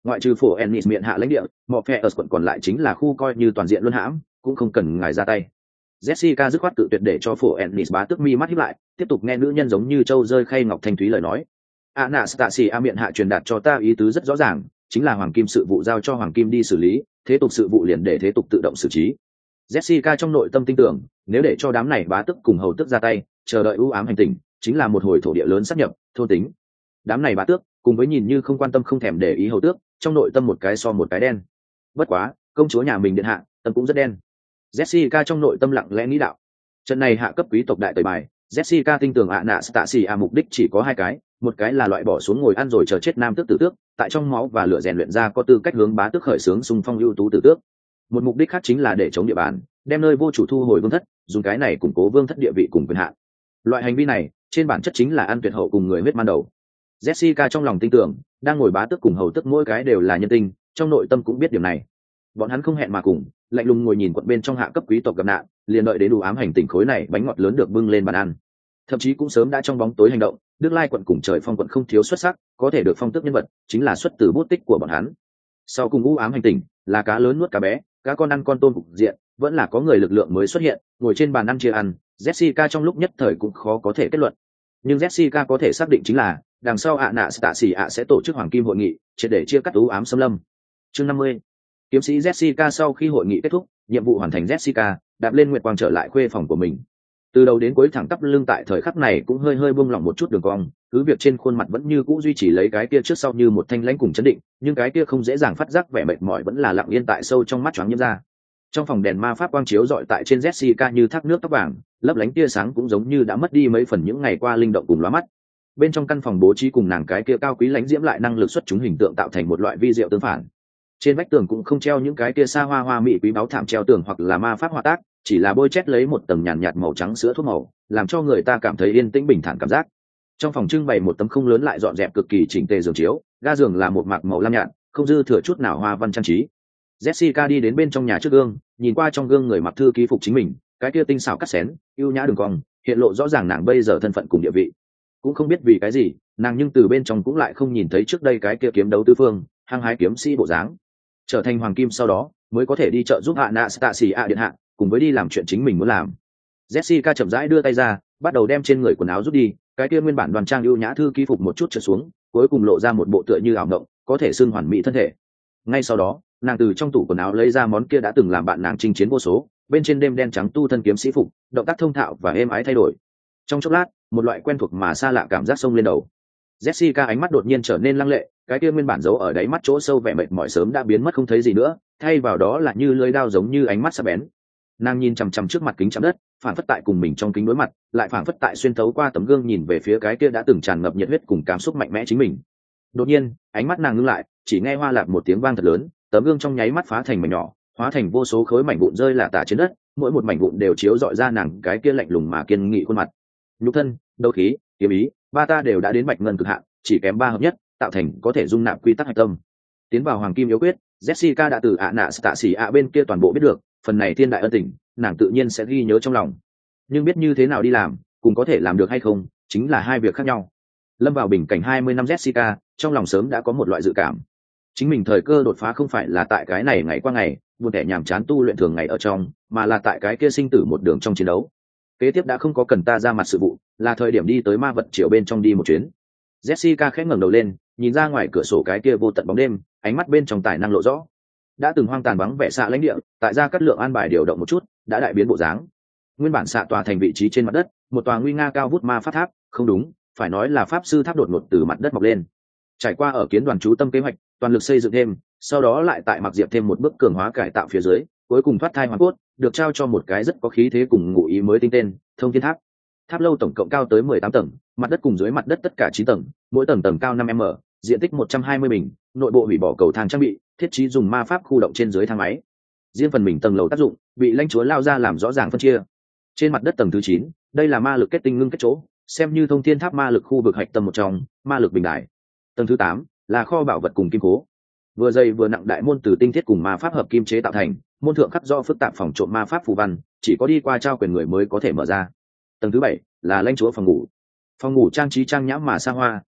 ngoại trừ phổ ennis miệng hạ lãnh địa, mọ phe ở quận còn lại chính là khu coi như toàn diện luân hãm, cũng không cần ngài ra tay. Jessica dứt khoát tự tuyệt để cho phổ ennis bá tước mi mắt híp lại, tiếp tục nghe nữ nhân giống như châu rơi khay ngọc thanh thúy lời nói. Anastasia miệng hạ truyền đạt cho ta ý tứ rất rõ ràng, chính là hoàng kim sự vụ giao cho hoàng kim đi xử lý, thế tục sự vụ liền để thế tục tự động xử trí. Jessica trong nội tâm tin tưởng, nếu để cho đám này bá tước cùng hầu tước ra tay, chờ đợi ưu ám hành tinh, chính là một hồi thổ địa lớn sáp nhập, thôn tính. Đám này bá tước, cùng với nhìn như không quan tâm không thèm để ý hầu tước, trong nội tâm một cái so một cái đen. Bất quá, công chúa nhà mình điện hạ, tâm cũng rất đen. Jessica trong nội tâm lặng lẽ nghĩ đạo. Trận này hạ cấp quý tộc đại tẩy bài, Jessica tin tưởng Anastasia mục đích chỉ có hai cái, một cái là loại bỏ xuống ngồi ăn rồi chờ chết nam tước tử tước, tại trong máu và lửa rèn luyện ra có tư cách hướng bá tước khởi xướng xung phong ưu tú tử tước. Một mục đích khác chính là để chống địa bàn, đem nơi vô chủ thu hồi vương thất, dùng cái này củng cố vương thất địa vị cùng quyền hạn. Loại hành vi này, trên bản chất chính là ăn tuyệt hậu cùng người huyết man đầu. Jessica trong lòng tin tưởng, đang ngồi bá tước cùng hầu tước mỗi cái đều là nhân tinh, trong nội tâm cũng biết điều này. Bọn hắn không hẹn mà cùng, lạnh lùng ngồi nhìn quận bên trong hạ cấp quý tộc gặp nạn, liền đợi đến đủ ám hành tinh khối này bánh ngọt lớn được bưng lên bàn ăn. Thậm chí cũng sớm đã trong bóng tối hành động, Đức Lai quận cùng trời phong quận không thiếu xuất sắc, có thể được phong tước nhân vật, chính là xuất từ bút tích của bọn hắn. Sau cùng u ám hành tinh, là cá lớn nuốt cá bé, cá con ăn con tôm cục diện, vẫn là có người lực lượng mới xuất hiện, ngồi trên bàn ăn chia ăn, Jessica trong lúc nhất thời cũng khó có thể kết luận. Nhưng Jessica có thể xác định chính là, đằng sau Anastasia sẽ tổ chức hoàng kim hội nghị, triệt để chia cắt u ám xâm lâm. Chương năm mươi. Kiếm sĩ Jessica sau khi hội nghị kết thúc, nhiệm vụ hoàn thành Jessica, đạp lên nguyệt quang trở lại khuê phòng của mình. Từ đầu đến cuối thẳng tắp lưng tại thời khắc này cũng hơi hơi buông lỏng một chút đường cong, cứ việc trên khuôn mặt vẫn như cũ duy trì lấy cái kia trước sau như một thanh lãnh cùng chấn định, nhưng cái kia không dễ dàng phát giác vẻ mệt mỏi vẫn là lặng yên tại sâu trong mắt choáng nhiễm ra. Trong phòng đèn ma pháp quang chiếu rọi tại trên Jessica như thác nước tóc vàng, lấp lánh tia sáng cũng giống như đã mất đi mấy phần những ngày qua linh động cùng lóa mắt. Bên trong căn phòng bố trí cùng nàng cái kia cao quý lãnh diễm lại năng lực xuất chúng hình tượng tạo thành một loại vi diệu tương phản. Trên vách tường cũng không treo những cái kia xa hoa hoa mỹ quý báu thảm treo tường hoặc là ma pháp họa tác, chỉ là bôi chét lấy một tầng nhàn nhạt, nhạt màu trắng sữa thuốc màu, làm cho người ta cảm thấy yên tĩnh bình thản cảm giác. Trong phòng trưng bày một tấm không lớn lại dọn dẹp cực kỳ chỉnh tề giường chiếu, ga giường là một mạc màu lam nhạt, không dư thừa chút nào hoa văn trang trí. Jessica đi đến bên trong nhà trước gương, nhìn qua trong gương người mặc thư ký phục chính mình, cái kia tinh xảo cắt xén, ưu nhã đường cong, hiện lộ rõ ràng nàng bây giờ thân phận cùng địa vị. Cũng không biết vì cái gì, nàng nhưng từ bên trong cũng lại không nhìn thấy trước đây cái kia kiếm đấu tứ phương, hăng hái kiếm sĩ bộ dáng. Trở thành hoàng kim sau đó, mới có thể đi chợ giúp Anastasia điện hạ, cùng với đi làm chuyện chính mình muốn làm. Jessica chậm rãi đưa tay ra, bắt đầu đem trên người quần áo rút đi, cái kia nguyên bản đoàn trang ưu nhã thư ký phục một chút trở xuống, cuối cùng lộ ra một bộ tựa như ảo động, có thể xưng hoàn mỹ thân thể. Ngay sau đó, nàng từ trong tủ quần áo lấy ra món kia đã từng làm bạn nàng chinh chiến vô số, bên trên đêm đen trắng tu thân kiếm sĩ phục, động tác thông thạo và êm ái thay đổi. Trong chốc lát, một loại quen thuộc mà xa lạ cảm giác xông lên đầu. Jessica ánh mắt đột nhiên trở nên lăng lệ, cái kia nguyên bản giấu ở đáy mắt chỗ sâu vẻ mệt mỏi sớm đã biến mất không thấy gì nữa, thay vào đó là như lưỡi dao giống như ánh mắt sắc bén. Nàng nhìn chằm chằm trước mặt kính chạm đất, phản phất tại cùng mình trong kính đối mặt, lại phản phất tại xuyên thấu qua tấm gương nhìn về phía cái kia đã từng tràn ngập nhiệt huyết cùng cảm xúc mạnh mẽ chính mình. Đột nhiên, ánh mắt nàng ngưng lại, chỉ nghe hoa lạp một tiếng vang thật lớn, tấm gương trong nháy mắt phá thành mảnh nhỏ, hóa thành vô số khối mảnh vụn rơi lả tả trên đất, mỗi một mảnh vụn đều chiếu rọi ra nàng cái kia lạnh lùng mà kiên nghị khuôn mặt. Nhục thân, đấu khí, kiếm ý, ba ta đều đã đến bạch ngân cực hạn, chỉ kém ba hợp nhất, tạo thành có thể dung nạp quy tắc hạch tâm. Tiến vào hoàng kim yếu quyết, Jessica đã từ Anastasia bên kia toàn bộ biết được, phần này thiên đại ân tình, nàng tự nhiên sẽ ghi nhớ trong lòng. Nhưng biết như thế nào đi làm, cùng có thể làm được hay không, chính là hai việc khác nhau. Lâm vào bình cảnh hai mươi năm Jessica, trong lòng sớm đã có một loại dự cảm. Chính mình thời cơ đột phá không phải là tại cái này ngày qua ngày, buồn tẻ nhàm chán tu luyện thường ngày ở trong, mà là tại cái kia sinh tử một đường trong chiến đấu. Kế tiếp đã không có cần ta ra mặt sự vụ, là thời điểm đi tới ma vật triều bên trong đi một chuyến. Jessica khẽ ngẩng đầu lên, nhìn ra ngoài cửa sổ cái kia vô tận bóng đêm, ánh mắt bên trong tài năng lộ rõ. Đã từng hoang tàn vắng vẻ xạ lãnh địa, tại gia cát lượng an bài điều động một chút, đã đại biến bộ dáng. Nguyên bản xạ tòa thành vị trí trên mặt đất, một tòa nguy nga cao vút ma pháp tháp, không đúng, phải nói là pháp sư tháp đột ngột từ mặt đất mọc lên. Trải qua ở kiến đoàn chú tâm kế hoạch, toàn lực xây dựng thêm, sau đó lại tại mặc diệp thêm một bước cường hóa cải tạo phía dưới, cuối cùng thoát thai hoàn cốt, được trao cho một cái rất có khí thế cùng ngụ ý mới tinh tên, Thông Thiên Tháp. Tháp lâu tổng cộng cao tới mười tám tầng, mặt đất cùng dưới mặt đất tất cả chín tầng, mỗi tầng tầng cao năm m, diện tích một trăm hai mươi bình, nội bộ hủy bỏ cầu thang trang bị, thiết trí dùng ma pháp khu động trên dưới thang máy. Riêng phần mình tầng lầu tác dụng, bị lãnh chúa lao ra làm rõ ràng phân chia. Trên mặt đất tầng thứ chín, đây là ma lực kết tinh ngưng kết chỗ, xem như Thông Thiên Tháp ma lực khu vực hạch tâm một trong, ma lực bình đại. Tầng thứ tám là kho bảo vật cùng kim cố. Vừa dày vừa nặng đại môn từ tinh thiết cùng ma pháp hợp kim chế tạo thành, môn thượng khắc do phức tạp phòng trộm ma pháp phù văn, chỉ có đi qua trao quyền người mới có thể mở ra. Tầng thứ bảy là lãnh chúa phòng ngủ. Phòng ngủ trang trí trang nhã mà xa hoa,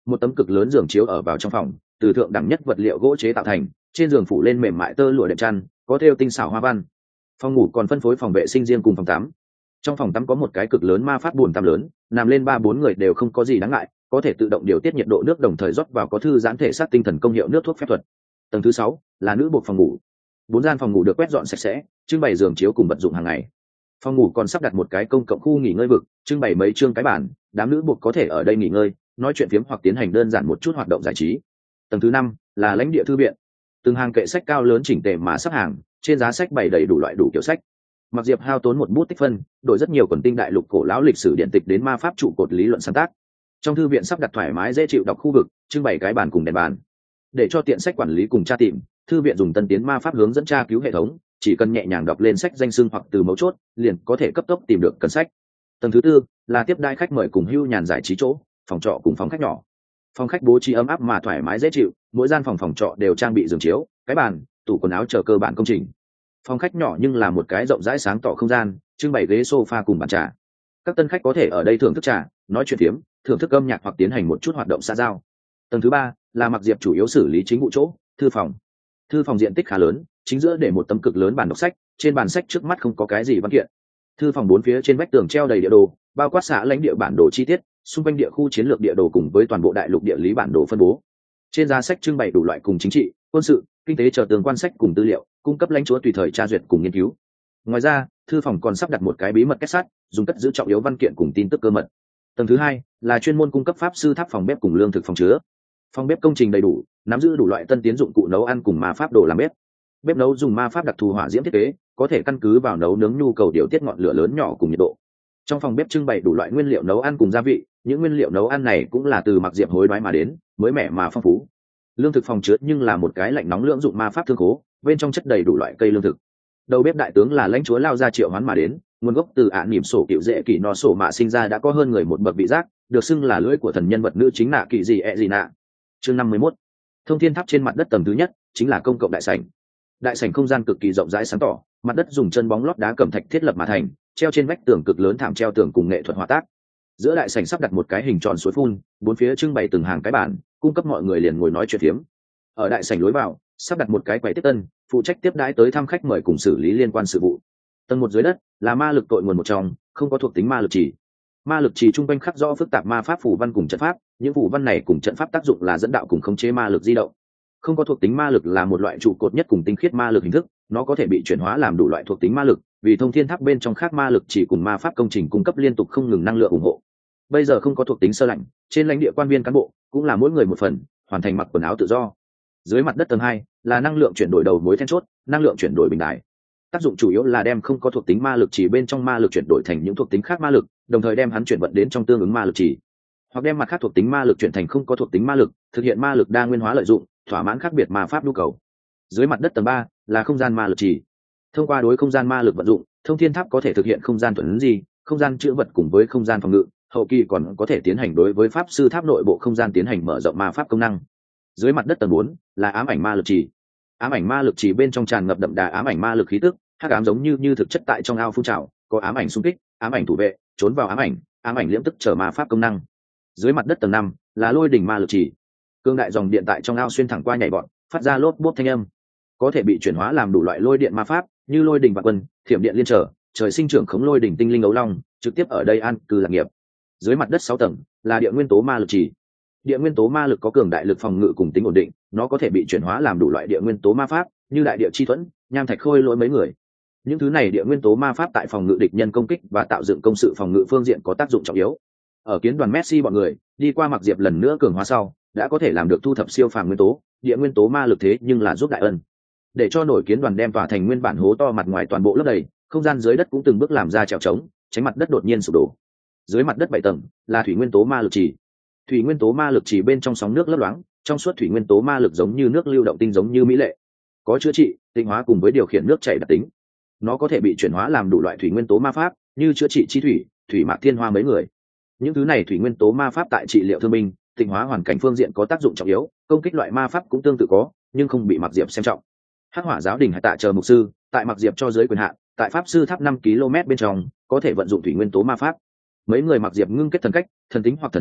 một tấm cực lớn giường chiếu ở vào trong phòng, từ thượng đẳng nhất vật liệu gỗ chế tạo thành, trên giường phủ lên mềm mại tơ lụa đệm chăn, có thêu tinh xảo hoa văn. Phòng ngủ còn phân phối phòng vệ sinh riêng cùng phòng tắm. Trong phòng tắm có một cái cực lớn ma pháp bồn tắm lớn, nằm lên ba bốn người đều không có gì đáng ngại, có thể tự động điều tiết nhiệt độ nước, đồng thời rót vào có thư giãn thể xác tinh thần công hiệu nước thuốc phép thuật. Tầng thứ sáu là nữ buộc phòng ngủ. Bốn gian phòng ngủ được quét dọn sạch sẽ, trưng bày giường chiếu cùng vật dụng hàng ngày. Phòng ngủ còn sắp đặt một cái công cộng khu nghỉ ngơi vực, trưng bày mấy chương cái bàn, đám nữ buộc có thể ở đây nghỉ ngơi, nói chuyện phiếm hoặc tiến hành đơn giản một chút hoạt động giải trí. Tầng thứ năm là lãnh địa thư viện. Từng hàng kệ sách cao lớn chỉnh tề mà sắp hàng, trên giá sách bày đầy đủ loại đủ kiểu sách. Mặc Diệp hao tốn một bút tích phân, đổi rất nhiều quần tinh đại lục cổ lão lịch sử điện tịch đến ma pháp trụ cột lý luận sáng tác. Trong thư viện sắp đặt thoải mái dễ chịu đọc khu vực, trưng bày cái bàn cùng đèn bàn. Để cho tiện sách quản lý cùng tra tìm, thư viện dùng tân tiến ma pháp hướng dẫn tra cứu hệ thống, chỉ cần nhẹ nhàng đọc lên sách danh xưng hoặc từ mấu chốt, liền có thể cấp tốc tìm được cần sách. Tầng thứ tư là tiếp đãi khách mời cùng hưu nhàn giải trí chỗ, phòng trọ cùng phòng khách nhỏ. Phòng khách bố trí ấm áp mà thoải mái dễ chịu, mỗi gian phòng phòng trọ đều trang bị giường chiếu, cái bàn, tủ quần áo chờ cơ bản công trình. Phòng khách nhỏ nhưng là một cái rộng rãi sáng tỏ không gian, trưng bày ghế sofa cùng bàn trà. Các tân khách có thể ở đây thưởng thức trà, nói chuyện phiếm, thưởng thức âm nhạc hoặc tiến hành một chút hoạt động xã giao. Tầng thứ ba là Mặc Diệp chủ yếu xử lý chính vụ chỗ, thư phòng. Thư phòng diện tích khá lớn, chính giữa để một tấm cực lớn bàn đọc sách, trên bàn sách trước mắt không có cái gì văn kiện. Thư phòng bốn phía trên vách tường treo đầy địa đồ, bao quát xã lãnh địa bản đồ chi tiết, xung quanh địa khu chiến lược địa đồ cùng với toàn bộ đại lục địa lý bản đồ phân bố. Trên giá sách trưng bày đủ loại cùng chính trị, quân sự, kinh tế chờ tường quan sách cùng tư liệu, cung cấp lãnh chúa tùy thời tra duyệt cùng nghiên cứu. Ngoài ra, thư phòng còn sắp đặt một cái bí mật kết sắt, dùng cất giữ trọng yếu văn kiện cùng tin tức cơ mật. Tầng thứ hai là chuyên môn cung cấp pháp sư tháp phòng bếp cùng lương thực phòng chứa. Phòng bếp công trình đầy đủ, nắm giữ đủ loại tân tiến dụng cụ nấu ăn cùng ma pháp đồ làm bếp. Bếp nấu dùng ma pháp đặc thù hỏa diễm thiết kế, có thể căn cứ vào nấu nướng nhu cầu điều tiết ngọn lửa lớn nhỏ cùng nhiệt độ. Trong phòng bếp trưng bày đủ loại nguyên liệu nấu ăn cùng gia vị, những nguyên liệu nấu ăn này cũng là từ Mặc Diệp hối đoái mà đến, mới mẻ mà phong phú. Lương thực phòng chứa nhưng là một cái lạnh nóng lưỡng dụng ma pháp thương khố, bên trong chất đầy đủ loại cây lương thực. Đầu bếp đại tướng là lãnh chúa lao ra triệu hoán mà đến, nguồn gốc từ ả nỉm sổ cựu dễ kỳ no sổ mạ sinh ra đã có hơn người một bậc vị giác, được xưng là lưỡi của thần nhân vật nữ chính nạ kỳ gì ẹ gì nạ. Chương năm mươi mốt. Thông thiên tháp trên mặt đất tầng thứ nhất chính là công cộng đại sảnh. Đại sảnh không gian cực kỳ rộng rãi sáng tỏ, mặt đất dùng chân bóng lót đá cẩm thạch thiết lập mà thành, treo trên vách tường cực lớn thảm treo tường cùng nghệ thuật họa tác. Giữa đại sảnh sắp đặt một cái hình tròn suối phun, bốn phía trưng bày từng hàng cái bàn, cung cấp mọi người liền ngồi nói chuyện phiếm. Ở đại sảnh lối vào, sắp đặt một cái quầy tiếp tân, phụ trách tiếp đãi tới thăm khách mời cùng xử lý liên quan sự vụ. Tầng một dưới đất là ma lực tội nguồn một trong, không có thuộc tính ma lực chỉ. Ma lực chỉ trung quanh khắc rõ phức tạp ma pháp phù văn cùng trận pháp, những phù văn này cùng trận pháp tác dụng là dẫn đạo cùng khống chế ma lực di động. Không có thuộc tính ma lực là một loại trụ cột nhất cùng tinh khiết ma lực hình thức, nó có thể bị chuyển hóa làm đủ loại thuộc tính ma lực, vì thông thiên tháp bên trong khác ma lực chỉ cùng ma pháp công trình cung cấp liên tục không ngừng năng lượng ủng hộ. Bây giờ không có thuộc tính sơ lạnh, trên lãnh địa quan viên cán bộ cũng là mỗi người một phần, hoàn thành mặc quần áo tự do. Dưới mặt đất tầng hai là năng lượng chuyển đổi đầu mối then chốt, năng lượng chuyển đổi bình đài. Tác dụng chủ yếu là đem không có thuộc tính ma lực chỉ bên trong ma lực chuyển đổi thành những thuộc tính khác ma lực, đồng thời đem hắn chuyển vận đến trong tương ứng ma lực chỉ, hoặc đem mặt khác thuộc tính ma lực chuyển thành không có thuộc tính ma lực, thực hiện ma lực đa nguyên hóa lợi dụng, thỏa mãn khác biệt ma pháp nhu cầu. Dưới mặt đất tầng ba là không gian ma lực chỉ. Thông qua đối không gian ma lực vận dụng, thông thiên tháp có thể thực hiện không gian thuần gì, không gian chữa vật cùng với không gian phòng ngự, hậu kỳ còn có thể tiến hành đối với pháp sư tháp nội bộ không gian tiến hành mở rộng ma pháp công năng. Dưới mặt đất tầng bốn là ám ảnh ma lực chỉ. Ám ảnh ma lực chỉ bên trong tràn ngập đậm đà ám ảnh ma lực khí tức, hắc ám giống như như thực chất tại trong ao phun trào, có ám ảnh xung kích, ám ảnh thủ vệ, trốn vào ám ảnh, ám ảnh liễm tức trở ma pháp công năng. Dưới mặt đất tầng năm là lôi đỉnh ma lực chỉ. Cương đại dòng điện tại trong ao xuyên thẳng qua nhảy bọn, phát ra lốp bốp thanh âm, có thể bị chuyển hóa làm đủ loại lôi điện ma pháp, như lôi đỉnh vạn quân, thiểm điện liên trở, trời sinh trưởng khống lôi đỉnh tinh linh ấu long, trực tiếp ở đây an cư lạc nghiệp. Dưới mặt đất sáu tầng là địa nguyên tố ma lực chỉ. Địa nguyên tố ma lực có cường đại lực phòng ngự cùng tính ổn định, nó có thể bị chuyển hóa làm đủ loại địa nguyên tố ma pháp, như đại địa chi thuẫn, nham thạch khôi lỗi mấy người. Những thứ này địa nguyên tố ma pháp tại phòng ngự địch nhân công kích và tạo dựng công sự phòng ngự phương diện có tác dụng trọng yếu. Ở kiến đoàn Messi bọn người đi qua Mặc Diệp lần nữa cường hóa sau, đã có thể làm được thu thập siêu phàm nguyên tố, địa nguyên tố ma lực thế nhưng là giúp đại ân. Để cho nổi kiến đoàn đem tỏa thành nguyên bản hố to mặt ngoài toàn bộ lấp đầy, không gian dưới đất cũng từng bước làm ra trèo trống, tránh mặt đất đột nhiên sụp đổ. Dưới mặt đất bảy tầng là thủy nguyên tố ma lực chỉ. Thủy nguyên tố ma lực chỉ bên trong sóng nước lấp loáng, trong suốt thủy nguyên tố ma lực giống như nước lưu động tinh giống như mỹ lệ, có chữa trị, tịnh hóa cùng với điều khiển nước chảy đặc tính. Nó có thể bị chuyển hóa làm đủ loại thủy nguyên tố ma pháp, như chữa trị chi thủy, thủy mạc thiên hoa mấy người. Những thứ này thủy nguyên tố ma pháp tại trị liệu thương binh, tịnh hóa hoàn cảnh phương diện có tác dụng trọng yếu, công kích loại ma pháp cũng tương tự có, nhưng không bị Mặc Diệp xem trọng. Hắc hỏa giáo đình hải tạ chờ mục sư, tại Mặc Diệp cho giới quyền hạn, tại pháp sư tháp năm ki lô mét bên trong, có thể vận dụng thủy nguyên tố ma pháp. Mấy người Mặc Diệp ngưng kết thần cách, thần tính hoặc thần trước,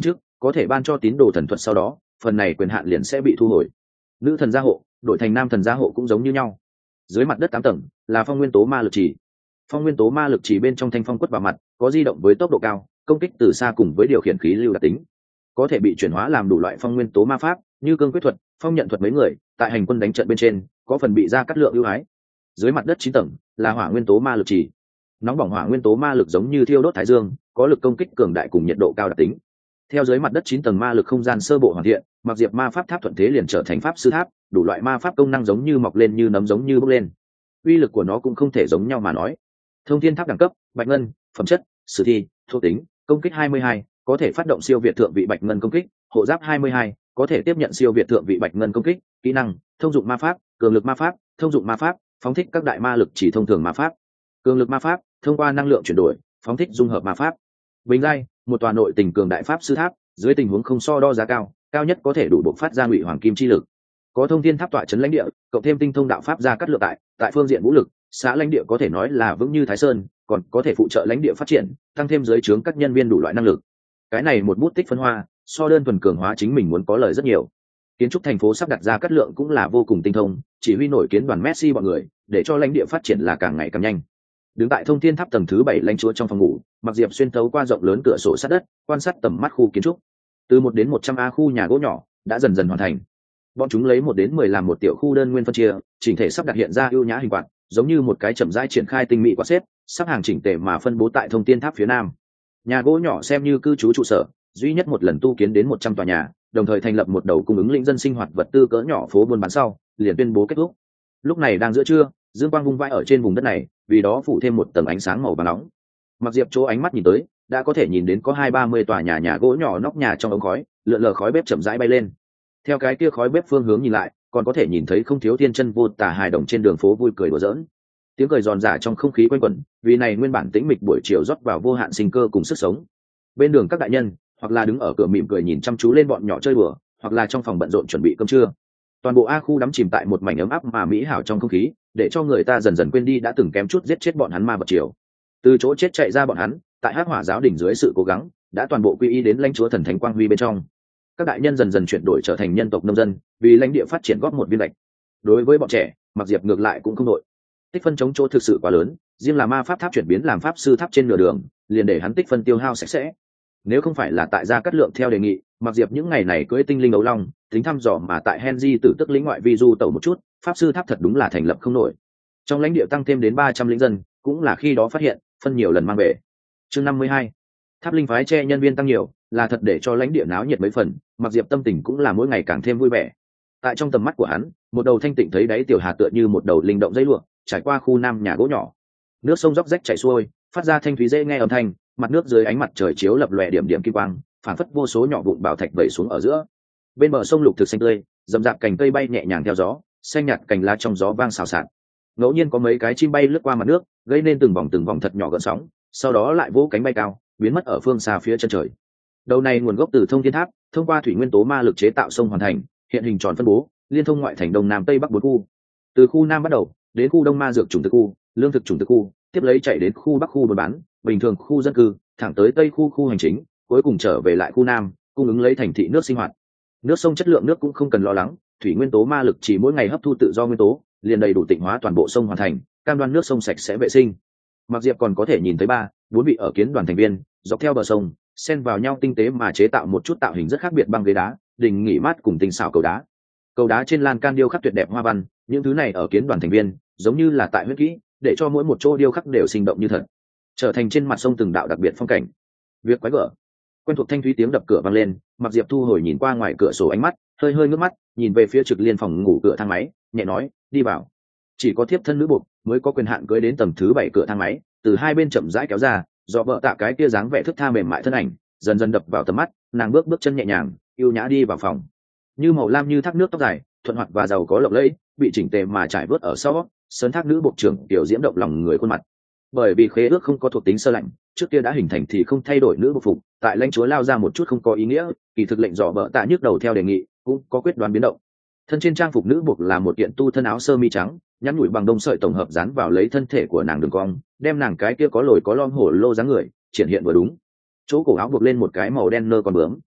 có thể ban cho tín đồ thần thuật sau đó phần này quyền hạn liền sẽ bị thu hồi. Nữ thần gia hộ đổi thành nam thần gia hộ cũng giống như nhau. Dưới mặt đất tám tầng là phong nguyên tố ma lực chỉ. Phong nguyên tố ma lực chỉ bên trong thanh phong quất vào mặt, có di động với tốc độ cao, công kích từ xa cùng với điều khiển khí lưu đặc tính, có thể bị chuyển hóa làm đủ loại phong nguyên tố ma pháp như cương quyết thuật, phong nhận thuật. Mấy người tại hành quân đánh trận bên trên có phần bị ra cắt lượng ưu ái. Dưới mặt đất chín tầng là hỏa nguyên tố ma lực chỉ. Nóng bỏng hỏa nguyên tố ma lực giống như thiêu đốt thái dương, có lực công kích cường đại cùng nhiệt độ cao đặc tính. Theo dưới mặt đất chín tầng ma lực không gian sơ bộ hoàn thiện, mặc diệp ma pháp tháp thuận thế liền trở thành pháp sư tháp, đủ loại ma pháp công năng giống như mọc lên như nấm giống như bốc lên. Uy lực của nó cũng không thể giống nhau mà nói. Thông thiên tháp đẳng cấp bạch ngân, phẩm chất sử thi, thuộc tính công kích hai mươi hai, có thể phát động siêu việt thượng vị bạch ngân công kích, hộ giáp hai mươi hai, có thể tiếp nhận siêu việt thượng vị bạch ngân công kích. Kỹ năng thông dụng ma pháp, cường lực ma pháp, thông dụng ma pháp, phóng thích các đại ma lực chỉ thông thường ma pháp. Cường lực ma pháp thông qua năng lượng chuyển đổi phóng thích dung hợp ma pháp. Bình giai một tòa nội tình cường đại pháp sư tháp, dưới tình huống không so đo giá cao, cao nhất có thể đủ bộc phát ra ngụy hoàng kim chi lực. Có thông thiên tháp tọa chấn lãnh địa, cộng thêm tinh thông đạo pháp ra cắt lượng tại tại phương diện vũ lực, xã lãnh địa có thể nói là vững như thái sơn, còn có thể phụ trợ lãnh địa phát triển, tăng thêm dưới trướng các nhân viên đủ loại năng lực. Cái này một bút tích phân hoa, so đơn thuần cường hóa chính mình muốn có lời rất nhiều. Kiến trúc thành phố sắp đặt ra cắt lượng cũng là vô cùng tinh thông, chỉ huy nổi kiến đoàn Messi bọn người, để cho lãnh địa phát triển là càng ngày càng nhanh. Đứng tại thông thiên tháp tầng thứ bảy lãnh chúa trong phòng ngủ, Mặc Diệp xuyên thấu qua rộng lớn cửa sổ sát đất, quan sát tầm mắt khu kiến trúc. Từ một đến một trăm a khu nhà gỗ nhỏ đã dần dần hoàn thành. Bọn chúng lấy một đến mười làm một tiểu khu đơn nguyên phân chia, chỉnh thể sắp đặt hiện ra ưu nhã hình quạt, giống như một cái chậm rãi triển khai tinh mỹ quạt xếp, sắp hàng chỉnh tề mà phân bố tại thông thiên tháp phía nam. Nhà gỗ nhỏ xem như cư trú trụ sở, duy nhất một lần tu kiến đến một trăm tòa nhà, đồng thời thành lập một đầu cung ứng lĩnh dân sinh hoạt vật tư cỡ nhỏ phố buôn bán sau, liền tuyên bố kết thúc. Lúc này đang giữa trưa, dương quang vung vãi ở trên vùng đất này, vì đó phủ thêm một tầng ánh sáng màu vàng nóng. Mặc Diệp chỗ ánh mắt nhìn tới, đã có thể nhìn đến có hai ba mươi tòa nhà nhà gỗ nhỏ nóc nhà trong ống khói, lượn lờ khói bếp chậm rãi bay lên. Theo cái kia khói bếp phương hướng nhìn lại, còn có thể nhìn thấy không thiếu thiên chân vô tả hài đồng trên đường phố vui cười đùa giỡn. Tiếng cười giòn giả trong không khí quanh quẩn, vì này nguyên bản tĩnh mịch buổi chiều rót vào vô hạn sinh cơ cùng sức sống. Bên đường các đại nhân, hoặc là đứng ở cửa mỉm cười nhìn chăm chú lên bọn nhỏ chơi đùa, hoặc là trong phòng bận rộn chuẩn bị cơm trưa. Toàn bộ A khu đắm chìm tại một mảnh ấm áp mà mỹ hảo trong không khí, để cho người ta dần dần quên đi đã từng kém chút giết chết bọn hắn ma vật chiều. Từ chỗ chết chạy ra bọn hắn, tại Hắc Hỏa giáo đỉnh dưới sự cố gắng, đã toàn bộ quy y đến lãnh chúa thần thánh quang huy bên trong. Các đại nhân dần dần chuyển đổi trở thành nhân tộc nông dân, vì lãnh địa phát triển góp một viên gạch. Đối với bọn trẻ, Mặc Diệp ngược lại cũng không đội. Tích phân chống chỗ thực sự quá lớn, riêng là ma pháp tháp chuyển biến làm pháp sư tháp trên nửa đường, liền để hắn tích phân tiêu hao sạch sẽ. Nếu không phải là tại gia cát lượng theo đề nghị, Mặc Diệp những ngày này cưỡi tinh linh ấu long, tính thăm dò mà tại Henry tử tức lĩnh ngoại vi du tẩu một chút, pháp sư tháp thật đúng là thành lập không nổi. Trong lãnh địa tăng thêm đến ba trăm lính dân, cũng là khi đó phát hiện, phân nhiều lần mang về. Chương năm mươi hai, tháp linh phái che nhân viên tăng nhiều, là thật để cho lãnh địa náo nhiệt mấy phần, Mặc Diệp tâm tình cũng là mỗi ngày càng thêm vui vẻ. Tại trong tầm mắt của hắn, một đầu thanh tịnh thấy đáy tiểu hà tựa như một đầu linh động dây lụa, trải qua khu nam nhà gỗ nhỏ. Nước sông róc rách chảy xuôi, phát ra thanh thúy dễ nghe âm thanh, mặt nước dưới ánh mặt trời chiếu lập lòe điểm điểm kim quang, phản phất vô số nhỏ vụn bảo thạch vẩy xuống ở giữa. Bên bờ sông lục thực xanh tươi, rậm rạp cành cây bay nhẹ nhàng theo gió, xanh nhạt cành lá trong gió vang xào xạc. Ngẫu nhiên có mấy cái chim bay lướt qua mặt nước, gây nên từng vòng từng vòng thật nhỏ gợn sóng, sau đó lại vỗ cánh bay cao, biến mất ở phương xa phía chân trời. Đầu này nguồn gốc từ thông thiên tháp, thông qua thủy nguyên tố ma lực chế tạo sông hoàn thành, hiện hình tròn phân bố, liên thông ngoại thành đông nam tây bắc bốn khu. Từ khu nam bắt đầu, đến khu đông ma dược chủng thực khu, lương thực chủng thực khu, tiếp lấy chạy đến khu bắc khu buôn bán, bình thường khu dân cư, thẳng tới tây khu khu hành chính, cuối cùng trở về lại khu nam, cung ứng lấy thành thị nước sinh hoạt. Nước sông chất lượng nước cũng không cần lo lắng, thủy nguyên tố ma lực chỉ mỗi ngày hấp thu tự do nguyên tố, liền đầy đủ tịnh hóa toàn bộ sông hoàn thành, cam đoan nước sông sạch sẽ vệ sinh. Mặc Diệp còn có thể nhìn thấy ba, bốn vị ở kiến đoàn thành viên, dọc theo bờ sông, xen vào nhau tinh tế mà chế tạo một chút tạo hình rất khác biệt băng ghế đá, đình nghỉ mát cùng tinh xảo cầu đá. Cầu đá trên lan can điêu khắc tuyệt đẹp hoa văn, những thứ này ở kiến đoàn thành viên, giống như là tại huyết kỹ, để cho mỗi một chỗ điêu khắc đều sinh động như thật, trở thành trên mặt sông từng đạo đặc biệt phong cảnh. Việc quái gở, quen thuộc thanh thúy tiếng đập cửa vang lên, Mặc Diệp thu hồi nhìn qua ngoài cửa sổ ánh mắt, hơi hơi ngước mắt, nhìn về phía trực liên phòng ngủ cửa thang máy, nhẹ nói, đi vào. Chỉ có thiếp thân nữ buộc mới có quyền hạn cưới đến tầng thứ bảy cửa thang máy, từ hai bên chậm rãi kéo ra, do vợ tạ cái kia dáng vẻ thức tha mềm mại thân ảnh, dần dần đập vào tầm mắt, nàng bước bước chân nhẹ nhàng, yêu nhã đi vào phòng. Như màu lam như thác nước tóc dài, thuận hoạt và giàu có lộng lẫy, bị chỉnh tề mà trải vớt ở sau, sơn thác nữ buộc trưởng tiểu diễm động lòng người khuôn mặt. Bởi vì khế ước không có thuộc tính sơ lạnh, trước kia đã hình thành thì không thay đổi nữ bộ phục, tại lãnh chúa lao ra một chút không có ý nghĩa, kỳ thực lệnh dò bợ tạ nhức đầu theo đề nghị, cũng có quyết đoán biến động. Thân trên trang phục nữ buộc là một kiện tu thân áo sơ mi trắng, nhắn nhủi bằng đông sợi tổng hợp dán vào lấy thân thể của nàng đường cong, đem nàng cái kia có lồi có lõm hổ lô dáng người triển hiện vừa đúng. Chỗ cổ áo buộc lên một cái màu đen nơ con bướm,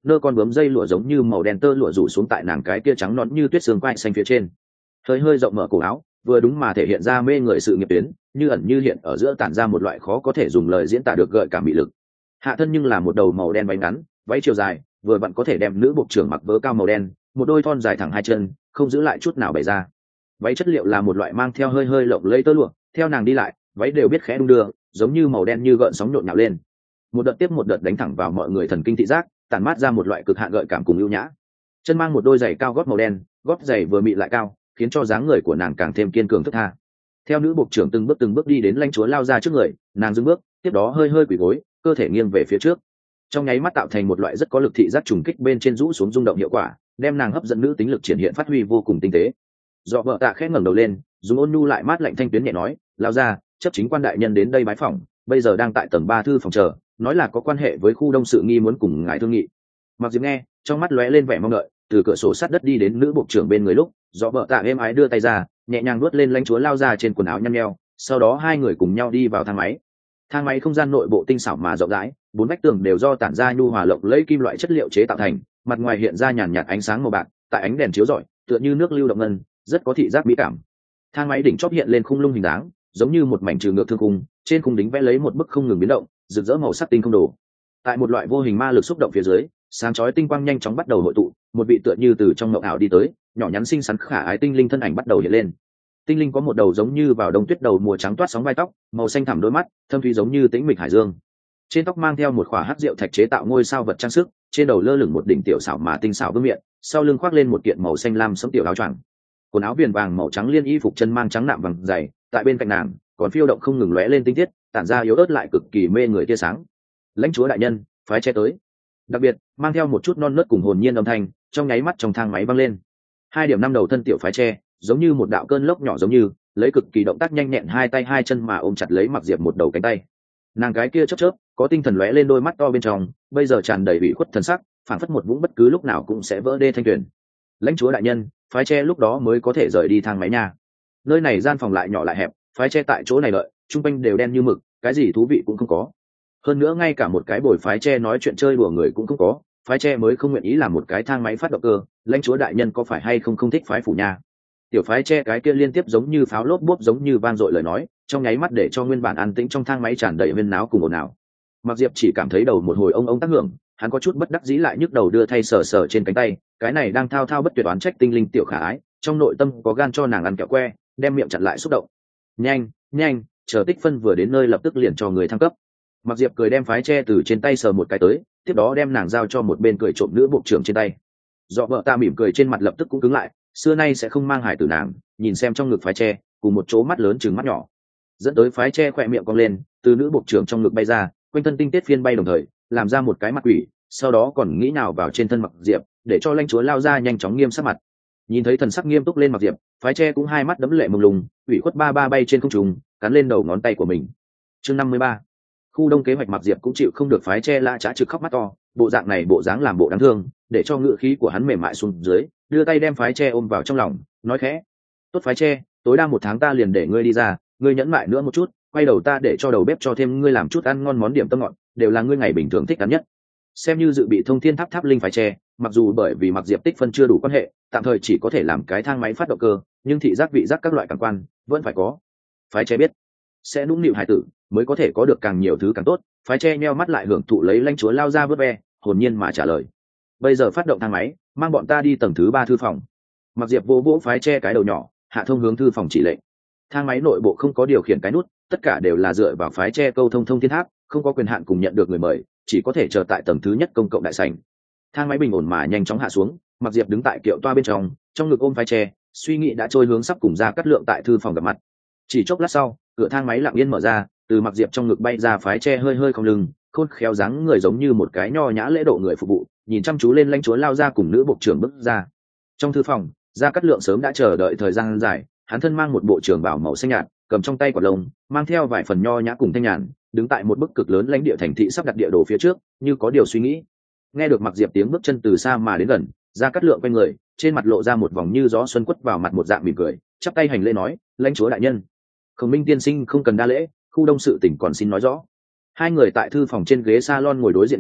nơ con bướm dây lụa giống như màu đen tơ lụa rủ xuống tại nàng cái kia trắng nõn như tuyết xương quai xanh phía trên, hơi hơi rộng mở cổ áo vừa đúng mà thể hiện ra mê người sự nghiệp tuyến, như ẩn như hiện ở giữa tản ra một loại khó có thể dùng lời diễn tả được gợi cảm mị lực. Hạ thân nhưng là một đầu màu đen váy ngắn, váy chiều dài vừa vặn có thể đem nữ bộ trưởng mặc vớ cao màu đen, một đôi thon dài thẳng hai chân không giữ lại chút nào bày ra. Váy chất liệu là một loại mang theo hơi hơi lộng lẫy tơ lụa, theo nàng đi lại váy đều biết khẽ đung đưa, giống như màu đen như gợn sóng nhộn nhạo lên, một đợt tiếp một đợt đánh thẳng vào mọi người thần kinh thị giác, tản mát ra một loại cực hạn gợi cảm cùng ưu nhã. Chân mang một đôi giày cao gót màu đen, gót giày vừa mị lại cao, khiến cho dáng người của nàng càng thêm kiên cường thướt tha. Theo nữ bộ trưởng từng bước từng bước đi đến lãnh chúa lao ra trước người, nàng dừng bước, tiếp đó hơi hơi quỳ gối, cơ thể nghiêng về phía trước, trong nháy mắt tạo thành một loại rất có lực thị giác trùng kích bên trên rũ xuống rung động hiệu quả, đem nàng hấp dẫn nữ tính lực triển hiện phát huy vô cùng tinh tế. Dọ vợ tạ khẽ ngẩng đầu lên, dùng ôn nhu lại mát lạnh thanh tuyến nhẹ nói, lao ra, chấp chính quan đại nhân đến đây bái phỏng, bây giờ đang tại tầng ba thư phòng chờ, nói là có quan hệ với khu đông sự nghi muốn cùng ngài thương nghị. Mặc Diệp nghe, trong mắt lóe lên vẻ mong đợi, từ cửa sổ sát đất đi đến nữ bộ trưởng bên người lúc, dọ vợ tạ êm ái đưa tay ra, nhẹ nhàng nuốt lên lãnh chúa lao ra trên quần áo nhăn nheo, sau đó hai người cùng nhau đi vào thang máy. Thang máy không gian nội bộ tinh xảo mà rộng rãi, bốn vách tường đều do tản ra nhu hòa lộng lẫy kim loại chất liệu chế tạo thành, mặt ngoài hiện ra nhàn nhạt ánh sáng màu bạc, tại ánh đèn chiếu rọi, tựa như nước lưu động ngân, rất có thị giác mỹ cảm. Thang máy đỉnh chóp hiện lên khung lung hình dáng, giống như một mảnh trừ ngược thương khung, trên khung đính vẽ lấy một bức không ngừng biến động, rực rỡ màu sắc tinh không đồ. Tại một loại vô hình ma lực xúc động phía dưới, sáng chói tinh quang nhanh chóng bắt đầu hội tụ, một vị tựa như từ trong mộng ảo đi tới, nhỏ nhắn xinh xắn khả ái tinh linh thân ảnh bắt đầu hiện lên. Tinh linh có một đầu giống như vào đông tuyết đầu mùa trắng toát sóng vai tóc, màu xanh thẳm đôi mắt, thâm thúy giống như tĩnh mịch hải dương. Trên tóc mang theo một khỏa hắc rượu thạch chế tạo ngôi sao vật trang sức, trên đầu lơ lửng một đỉnh tiểu xảo mà tinh xảo vương miện, sau lưng khoác lên một kiện màu xanh lam sống tiểu áo choàng. Quần áo viền vàng màu trắng liên y phục chân mang trắng nạm vàng dày, tại bên cạnh nàng còn phiêu động không ngừng lóe lên tinh tiết, tản ra yếu ớt lại cực kỳ mê người tia sáng. Lãnh chúa đại nhân, phái che tới. Đặc biệt mang theo một chút non nớt cùng hồn nhiên âm thanh, trong nháy mắt trong thang máy vang lên. Hai điểm năm đầu thân tiểu phái che, giống như một đạo cơn lốc nhỏ giống như, lấy cực kỳ động tác nhanh nhẹn hai tay hai chân mà ôm chặt lấy Mặc Diệp một đầu cánh tay. Nàng cái kia chớp chớp, có tinh thần lóe lên đôi mắt to bên trong, bây giờ tràn đầy ủy khuất thần sắc, phản phất một vũng bất cứ lúc nào cũng sẽ vỡ đê thanh tuyển. Lãnh chúa đại nhân, phái che lúc đó mới có thể rời đi thang máy nha. Nơi này gian phòng lại nhỏ lại hẹp, phái che tại chỗ này đợi, trung quanh đều đen như mực, cái gì thú vị cũng không có. Hơn nữa ngay cả một cái bồi phái che nói chuyện chơi đùa người cũng không có, phái che mới không nguyện ý làm một cái thang máy phát động cơ. Lãnh chúa đại nhân có phải hay không không thích phái phủ nha? Tiểu phái che cái kia liên tiếp giống như pháo lốp bốp giống như vang dội lời nói, trong nháy mắt để cho nguyên bản an tĩnh trong thang máy tràn đầy huyên náo cùng ồn ào. Mặc Diệp chỉ cảm thấy đầu một hồi ông ông tác hưởng, hắn có chút bất đắc dĩ lại nhức đầu đưa thay sờ sờ trên cánh tay, cái này đang thao thao bất tuyệt oán trách tinh linh tiểu khả ái, trong nội tâm có gan cho nàng ăn kẹo que, đem miệng chặn lại xúc động. Nhanh, nhanh, chờ tích phân vừa đến nơi lập tức liền cho người thăng cấp. Mặc Diệp cười đem phái che từ trên tay sờ một cái tới, tiếp đó đem nàng giao cho một bên cười trộm nữ bộ trưởng trên tay. Dọ vợ ta mỉm cười trên mặt lập tức cũng cứng lại, xưa nay sẽ không mang hài tử nàng, nhìn xem trong ngực phái che, cùng một chỗ mắt lớn chừng mắt nhỏ, dẫn tới phái che khỏe miệng cong lên, từ nữ bộ trưởng trong ngực bay ra, quanh thân tinh tiết phiên bay đồng thời, làm ra một cái mặt quỷ, sau đó còn nghĩ nào vào trên thân Mặc Diệp, để cho lãnh chúa lao ra nhanh chóng nghiêm sắc mặt. Nhìn thấy thần sắc nghiêm túc lên Mặc Diệp, phái che cũng hai mắt đẫm lệ mông lung, ủy khuất ba ba bay trên không trung, cắn lên đầu ngón tay của mình. Chương năm mươi ba, khu đông kế hoạch. Mặc Diệp cũng chịu không được phái che la chả trực khóc mắt to, bộ dạng này bộ dáng làm bộ đáng thương, để cho ngựa khí của hắn mềm mại xuống dưới, đưa tay đem phái che ôm vào trong lòng, nói khẽ: tốt phái che, tối đa một tháng ta liền để ngươi đi ra, ngươi nhẫn mại nữa một chút, quay đầu ta để cho đầu bếp cho thêm ngươi làm chút ăn ngon món điểm tâm ngọt, đều là ngươi ngày bình thường thích ăn nhất. Xem như dự bị thông thiên tháp tháp linh phái che, mặc dù bởi vì Mặc Diệp tích phân chưa đủ quan hệ, tạm thời chỉ có thể làm cái thang máy phát động cơ, nhưng thị giác vị giác các loại cảm quan vẫn phải có. Phái che biết, sẽ nũng nịu hải tử mới có thể có được càng nhiều thứ càng tốt. Phái che nheo mắt lại hưởng thụ lấy lãnh chúa lao ra vớt ve, hồn nhiên mà trả lời: bây giờ phát động thang máy, mang bọn ta đi tầng thứ ba thư phòng. Mặc Diệp vô vỗ phái che cái đầu nhỏ, hạ thông hướng thư phòng chỉ lệnh. Thang máy nội bộ không có điều khiển cái nút, tất cả đều là dựa vào phái che câu thông thông thiên tháp, không có quyền hạn cùng nhận được người mời, chỉ có thể chờ tại tầng thứ nhất công cộng đại sảnh. Thang máy bình ổn mà nhanh chóng hạ xuống, Mặc Diệp đứng tại kiệu toa bên trong, trong ngực ôm phái che, suy nghĩ đã trôi hướng sắp cùng ra cắt lượng tại thư phòng gặp mặt. Chỉ chốc lát sau, cửa thang máy lặng yên mở ra, từ Mặc Diệp trong ngực bay ra phái che hơi hơi cong lưng, khôn khéo dáng người giống như một cái nho nhã lễ độ người phục vụ, nhìn chăm chú lên lãnh chúa lao ra cùng nữ bộ trưởng bước ra. Trong thư phòng, Gia Cát Lượng sớm đã chờ đợi thời gian dài, hắn thân mang một bộ trường bào màu xanh nhạt, cầm trong tay quả lông, mang theo vài phần nho nhã cùng thanh nhàn, đứng tại một bức cực lớn lãnh địa thành thị sắp đặt địa đồ phía trước, như có điều suy nghĩ. Nghe được Mặc Diệp tiếng bước chân từ xa mà đến gần, Gia Cát Lượng quay người, trên mặt lộ ra một vòng như gió xuân quất vào mặt một dạng mỉm cười, chắp tay hành lễ nói: lãnh chúa đại nhân. Khổng Minh tiên sinh không cần đa lễ, khu đông sự tỉnh còn xin nói rõ. Hai người tại thư phòng trên ghế salon ngồi đối diện nhau,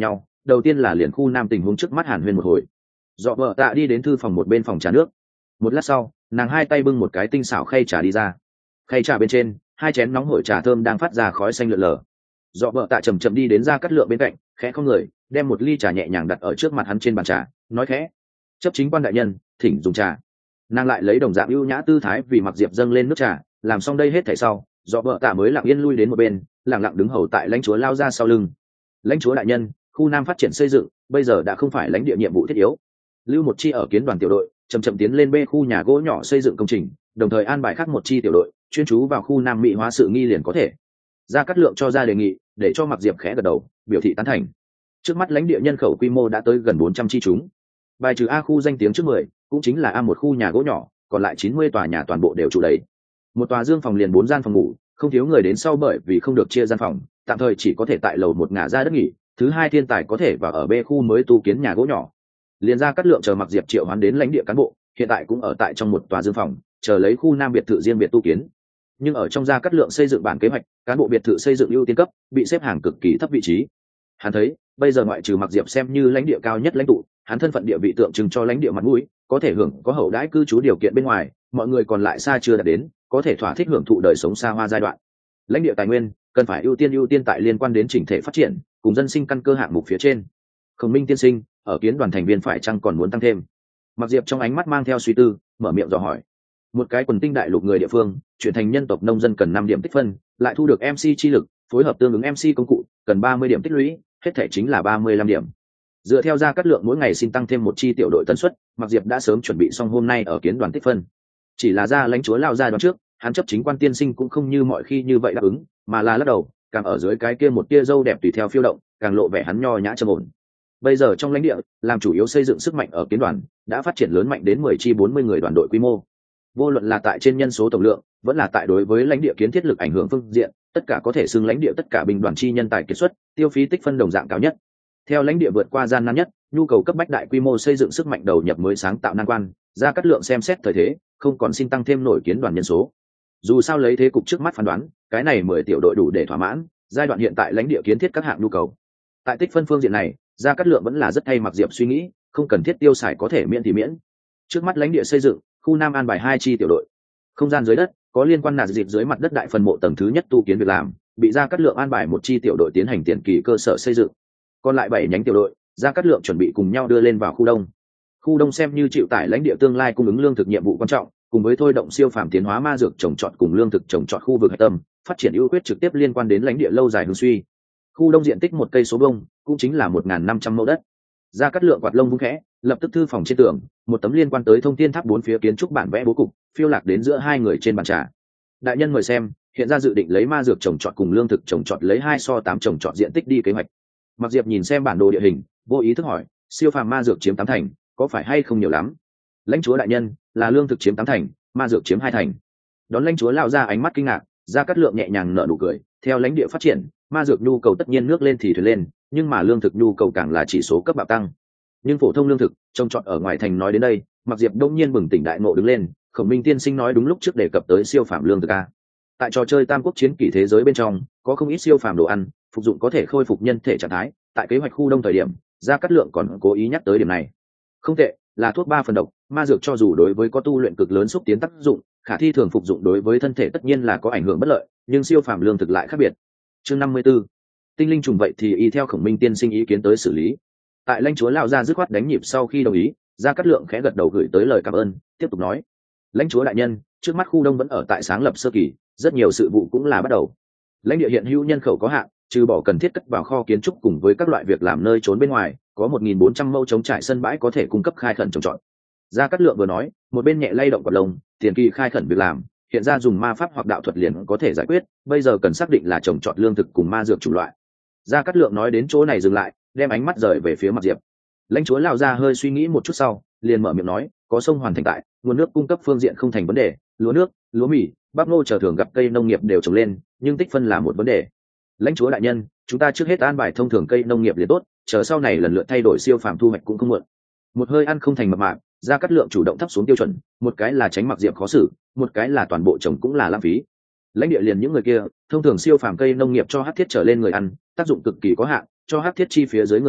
đầu tiên là liền khu nam tình huống trước mắt hàn huyên một hồi. Dọ vợ tạ đi đến thư phòng một bên phòng trà nước. Một lát sau, nàng hai tay bưng một cái tinh xảo khay trà đi ra. Khay trà bên trên, hai chén nóng hổi trà thơm đang phát ra khói xanh lượn lờ. Dọ vợ tạ chậm chậm đi đến Gia Cát Lượng bên cạnh, khẽ không người, đem một ly trà nhẹ nhàng đặt ở trước mặt hắn trên bàn trà, nói khẽ: "Chấp chính quan đại nhân, thỉnh dùng trà." Nàng lại lấy đồng dạng ưu nhã tư thái vì Mặc Diệp dâng lên nước trà, làm xong đây hết thảy sau, Dọ vợ tạ mới lặng yên lui đến một bên, lặng lặng đứng hầu tại lãnh chúa lao ra sau lưng. "Lãnh chúa đại nhân, khu Nam phát triển xây dựng, bây giờ đã không phải lãnh địa nhiệm vụ thiết yếu. Lưu một chi ở kiến đoàn tiểu đội, chậm chậm tiến lên B khu nhà gỗ nhỏ xây dựng công trình, đồng thời an bài khác một chi tiểu đội, chuyên chú vào khu Nam Mỹ hóa sự nghi liền có thể." Gia Cát Lượng cho ra đề nghị, để cho Mặc Diệp khẽ gật đầu, biểu thị tán thành. Trước mắt lãnh địa nhân khẩu quy mô đã tới gần bốn trăm chi chúng. Bài trừ A khu danh tiếng trước mười, cũng chính là A một khu nhà gỗ nhỏ, còn lại chín mươi tòa nhà toàn bộ đều trụ đầy. Một tòa dương phòng liền bốn gian phòng ngủ, không thiếu người đến sau bởi vì không được chia gian phòng, tạm thời chỉ có thể tại lầu một ngả ra đất nghỉ, thứ hai thiên tài có thể vào ở B khu mới tu kiến nhà gỗ nhỏ. Liền Gia Cát Lượng chờ Mặc Diệp triệu hoán đến lãnh địa cán bộ, hiện tại cũng ở tại trong một tòa dương phòng, chờ lấy khu Nam biệt thự riêng biệt tu kiến. Nhưng ở trong Gia Cát Lượng xây dựng bản kế hoạch, cán bộ biệt thự xây dựng ưu tiên cấp, bị xếp hàng cực kỳ thấp vị trí. Hắn thấy, bây giờ ngoại trừ Mặc Diệp xem như lãnh địa cao nhất lãnh tụ, hắn thân phận địa vị tượng trưng cho lãnh địa mặt mũi, có thể hưởng có hậu đãi cư trú điều kiện bên ngoài, mọi người còn lại xa chưa đạt đến, có thể thỏa thích hưởng thụ đời sống xa hoa giai đoạn. Lãnh địa tài nguyên cần phải ưu tiên ưu tiên tại liên quan đến chỉnh thể phát triển, cùng dân sinh căn cơ hạng mục phía trên. Khổng Minh tiên sinh, ở kiến đoàn thành viên phải chăng còn muốn tăng thêm? Mặc Diệp trong ánh mắt mang theo suy tư, mở miệng dò hỏi. Một cái quần tinh đại lục người địa phương, chuyển thành nhân tộc nông dân cần năm điểm tích phân, lại thu được em xê chi lực, phối hợp tương ứng em xê công cụ, cần ba mươi điểm tích lũy, hết thể chính là ba mươi lăm điểm. Dựa theo Gia Cát Lượng mỗi ngày xin tăng thêm một chi tiểu đội tần suất, Mặc Diệp đã sớm chuẩn bị xong hôm nay ở kiến đoàn tích phân. Chỉ là Gia lãnh chúa lao ra đoạn trước, hắn chấp chính quan tiên sinh cũng không như mọi khi như vậy đáp ứng, mà là lắc đầu, càng ở dưới cái kia một tia râu đẹp tùy theo phiêu động, càng lộ vẻ hắn nho nhã trầm ổn. Bây giờ trong lãnh địa, làm chủ yếu xây dựng sức mạnh ở kiến đoàn, đã phát triển lớn mạnh đến mười chi bốn mươi người đoàn đội quy mô. Vô luận là tại trên nhân số tổng lượng, vẫn là tại đối với lãnh địa kiến thiết lực ảnh hưởng phương diện, tất cả có thể xưng lãnh địa tất cả binh đoàn chi nhân tài kiệt xuất, tiêu phí tích phân đồng dạng cao nhất. Theo lãnh địa vượt qua gian nan nhất, nhu cầu cấp bách đại quy mô xây dựng sức mạnh đầu nhập mới sáng tạo nan quan, Gia Cát Lượng xem xét thời thế, không còn xin tăng thêm nổi kiến đoàn nhân số. Dù sao lấy thế cục trước mắt phán đoán, cái này mười tiểu đội đủ để thỏa mãn giai đoạn hiện tại lãnh địa kiến thiết các hạng nhu cầu. Tại tích phân phương diện này, Gia Cát Lượng vẫn là rất thay Mặc Diệp suy nghĩ, không cần thiết tiêu xài có thể miễn thì miễn. Trước mắt lãnh địa xây dựng, khu Nam an bài hai chi tiểu đội. Không gian dưới đất, có liên quan nạp dịp dưới mặt đất đại phần mộ tầng thứ nhất tu kiến việc làm, bị Gia Cát Lượng an bài một chi tiểu đội tiến hành tiền kỳ cơ sở xây dựng. Còn lại bảy nhánh tiểu đội, Gia Cát Lượng chuẩn bị cùng nhau đưa lên vào khu Đông. Khu Đông xem như chịu tải lãnh địa tương lai cung ứng lương thực nhiệm vụ quan trọng, cùng với thôi động siêu phàm tiến hóa ma dược trồng trọt cùng lương thực trồng trọt khu vực hạch tâm, phát triển ưu quyết trực tiếp liên quan đến lãnh địa lâu dài hưng suy. Khu Đông diện tích một cây số vuông, cũng chính là một nghìn năm trăm mẫu đất. Gia Cát Lượng quạt lông vung khẽ, lập tức thư phòng trên tường, một tấm liên quan tới thông thiên tháp bốn phía kiến trúc bản vẽ bố cục, phiêu lạc đến giữa hai người trên bàn trà. Đại nhân mời xem, hiện ra dự định lấy ma dược trồng trọt cùng lương thực trồng trọt lấy hai so tám trồng trọt diện tích đi kế hoạch. Mặc Diệp nhìn xem bản đồ địa hình, vô ý thức hỏi, siêu phàm ma dược chiếm tám thành, có phải hay không nhiều lắm? Lãnh chúa đại nhân, là lương thực chiếm tám thành, ma dược chiếm hai thành. Đón lãnh chúa lao ra ánh mắt kinh ngạc, Gia Cát Lượng nhẹ nhàng nở nụ cười, theo lãnh địa phát triển, ma dược nhu cầu tất nhiên nước lên thì thuyền lên, nhưng mà lương thực nhu cầu càng là chỉ số cấp bạo tăng. Nhưng phổ thông lương thực trồng trọt ở ngoài thành nói đến đây, Mặc Diệp đông nhiên bừng tỉnh đại ngộ đứng lên, Khổng Minh tiên sinh nói đúng lúc trước đề cập tới siêu phàm lương thực a. Tại trò chơi Tam Quốc chiến kỷ thế giới bên trong, có không ít siêu phàm đồ ăn, phục dụng có thể khôi phục nhân thể trạng thái, tại kế hoạch khu Đông thời điểm, Gia Cát Lượng còn cố ý nhắc tới điểm này. Không tệ, là thuốc ba phần độc, ma dược cho dù đối với có tu luyện cực lớn xúc tiến tác dụng, khả thi thường phục dụng đối với thân thể tất nhiên là có ảnh hưởng bất lợi, nhưng siêu phàm lương thực lại khác biệt. Chương năm mươi 54. Tinh linh trùng vậy thì y theo Khổng Minh tiên sinh ý kiến tới xử lý. Tại lãnh chúa lao ra dứt khoát đánh nhịp sau khi đồng ý, Gia Cát Lượng khẽ gật đầu gửi tới lời cảm ơn, tiếp tục nói: lãnh chúa đại nhân, trước mắt khu Đông vẫn ở tại sáng lập sơ kỳ, rất nhiều sự vụ cũng là bắt đầu. Lãnh địa hiện hữu nhân khẩu có hạn, trừ bỏ cần thiết cất vào kho kiến trúc cùng với các loại việc làm nơi trốn bên ngoài, có một nghìn bốn trăm mẫu trống trải sân bãi có thể cung cấp khai khẩn trồng trọt. Gia Cát Lượng vừa nói, một bên nhẹ lay động quạt lông, tiền kỳ khai khẩn việc làm, hiện ra dùng ma pháp hoặc đạo thuật liền có thể giải quyết, bây giờ cần xác định là trồng trọt lương thực cùng ma dược chủng loại. Gia Cát Lượng nói đến chỗ này dừng lại, đem ánh mắt rời về phía Mặc Diệp. Lãnh chúa lao ra hơi suy nghĩ một chút sau, liền mở miệng nói, có sông hoàn thành tại, nguồn nước cung cấp phương diện không thành vấn đề, lúa nước, lúa mì, bắp ngô chờ thường gặp cây nông nghiệp đều trồng lên, nhưng tích phân là một vấn đề. Lãnh chúa đại nhân, chúng ta trước hết an bài thông thường cây nông nghiệp liền tốt, chờ sau này lần lượt thay đổi siêu phàm thu hoạch cũng không muộn. Một hơi ăn không thành mập mạp, Gia Cát Lượng chủ động thấp xuống tiêu chuẩn, một cái là tránh Mặc Diệp khó xử, một cái là toàn bộ trồng cũng là lãng phí. Lãnh địa liền những người kia, thông thường siêu phàm cây nông nghiệp cho hắc thiết trở lên người ăn, tác dụng cực kỳ có hạn, cho hắc thiết chi phía dưới người ăn,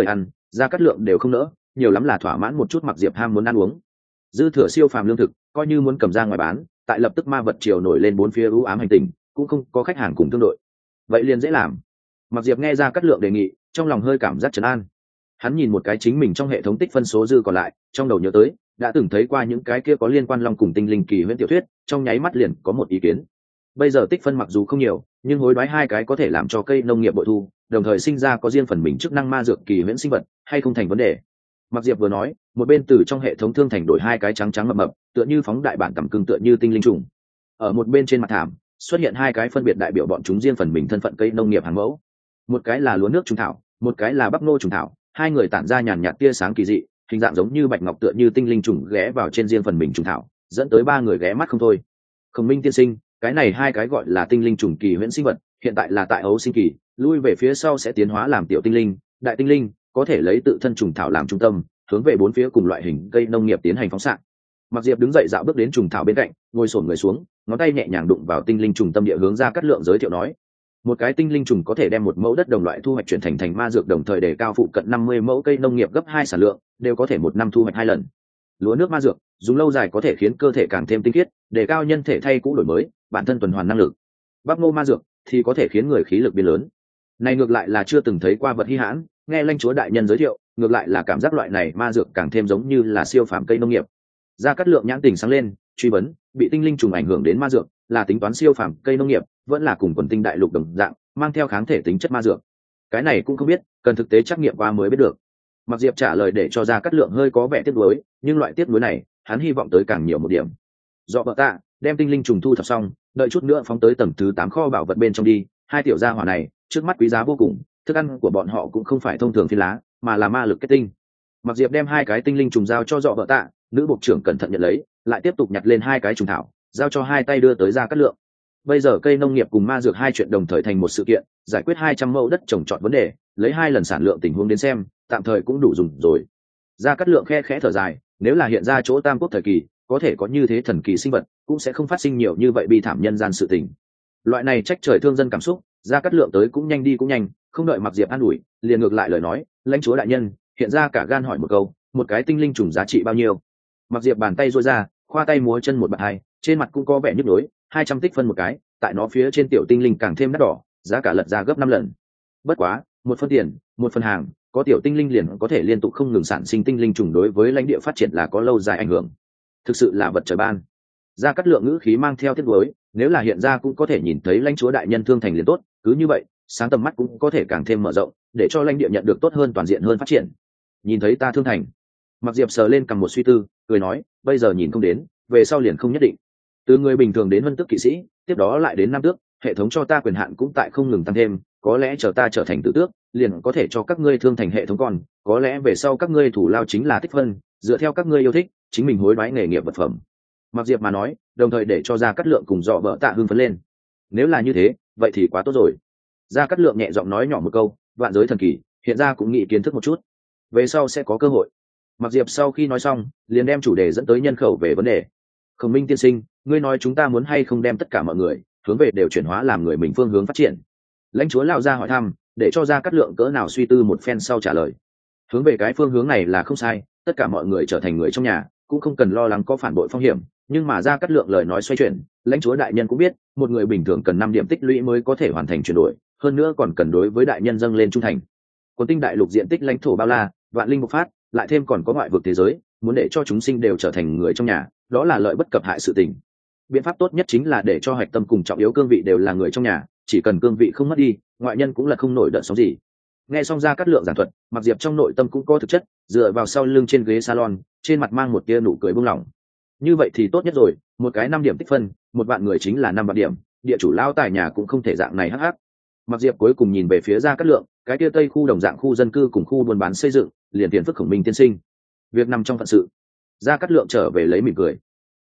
Gia Cát Lượng đều không nỡ, nhiều lắm là thỏa mãn một chút Mặc Diệp ham muốn ăn uống. Dư thừa siêu phàm lương thực, coi như muốn cầm ra ngoài bán, tại lập tức ma vật triều nổi lên bốn phía u ám hành tinh, cũng không có khách hàng cùng tương đội. Vậy liền dễ làm. Mặc Diệp nghe Gia Cát Lượng đề nghị, trong lòng hơi cảm giác trấn an. Hắn nhìn một cái chính mình trong hệ thống tích phân số dư còn lại, trong đầu nhớ tới đã từng thấy qua những cái kia có liên quan long cùng tinh linh kỳ huyễn tiểu thuyết, trong nháy mắt liền có một ý kiến. Bây giờ tích phân mặc dù không nhiều, nhưng hối đoái hai cái có thể làm cho cây nông nghiệp bội thu, đồng thời sinh ra có riêng phần mình chức năng ma dược kỳ huyễn sinh vật, hay không thành vấn đề. Mặc Diệp vừa nói, một bên từ trong hệ thống thương thành đổi hai cái trắng trắng mập mập, tựa như phóng đại bản tầm cưng tựa như tinh linh trùng. Ở một bên trên mặt thảm xuất hiện hai cái phân biệt đại biểu bọn chúng riêng phần mình thân phận cây nông nghiệp hàng mẫu. Một cái là lúa nước trùng thảo, một cái là bắp ngô trùng thảo, hai người tản ra nhàn nhạt tia sáng kỳ dị, hình dạng giống như bạch ngọc tựa như tinh linh trùng ghé vào trên riêng phần mình trùng thảo, dẫn tới ba người ghé mắt không thôi. Khổng Minh tiên sinh, cái này hai cái gọi là tinh linh trùng kỳ huyễn sinh vật, hiện tại là tại ấu sinh kỳ, lui về phía sau sẽ tiến hóa làm tiểu tinh linh, đại tinh linh, có thể lấy tự thân trùng thảo làm trung tâm, hướng về bốn phía cùng loại hình cây nông nghiệp tiến hành phóng xạ. Mặc Diệp đứng dậy dạo bước đến trùng thảo bên cạnh, ngồi xổm người xuống, ngón tay nhẹ nhàng đụng vào tinh linh trùng tâm địa hướng Ra Cát Lượng giới thiệu nói: một cái tinh linh trùng có thể đem một mẫu đất đồng loại thu hoạch chuyển thành thành ma dược, đồng thời đề cao phụ cận năm mươi mẫu cây nông nghiệp gấp hai sản lượng, đều có thể một năm thu hoạch hai lần. Lúa nước ma dược dùng lâu dài có thể khiến cơ thể càng thêm tinh khiết, đề cao nhân thể thay cũ đổi mới, bản thân tuần hoàn năng lực. Bắp ngô ma dược thì có thể khiến người khí lực biến lớn. Này ngược lại là chưa từng thấy qua vật hi hãn, nghe lãnh chúa đại nhân giới thiệu, ngược lại là cảm giác loại này ma dược càng thêm giống như là siêu phàm cây nông nghiệp. Gia Cát Lượng nhãn tình sáng lên, truy vấn: bị tinh linh trùng ảnh hưởng đến ma dược, là tính toán siêu phàm cây nông nghiệp, vẫn là cùng quần tinh đại lục đồng dạng, mang theo kháng thể tính chất ma dược? Cái này cũng không biết, cần thực tế trắc nghiệm qua mới biết được. Mặc Diệp trả lời để cho Gia Cát Lượng hơi có vẻ tiếc nuối, nhưng loại tiếc nuối này, hắn hy vọng tới càng nhiều một điểm. Dọ vợ tạ, đem tinh linh trùng thu thập xong, đợi chút nữa phóng tới tầng thứ tám kho bảo vật bên trong đi. Hai tiểu gia hỏa này, trước mắt quý giá vô cùng, thức ăn của bọn họ cũng không phải thông thường phi lá, mà là ma lực kết tinh. Mặc Diệp đem hai cái tinh linh trùng giao cho Dọ vợ tạ, nữ bộ trưởng cẩn thận nhận lấy, lại tiếp tục nhặt lên hai cái trùng thảo, giao cho hai tay đưa tới Gia Cát Lượng. Bây giờ cây nông nghiệp cùng ma dược hai chuyện đồng thời thành một sự kiện, giải quyết hai trăm mẫu đất trồng trọt vấn đề, lấy hai lần sản lượng tình huống đến xem, tạm thời cũng đủ dùng rồi. Gia Cát Lượng khe khẽ thở dài, nếu là hiện ra chỗ Tam Quốc thời kỳ, có thể có như thế thần kỳ sinh vật, cũng sẽ không phát sinh nhiều như vậy bi thảm nhân gian sự tình. Loại này trách trời thương dân cảm xúc, Gia Cát Lượng tới cũng nhanh đi cũng nhanh, không đợi Mặc Diệp an ủi, liền ngược lại lời nói: lãnh chúa đại nhân, hiện ra cả gan hỏi một câu, một cái tinh linh trùng giá trị bao nhiêu? Mặc Diệp bàn tay duỗi ra, khoa tay múa chân một bạt hai, trên mặt cũng có vẻ nhức nhối, hai trăm tích phân một cái, tại nó phía trên tiểu tinh linh càng thêm đắt đỏ, giá cả lật ra gấp năm lần. Bất quá, một phân tiền, một phần hàng, có tiểu tinh linh liền có thể liên tục không ngừng sản sinh tinh linh trùng, đối với lãnh địa phát triển là có lâu dài ảnh hưởng. Thực sự là vật trời ban. Gia Cát Lượng ngữ khí mang theo tiếc nuối, nếu là hiện ra cũng có thể nhìn thấy lãnh chúa đại nhân thương thành liền tốt, cứ như vậy, sáng tầm mắt cũng có thể càng thêm mở rộng, để cho lãnh địa nhận được tốt hơn, toàn diện hơn phát triển. Nhìn thấy ta thương thành. Mặc Diệp sờ lên cầm một suy tư, cười nói: bây giờ nhìn không đến, về sau liền không nhất định. Từ người bình thường đến vân tước kỵ sĩ, tiếp đó lại đến nam tước, hệ thống cho ta quyền hạn cũng tại không ngừng tăng thêm, có lẽ chờ ta trở thành tử tước, liền có thể cho các ngươi thương thành hệ thống còn, có lẽ về sau các ngươi thủ lao chính là tích phân, dựa theo các ngươi yêu thích, chính mình hối đoái nghề nghiệp vật phẩm. Mặc Diệp mà nói, đồng thời để cho Gia Cát Lượng cùng Dọ vợ tạ hưng phấn lên. Nếu là như thế, vậy thì quá tốt rồi. Gia Cát Lượng nhẹ giọng nói nhỏ một câu: vạn giới thần kỳ, hiện ra cũng nghĩ kiến thức một chút, về sau sẽ có cơ hội. Mặc Diệp sau khi nói xong, liền đem chủ đề dẫn tới nhân khẩu về vấn đề. Khổng Minh tiên sinh, ngươi nói chúng ta muốn hay không đem tất cả mọi người hướng về đều chuyển hóa làm người mình phương hướng phát triển? Lãnh chúa Lão gia hỏi thăm, để cho Gia Cát Lượng cỡ nào suy tư một phen sau trả lời: hướng về cái phương hướng này là không sai, tất cả mọi người trở thành người trong nhà, cũng không cần lo lắng có phản bội phong hiểm. Nhưng mà Gia Cát Lượng lời nói xoay chuyển, lãnh chúa đại nhân cũng biết, một người bình thường cần năm điểm tích lũy mới có thể hoàn thành chuyển đổi, hơn nữa còn cần đối với đại nhân dâng lên trung thành. Quần tinh đại lục diện tích lãnh thổ bao la, vạn linh bộc phát, lại thêm còn có ngoại vực thế giới, muốn để cho chúng sinh đều trở thành người trong nhà, đó là lợi bất cập hại sự tình. Biện pháp tốt nhất chính là để cho hạch tâm cùng trọng yếu cương vị đều là người trong nhà, chỉ cần cương vị không mất đi, ngoại nhân cũng là không nổi đợt sóng gì. Nghe xong Gia Cát Lượng giảng thuật, Mặc Diệp trong nội tâm cũng có thực chất, dựa vào sau lưng trên ghế salon, trên mặt mang một tia nụ cười buông lỏng. Như vậy thì tốt nhất rồi, một cái năm điểm tích phân, một vạn người chính là năm vạn điểm, địa chủ lao tài nhà cũng không thể dạng này hắc hắc. Mặc Diệp cuối cùng nhìn về phía Gia Cát Lượng, cái kia tây khu đồng dạng khu dân cư cùng khu buôn bán xây dựng, liền tiền phức Khổng Minh tiên sinh. Việc nằm trong phận sự. Gia Cát Lượng trở về lấy mỉm cười.